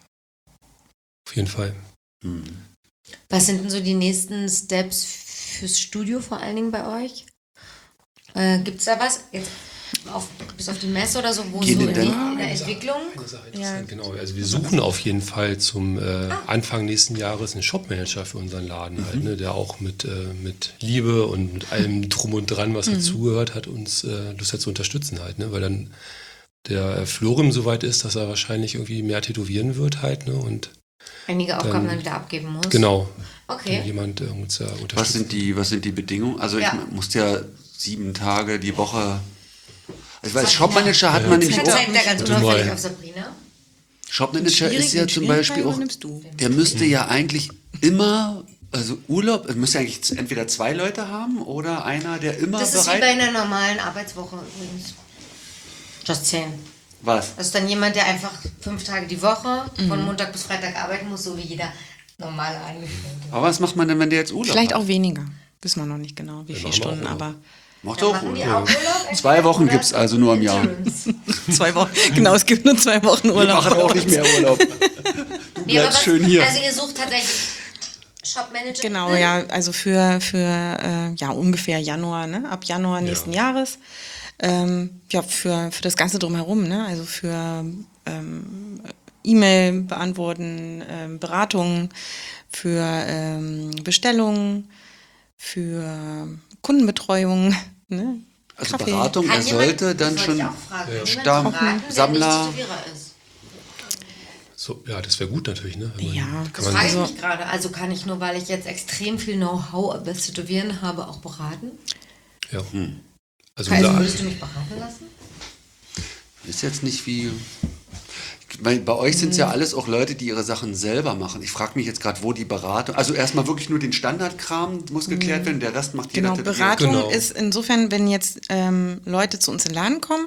Auf jeden Fall. Hm. Was sind denn so die nächsten Steps fürs Studio vor allen Dingen bei euch? Äh, Gibt es da was? Jetzt auf, bis auf die Messe oder so, wo Gehen so denn in, dann- in der Entwicklung? Eine Sache interessant, genau. Also wir suchen auf jeden Fall zum äh, Anfang nächsten Jahres einen Shopmanager für unseren Laden halt, ne, der auch mit, äh, mit Liebe und mit allem drum und dran, was dazugehört, hat uns äh, Lust hat zu unterstützen halt, ne, weil dann der Florim soweit ist, dass er wahrscheinlich irgendwie mehr tätowieren wird halt, ne, und Einige Aufgaben Dann- dann wieder abgeben muss? genau, dann Okay. jemand äh, uns da unterstützt. Was sind die, was sind die Bedingungen? Also Ja. ich musste ja sieben Tage die Woche. Also weil Sag Shopmanager hat man nämlich Jetzt auch. zeigt er ganz Warte unauffällig mal. auf Sabrina. Shopmanager Schwierig- ist ja den zum schwierigen Beispiel Teil auch. übernimmst du. Der müsste ja eigentlich immer, also Urlaub, er müsste eigentlich entweder zwei Leute haben oder einer, der immer Das ist wie bereit bei einer normalen Arbeitswoche übrigens. Just saying. Was? Das ist dann jemand, der einfach fünf Tage die Woche von Montag bis Freitag arbeiten muss, so wie jeder normale Angestellte. Aber was macht man denn, wenn der jetzt Urlaub Vielleicht hat? auch weniger. Wissen wir noch nicht genau, wie Wir viele machen auch Stunden, Urlaub. aber Macht Dann auch machen die Urlaub. auch Urlaub. Zwei Wochen Oder? gibt's also nur im Jahr. Interims. Zwei Wochen. Genau, es gibt nur zwei Wochen Wir Urlaub. machen auch nicht mehr Urlaub. Du Nee, aber bleibst was, schön hier. Also ihr sucht tatsächlich Shopmanager. Genau, ja, also für, für äh, ja, ungefähr Januar, ne? Ab Januar nächsten Ja. Jahres. Ähm, ja, für, für das Ganze drumherum, ne? Also für ähm, E-Mail beantworten, ähm, Beratungen, für ähm, Bestellungen, für Kundenbetreuung, ne? Also Kaffee. Beratung, er Kann jemand- sollte dann das wollte schon ich auch fragen, kann jemand Stamm, beraten, der Sammler. nicht Tätowierer ist? So, ja, das wäre gut natürlich, ne? Wenn man- Ja, kann Das man, frage ich Also- mich gerade. Also kann ich nur, weil ich jetzt extrem viel Know-how über das Tätowieren habe, auch beraten? ja. Also Also unser, würdest du mich beraten lassen? Ist jetzt nicht wie. Weil bei euch sind es ja alles auch Leute, die ihre Sachen selber machen. Ich frage mich jetzt gerade, wo die Beratung. Also erstmal wirklich nur den Standardkram muss geklärt werden, der Rest macht jeder Genau, Tätowierer. Beratung Genau. ist insofern, wenn jetzt ähm, Leute zu uns in den Laden kommen,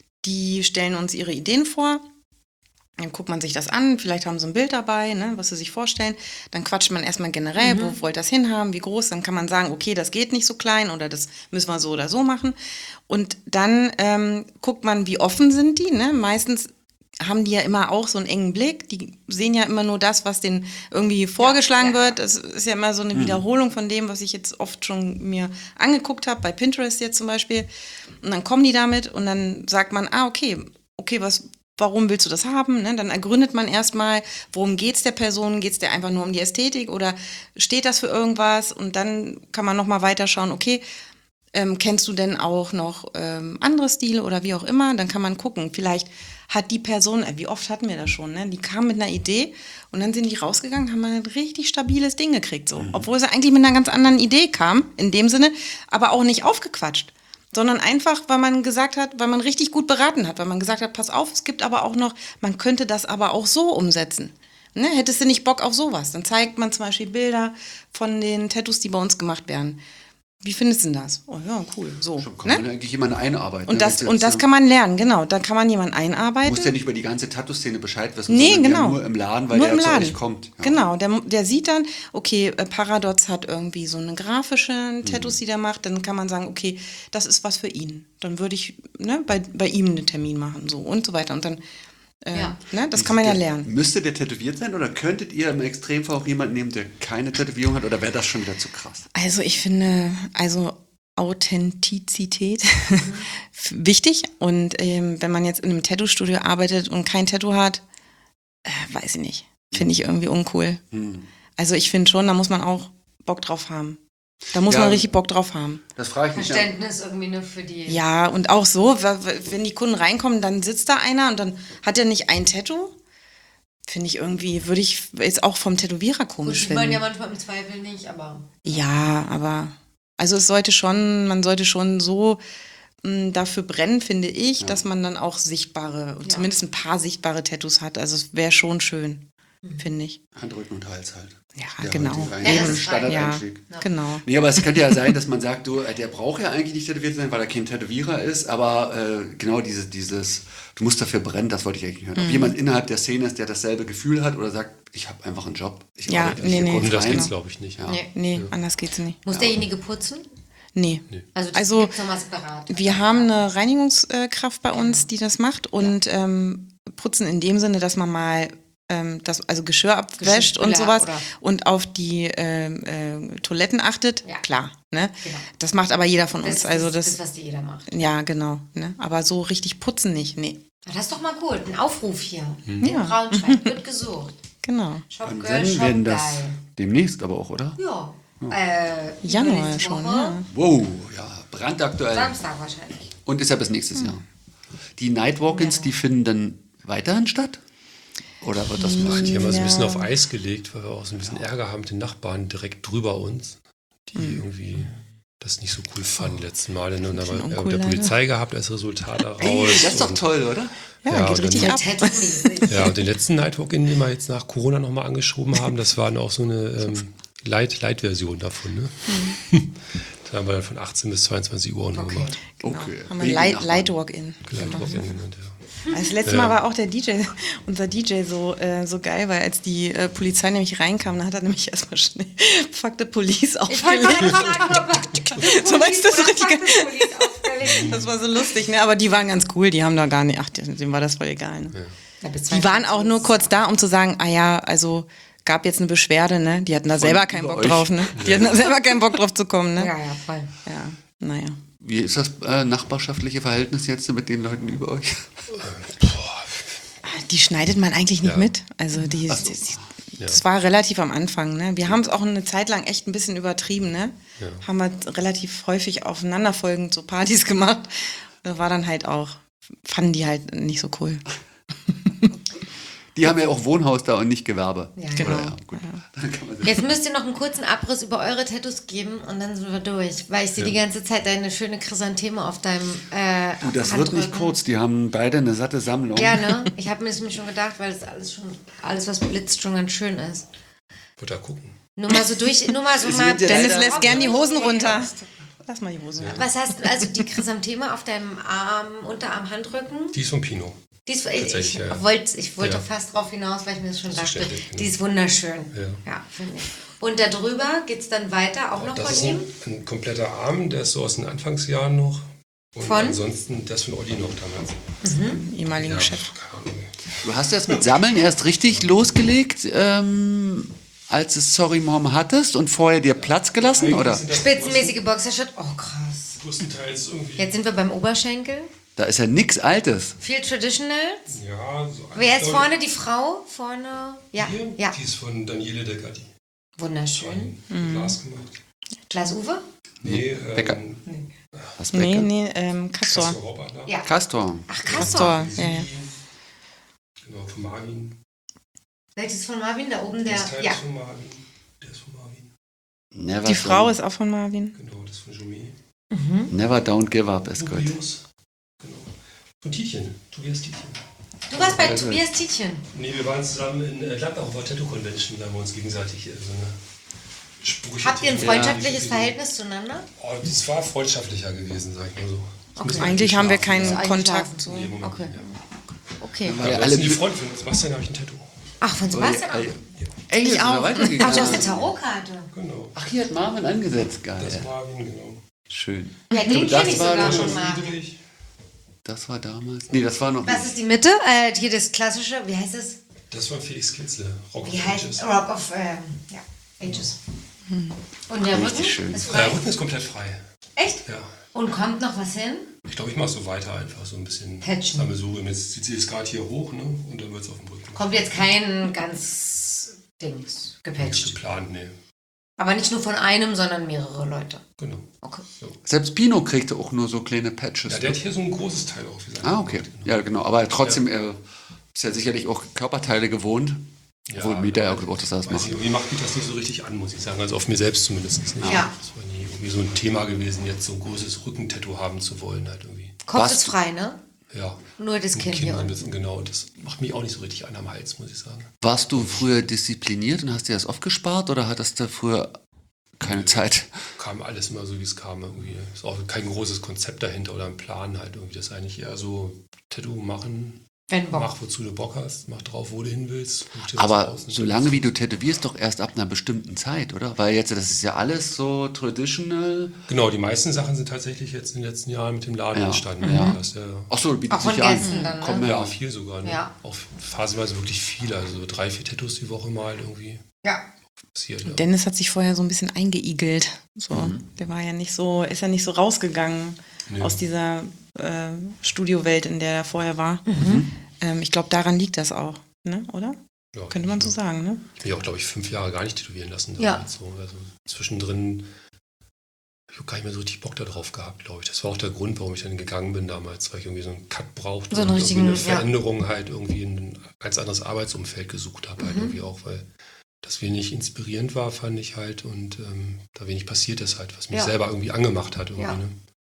die stellen uns ihre Ideen vor. Dann guckt man sich das an, vielleicht haben sie ein Bild dabei, ne, was sie sich vorstellen. Dann quatscht man erstmal generell, wo wollt ihr das hinhaben, wie groß. Dann kann man sagen, okay, das geht nicht so klein oder das müssen wir so oder so machen. Und dann ähm, guckt man, wie offen sind die. Ne? Meistens haben die ja immer auch so einen engen Blick. Die sehen ja immer nur das, was denen irgendwie vorgeschlagen ja, ja. wird. Das ist ja immer so eine Wiederholung von dem, was ich jetzt oft schon mir angeguckt habe, bei Pinterest jetzt zum Beispiel. Und dann kommen die damit und dann sagt man, ah, okay, okay, was, warum willst du das haben? Ne? Dann ergründet man erstmal, worum geht es der Person? Geht es dir einfach nur um die Ästhetik oder steht das für irgendwas? Und dann kann man nochmal weiterschauen, okay, ähm, kennst du denn auch noch ähm, andere Stile oder wie auch immer? Dann kann man gucken, vielleicht hat die Person, äh, wie oft hatten wir das schon, ne? Die kam mit einer Idee und dann sind die rausgegangen, haben ein richtig stabiles Ding gekriegt, so. Obwohl sie eigentlich mit einer ganz anderen Idee kam, in dem Sinne, aber auch nicht aufgequatscht. Sondern einfach, weil man gesagt hat, weil man richtig gut beraten hat, weil man gesagt hat, pass auf, es gibt aber auch noch, man könnte das aber auch so umsetzen. Ne? Hättest du nicht Bock auf sowas? Dann zeigt man zum Beispiel Bilder von den Tattoos, die bei uns gemacht werden. Wie findest du denn das? Oh ja, cool, so. Schon kann Ne? man eigentlich jemanden einarbeiten. Und ne? das, Wenn und jetzt, das äh, kann man lernen, genau. Da kann man jemanden Du einarbeiten. musst ja nicht über die ganze Tattoo-Szene Bescheid wissen, Nee, sondern genau. ja nur im Laden, weil Nur der im zu Laden. euch kommt. Ja. Genau, der, der sieht dann, okay, äh, Paradox hat irgendwie so eine grafische Tattoos, die der macht, dann kann man sagen, okay, das ist was für ihn. Dann würde ich ne, bei, bei ihm einen Termin machen, so und so weiter. Und dann, äh, Ja. ne, das kann man ja Der- lernen. Müsste der tätowiert sein oder könntet ihr im Extremfall auch jemanden nehmen, der keine Tätowierung hat oder wäre das schon wieder zu krass? Also ich finde, also Authentizität wichtig. Und ähm, wenn man jetzt in einem Tattoo-Studio arbeitet und kein Tattoo hat, äh, weiß ich nicht. Finde ich irgendwie uncool. Hm. Also ich finde schon, da muss man auch Bock drauf haben. Da muss Ja. man richtig Bock drauf haben. Das frage ich mich. Ja. Verständnis irgendwie nur für die. Ja, und auch so, wa- wa- wenn die Kunden reinkommen, dann sitzt da einer und dann hat er nicht ein Tattoo. Finde ich irgendwie, würde ich jetzt auch vom Tätowierer Gut, komisch sieht man finden. ja manchmal im Zweifel nicht, aber. Ja, aber also es sollte schon, man sollte schon so mh, dafür brennen, finde ich, Ja. dass man dann auch sichtbare, Ja. zumindest ein paar sichtbare Tattoos hat. Also es wäre schon schön, finde ich. Handrücken und Hals halt. Ja, Der genau. heutige Ja, das Einstieg, ist fein. Ja, Standardeinstieg. Ja. genau. Nee, aber es könnte ja sein, dass man sagt, du, äh, der braucht ja eigentlich nicht tätowiert sein, weil er kein Tätowierer ist, aber äh, genau dieses, dieses, du musst dafür brennen, das wollte ich eigentlich hören. Mhm. Ob jemand innerhalb der Szene ist, der dasselbe Gefühl hat oder sagt, ich habe einfach einen Job, ich Ja, arbeite nee, hier nee. kurz Und das rein. geht's, glaube ich, nicht. Ja. Nee. Nee, anders geht's nicht. Muss derjenige putzen? Nee. Also, das Also, gibt's nochmal separat. Wir haben eine Reinigungskraft bei uns, die das macht und ähm, putzen in dem Sinne, dass man mal ähm, das, also Geschirr abwäscht und Geschirrspüler sowas oder- und auf die ähm, äh, Toiletten achtet. Ja. Klar, ne? Genau. Das macht aber jeder von Das, uns. Also das, das, das, was die jeder macht. ja, genau. Ne? Aber so richtig putzen nicht, nee. Das ist doch mal cool. Ein Aufruf hier. Ja. In Braunschweig wird gesucht. Genau. Shop Und Girl, dann Shop werden das Guy. demnächst aber auch, oder? Ja. Äh, Januar übernächste schon, Woche. ja. Wow, ja, brandaktuell. Samstag wahrscheinlich. Und ist ja bis nächstes Jahr. Die Nightwalk-ins, die finden dann weiterhin statt? Oder wird das mal? Die haben wir so ein bisschen Ja. auf Eis gelegt, weil wir auch so ein bisschen Ärger haben mit den Nachbarn direkt drüber uns, die Mhm. irgendwie das nicht so cool fanden die letzten Male. Ne? Und dann Bisschen haben wir uncool, mit der leider. Polizei gehabt als Resultat daraus. Ey, das ist doch und, toll, oder? Ja, Ja, geht und richtig dann- ab. Tattoo-mäßig. Ja, und den letzten Nightwalk-In, den wir jetzt nach Corona nochmal angeschoben haben, das war dann auch so eine ähm, Light- Light-Version davon. Ne? Da haben wir dann von achtzehn bis zweiundzwanzig Uhr nur Okay. gemacht. Genau. Okay. Haben wir Wegen Light, Nachbarn. Light Walk-In. Light-Walk-In genannt, ja. Das letzte Ja. Mal war auch der D J, unser D J so, äh, so geil, weil als die äh, Polizei nämlich reinkam, dann hat er nämlich erstmal schnell Fuck the Police Ich wollte aufgelegt. gerade fragen, ob er So, weißt du, so richtig- Police aufgelegt. Das war so lustig, ne? Aber die waren ganz cool, die haben da gar nicht, ach, denen war das voll egal. Ne? Ja, bis Die waren auch nur kurz da, um zu sagen, ah ja, also gab jetzt eine Beschwerde, ne? Die hatten da selber keinen über Bock euch. drauf, ne? Die hatten da selber keinen Bock drauf zu kommen, ne? Ja, ja, voll. Ja, naja. Wie ist das äh, nachbarschaftliche Verhältnis jetzt mit den Leuten über euch? Die schneidet man eigentlich nicht Ja. mit. Also die, Ach so. die das war relativ am Anfang, ne? Wir haben es auch eine Zeit lang echt ein bisschen übertrieben, ne? Ja. Haben wir relativ häufig aufeinanderfolgend so Partys gemacht. Da war dann halt auch, fanden die halt nicht so cool. Die haben ja auch Wohnhaus da und nicht Gewerbe. Ja, Genau. Oder, ja, gut. Dann kann man sich- Jetzt müsst ihr noch einen kurzen Abriss über eure Tattoos geben und dann sind wir durch. Weil ich sehe die ganze Zeit deine schöne Chrysantheme auf deinem äh, Du, das wird nicht Handrücken. kurz. Die haben beide eine satte Sammlung. Ja, ne? Ich habe mir das mir schon gedacht, weil das alles schon, alles was blitzt, schon ganz schön ist. Wird da gucken. Nur mal so durch, nur mal so Es mal. wird ja Dennis leider- lässt gern die Hosen runter. Lass mal die Hosen runter. Was hast du, also die Chrysantheme auf deinem Arm, Unterarm, Handrücken? Die ist von Pino. Die ist, ich Tatsächlich, ich ja. wollte, ich wollte Ja. fast drauf hinaus, weil ich mir das schon dachte. Selbstverständlich, Die ja. ist wunderschön. Ja. Ja, finde ich. Und darüber geht es dann weiter, auch noch Das ist von ihm? ein, ein kompletter Arm, der ist so aus den Anfangsjahren noch. Und Von? ansonsten das von Olli noch damals. Ehemaligen Ja, Chef. keine Ahnung. Du hast erst mit Sammeln erst richtig losgelegt, ähm, als du Sorry Mom hattest und vorher dir Platz gelassen, Eigentlich oder? sind das Spitzenmäßige Boxershot. Oh, krass. größtenteils irgendwie. Jetzt sind wir beim Oberschenkel. Da ist ja nix Altes. Viel Traditionals. Ja, so Wer ist Leute- vorne? Die Frau? Vorne? Ja, Hier, ja. Die ist von Daniele Decker, Wunderschön. ein Glas gemacht. Glas Uwe? Nee, ähm, Becker. Was Nee, Becker? nee, ähm, Castor. Castor Rohrbacher. Ja. Castor. Ach, Castor, Castor. ja, ja. Genau, von Marvin. Welches von Marvin? Da oben der. Das Teil Ja. ist von Marvin. Der ist von Marvin. Never Die Frau don't, ist auch von Marvin. Genau, das ist von Jomé. Never don't give up ist gut. Julius. Genau. Von Tietjen. Tobias Tietjen. Du warst bei Also- Tobias Tietjen. Nee, wir waren zusammen in äh, Gladbach auf der Tattoo Convention, da haben wir uns gegenseitig äh, so eine Sprüche. Habt ihr ein Ja. freundschaftliches Verhältnis zueinander? Oh, das war freundschaftlicher gewesen, sag ich mal so. Das müssen wir Eigentlich haben wir schlafen. keinen Also eigentlich Kontakt. schlafen. So. Nee, Moment, Okay. ja. Okay. Weil Ja, alle alle die Freunde von Sebastian habe ich ein Tattoo. Ach, von Sebastian auch. Ey, Ich ist auch. er weitergegangen. Ach, du hast eine Tarotkarte. Genau. Ach, hier hat Marvin angesetzt. Das Geil. war Marvin, genau. Schön. Ja, den das kenne ich war sogar der schon mal. Friedrich. Das war damals. Nee, das war noch Was nicht. ist die Mitte? Äh, hier das klassische, wie heißt es? Das war Felix Kitzle. Rock of Wie heißt Ages. Rock of ähm, ja, Ages. Und der Richtig Rücken schön. ist Der frei. Rücken ist komplett frei. Echt? Ja. Und kommt noch was hin? Ich glaube, ich mache so weiter einfach, so ein bisschen Patchen. Sammelsurium. Jetzt zieht sie es gerade hier hoch, ne? Und dann wird es auf dem Rücken. Kommt jetzt kein ganz Dings Nichts gepatcht. geplant, nee. Aber nicht nur von einem, sondern mehrere Leute. Genau. Okay. Selbst Pino kriegte auch nur so kleine Patches. Ja, der hat hier so ein großes Teil auch. Wie Ah, okay. Ja, genau. Aber trotzdem, er ist ja sicherlich auch Körperteile gewohnt. Obwohl Mieter ja auch, dass er das weiß macht. nicht, irgendwie macht mich das nicht so richtig an, muss ich sagen. Also auf mir selbst zumindest nicht. Ja. Das war nie irgendwie so ein Thema gewesen, jetzt so ein großes Rückentattoo haben zu wollen, halt irgendwie. Kopf Was? ist frei, ne? Ja. Nur das Ein Kinn Kinn hier so ein unten. bisschen, genau. Das macht mich auch nicht so richtig an am Hals, muss ich sagen. Warst du früher diszipliniert und hast dir das oft gespart oder hattest du früher keine Zeit? Kam alles immer so, wie es kam irgendwie. Ist auch kein großes Konzept dahinter oder ein Plan halt irgendwie. Das ist eigentlich eher so Tattoo machen, Wenn Bock. mach wozu du Bock hast, mach drauf, wo du hin willst. such dir was Aber aus. solange wie du tätowierst, doch erst ab einer bestimmten Zeit, oder? Weil jetzt, das ist ja alles so traditional. Genau, die meisten Sachen sind tatsächlich jetzt in den letzten Jahren mit dem Laden Ja. entstanden. Ja. Das ist ja Ach so, bietet Auch von sich ja Gästen an. dann, ne? Komm, ja, ja. viel sogar. Ne? Ja. Auch phasenweise wirklich viel. Also so drei, vier Tattoos die Woche mal irgendwie Ja. passiert. Ja. Dennis hat sich vorher so ein bisschen eingeigelt. So, der war ja nicht so, ist ja nicht so rausgegangen Nee. aus dieser äh, Studiowelt, in der er vorher war. Ähm, ich glaube, daran liegt das auch, ne? Oder? Ja, Könnte man so ja. sagen, ne? Ich habe mich auch, glaube ich, fünf Jahre gar nicht tätowieren lassen. Ja. damals So. Also zwischendrin habe ich auch gar nicht mehr so richtig Bock darauf gehabt, glaube ich. Das war auch der Grund, warum ich dann gegangen bin damals, weil ich irgendwie so einen Cut brauchte. So einen und richtigen, irgendwie eine ja. Veränderung halt irgendwie in ein ganz anderes Arbeitsumfeld gesucht habe. Halt Mhm. irgendwie auch, weil das wenig inspirierend war, fand ich halt. Und ähm, da wenig passiert ist halt, was mich Ja. selber irgendwie angemacht hat. Irgendwie, Ja. ne?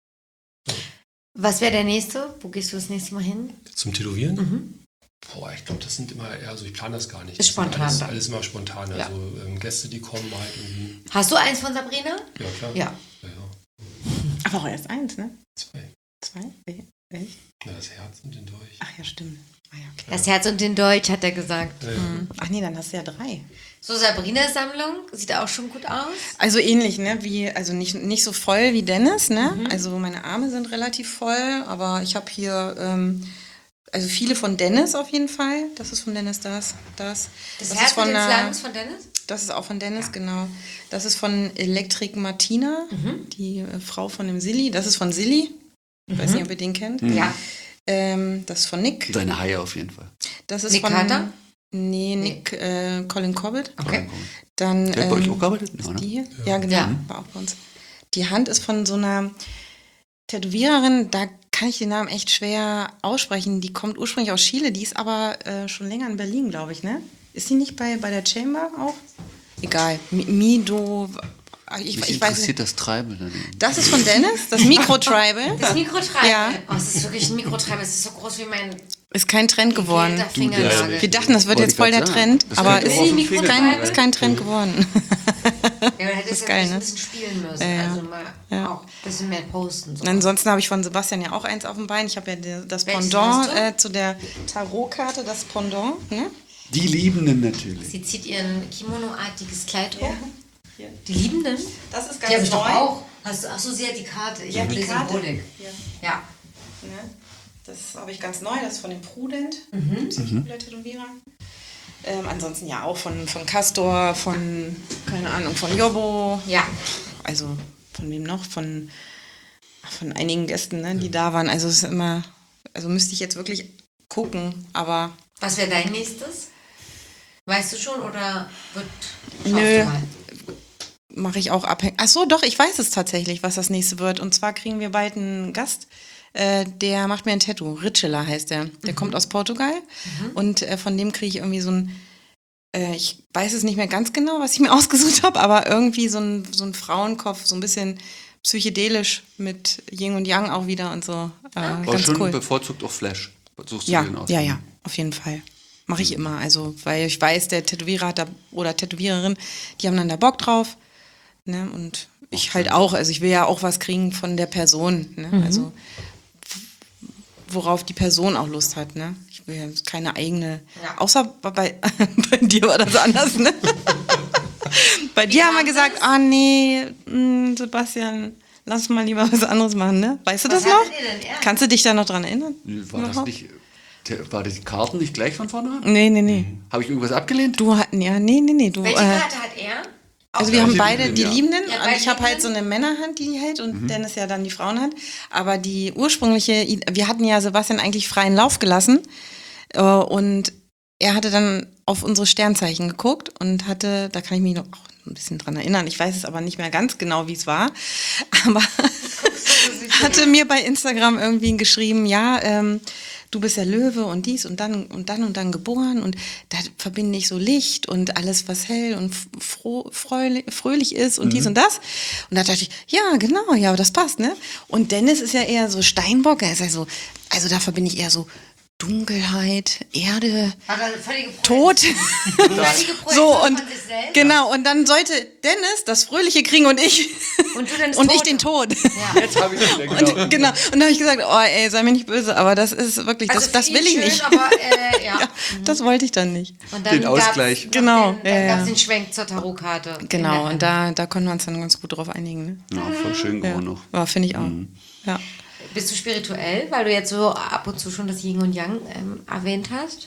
Was wäre der nächste? Wo gehst du das nächste Mal hin? Zum Tätowieren? Mhm. Boah, ich glaube, das sind immer eher so, ich plane das gar nicht. Ist Das sind spontan Alles, dann. alles immer spontan. Ja. Also ähm, Gäste, die kommen halt irgendwie. Hast du eins von Sabrina? Ja, klar. Ja. Ja, ja. Aber auch erst eins, ne? Zwei. Zwei? Echt? Ja, das Herz und den Dolch. Ach ja, stimmt. Ah, ja, okay. Das Herz und den Dolch, hat er gesagt. Ja, ja. Hm. Ach nee, dann hast du ja drei. So, Sabrinas Sammlung sieht auch schon gut aus. Also ähnlich, ne? Wie, also nicht, nicht so voll wie Dennis, ne? Mhm. Also meine Arme sind relativ voll, aber ich habe hier ähm, also viele von Dennis auf jeden Fall. Das ist von Dennis das. Das, Das, das Herz ist von und den einer, Slang ist von Dennis? Das ist auch von Dennis, ja. Genau. Das ist von Electric Martina, Mhm. die äh, Frau von dem Silly. Das ist von Silly. Ich Mhm. weiß nicht, ob ihr den kennt. Mhm. Ja. Ähm, das ist von Nick. Seine Haie auf jeden Fall. Das ist Nick von Carter? Nee, Nick äh, Colin Corbett. Okay. Dann, Der hat bei euch ähm, auch gearbeitet? Ja, ist ne? die hier? Ja, genau. Ja. War auch bei uns. Die Hand ist von so einer Tätowiererin, da kann ich den Namen echt schwer aussprechen. Die kommt ursprünglich aus Chile, die ist aber äh, schon länger in Berlin, glaube ich, ne? Ist die nicht bei, bei der Chamber auch? Egal. Mi- Mido. Ich, Mich ich weiß interessiert nicht. das Tribal daneben. Das ist von Dennis, das Mikro-Tribal. Das Mikrotreiben. Ja. Oh, es ist wirklich ein Mikrotreiben. Es ist so groß wie mein Ist kein Trend geworden. gequälter Du, Fingernagel. Wir dachten, das wird Wollte jetzt voll ich der grad Trend, sagen. Das aber könnte ist, auch auf den ist, Finger kein, sein. ist kein Trend geworden. Ja, man hätte Das es ist ja geil, ein ne? bisschen spielen müssen. Ja, ja. Also mal Ja. auch ein bisschen mehr posten. So. Und ansonsten habe ich von Sebastian ja auch eins auf dem Bein. Ich habe ja die- das Welches Pendant hast du? äh, zu der Tarotkarte, das Pendant. Ne? Die Liebenden natürlich. Sie zieht ihren Kimono-artiges Kleid hoch. Ja. Hier. Die Liebenden? Das ist Die habe ganz ich doch neu. auch. Hast du, achso, sie hat die Karte. Ich Ja, habe die die Karte. Symbolik. Ja. Ja. Ne? Das habe ich ganz neu, das ist von dem Prudent, Mhm. ziemlich cooler Tätowierer. Ähm, ansonsten ja auch von, von Castor, von, keine Ahnung, von Jobbo. Ja. Also von wem noch? Von, von einigen Gästen, ne, die da waren. Also es ist immer, also müsste ich jetzt wirklich gucken, aber Was wäre dein nächstes? Weißt du schon oder wird. schaust Nö. du mal? mache ich auch abhängig. Ach so, doch, ich weiß es tatsächlich, was das nächste wird. Und zwar kriegen wir bald einen Gast, äh, der macht mir ein Tattoo. Ritschela heißt der. Der kommt aus Portugal und äh, von dem kriege ich irgendwie so ein, äh, ich weiß es nicht mehr ganz genau, was ich mir ausgesucht habe, aber irgendwie so ein, so ein Frauenkopf, so ein bisschen psychedelisch mit Yin und Yang auch wieder und so. Äh, Aber ganz schon cool. bevorzugt auch Flash. Suchst du Ja, den aus? ja, ja, auf jeden Fall. Mache ich immer. Also, weil ich weiß, der Tätowierer hat da, oder Tätowiererin, die haben dann da Bock drauf. Ne? Und ich halt auch. Also, ich will ja auch was kriegen von der Person. Ne? Also, worauf die Person auch Lust hat. Ne? Ich will ja keine eigene. Ja. Außer bei, bei dir war das anders. Ne? Bei dir haben wir kam gesagt: das? Ah, nee, mh, Sebastian, lass mal lieber was anderes machen. Ne? Weißt du Was das noch? hattet ihr denn erst? Kannst du dich da noch dran erinnern? War das Überhaupt? nicht, der- war die Karten nicht gleich von vorne? Nee, nee, nee. Habe ich irgendwas abgelehnt? Du hatten, ja, nee, nee, nee. Du, Welche äh, Karte hat er? also wir haben die beide Liebenden, die ja. Liebenden Ja, und beide ich habe halt so Liebenden. eine Männerhand, die hält und Dennis ja dann die Frauenhand. Aber die ursprüngliche, I- wir hatten ja Sebastian eigentlich freien Lauf gelassen äh, und er hatte dann auf unsere Sternzeichen geguckt und hatte, da kann ich mich noch auch ein bisschen dran erinnern, ich weiß es aber nicht mehr ganz genau, wie es war, aber hatte mir bei Instagram irgendwie geschrieben, ja, ähm, du bist ja Löwe und dies und dann und dann und dann geboren und da verbinde ich so Licht und alles, was hell und froh, fröhlich, fröhlich ist und dies und das. Und da dachte ich, ja, genau, ja, das passt, ne? Und Dennis ist ja eher so Steinbock, er ist ja so, also da verbinde ich eher so Dunkelheit, Erde, Hat er eine völlige Tod. Völlige Projektion So und von sich selbst. genau, und dann sollte Dennis das Fröhliche kriegen und ich Und du dann das und ich Tote. den Tod. Ja. Jetzt habe ich es wieder, Und, genau. Und da habe ich gesagt, oh ey, sei mir nicht böse, aber das ist wirklich, Also das, das für will ihn ich schön, nicht. Aber, äh, ja. Ja, das wollte ich dann nicht. Und dann Den Ausgleich. Gab's noch Genau, Den, ja, dann ja. gab es den Schwenk zur Tarotkarte. in Genau, der und Hand. da, da konnten wir uns dann ganz gut drauf einigen. Ne? Ja, voll schön Ja, geworden noch. ja finde ich auch. Ja. Bist du spirituell, weil du jetzt so ab und zu schon das Yin und Yang ähm, erwähnt hast?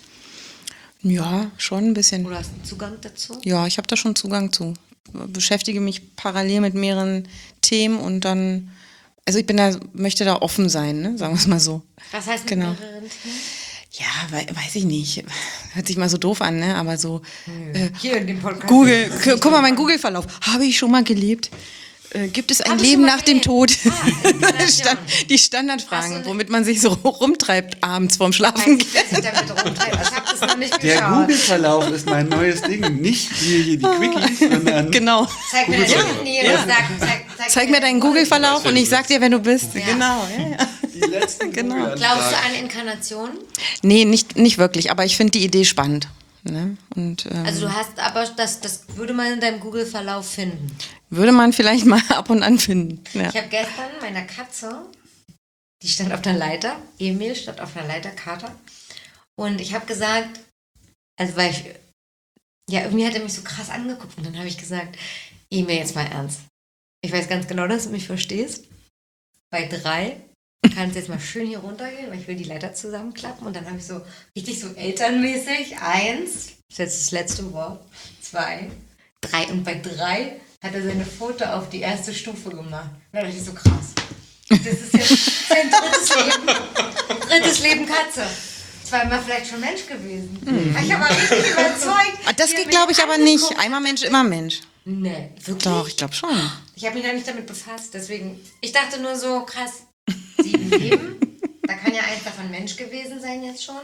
ja, schon ein bisschen. Oder hast du Zugang dazu? Ja, ich habe da schon Zugang zu. Beschäftige mich parallel mit mehreren Themen und dann, also ich bin da, möchte da offen sein, ne? Sagen wir es mal so. Was heißt mit Genau. mehreren Themen? Ja, wei- weiß ich nicht. Hört sich mal so doof an, ne? Aber so äh, Hier in dem Podcast. Google, gu- guck mal, mein Google-Verlauf. Habe ich schon mal gelebt? Äh, gibt es ein Hab ich Leben schon mal nach dem gelebt? Tod? Ah, Inkarnation. Stand, die Hast Standardfragen, du- womit man sich so rumtreibt abends vorm Weiß Schlafen ich, gehen. was ich damit rumtreibe. Ich habe das noch nicht Der geschaut. Google-Verlauf ist mein neues Ding. Nicht hier, hier die Quickies, sondern Genau. Zeig mir, Google-Verlauf. deinen, nee, Ja. sag, zeig, zeig, Zeig mir deinen Google-Verlauf und ich sag dir, wer du bist. Ja. Genau. Ja, ja. die letzten Genau. Google-Anfragen. Glaubst du an Inkarnation? Nee, nicht, nicht wirklich, aber ich finde die Idee spannend. Ne? Und, ähm, Also du hast aber, das, das würde man in deinem Google-Verlauf finden. würde man vielleicht mal ab und an finden. Ja. Ich habe gestern meiner Katze die stand auf der Leiter, Emil stand auf einer Leiter, Kater. Und ich habe gesagt, also weil ich, ja, irgendwie hat er mich so krass angeguckt. Und dann habe ich gesagt, Emil, jetzt mal ernst. Ich weiß ganz genau, dass du mich verstehst. Bei drei kannst du jetzt mal schön hier runtergehen, weil ich will die Leiter zusammenklappen. Und dann habe ich so richtig so elternmäßig, eins, das ist jetzt das letzte Wort, zwei, drei. Und bei drei hat er seine Foto auf die erste Stufe gemacht. Und dann dachte ich so, krass. Das ist jetzt sein drittes Leben. Drittes Leben Katze. Zweimal vielleicht schon Mensch gewesen. Mhm. Ich habe richtig überzeugt. Das geht, glaube ich, aber nicht. Einmal Mensch, immer Mensch. Nee, wirklich? Doch, ich glaube schon. Ich habe mich da nicht damit befasst, deswegen, ich dachte nur so, krass, sieben Leben, da kann ja eins davon Mensch gewesen sein jetzt schon.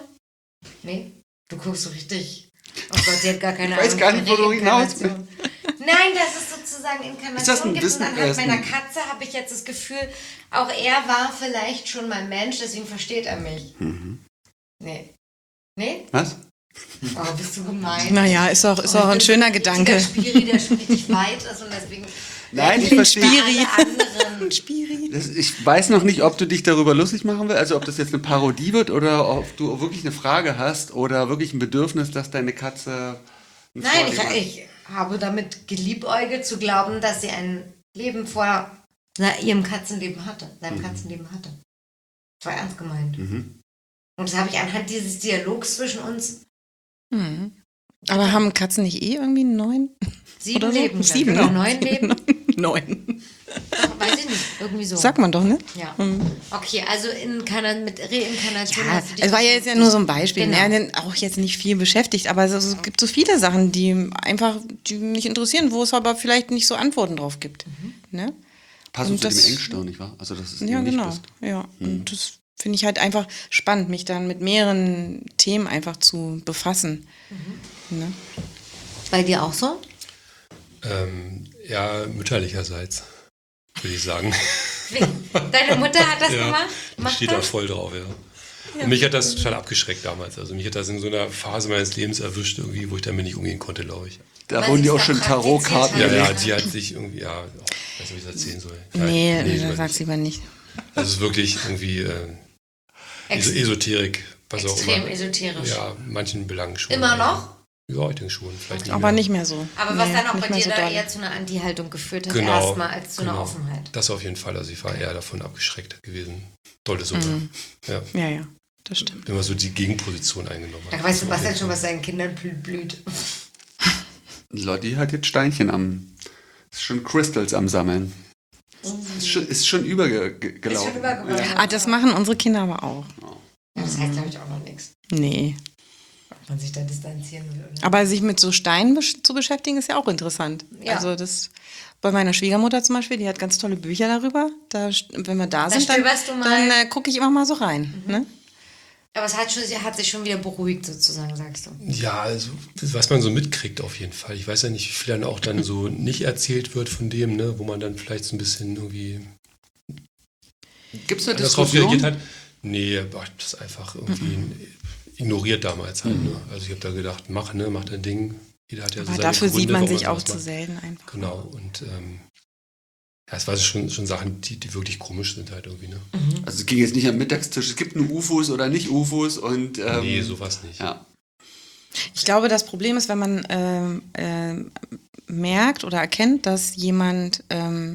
Nee, du guckst so richtig, oh Gott, sie hat gar keine Ahnung. Ich weiß gar nicht, wo du hinaus bist. Nein, das ist sozusagen Inkarnation. Ist das ein gibt. Und anhand Wissen- meiner Katze habe ich jetzt das Gefühl, auch er war vielleicht schon mal Mensch, deswegen versteht er mich. Mhm. Nee. Nee? Was? Oh, bist du gemein. Naja, ist auch, ist Oh, auch ein ich schöner bin Gedanke. Der Spiri, der schon richtig weit ist und deswegen... Nein, ich Den verstehe. Spiri. Alle anderen. Spiri. Das, ich weiß noch nicht, ob du dich darüber lustig machen willst, also ob das jetzt eine Parodie wird oder ob du wirklich eine Frage hast oder wirklich ein Bedürfnis, dass deine Katze... ein Nein, ich, Vorleben hat. ich habe damit geliebäugelt zu glauben, dass sie ein Leben vor na, ihrem Katzenleben hatte, seinem Mhm. Katzenleben hatte. Das war ernst gemeint. Mhm. Und das habe ich anhand dieses Dialogs zwischen uns Mhm. Aber haben Katzen nicht eh irgendwie neun? sieben Oder so? Leben. Sieben, oder ne? neun Leben. Neun. Weiß ich nicht, irgendwie so. Sagt man doch, ne? Ja. Mhm. Okay, also Inkarna- mit Reinkarnation Ja, hast du dich es war ja jetzt ja nur so ein Beispiel. Genau. Ne? Denn auch jetzt nicht viel beschäftigt, aber es, es gibt so viele Sachen, die einfach die mich interessieren, wo es aber vielleicht nicht so Antworten drauf gibt. Ne? Passend Und zu dem das- Engstirn, nicht wahr? Also, dass es Ja, eben nicht genau. bist. Ja, Mhm. und das finde ich halt einfach spannend, mich dann mit mehreren Themen einfach zu befassen. Ne? Bei dir auch so? Ähm, ja, mütterlicherseits, würde ich sagen. Deine Mutter hat das Ja, gemacht? die Macht steht da das? voll drauf, ja. Und mich hat das total abgeschreckt damals. Also mich hat das in so einer Phase meines Lebens erwischt, irgendwie, wo ich damit nicht umgehen konnte, glaube ich. Da Weil wurden sie dir auch es schon dann Tarotkarten praktiziert Ja, hat. gelegt. ja, die hat sich irgendwie, ja, oh, ich weiß nicht, wie ich das erzählen soll. Ja, Nee, lieber nee sag's nicht. lieber nicht. Also es ist wirklich irgendwie äh, Ex Es Esoterik, was auch extrem immer. esoterisch. Ja, manchen Belangen schon. Immer noch? Ja, ich denke schon. Vielleicht Aber mehr. nicht mehr so. Aber was Nee, dann auch nicht bei mehr dir so da doll. eher zu einer Anti-Haltung geführt hat, Genau, erstmal als zu einer genau. Offenheit. Das auf jeden Fall. Also ich war eher davon abgeschreckt gewesen. Dolle sogar. Mhm. Ja. Ja, ja, das stimmt. Wenn man so die Gegenposition eingenommen hat. Da weiß Sebastian schon, was seinen Kindern blü- blüht. Lotti hat jetzt Steinchen am, ist schon Crystals am Sammeln. Ist schon, ist schon übergelaufen. Ist schon übergegangen. Ja. Ah, das machen unsere Kinder aber auch. Ja, das heißt, glaube ich, auch noch nichts. Nee. Ob man sich da distanzieren will. Oder? Aber sich mit so Steinen besch- zu beschäftigen, ist ja auch interessant. Ja. Also das bei meiner Schwiegermutter zum Beispiel, die hat ganz tolle Bücher darüber. Da, st- wenn wir da, Da sind, dann, stöberst du mal. dann äh, gucke ich immer mal so rein. Ne? Aber es hat, schon, sie hat sich schon wieder beruhigt, sozusagen, sagst du. Ja, also was man so mitkriegt auf jeden Fall. Ich weiß ja nicht, wie viel dann auch dann so nicht erzählt wird von dem, ne, wo man dann vielleicht so ein bisschen irgendwie Gibt es eine anders drauf reagiert Diskussion? hat. Nee, boah, das einfach irgendwie ignoriert damals halt. Ne? Also ich habe da gedacht, mach, ne, mach dein Ding. Jeder hat ja so Aber seine dafür Gründe, sieht man warum sich auch sowas zu macht. selten einfach. Genau, und ähm, ja, es waren schon, schon Sachen, die, die wirklich komisch sind halt irgendwie, ne? Also es ging jetzt nicht am Mittagstisch, es gibt nur U F Os oder nicht U F Os und ähm, Nee, sowas nicht. ja. Ich glaube, das Problem ist, wenn man ähm, ähm, merkt oder erkennt, dass jemand ähm,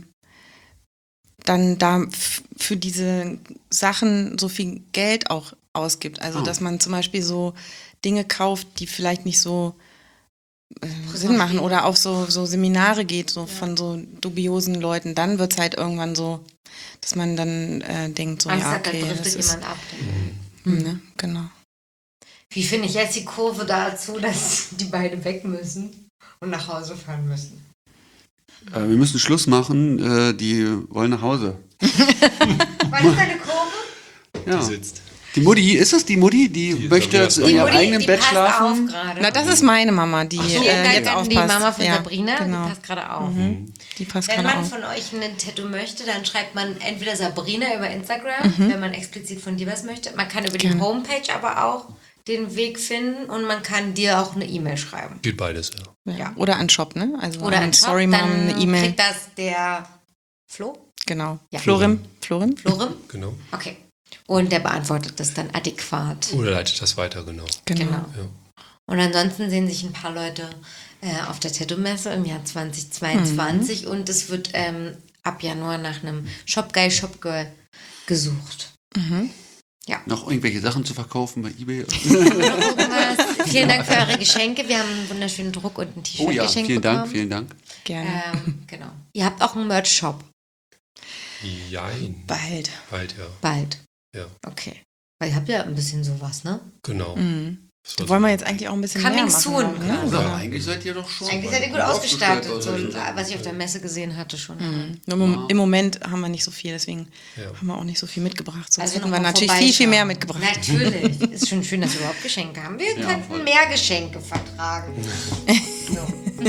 dann da f- für diese Sachen so viel Geld auch ausgibt. Also, Oh. dass man zum Beispiel so Dinge kauft, die vielleicht nicht so äh, Sinn machen oder auf so, so Seminare geht, so von so dubiosen Leuten, dann wird es halt irgendwann so, dass man dann äh, denkt, so, Angst ja, hat, da okay, das driftet ist, jemand ab. hm, ne, genau. Wie finde ich jetzt die Kurve dazu, dass die beiden weg müssen und nach Hause fahren müssen? Äh, wir müssen Schluss machen, äh, die wollen nach Hause. Was ist deine Kurve? Ja. Die sitzt. Die Mutti, ist es die Mutti, die, Die möchte Sabrina in Die ihrem Mutti, eigenen die Bett passt schlafen? auf gerade. Na, das ist meine Mama, die so, äh, dann- jetzt dann aufpasst. die Mama von ja, Sabrina, genau. die passt gerade auf. Mhm. Die passt Wenn gerade man auf. von euch ein Tattoo möchte, dann schreibt man entweder Sabrina über Instagram, wenn man explizit von dir was möchte. Man kann über die Gerne. Homepage aber auch den Weg finden und man kann dir auch eine E-Mail schreiben. Geht beides, ja. Ja. Ja. Oder an Shop, ne? Also Oder an ein Shop, Sorry Mom dann eine E-Mail. kriegt das der Flo? Genau. Ja. Florim. Florim? Florim? Genau. Okay. Und der beantwortet das dann adäquat. Oder leitet das weiter, genau. Genau. Genau. Ja. Und ansonsten sehen sich ein paar Leute äh, auf der Tattoo-Messe im Jahr zwanzig zweiundzwanzig Mhm. und es wird ähm, ab Januar nach einem Shop Guy, Shop Girl gesucht. Mhm. Noch irgendwelche Sachen zu verkaufen bei eBay? Noch irgendwas? Vielen Dank für eure Geschenke. Wir haben einen wunderschönen Druck und ein T-Shirt Oh ja, geschenkt vielen bekommen. Dank, vielen Dank. Gerne. Ähm, genau. Ihr habt auch einen Merch-Shop. Jein. Bald. Bald, ja. Bald. Ja, Okay. Weil ihr habt ja ein bisschen sowas, ne? genau. Mhm. Das Da war wollen so- wir jetzt eigentlich auch ein bisschen Coming mehr machen. soon, auch, ne? quasi. Ja, Ja. eigentlich seid ihr doch schon. Eigentlich seid ihr gut ausgestattet, so, was ich auf der Messe gesehen hatte schon. Mhm. Nur im, Im Moment haben wir nicht so viel, deswegen Ja. haben wir auch nicht so viel mitgebracht. Sonst Also hätten noch wir mal natürlich viel, viel vorbeischauen. mehr mitgebracht. Natürlich. Ist schon schön, dass wir überhaupt Geschenke haben. Wir Ja, könnten voll. mehr Geschenke vertragen. So.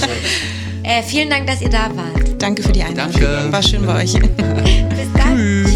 äh, vielen Dank, dass ihr da wart. Danke für die Einladung. Danke. War schön bei euch. Bis dann. Tschüss.